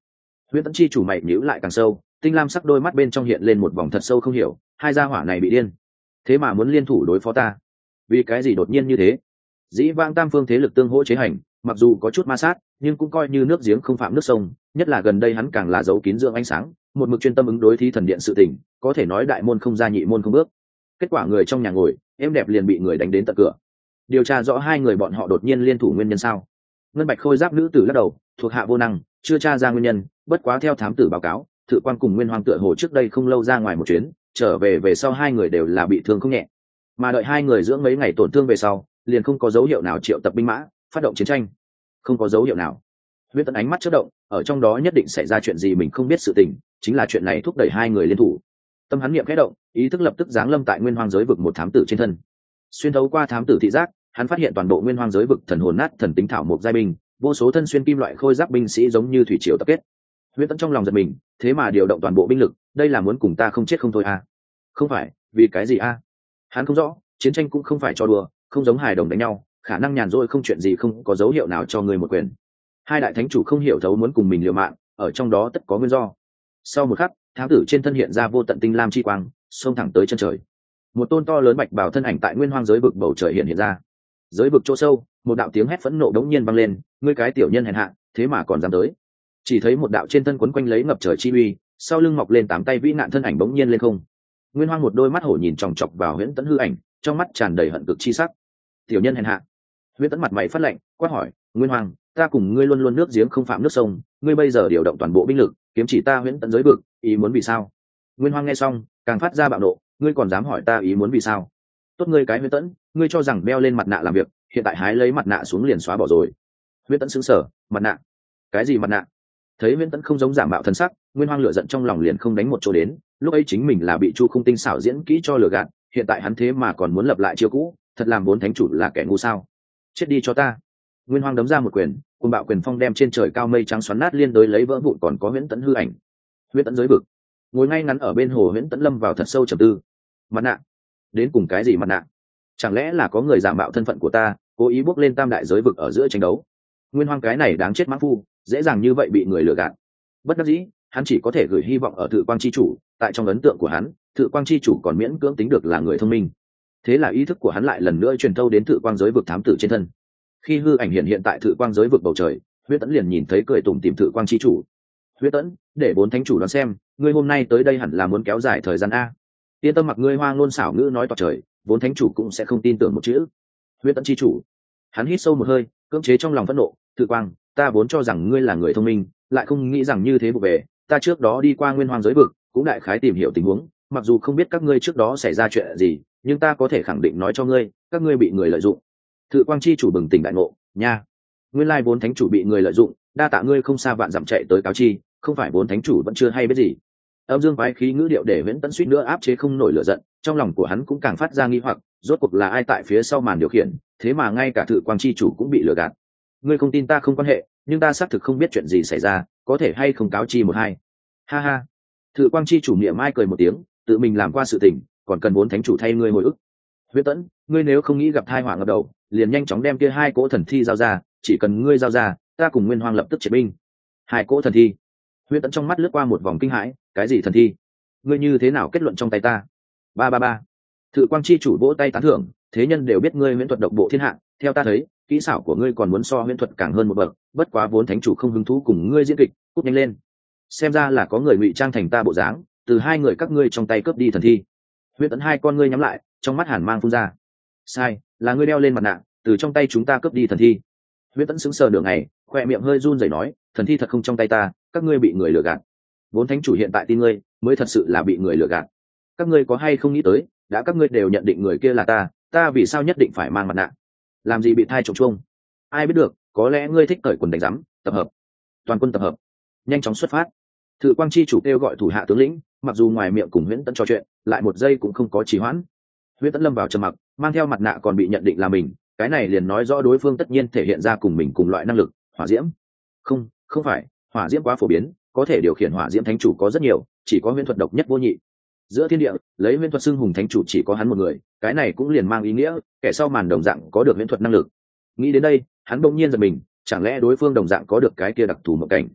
Huyễn Tẫn chi chủ mày nhíu lại càng sâu, tinh lam sắc đôi mắt bên trong hiện lên một vòng thật sâu không hiểu, hai gia hỏa này bị điên, thế mà muốn liên thủ đối phó ta, vì cái gì đột nhiên như thế? Dĩ vãng tam phương thế lực tương hỗ chế hành, mặc dù có chút ma sát, nhưng cũng coi như nước giếng không phạm nước sông, nhất là gần đây hắn càng là giấu kín dưỡng ánh sáng, một mực chuyên tâm ứng đối thí thần điện sự tình, có thể nói đại môn không ra nhị môn không bước. Kết quả người trong nhà ngồi, êm đẹp liền bị người đánh đến tận cửa. Điều tra rõ hai người bọn họ đột nhiên liên thủ nguyên nhân sao? Ngân bạch khôi giáp nữ tử lắc đầu, thuộc hạ vô năng, chưa tra ra nguyên nhân, bất quá theo thám tử báo cáo, Thự Quan cùng Nguyên Hoàng tựa hồ trước đây không lâu ra ngoài một chuyến, trở về về sau hai người đều là bị thương không nhẹ, mà đợi hai người dưỡng mấy ngày tổn thương về sau, liền không có dấu hiệu nào triệu tập binh mã, phát động chiến tranh. Không có dấu hiệu nào. Huyễn Tẫn ánh mắt chớp động, ở trong đó nhất định xảy ra chuyện gì mình không biết sự tình, chính là chuyện này thúc đẩy hai người liên thủ. Tâm hắn niệm khẽ động, ý thức lập tức giáng lâm tại Nguyên Hoang giới vực một thám tử trên thân. Xuyên thấu qua thám tử thị giác, hắn phát hiện toàn bộ Nguyên Hoang giới vực thần hồn nát thần tính thảo mục giai binh, vô số thân xuyên kim loại khôi giáp binh sĩ giống như thủy triều tập kết. Huyễn Tẫn trong lòng giật mình, thế mà điều động toàn bộ binh lực, đây là muốn cùng ta không chết không thôi à? Không phải, vì cái gì a? À? Hắn không rõ, chiến tranh cũng không phải cho đùa, không giống hài đồng đánh nhau, khả năng nhàn rỗi không chuyện gì không có dấu hiệu nào cho người một quyền. Hai đại thánh chủ không hiểu thấu muốn cùng mình liều mạng, ở trong đó tất có nguyên do. Sau một khắc, thám tử trên thân hiện ra vô tận tinh lam chi quang, xông thẳng tới chân trời. Một tôn to lớn bạch bào thân ảnh tại Nguyên Hoang giới vực bầu trời hiện hiện ra. Giới vực chỗ sâu, một đạo tiếng hét phẫn nộ đống nhiên vang lên, ngươi cái tiểu nhân hèn hạ, thế mà còn dám tới. Chỉ thấy một đạo trên thân quấn quanh lấy ngập trời chi uy, sau lưng mọc lên tám tay vĩ nạn thân ảnh bỗng nhiên lên không. Nguyên Hoang một đôi mắt hổ nhìn chòng chọc vào Huyễn Tẫn hư ảnh, trong mắt tràn đầy hận cực chi sắc. Tiểu nhân hèn hạ. Huyễn Tẫn mặt mày phát lạnh, quát hỏi, Nguyên Hoang, ta cùng ngươi luôn luôn nước giếng không phạm nước sông, ngươi bây giờ điều động toàn bộ binh lực, kiếm chỉ ta Huyễn Tẫn giới vực, ý muốn vì sao? Nguyên Hoang nghe xong, càng phát ra bạo nộ, ngươi còn dám hỏi ta ý muốn vì sao? Tốt ngươi cái Huyễn Tẫn, ngươi cho rằng đeo lên mặt nạ làm việc, hiện tại hái lấy mặt nạ xuống liền xóa bỏ rồi. Huyễn Tẫn sững sờ, mặt nạ? Cái gì mặt nạ? Thấy Huyễn Tẫn không giống giả mạo thần sắc, Nguyên Hoang lửa giận trong lòng liền không đánh một chỗ đến, lúc ấy chính mình là bị Chu Không tinh xảo diễn kỹ cho lừa gạt, hiện tại hắn thế mà còn muốn lập lại chiêu cũ, thật làm bốn thánh chủ là kẻ ngu sao? Chết đi cho ta. Nguyên Hoang đấm ra một quyền, cùng bạo quyền phong đem trên trời cao mây trắng xoắn nát liên đối lấy vỡ vụn, còn có Huyễn Tẫn hư ảnh. Huyễn Tẫn giới vực, ngồi ngay ngắn ở bên hồ Huyễn Tẫn lâm vào thật sâu trầm tư. Mặt nạ? Đến cùng cái gì mặt nạ? Chẳng lẽ là có người giả mạo thân phận của ta, cố ý bước lên tam đại giới vực ở giữa tranh đấu? Nguyên Hoang cái này đáng chết mãng phu, dễ dàng như vậy bị người lừa gạt. Bất đắc dĩ, hắn chỉ có thể gửi hy vọng ở Thự Quang chi chủ, tại trong ấn tượng của hắn, Thự Quang chi chủ còn miễn cưỡng tính được là người thông minh. Thế là ý thức của hắn lại lần nữa truyền thâu đến Thự Quang giới vực thám tử trên thân. Khi hư ảnh hiện hiện tại Thự Quang giới vực bầu trời, Huyễn Tẫn liền nhìn thấy cười tủm tìm Thự Quang chi chủ. Huyễn Tẫn, để bốn thánh chủ đoán xem, ngươi hôm nay tới đây hẳn là muốn kéo dài thời gian a. Yên tâm, mặc ngươi hoa ngôn xảo ngữ nói toạc trời, bốn thánh chủ cũng sẽ không tin tưởng một chữ. Huyễn Tẫn chi chủ, hắn hít sâu một hơi, cưỡng chế trong lòng phẫn nộ, Thự Quang, ta vốn cho rằng ngươi là người thông minh, lại không nghĩ rằng như thế vụ về. Ta trước đó đi qua Nguyên Hoang giới vực, cũng đại khái tìm hiểu tình huống, mặc dù không biết các ngươi trước đó xảy ra chuyện gì, nhưng ta có thể khẳng định nói cho ngươi, các ngươi bị người lợi dụng. Thự Quang chi chủ bừng tỉnh đại ngộ, nha, nguyên lai bốn thánh chủ bị người lợi dụng, đa tạ ngươi không xa vạn dặm chạy tới cáo chi, không phải bốn thánh chủ vẫn chưa hay biết gì. Âm dương quái khí ngữ điệu để Huyễn Tẫn suýt nữa áp chế không nổi lửa giận, trong lòng của hắn cũng càng phát ra nghi hoặc, rốt cuộc là ai tại phía sau màn điều khiển, thế mà ngay cả Thự Quang chi chủ cũng bị lừa gạt. Ngươi không tin ta không quan hệ, nhưng ta xác thực không biết chuyện gì xảy ra, có thể hay không cáo chi một hai. Ha ha. Thự Quang chi chủ miệng mai cười một tiếng, tự mình làm qua sự tình, còn cần bốn thánh chủ thay ngươi hồi ức. Huyễn Tẫn, ngươi nếu không nghĩ gặp tai họa ngập đầu, liền nhanh chóng đem kia hai cỗ thần thi giao ra, chỉ cần ngươi giao ra, ta cùng Nguyên Hoang lập tức triệt binh. Hai cỗ thần thi? Huyễn Tẫn trong mắt lướt qua một vòng kinh hãi, cái gì thần thi? Ngươi như thế nào kết luận trong tay ta? Ba ba ba. Thự Quang chi chủ vỗ tay tán thưởng, thế nhân đều biết ngươi huyễn thuật độc bộ thiên hạ, theo ta thấy, kỹ xảo của ngươi còn muốn so huyễn thuật càng hơn một bậc, bất quá vốn thánh chủ không hứng thú cùng ngươi diễn kịch, cút nhanh lên. Xem ra là có người ngụy trang thành ta bộ dáng, từ hai người các ngươi trong tay cướp đi thần thi. Huyễn Tẫn hai con ngươi nhắm lại, trong mắt hàn mang phun ra. Sai, là ngươi đeo lên mặt nạ, từ trong tay chúng ta cướp đi thần thi. Huyễn Tẫn sững sờ nửa ngày, khoe miệng hơi run rẩy nói, thần thi thật không trong tay ta, các ngươi bị người lừa gạt. Vốn thánh chủ hiện tại tin ngươi, mới thật sự là bị người lừa gạt. Các ngươi có hay không nghĩ tới, đã các ngươi đều nhận định người kia là ta, ta vì sao nhất định phải mang mặt nạ? Làm gì bị thai trộm chuông? Ai biết được, có lẽ ngươi thích cởi quần đánh rắm, tập hợp. Toàn quân tập hợp, nhanh chóng xuất phát. Thự Quang chi chủ kêu gọi thủ hạ tướng lĩnh, mặc dù ngoài miệng cùng Huyễn Tẫn trò chuyện, lại một giây cũng không có trì hoãn. Huyễn Tẫn lâm vào trầm mặc, mang theo mặt nạ còn bị nhận định là mình, cái này liền nói rõ đối phương tất nhiên thể hiện ra cùng mình cùng loại năng lực, hỏa diễm. Không, không phải, hỏa diễm quá phổ biến, có thể điều khiển hỏa diễm thánh chủ có rất nhiều, chỉ có huyễn thuật độc nhất vô nhị. Giữa thiên địa, lấy huyễn thuật xưng hùng thánh chủ chỉ có hắn một người, cái này cũng liền mang ý nghĩa, kẻ sau màn đồng dạng có được huyễn thuật năng lực. Nghĩ đến đây, hắn bỗng nhiên giật mình, chẳng lẽ đối phương đồng dạng có được cái kia đặc thù mộng cảnh?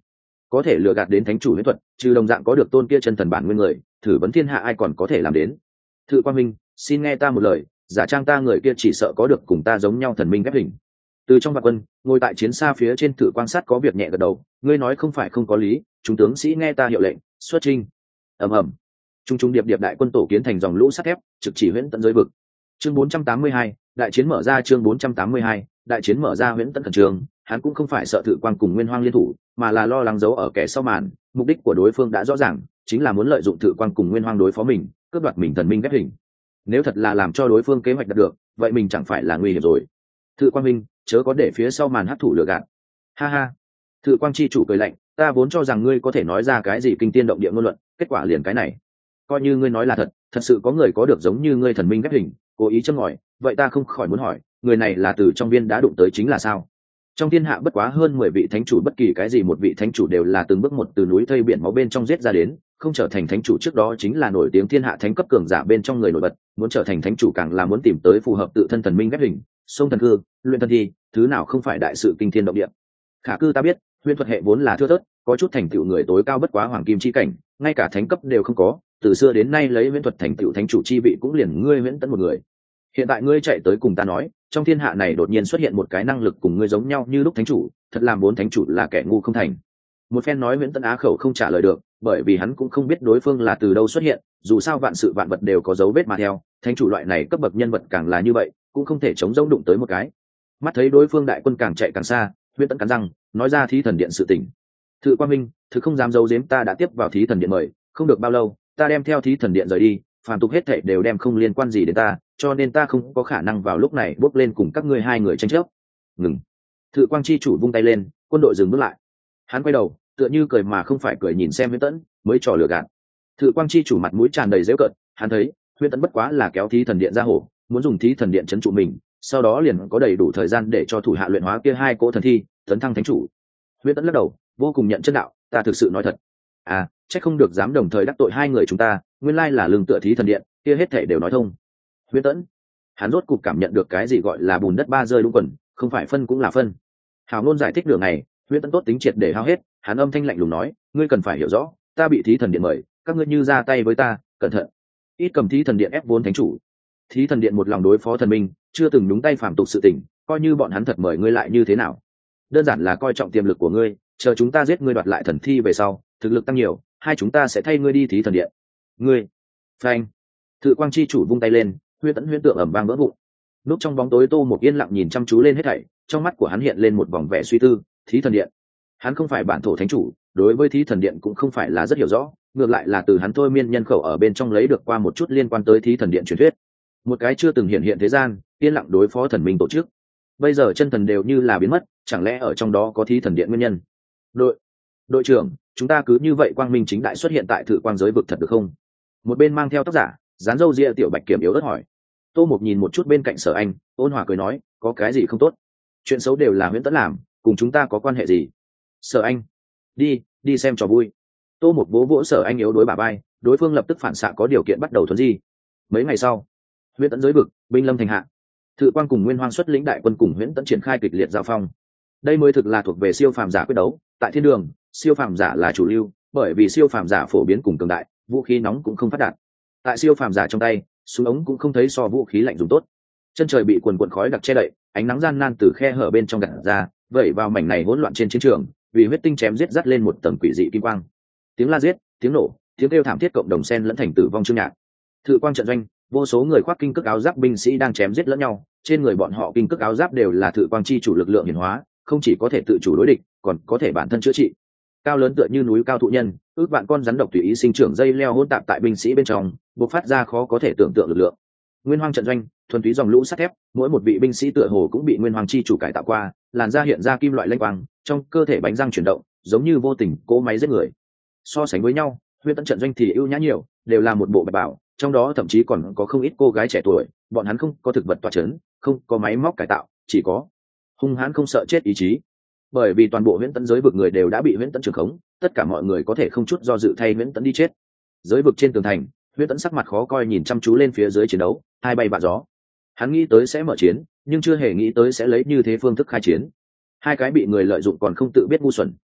có thể lừa gạt đến thánh chủ huyễn thuật, trừ đồng dạng có được tôn kia chân thần bản nguyên người, thử vấn thiên hạ ai còn có thể làm đến. Thự Quang Minh, xin nghe ta một lời, giả trang ta người kia chỉ sợ có được cùng ta giống nhau thần minh ghép hình. Từ trong vạn quân, ngồi tại chiến xa phía trên Thự Quan Sát có việc nhẹ gật đầu, ngươi nói không phải không có lý, chúng tướng sĩ nghe ta hiệu lệnh, xuất chinh. Ầm ầm. Trung trung điệp điệp đại quân tổ kiến thành dòng lũ sắt thép, trực chỉ huyễn tận giới vực. Chương bốn trăm tám mươi hai, đại chiến mở ra. Chương bốn trăm tám mươi hai, đại chiến mở ra. Huyễn tận khẩn trương, hắn cũng không phải sợ Thự Quang cùng Nguyên Hoang liên thủ, mà là lo lắng giấu ở kẻ sau màn, mục đích của đối phương đã rõ ràng, chính là muốn lợi dụng Thự Quang cùng Nguyên Hoang đối phó mình, cướp đoạt mình thần minh ghép hình. Nếu thật là làm cho đối phương kế hoạch đạt được, vậy mình chẳng phải là nguy hiểm rồi. Thự Quang Minh, chớ có để phía sau màn hấp thụ lừa gạt. Ha ha. Thự Quang chi chủ cười lạnh, ta vốn cho rằng ngươi có thể nói ra cái gì kinh tiên động địa ngôn luận, kết quả liền cái này. Coi như ngươi nói là thật, thật sự có người có được giống như ngươi thần minh ghép hình, cố ý châm ngòi, vậy ta không khỏi muốn hỏi, người này là từ trong viên đá đụng tới chính là sao? Trong thiên hạ bất quá hơn mười vị thánh chủ, bất kỳ cái gì một vị thánh chủ đều là từng bước một từ núi thây biển máu bên trong giết ra đến, không trở thành thánh chủ trước đó chính là nổi tiếng thiên hạ thánh cấp cường giả bên trong người nổi bật, muốn trở thành thánh chủ càng là muốn tìm tới phù hợp tự thân thần minh ghép hình, sông thần cư, luyện thần thi, thứ nào không phải đại sự kinh thiên động địa. Khả cư ta biết, huyền thuật hệ vốn là thưa thớt, có chút thành tựu người tối cao bất quá hoàng kim chi cảnh, ngay cả thánh cấp đều không có, từ xưa đến nay lấy huyền thuật thành tựu thánh chủ chi vị cũng liền ngươi Huyễn Tẫn một người. Hiện tại ngươi chạy tới cùng ta nói, trong thiên hạ này đột nhiên xuất hiện một cái năng lực cùng ngươi giống nhau như lúc thánh chủ, thật làm bốn thánh chủ là kẻ ngu không thành. Một phen nói Huyễn Tẫn á khẩu không trả lời được, bởi vì hắn cũng không biết đối phương là từ đâu xuất hiện, dù sao vạn sự vạn vật đều có dấu vết mà theo, thánh chủ loại này cấp bậc nhân vật càng là như vậy, cũng không thể chống rỗng đụng tới một cái. Mắt thấy đối phương đại quân càng chạy càng xa, Huyễn Tẫn cắn răng, nói ra Thí Thần Điện sự tình. Thự Quang Minh, thực không dám giấu giếm, ta đã tiếp vào Thí Thần Điện mời, không được bao lâu, ta đem theo Thí Thần Điện rời đi, phàm tục hết thảy đều đem không liên quan gì đến ta, cho nên ta không có khả năng vào lúc này bước lên cùng các ngươi hai người tranh chấp. Ngừng. Thự Quang chi chủ vung tay lên, quân đội dừng bước lại. Hắn quay đầu, tựa như cười mà không phải cười nhìn xem Huyễn Tẫn, mới trò lừa gạt. Thự Quang chi chủ mặt mũi tràn đầy giễu cợt, hắn thấy Huyễn Tẫn bất quá là kéo Thí Thần Điện ra hổ, muốn dùng Thí Thần Điện trấn trụ mình, sau đó liền có đầy đủ thời gian để cho thủ hạ luyện hóa kia hai cỗ thần thi, tấn thăng thánh chủ. Huyễn Tẫn lắc đầu, vô cùng nhận chân đạo, ta thực sự nói thật. À, chắc không được dám đồng thời đắc tội hai người chúng ta, nguyên lai là lương tựa Thí Thần Điện, kia hết thảy đều nói thông. Huyễn Tẫn, hắn rốt cục cảm nhận được cái gì gọi là bùn đất ba rơi đúng quần, không phải phân cũng là phân. Hào ngôn giải thích đường này, Huyễn Tẫn tốt tính triệt để hao hết, hắn âm thanh lạnh lùng nói, ngươi cần phải hiểu rõ, ta bị Thí Thần Điện mời, các ngươi như ra tay với ta, cẩn thận. Ít cầm Thí Thần Điện ép vốn thánh chủ. Thí Thần Điện một lòng đối phó thần minh, chưa từng đúng tay phàm tục sự tình, coi như bọn hắn thật mời ngươi lại như thế nào? Đơn giản là coi trọng tiềm lực của ngươi, chờ chúng ta giết ngươi đoạt lại thần thi về sau, thực lực tăng nhiều, hai chúng ta sẽ thay ngươi đi Thí Thần Điện. Ngươi, phanh. Thự Quang chi chủ vung tay lên, Huyễn Tẫn huyễn tượng ầm vang vỡ vụn. Núp trong bóng tối Tô Mục yên lặng nhìn chăm chú lên hết thảy, trong mắt của hắn hiện lên một vòng vẻ suy tư. Thí Thần Điện, hắn không phải bản thổ thánh chủ, đối với Thí Thần Điện cũng không phải là rất hiểu rõ, ngược lại là từ hắn thôi miên nhân khẩu ở bên trong lấy được qua một chút liên quan tới Thí Thần Điện truyền thuyết. Một cái chưa từng hiện hiện thế gian, yên lặng đối phó thần minh tổ chức. Bây giờ chân thần đều như là biến mất, chẳng lẽ ở trong đó có Thí Thần Điện nguyên nhân? Đội, đội trưởng, chúng ta cứ như vậy quang minh chính đại xuất hiện tại Thự Quang giới vực thật được không? Một bên mang theo tóc giả, dán râu ria tiểu bạch kiểm yếu ớt hỏi. Tô Mục nhìn một chút bên cạnh Sở Anh, ôn hòa cười nói, có cái gì không tốt? Chuyện xấu đều là Huyễn Tẫn làm, cùng chúng ta có quan hệ gì? Sở Anh, đi, đi xem trò vui. Tô Mục vỗ vỗ Sở Anh yếu đối bả vai, đối phương lập tức phản xạ có điều kiện bắt đầu thuần di. Mấy ngày sau, Huyễn Tẫn giới vực, binh lâm thành hạ. Thự Quang cùng Nguyên Hoang xuất lĩnh đại quân cùng Huyễn Tẫn triển khai kịch liệt giao phong. Đây mới thực là thuộc về siêu phàm giả quyết đấu, tại thiên đường, siêu phàm giả là chủ lưu, bởi vì siêu phàm giả phổ biến cùng cường đại, vũ khí nóng cũng không phát đạt. Tại siêu phàm giả trong tay, súng ống cũng không thấy so vũ khí lạnh dùng tốt. Chân trời bị quần quần khói đặc che đậy, ánh nắng gian nan từ khe hở bên trong gạt ra, vẩy vào mảnh này hỗn loạn trên chiến trường, vì huyết tinh chém giết dắt lên một tầng quỷ dị kim quang. Tiếng la giết, tiếng nổ, tiếng kêu thảm thiết cộng đồng xen lẫn thành tử vong chương nhạc. Thự Quang trận doanh, vô số người khoác kinh cước áo giáp binh sĩ đang chém giết lẫn nhau, trên người bọn họ kinh cước áo giáp đều là Thự Quang chi chủ lực lượng hiển hóa, không chỉ có thể tự chủ đối địch, còn có thể bản thân chữa trị. Cao lớn tựa như núi cao thụ nhân, ước vạn con rắn độc tùy ý sinh trưởng dây leo hỗn tạp tại binh sĩ bên trong, bộc phát ra khó có thể tưởng tượng lực lượng. Nguyên Hoang trận doanh, thuần túy dòng lũ sắt thép, mỗi một vị binh sĩ tựa hồ cũng bị Nguyên Hoang chi chủ cải tạo qua, làn da hiện ra kim loại lanh quang, trong cơ thể bánh răng chuyển động, giống như vô tình cỗ máy giết người. So sánh với nhau, Huyễn Tẫn trận doanh thì ưu nhã nhiều, đều là một bộ bạch bảo, trong đó thậm chí còn có không ít cô gái trẻ tuổi, bọn hắn không có thực vật tọa chấn, không có máy móc cải tạo, chỉ có hung hãn không sợ chết ý chí. Bởi vì toàn bộ Huyễn Tẫn giới vực người đều đã bị Huyễn Tẫn trường khống, tất cả mọi người có thể không chút do dự thay Huyễn Tẫn đi chết. Giới vực trên tường thành, Huyễn Tẫn sắc mặt khó coi nhìn chăm chú lên phía dưới chiến đấu, hai bay bạ gió. Hắn nghĩ tới sẽ mở chiến, nhưng chưa hề nghĩ tới sẽ lấy như thế phương thức khai chiến. Hai cái bị người lợi dụng còn không tự biết ngu xuẩn.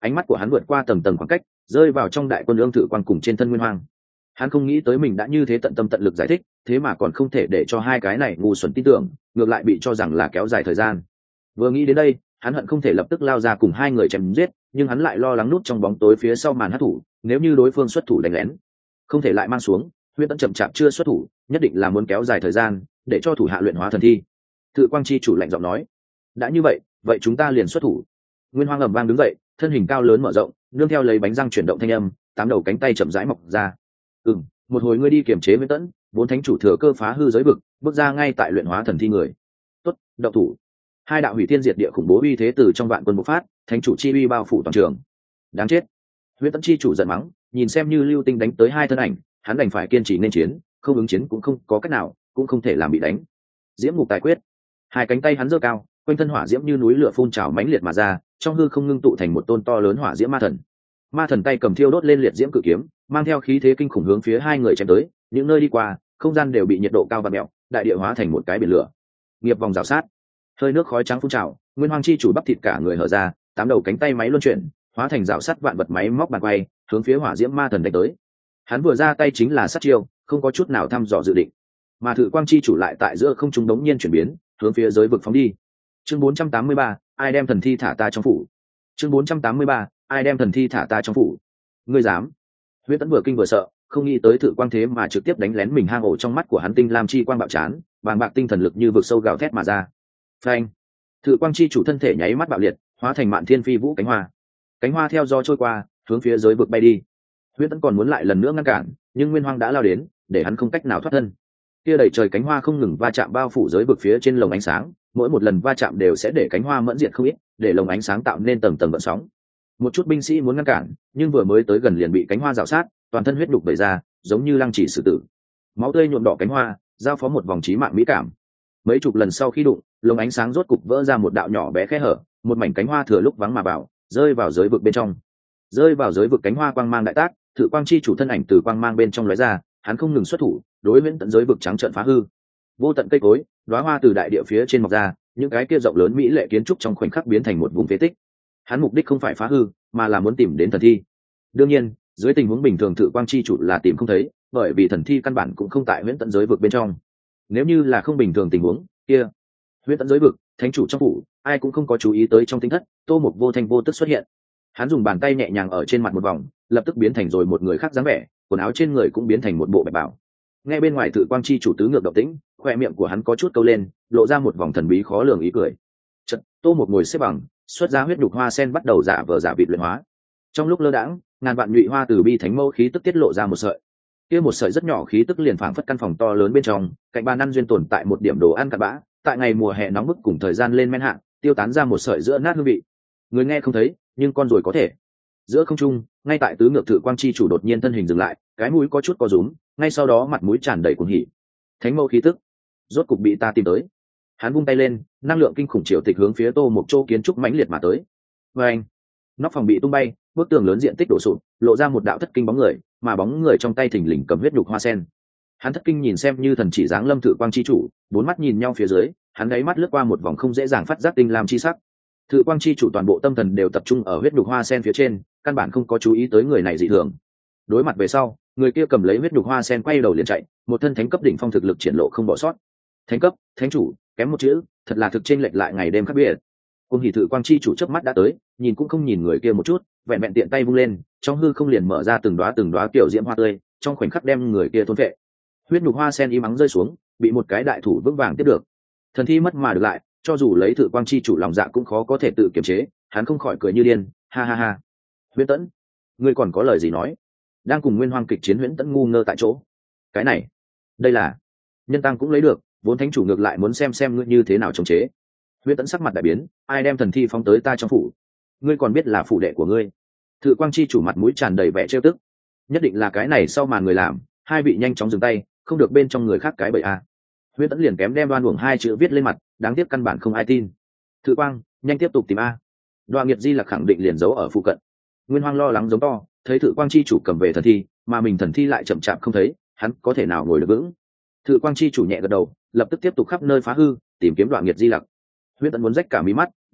ánh mắt của hắn vượt qua tầng tầng khoảng cách, rơi vào trong đại quân ương thử quang cùng trên thân Nguyên Hoang. Hắn không nghĩ tới mình đã như thế tận tâm tận lực giải thích, thế mà còn không thể để cho hai cái này ngu xuẩn tin tưởng, ngược lại bị cho rằng là kéo dài thời gian. Vừa nghĩ đến đây, hắn hận không thể lập tức lao ra cùng hai người chém giết, nhưng hắn lại lo lắng nút trong bóng tối phía sau màn hắc thủ, nếu như đối phương xuất thủ đánh lén, không thể lại mang xuống. Huyễn Tẫn chậm chạp chưa xuất thủ, nhất định là muốn kéo dài thời gian, để cho thủ hạ luyện hóa thần thi. Tự Quang chi chủ lạnh giọng nói, đã như vậy, vậy chúng ta liền xuất thủ. Nguyên Hoang ầm vang đứng dậy, thân hình cao lớn mở rộng, nương theo lấy bánh răng chuyển động thanh âm, tám đầu cánh tay chậm rãi mọc ra. Ừm, một hồi ngươi đi kiểm chế Huyễn Tẫn, vốn thánh chủ thừa cơ phá hư giới vực, bước ra ngay tại luyện hóa thần thi người. Tốt, động thủ. Hai đạo hủy thiên diệt địa khủng bố uy thế từ trong vạn quân bộc phát, thánh chủ chi uy bao phủ toàn trường. Đáng chết. Huyễn Tẫn chi chủ giận mắng, nhìn xem như lưu tinh đánh tới hai thân ảnh, hắn đành phải kiên trì nên chiến, không ứng chiến cũng không có cách nào, cũng không thể làm bị đánh. Diễm ngục tài quyết. Hai cánh tay hắn giơ cao, quanh thân hỏa diễm như núi lửa phun trào mãnh liệt mà ra, trong hư không ngưng tụ thành một tôn to lớn hỏa diễm ma thần. Ma thần tay cầm thiêu đốt lên liệt diễm cự kiếm, mang theo khí thế kinh khủng hướng phía hai người chém tới, những nơi đi qua, không gian đều bị nhiệt độ cao và mèo, đại địa hóa thành một cái biển lửa. Nghiệp vòng rào sát, hơi nước khói trắng phun trào, Nguyên Hoang chi chủ bắp thịt cả người hở ra, tám đầu cánh tay máy luân chuyển, hóa thành rào sắt vạn vật máy móc bàn quay, hướng phía hỏa diễm ma thần đánh tới. Hắn vừa ra tay chính là sát chiêu, không có chút nào thăm dò dự định. Mà Thử Quang chi chủ lại tại giữa không trung đống nhiên chuyển biến, hướng phía giới vực phóng đi. Chương bốn trăm tám mươi ba, ai đem thần thi thả ta trong phủ. Chương bốn trăm tám mươi ba, ai đem thần thi thả ta trong phủ. Ngươi dám? Huyễn Tẫn vừa kinh vừa sợ, không nghĩ tới Thử Quang thế mà trực tiếp đánh lén mình hang ổ trong mắt của hắn tinh lam chi quang bạo chán, bàng bạc tinh thần lực như vực sâu gào thét mà ra. Phanh! Thử Quang chi chủ thân thể nháy mắt bạo liệt, hóa thành mạn thiên phi vũ cánh hoa. Cánh hoa theo gió trôi qua, hướng phía giới vực bay đi. Huyễn Tẫn còn muốn lại lần nữa ngăn cản, nhưng Nguyên Hoang đã lao đến, để hắn không cách nào thoát thân. Kia đầy trời cánh hoa không ngừng va chạm bao phủ giới vực phía trên lồng ánh sáng, mỗi một lần va chạm đều sẽ để cánh hoa mẫn diệt không ít, để lồng ánh sáng tạo nên tầng tầng gợn sóng. Một chút binh sĩ muốn ngăn cản, nhưng vừa mới tới gần liền bị cánh hoa rào sát, toàn thân huyết đục bày ra, giống như lăng chỉ xử tử. Máu tươi nhuộm đỏ cánh hoa, giao phó một vòng chí mạng mỹ cảm. Mấy chục lần sau khi đụng, lồng ánh sáng rốt cục vỡ ra một đạo nhỏ bé khe hở, một mảnh cánh hoa thừa lúc vắng mà vào, rơi vào giới vực bên trong. Rơi vào giới vực cánh hoa quang mang đại tác, Thử Quang chi chủ thân ảnh từ quang mang bên trong lóe ra, hắn không ngừng xuất thủ, đối Huyễn Tẫn giới vực trắng trợn phá hư. Vô tận cây cối, đóa hoa từ đại địa phía trên mọc ra, những cái kia rộng lớn mỹ lệ kiến trúc trong khoảnh khắc biến thành một vùng phế tích. Hắn mục đích không phải phá hư, mà là muốn tìm đến thần thi. Đương nhiên, dưới tình huống bình thường Thử Quang chi chủ là tìm không thấy, bởi vì thần thi căn bản cũng không tại Huyễn Tẫn giới vực bên trong. Nếu như là không bình thường tình huống, kia Huyễn Tẫn giới vực, thánh chủ trong phủ, ai cũng không có chú ý tới trong tinh thất, Tô Mục vô thanh vô tức xuất hiện. Hắn dùng bàn tay nhẹ nhàng ở trên mặt một vòng, lập tức biến thành rồi một người khác dáng vẻ, quần áo trên người cũng biến thành một bộ bạch bào. Nghe bên ngoài Thử Quang chi chủ tứ ngược động tĩnh, khoe miệng của hắn có chút câu lên, lộ ra một vòng thần bí khó lường ý cười. Chợt, Tô Mục ngồi xếp bằng, xuất ra huyết nhục hoa sen bắt đầu giả vờ giả vịt luyện hóa. Trong lúc lơ đãng, ngàn vạn nhụy hoa từ bi thánh mâu khí tức tiết lộ ra một sợi. Kia một sợi rất nhỏ khí tức liền phảng phất căn phòng to lớn bên trong, cạnh bàn ăn duyên tồn tại một điểm đồ ăn cặn bã, tại ngày mùa hè nóng bức cùng thời gian lên men hạn, tiêu tán ra một sợi giữa nát hương vị. Người nghe không thấy, nhưng con rồi có thể. Giữa không trung, ngay tại tứ ngược Thử Quang chi chủ đột nhiên thân hình dừng lại, cái mũi có chút co rúm, ngay sau đó mặt mũi tràn đầy cuồng hỉ. Thánh mâu khí tức, rốt cục bị ta tìm tới. Hắn vung tay lên, năng lượng kinh khủng triều tịch hướng phía Tô Mục Châu kiến trúc mãnh liệt mà tới. Và anh, nóc phòng bị tung bay, bức tường lớn diện tích đổ sụp, lộ ra một đạo thất kinh bóng người, mà bóng người trong tay thình lình cầm huyết nhục hoa sen. Hắn thất kinh nhìn xem như thần chỉ dáng lâm Thử Quang chi chủ, bốn mắt nhìn nhau phía dưới, hắn đáy mắt lướt qua một vòng không dễ dàng phát giác tinh lam chi sắc. Thử Quang chi chủ toàn bộ tâm thần đều tập trung ở huyết nhục hoa sen phía trên, căn bản không có chú ý tới người này dị thường. Đối mặt về sau, người kia cầm lấy huyết nhục hoa sen quay đầu liền chạy, một thân thánh cấp đỉnh phong thực lực triển lộ không bỏ sót. Thánh cấp, thánh chủ, kém một chữ, thật là thực chênh lệch lại ngày đêm khác biệt. Cùng hỉ Thử Quang chi chủ chớp mắt đã tới, nhìn cũng không nhìn người kia một chút, vẹn vẹn tiện tay vung lên, trong hư không liền mở ra từng đóa từng đóa kiểu diễm hoa tươi, trong khoảnh khắc đem người kia thôn phệ. Huyết nhục hoa sen im ắng rơi xuống, bị một cái đại thủ vững vàng tiếp được. Thần thi mất mà được lại, cho dù lấy Thử Quang chi chủ lòng dạ cũng khó có thể tự kiềm chế, hắn không khỏi cười như điên, ha ha ha. Huyễn Tẫn, ngươi còn có lời gì nói? Đang cùng Nguyên Hoang kịch chiến Huyễn Tẫn ngu ngơ tại chỗ. Cái này, đây là nhân tăng cũng lấy được, vốn thánh chủ ngược lại muốn xem xem ngươi như thế nào chống chế. Huyễn Tẫn sắc mặt đại biến, ai đem thần thi phóng tới ta trong phủ? Ngươi còn biết là phủ đệ của ngươi? Thử Quang chi chủ mặt mũi tràn đầy vẻ trêu tức. Nhất định là cái này sau màn người làm, hai vị nhanh chóng dừng tay, không được bên trong người khác cái bậy a. Huyễn Tẫn liền kém đem đoan uổng hai chữ viết lên mặt, đáng tiếc căn bản không ai tin. Thử Quang, nhanh tiếp tục tìm a. Đoan Nghiệt Di Lặc khẳng định liền giấu ở phụ cận. Nguyên Hoang lo lắng giống to, thấy Thử Quang chi chủ cầm về thần thi, mà mình thần thi lại chậm chạp không thấy, hắn có thể nào ngồi được vững. Thử Quang chi chủ nhẹ gật đầu, lập tức tiếp tục khắp nơi phá hư, tìm kiếm Đoan Nghiệt Di Lặc. Huyễn Tẫn muốn rách cả mí mắt,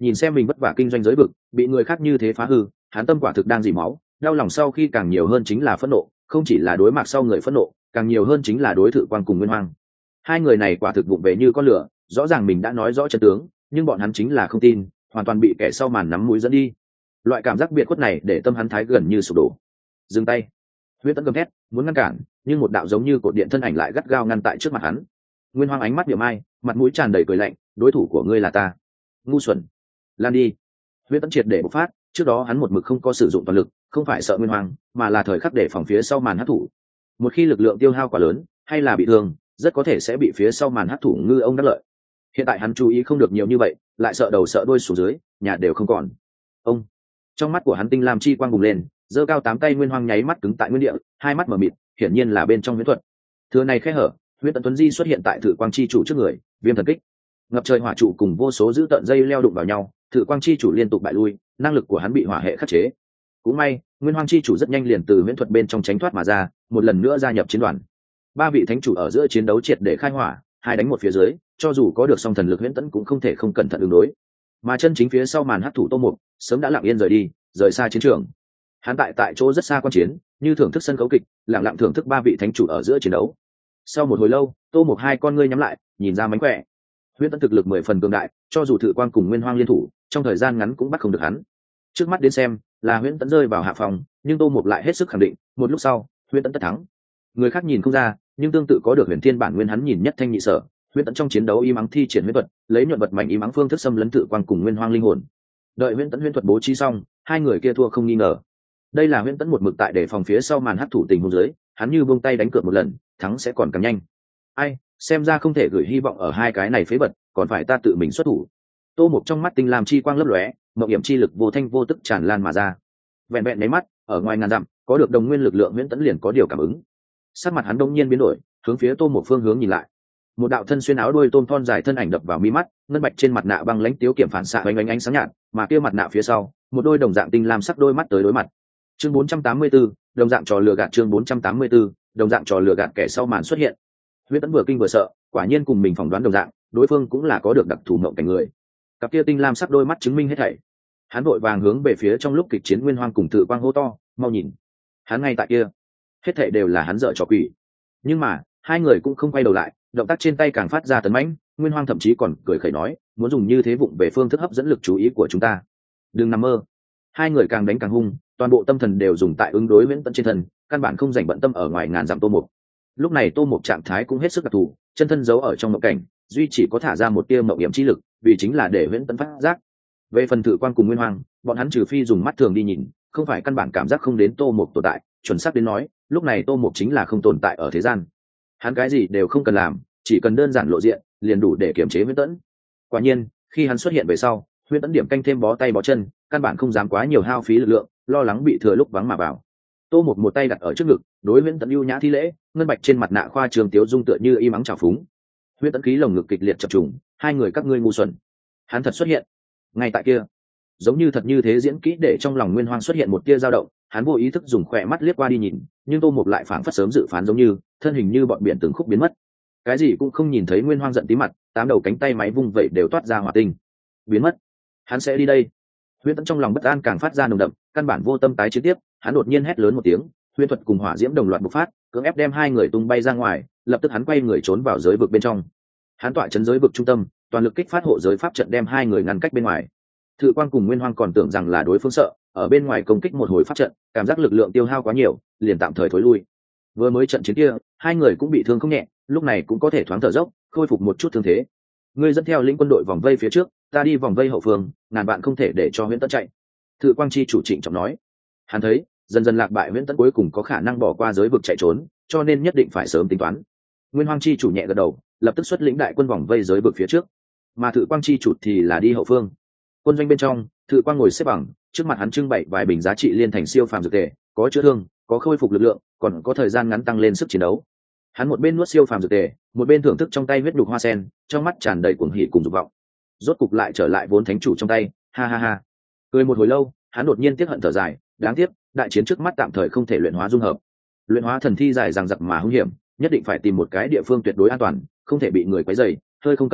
nhìn xem mình vất vả kinh doanh giới vực bị người khác như thế phá hư, hắn tâm quả thực đang dỉ máu, đau lòng sau khi càng nhiều hơn chính là phẫn nộ, không chỉ là đối mặt sau người phẫn nộ, càng nhiều hơn chính là đối Thự Quang cùng Nguyên Hoang. Hai người này quả thực vụng về như con lửa, rõ ràng mình đã nói rõ chân tướng, nhưng bọn hắn chính là không tin, hoàn toàn bị kẻ sau màn nắm mũi dẫn đi. Loại cảm giác biệt khuất này để tâm hắn thái gần như sụp đổ. Dừng tay! Huyễn Tẫn gầm thét, muốn ngăn cản, nhưng một đạo giống như cột điện thân ảnh lại gắt gao ngăn tại trước mặt hắn. Nguyên Hoang ánh mắt niệm ai, mặt mũi tràn đầy cười lạnh, đối thủ của ngươi là ta. Ngu xuẩn! Lan đi! Huyễn Tẫn triệt để bộc phát, trước đó hắn một mực không có sử dụng toàn lực, không phải sợ Nguyên Hoang, mà là thời khắc để phòng phía sau màn hắc thủ. Một khi lực lượng tiêu hao quá lớn, hay là bị thương, rất có thể sẽ bị phía sau màn hắc thủ ngư ông đắc lợi. Hiện tại hắn chú ý không được nhiều như vậy, lại sợ đầu sợ đuôi xuống dưới, nhà đều không còn. Ông! Trong mắt của hắn tinh lam chi quang bùng lên, giơ cao tám tay Nguyên Hoang nháy mắt cứng tại nguyên địa, hai mắt mở mịt, hiển nhiên là bên trong huyễn thuật. Thừa này khẽ hở, Huyễn Tẫn Tuấn Di xuất hiện tại Thự Quang chi chủ trước người, viêm thần kích. Ngập trời hỏa trụ cùng vô số dữ tợn dây leo đụng vào nhau, Thự Quang chi chủ liên tục bại lui, năng lực của hắn bị hỏa hệ khắc chế. Cũng may, Nguyên Hoang chi chủ rất nhanh liền từ huyễn thuật bên trong tránh thoát mà ra, một lần nữa gia nhập chiến đoàn. Ba vị thánh chủ ở giữa chiến đấu triệt để khai hỏa, hai đánh một phía dưới, cho dù có được song thần lực Huyễn Tẫn cũng không thể không cẩn thận ứng đối. Mà chân chính phía sau màn hắc thủ Tô Mục, sớm đã lặng yên rời đi, rời xa chiến trường. Hắn tại tại chỗ rất xa quan chiến, như thưởng thức sân khấu kịch, lặng lặng thưởng thức ba vị thánh chủ ở giữa chiến đấu. Sau một hồi lâu, Tô Mục hai con ngươi nhắm lại, nhìn ra mánh khỏe. Huyễn Tẫn thực lực mười phần cường đại, cho dù Thự Quang cùng Nguyên Hoang liên thủ, trong thời gian ngắn cũng bắt không được hắn. Trước mắt đến xem, là Huyễn Tẫn rơi vào hạ phòng, nhưng Tô Mục lại hết sức khẳng định, một lúc sau, Huyễn Tẫn tất thắng. Người khác nhìn không ra, nhưng tương tự có được Huyền Thiên bản nguyên hắn nhìn nhất thanh nhị sở, Huyễn Tẫn trong chiến đấu y mắng thi triển huyễn thuật, lấy nhuận vật mảnh y mắng phương thức xâm lấn Thự Quang cùng Nguyên Hoang linh hồn. Đợi Huyễn Tẫn huyễn thuật bố trí xong, hai người kia thua không nghi ngờ. Đây là Huyễn Tẫn một mực tại để phòng phía sau màn hắc thủ tình huống dưới, hắn như buông tay đánh cược một lần, thắng sẽ còn càng nhanh. Ai, xem ra không thể gửi hy vọng ở hai cái này phế vật, còn phải ta tự mình xuất thủ. Tô Mục trong mắt tinh lam chi quang lấp lóe, mộng hiểm chi lực vô thanh vô tức tràn lan mà ra. Vẹn vẹn mấy mắt, ở ngoài ngàn dặm, có được đồng nguyên lực lượng Huyễn Tẫn liền có điều cảm ứng. Sắc mặt hắn đông nhiên biến đổi, hướng phía Tô Mục phương hướng nhìn lại. Một đạo thân xuyên áo đuôi tôm thon dài thân ảnh đập vào mi mắt, ngân bạch trên mặt nạ băng lãnh tiếu kiểm phản xạ ánh ánh ánh sáng nhạt, mà kia mặt nạ phía sau, một đôi đồng dạng tinh lam sắc đôi mắt tới đối mặt. Chương bốn trăm tám mươi tư, đồng dạng trò lừa gạt chương bốn trăm tám mươi tư, đồng dạng trò lừa gạt kẻ sau màn xuất hiện. Huyễn Tẫn vừa kinh vừa sợ, quả nhiên cùng mình phỏng đoán đồng dạng, đối phương cũng là có được đặc thù mộng cảnh người. Cặp kia tinh lam sắc đôi mắt chứng minh hết thảy. Hắn vội vàng hướng về phía trong lúc kịch chiến Nguyên Hoang cùng Thự Quang hô to, mau nhìn. Hắn ngay tại kia. Hết thảy đều là hắn dở trò quỷ. Nhưng mà, hai người cũng không quay đầu lại, động tác trên tay càng phát ra tấn mãnh, Nguyên Hoang thậm chí còn cười khẩy nói, muốn dùng như thế vụng về phương thức hấp dẫn lực chú ý của chúng ta. Đừng nằm mơ. Hai người càng đánh càng hung, toàn bộ tâm thần đều dùng tại ứng đối Huyễn Tẫn trên thân, căn bản không dành bận tâm ở ngoài ngàn dặm Tô Mục. Lúc này Tô Mục trạng thái cũng hết sức đặc thù, chân thân giấu ở trong mộng cảnh, duy chỉ có thả ra một tia mộng hiểm chi lực, vì chính là để Huyễn Tẫn phát giác. Về phần Thự Quang cùng Nguyên Hoang, bọn hắn trừ phi dùng mắt thường đi nhìn, không phải căn bản cảm giác không đến Tô Mục tồn tại, chuẩn xác đến nói, lúc này Tô Mục chính là không tồn tại ở thế gian. Hắn cái gì đều không cần làm, chỉ cần đơn giản lộ diện, liền đủ để kiểm chế Huyễn Tẫn. Quả nhiên, khi hắn xuất hiện về sau, Huyễn Tẫn điểm canh thêm bó tay bó chân, căn bản không dám quá nhiều hao phí lực lượng, lo lắng bị thừa lúc vắng mà vào. Tô Mục một tay đặt ở trước ngực, đối Huyễn Tẫn ưu nhã thi lễ, ngân bạch trên mặt nạ khoa trường tiếu dung tựa như y mắng trào phúng. Huyễn Tẫn khí lồng ngực kịch liệt chập trùng, hai người các ngươi ngu xuẩn. Hắn thật xuất hiện. Ngay tại kia, giống như thật như thế diễn kỹ để trong lòng Nguyên Hoang xuất hiện một tia dao động, hắn vô ý thức dùng khỏe mắt liếc qua đi nhìn, nhưng Tô Mục lại phảng phất sớm dự phán giống như, thân hình như bọn biển từng khúc biến mất. Cái gì cũng không nhìn thấy. Nguyên Hoang giận tí mặt, tám đầu cánh tay máy vung vẩy đều toát ra hỏa tinh. Biến mất. Hắn sẽ đi đây. Huyễn Tẫn trong lòng bất an càng phát ra nồng đậm, căn bản vô tâm tái chiến tiếp, hắn đột nhiên hét lớn một tiếng, huyễn thuật cùng hỏa diễm đồng loạt bộc phát, cưỡng ép đem hai người tung bay ra ngoài, lập tức hắn quay người trốn vào giới vực bên trong. Hắn tọa chấn giới vực trung tâm, toàn lực kích phát hộ giới pháp trận đem hai người ngăn cách bên ngoài. Thự Quang cùng Nguyên Hoang còn tưởng rằng là đối phương sợ, ở bên ngoài công kích một hồi pháp trận, cảm giác lực lượng tiêu hao quá nhiều, liền tạm thời thối lui. Vừa mới trận chiến kia, hai người cũng bị thương không nhẹ, lúc này cũng có thể thoáng thở dốc, khôi phục một chút thương thế. Ngươi dẫn theo lĩnh quân đội vòng vây phía trước, ta đi vòng vây hậu phương, ngàn bạn không thể để cho Huyễn Tẫn chạy. Thự Quang chi chủ trịnh trọng nói. Hắn thấy, dần dần lạc bại Huyễn Tẫn cuối cùng có khả năng bỏ qua giới vực chạy trốn, cho nên nhất định phải sớm tính toán. Nguyên Hoang chi chủ nhẹ gật đầu, lập tức xuất lĩnh đại quân vòng vây giới vực phía trước, mà Thự Quang chi chủ thì là đi hậu phương. Quân doanh bên trong, Thự Quang ngồi xếp bằng, trước mặt hắn trưng bày vài bình giá trị liên thành siêu phàm dược tề, có chữa thương, có khôi phục lực lượng, còn có thời gian ngắn tăng lên sức chiến đấu. Hắn một bên nuốt siêu phàm dược tề, một bên thưởng thức trong tay huyết nhục hoa sen, trong mắt tràn đầy cuồng hỉ cùng dục vọng. Rốt cục lại trở lại vốn thánh chủ trong tay, ha ha ha. Cười một hồi lâu, hắn đột nhiên tiếc hận thở dài, đáng tiếc, đại chiến trước mắt tạm thời không thể luyện hóa dung hợp. Luyện hóa thần thi dài dằng dặc mà hung hiểm, nhất định phải tìm một cái địa phương tuyệt đối an toàn, không thể bị người quấy rầy, hơi không cẩn thận,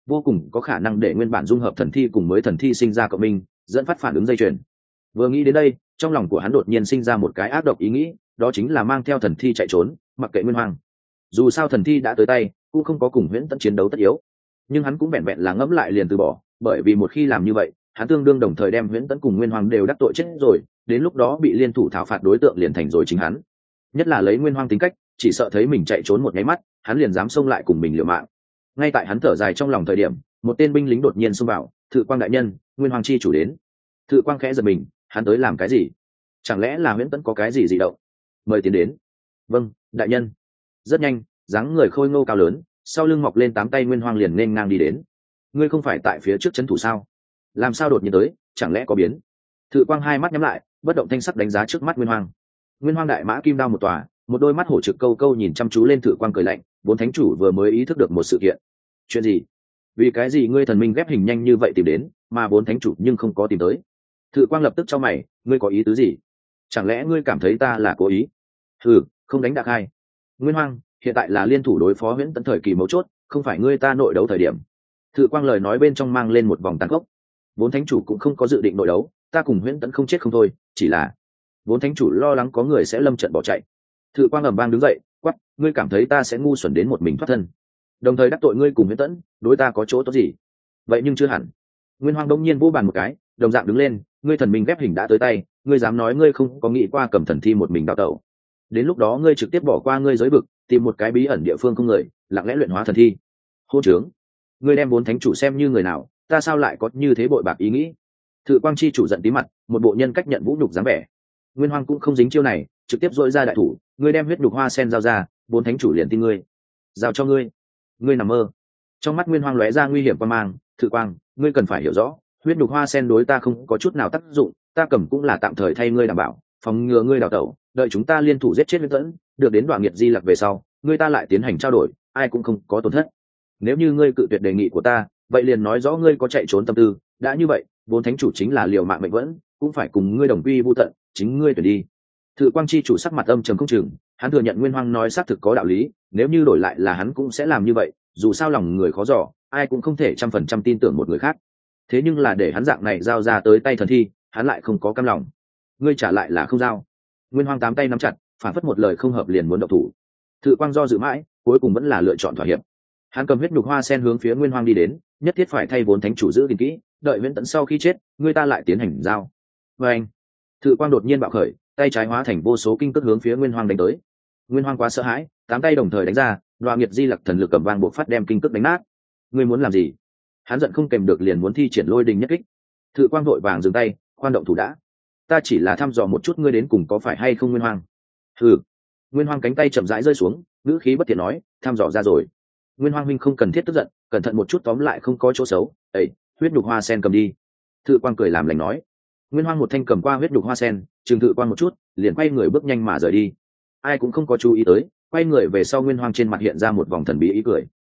vô cùng có khả năng để nguyên bản dung hợp thần thi cùng mới thần thi sinh ra cộng minh, dẫn phát phản ứng dây chuyền. Vừa nghĩ đến đây, trong lòng của hắn đột nhiên sinh ra một cái ác độc ý nghĩ, đó chính là mang theo thần thi chạy trốn, mặc kệ Nguyên Hoang. Dù sao thần thi đã tới tay, cũng không có cùng Huyễn Tẫn chiến đấu tất yếu. Nhưng hắn cũng vẹn vẹn là ngẫm lại liền từ bỏ, bởi vì một khi làm như vậy, hắn tương đương đồng thời đem Huyễn Tẫn cùng Nguyên Hoang đều đắc tội chết rồi, đến lúc đó bị liên thủ thảo phạt đối tượng liền thành rồi chính hắn. Nhất là lấy Nguyên Hoang tính cách, chỉ sợ thấy mình chạy trốn một nháy mắt, hắn liền dám xông lại cùng mình liều mạng. Ngay tại hắn thở dài trong lòng thời điểm, một tên binh lính đột nhiên xông vào. Thự Quang đại nhân, Nguyên Hoang chi chủ đến. Thự Quang khẽ giật mình, hắn tới làm cái gì? Chẳng lẽ là Huyễn Tẫn có cái gì dị động? Mời tiến đến. Vâng, đại nhân. Rất nhanh, dáng người khôi ngô cao lớn, sau lưng mọc lên tám tay Nguyên Hoang liền nên ngang đi đến. Ngươi không phải tại phía trước trấn thủ sao? Làm sao đột nhiên tới, chẳng lẽ có biến? Thự Quang hai mắt nhắm lại, bất động thanh sắc đánh giá trước mắt Nguyên Hoang. Nguyên Hoang đại mã kim đao một tòa, một đôi mắt hổ trực câu câu nhìn chăm chú lên Thự Quang cười lạnh. Vốn thánh chủ vừa mới ý thức được một sự kiện. Chuyện gì? Vì cái gì ngươi thần minh ghép hình nhanh như vậy tìm đến, mà vốn thánh chủ nhưng không có tìm tới? Thự Quang lập tức cho mày, ngươi có ý tứ gì? Chẳng lẽ ngươi cảm thấy ta là cố ý? Ừ, không đánh đạc hai. Nguyên Hoang, hiện tại là liên thủ đối phó Huyễn Tẫn thời kỳ mấu chốt, không phải ngươi ta nội đấu thời điểm. Thự Quang lời nói bên trong mang lên một vòng tàn khốc. Vốn thánh chủ cũng không có dự định nội đấu, ta cùng Huyễn Tẫn không chết không thôi, chỉ là vốn thánh chủ lo lắng có người sẽ lâm trận bỏ chạy. Thự Quang ầm vang đứng dậy, quát, ngươi cảm thấy ta sẽ ngu xuẩn đến một mình thoát thân, đồng thời đắc tội ngươi cùng Huyễn Tẫn, đối ta có chỗ tốt gì? Vậy nhưng chưa hẳn. Nguyên Hoang đông nhiên vỗ bàn một cái, đồng dạng đứng lên, ngươi thần minh ghép hình đã tới tay, ngươi dám nói ngươi không có nghĩ qua cầm thần thi một mình đào tẩu? Đến lúc đó ngươi trực tiếp bỏ qua ngươi giới vực, tìm một cái bí ẩn địa phương không người, lặng lẽ luyện hóa thần thi. Hô trướng, ngươi đem vốn thánh chủ xem như người nào, ta sao lại có như thế bội bạc ý nghĩ? Thự Quang chi chủ giận tí mặt, một bộ nhân cách nhận vũ nhục dáng vẻ. Nguyên Hoang cũng không dính chiêu này, trực tiếp dội ra đại thủ, ngươi đem huyết nhục hoa sen giao ra, vốn thánh chủ liền tin ngươi. Giao cho ngươi. Ngươi nằm mơ. Trong mắt Nguyên Hoang lóe ra nguy hiểm quan mang. Thự Quang, ngươi cần phải hiểu rõ, huyết nhục hoa sen đối ta không có chút nào tác dụng, ta cầm cũng là tạm thời thay ngươi đảm bảo, phòng ngừa ngươi đào tẩu, đợi chúng ta liên thủ giết chết Huyễn Tẫn, được đến Đoạn Nghiệt Di Lặc về sau, ngươi ta lại tiến hành trao đổi, ai cũng không có tổn thất. Nếu như ngươi cự tuyệt đề nghị của ta, vậy liền nói rõ ngươi có chạy trốn tâm tư, đã như vậy, vốn thánh chủ chính là liều mạng mệnh vẫn, cũng phải cùng ngươi đồng quy vu tận, chính ngươi tuyển đi. Thự Quang chi chủ sắc mặt âm trầm không chừng, hắn thừa nhận Nguyên Hoang nói xác thực có đạo lý, nếu như đổi lại là hắn cũng sẽ làm như vậy, dù sao lòng người khó dò, ai cũng không thể trăm phần trăm tin tưởng một người khác. Thế nhưng là để hắn dạng này giao ra tới tay thần thi, hắn lại không có cam lòng. Ngươi trả lại là không giao. Nguyên Hoang tám tay nắm chặt, phản phất một lời không hợp liền muốn động thủ. Thự Quang do dự mãi, cuối cùng vẫn là lựa chọn thỏa hiệp. Hắn cầm huyết nhục hoa sen hướng phía Nguyên Hoang đi đến, nhất thiết phải thay vốn thánh chủ giữ gìn kỹ, đợi Huyễn Tẫn sau khi chết, người ta lại tiến hành giao. Và anh, Thự Quang đột nhiên bạo khởi, tay trái hóa thành vô số kinh cước hướng phía Nguyên Hoang đánh tới. Nguyên Hoang quá sợ hãi, tám tay đồng thời đánh ra, Đoạn Nghiệt Di Lặc thần lực cầm vang buộc phát đem kinh cước đánh nát. Ngươi muốn làm gì? Hắn giận không kèm được liền muốn thi triển Lôi Đình nhất kích. Thự Quang vội vàng dừng tay, khoan động thủ đã. Ta chỉ là thăm dò một chút ngươi đến cùng có phải hay không Nguyên Hoang. Hừ. Nguyên Hoang cánh tay chậm rãi rơi xuống, ngữ khí bất thiện nói, thăm dò ra rồi. Nguyên Hoang huynh không cần thiết tức giận, cẩn thận một chút tóm lại không có chỗ xấu. Ê, huyết nhục hoa sen cầm đi. Thự Quang cười làm lành nói. Nguyên Hoang một thanh cầm qua huyết nhục hoa sen, trừng Thự Quang một chút, liền quay người bước nhanh mà rời đi. Ai cũng không có chú ý tới, quay người về sau Nguyên Hoang trên mặt hiện ra một vòng thần bí ý cười.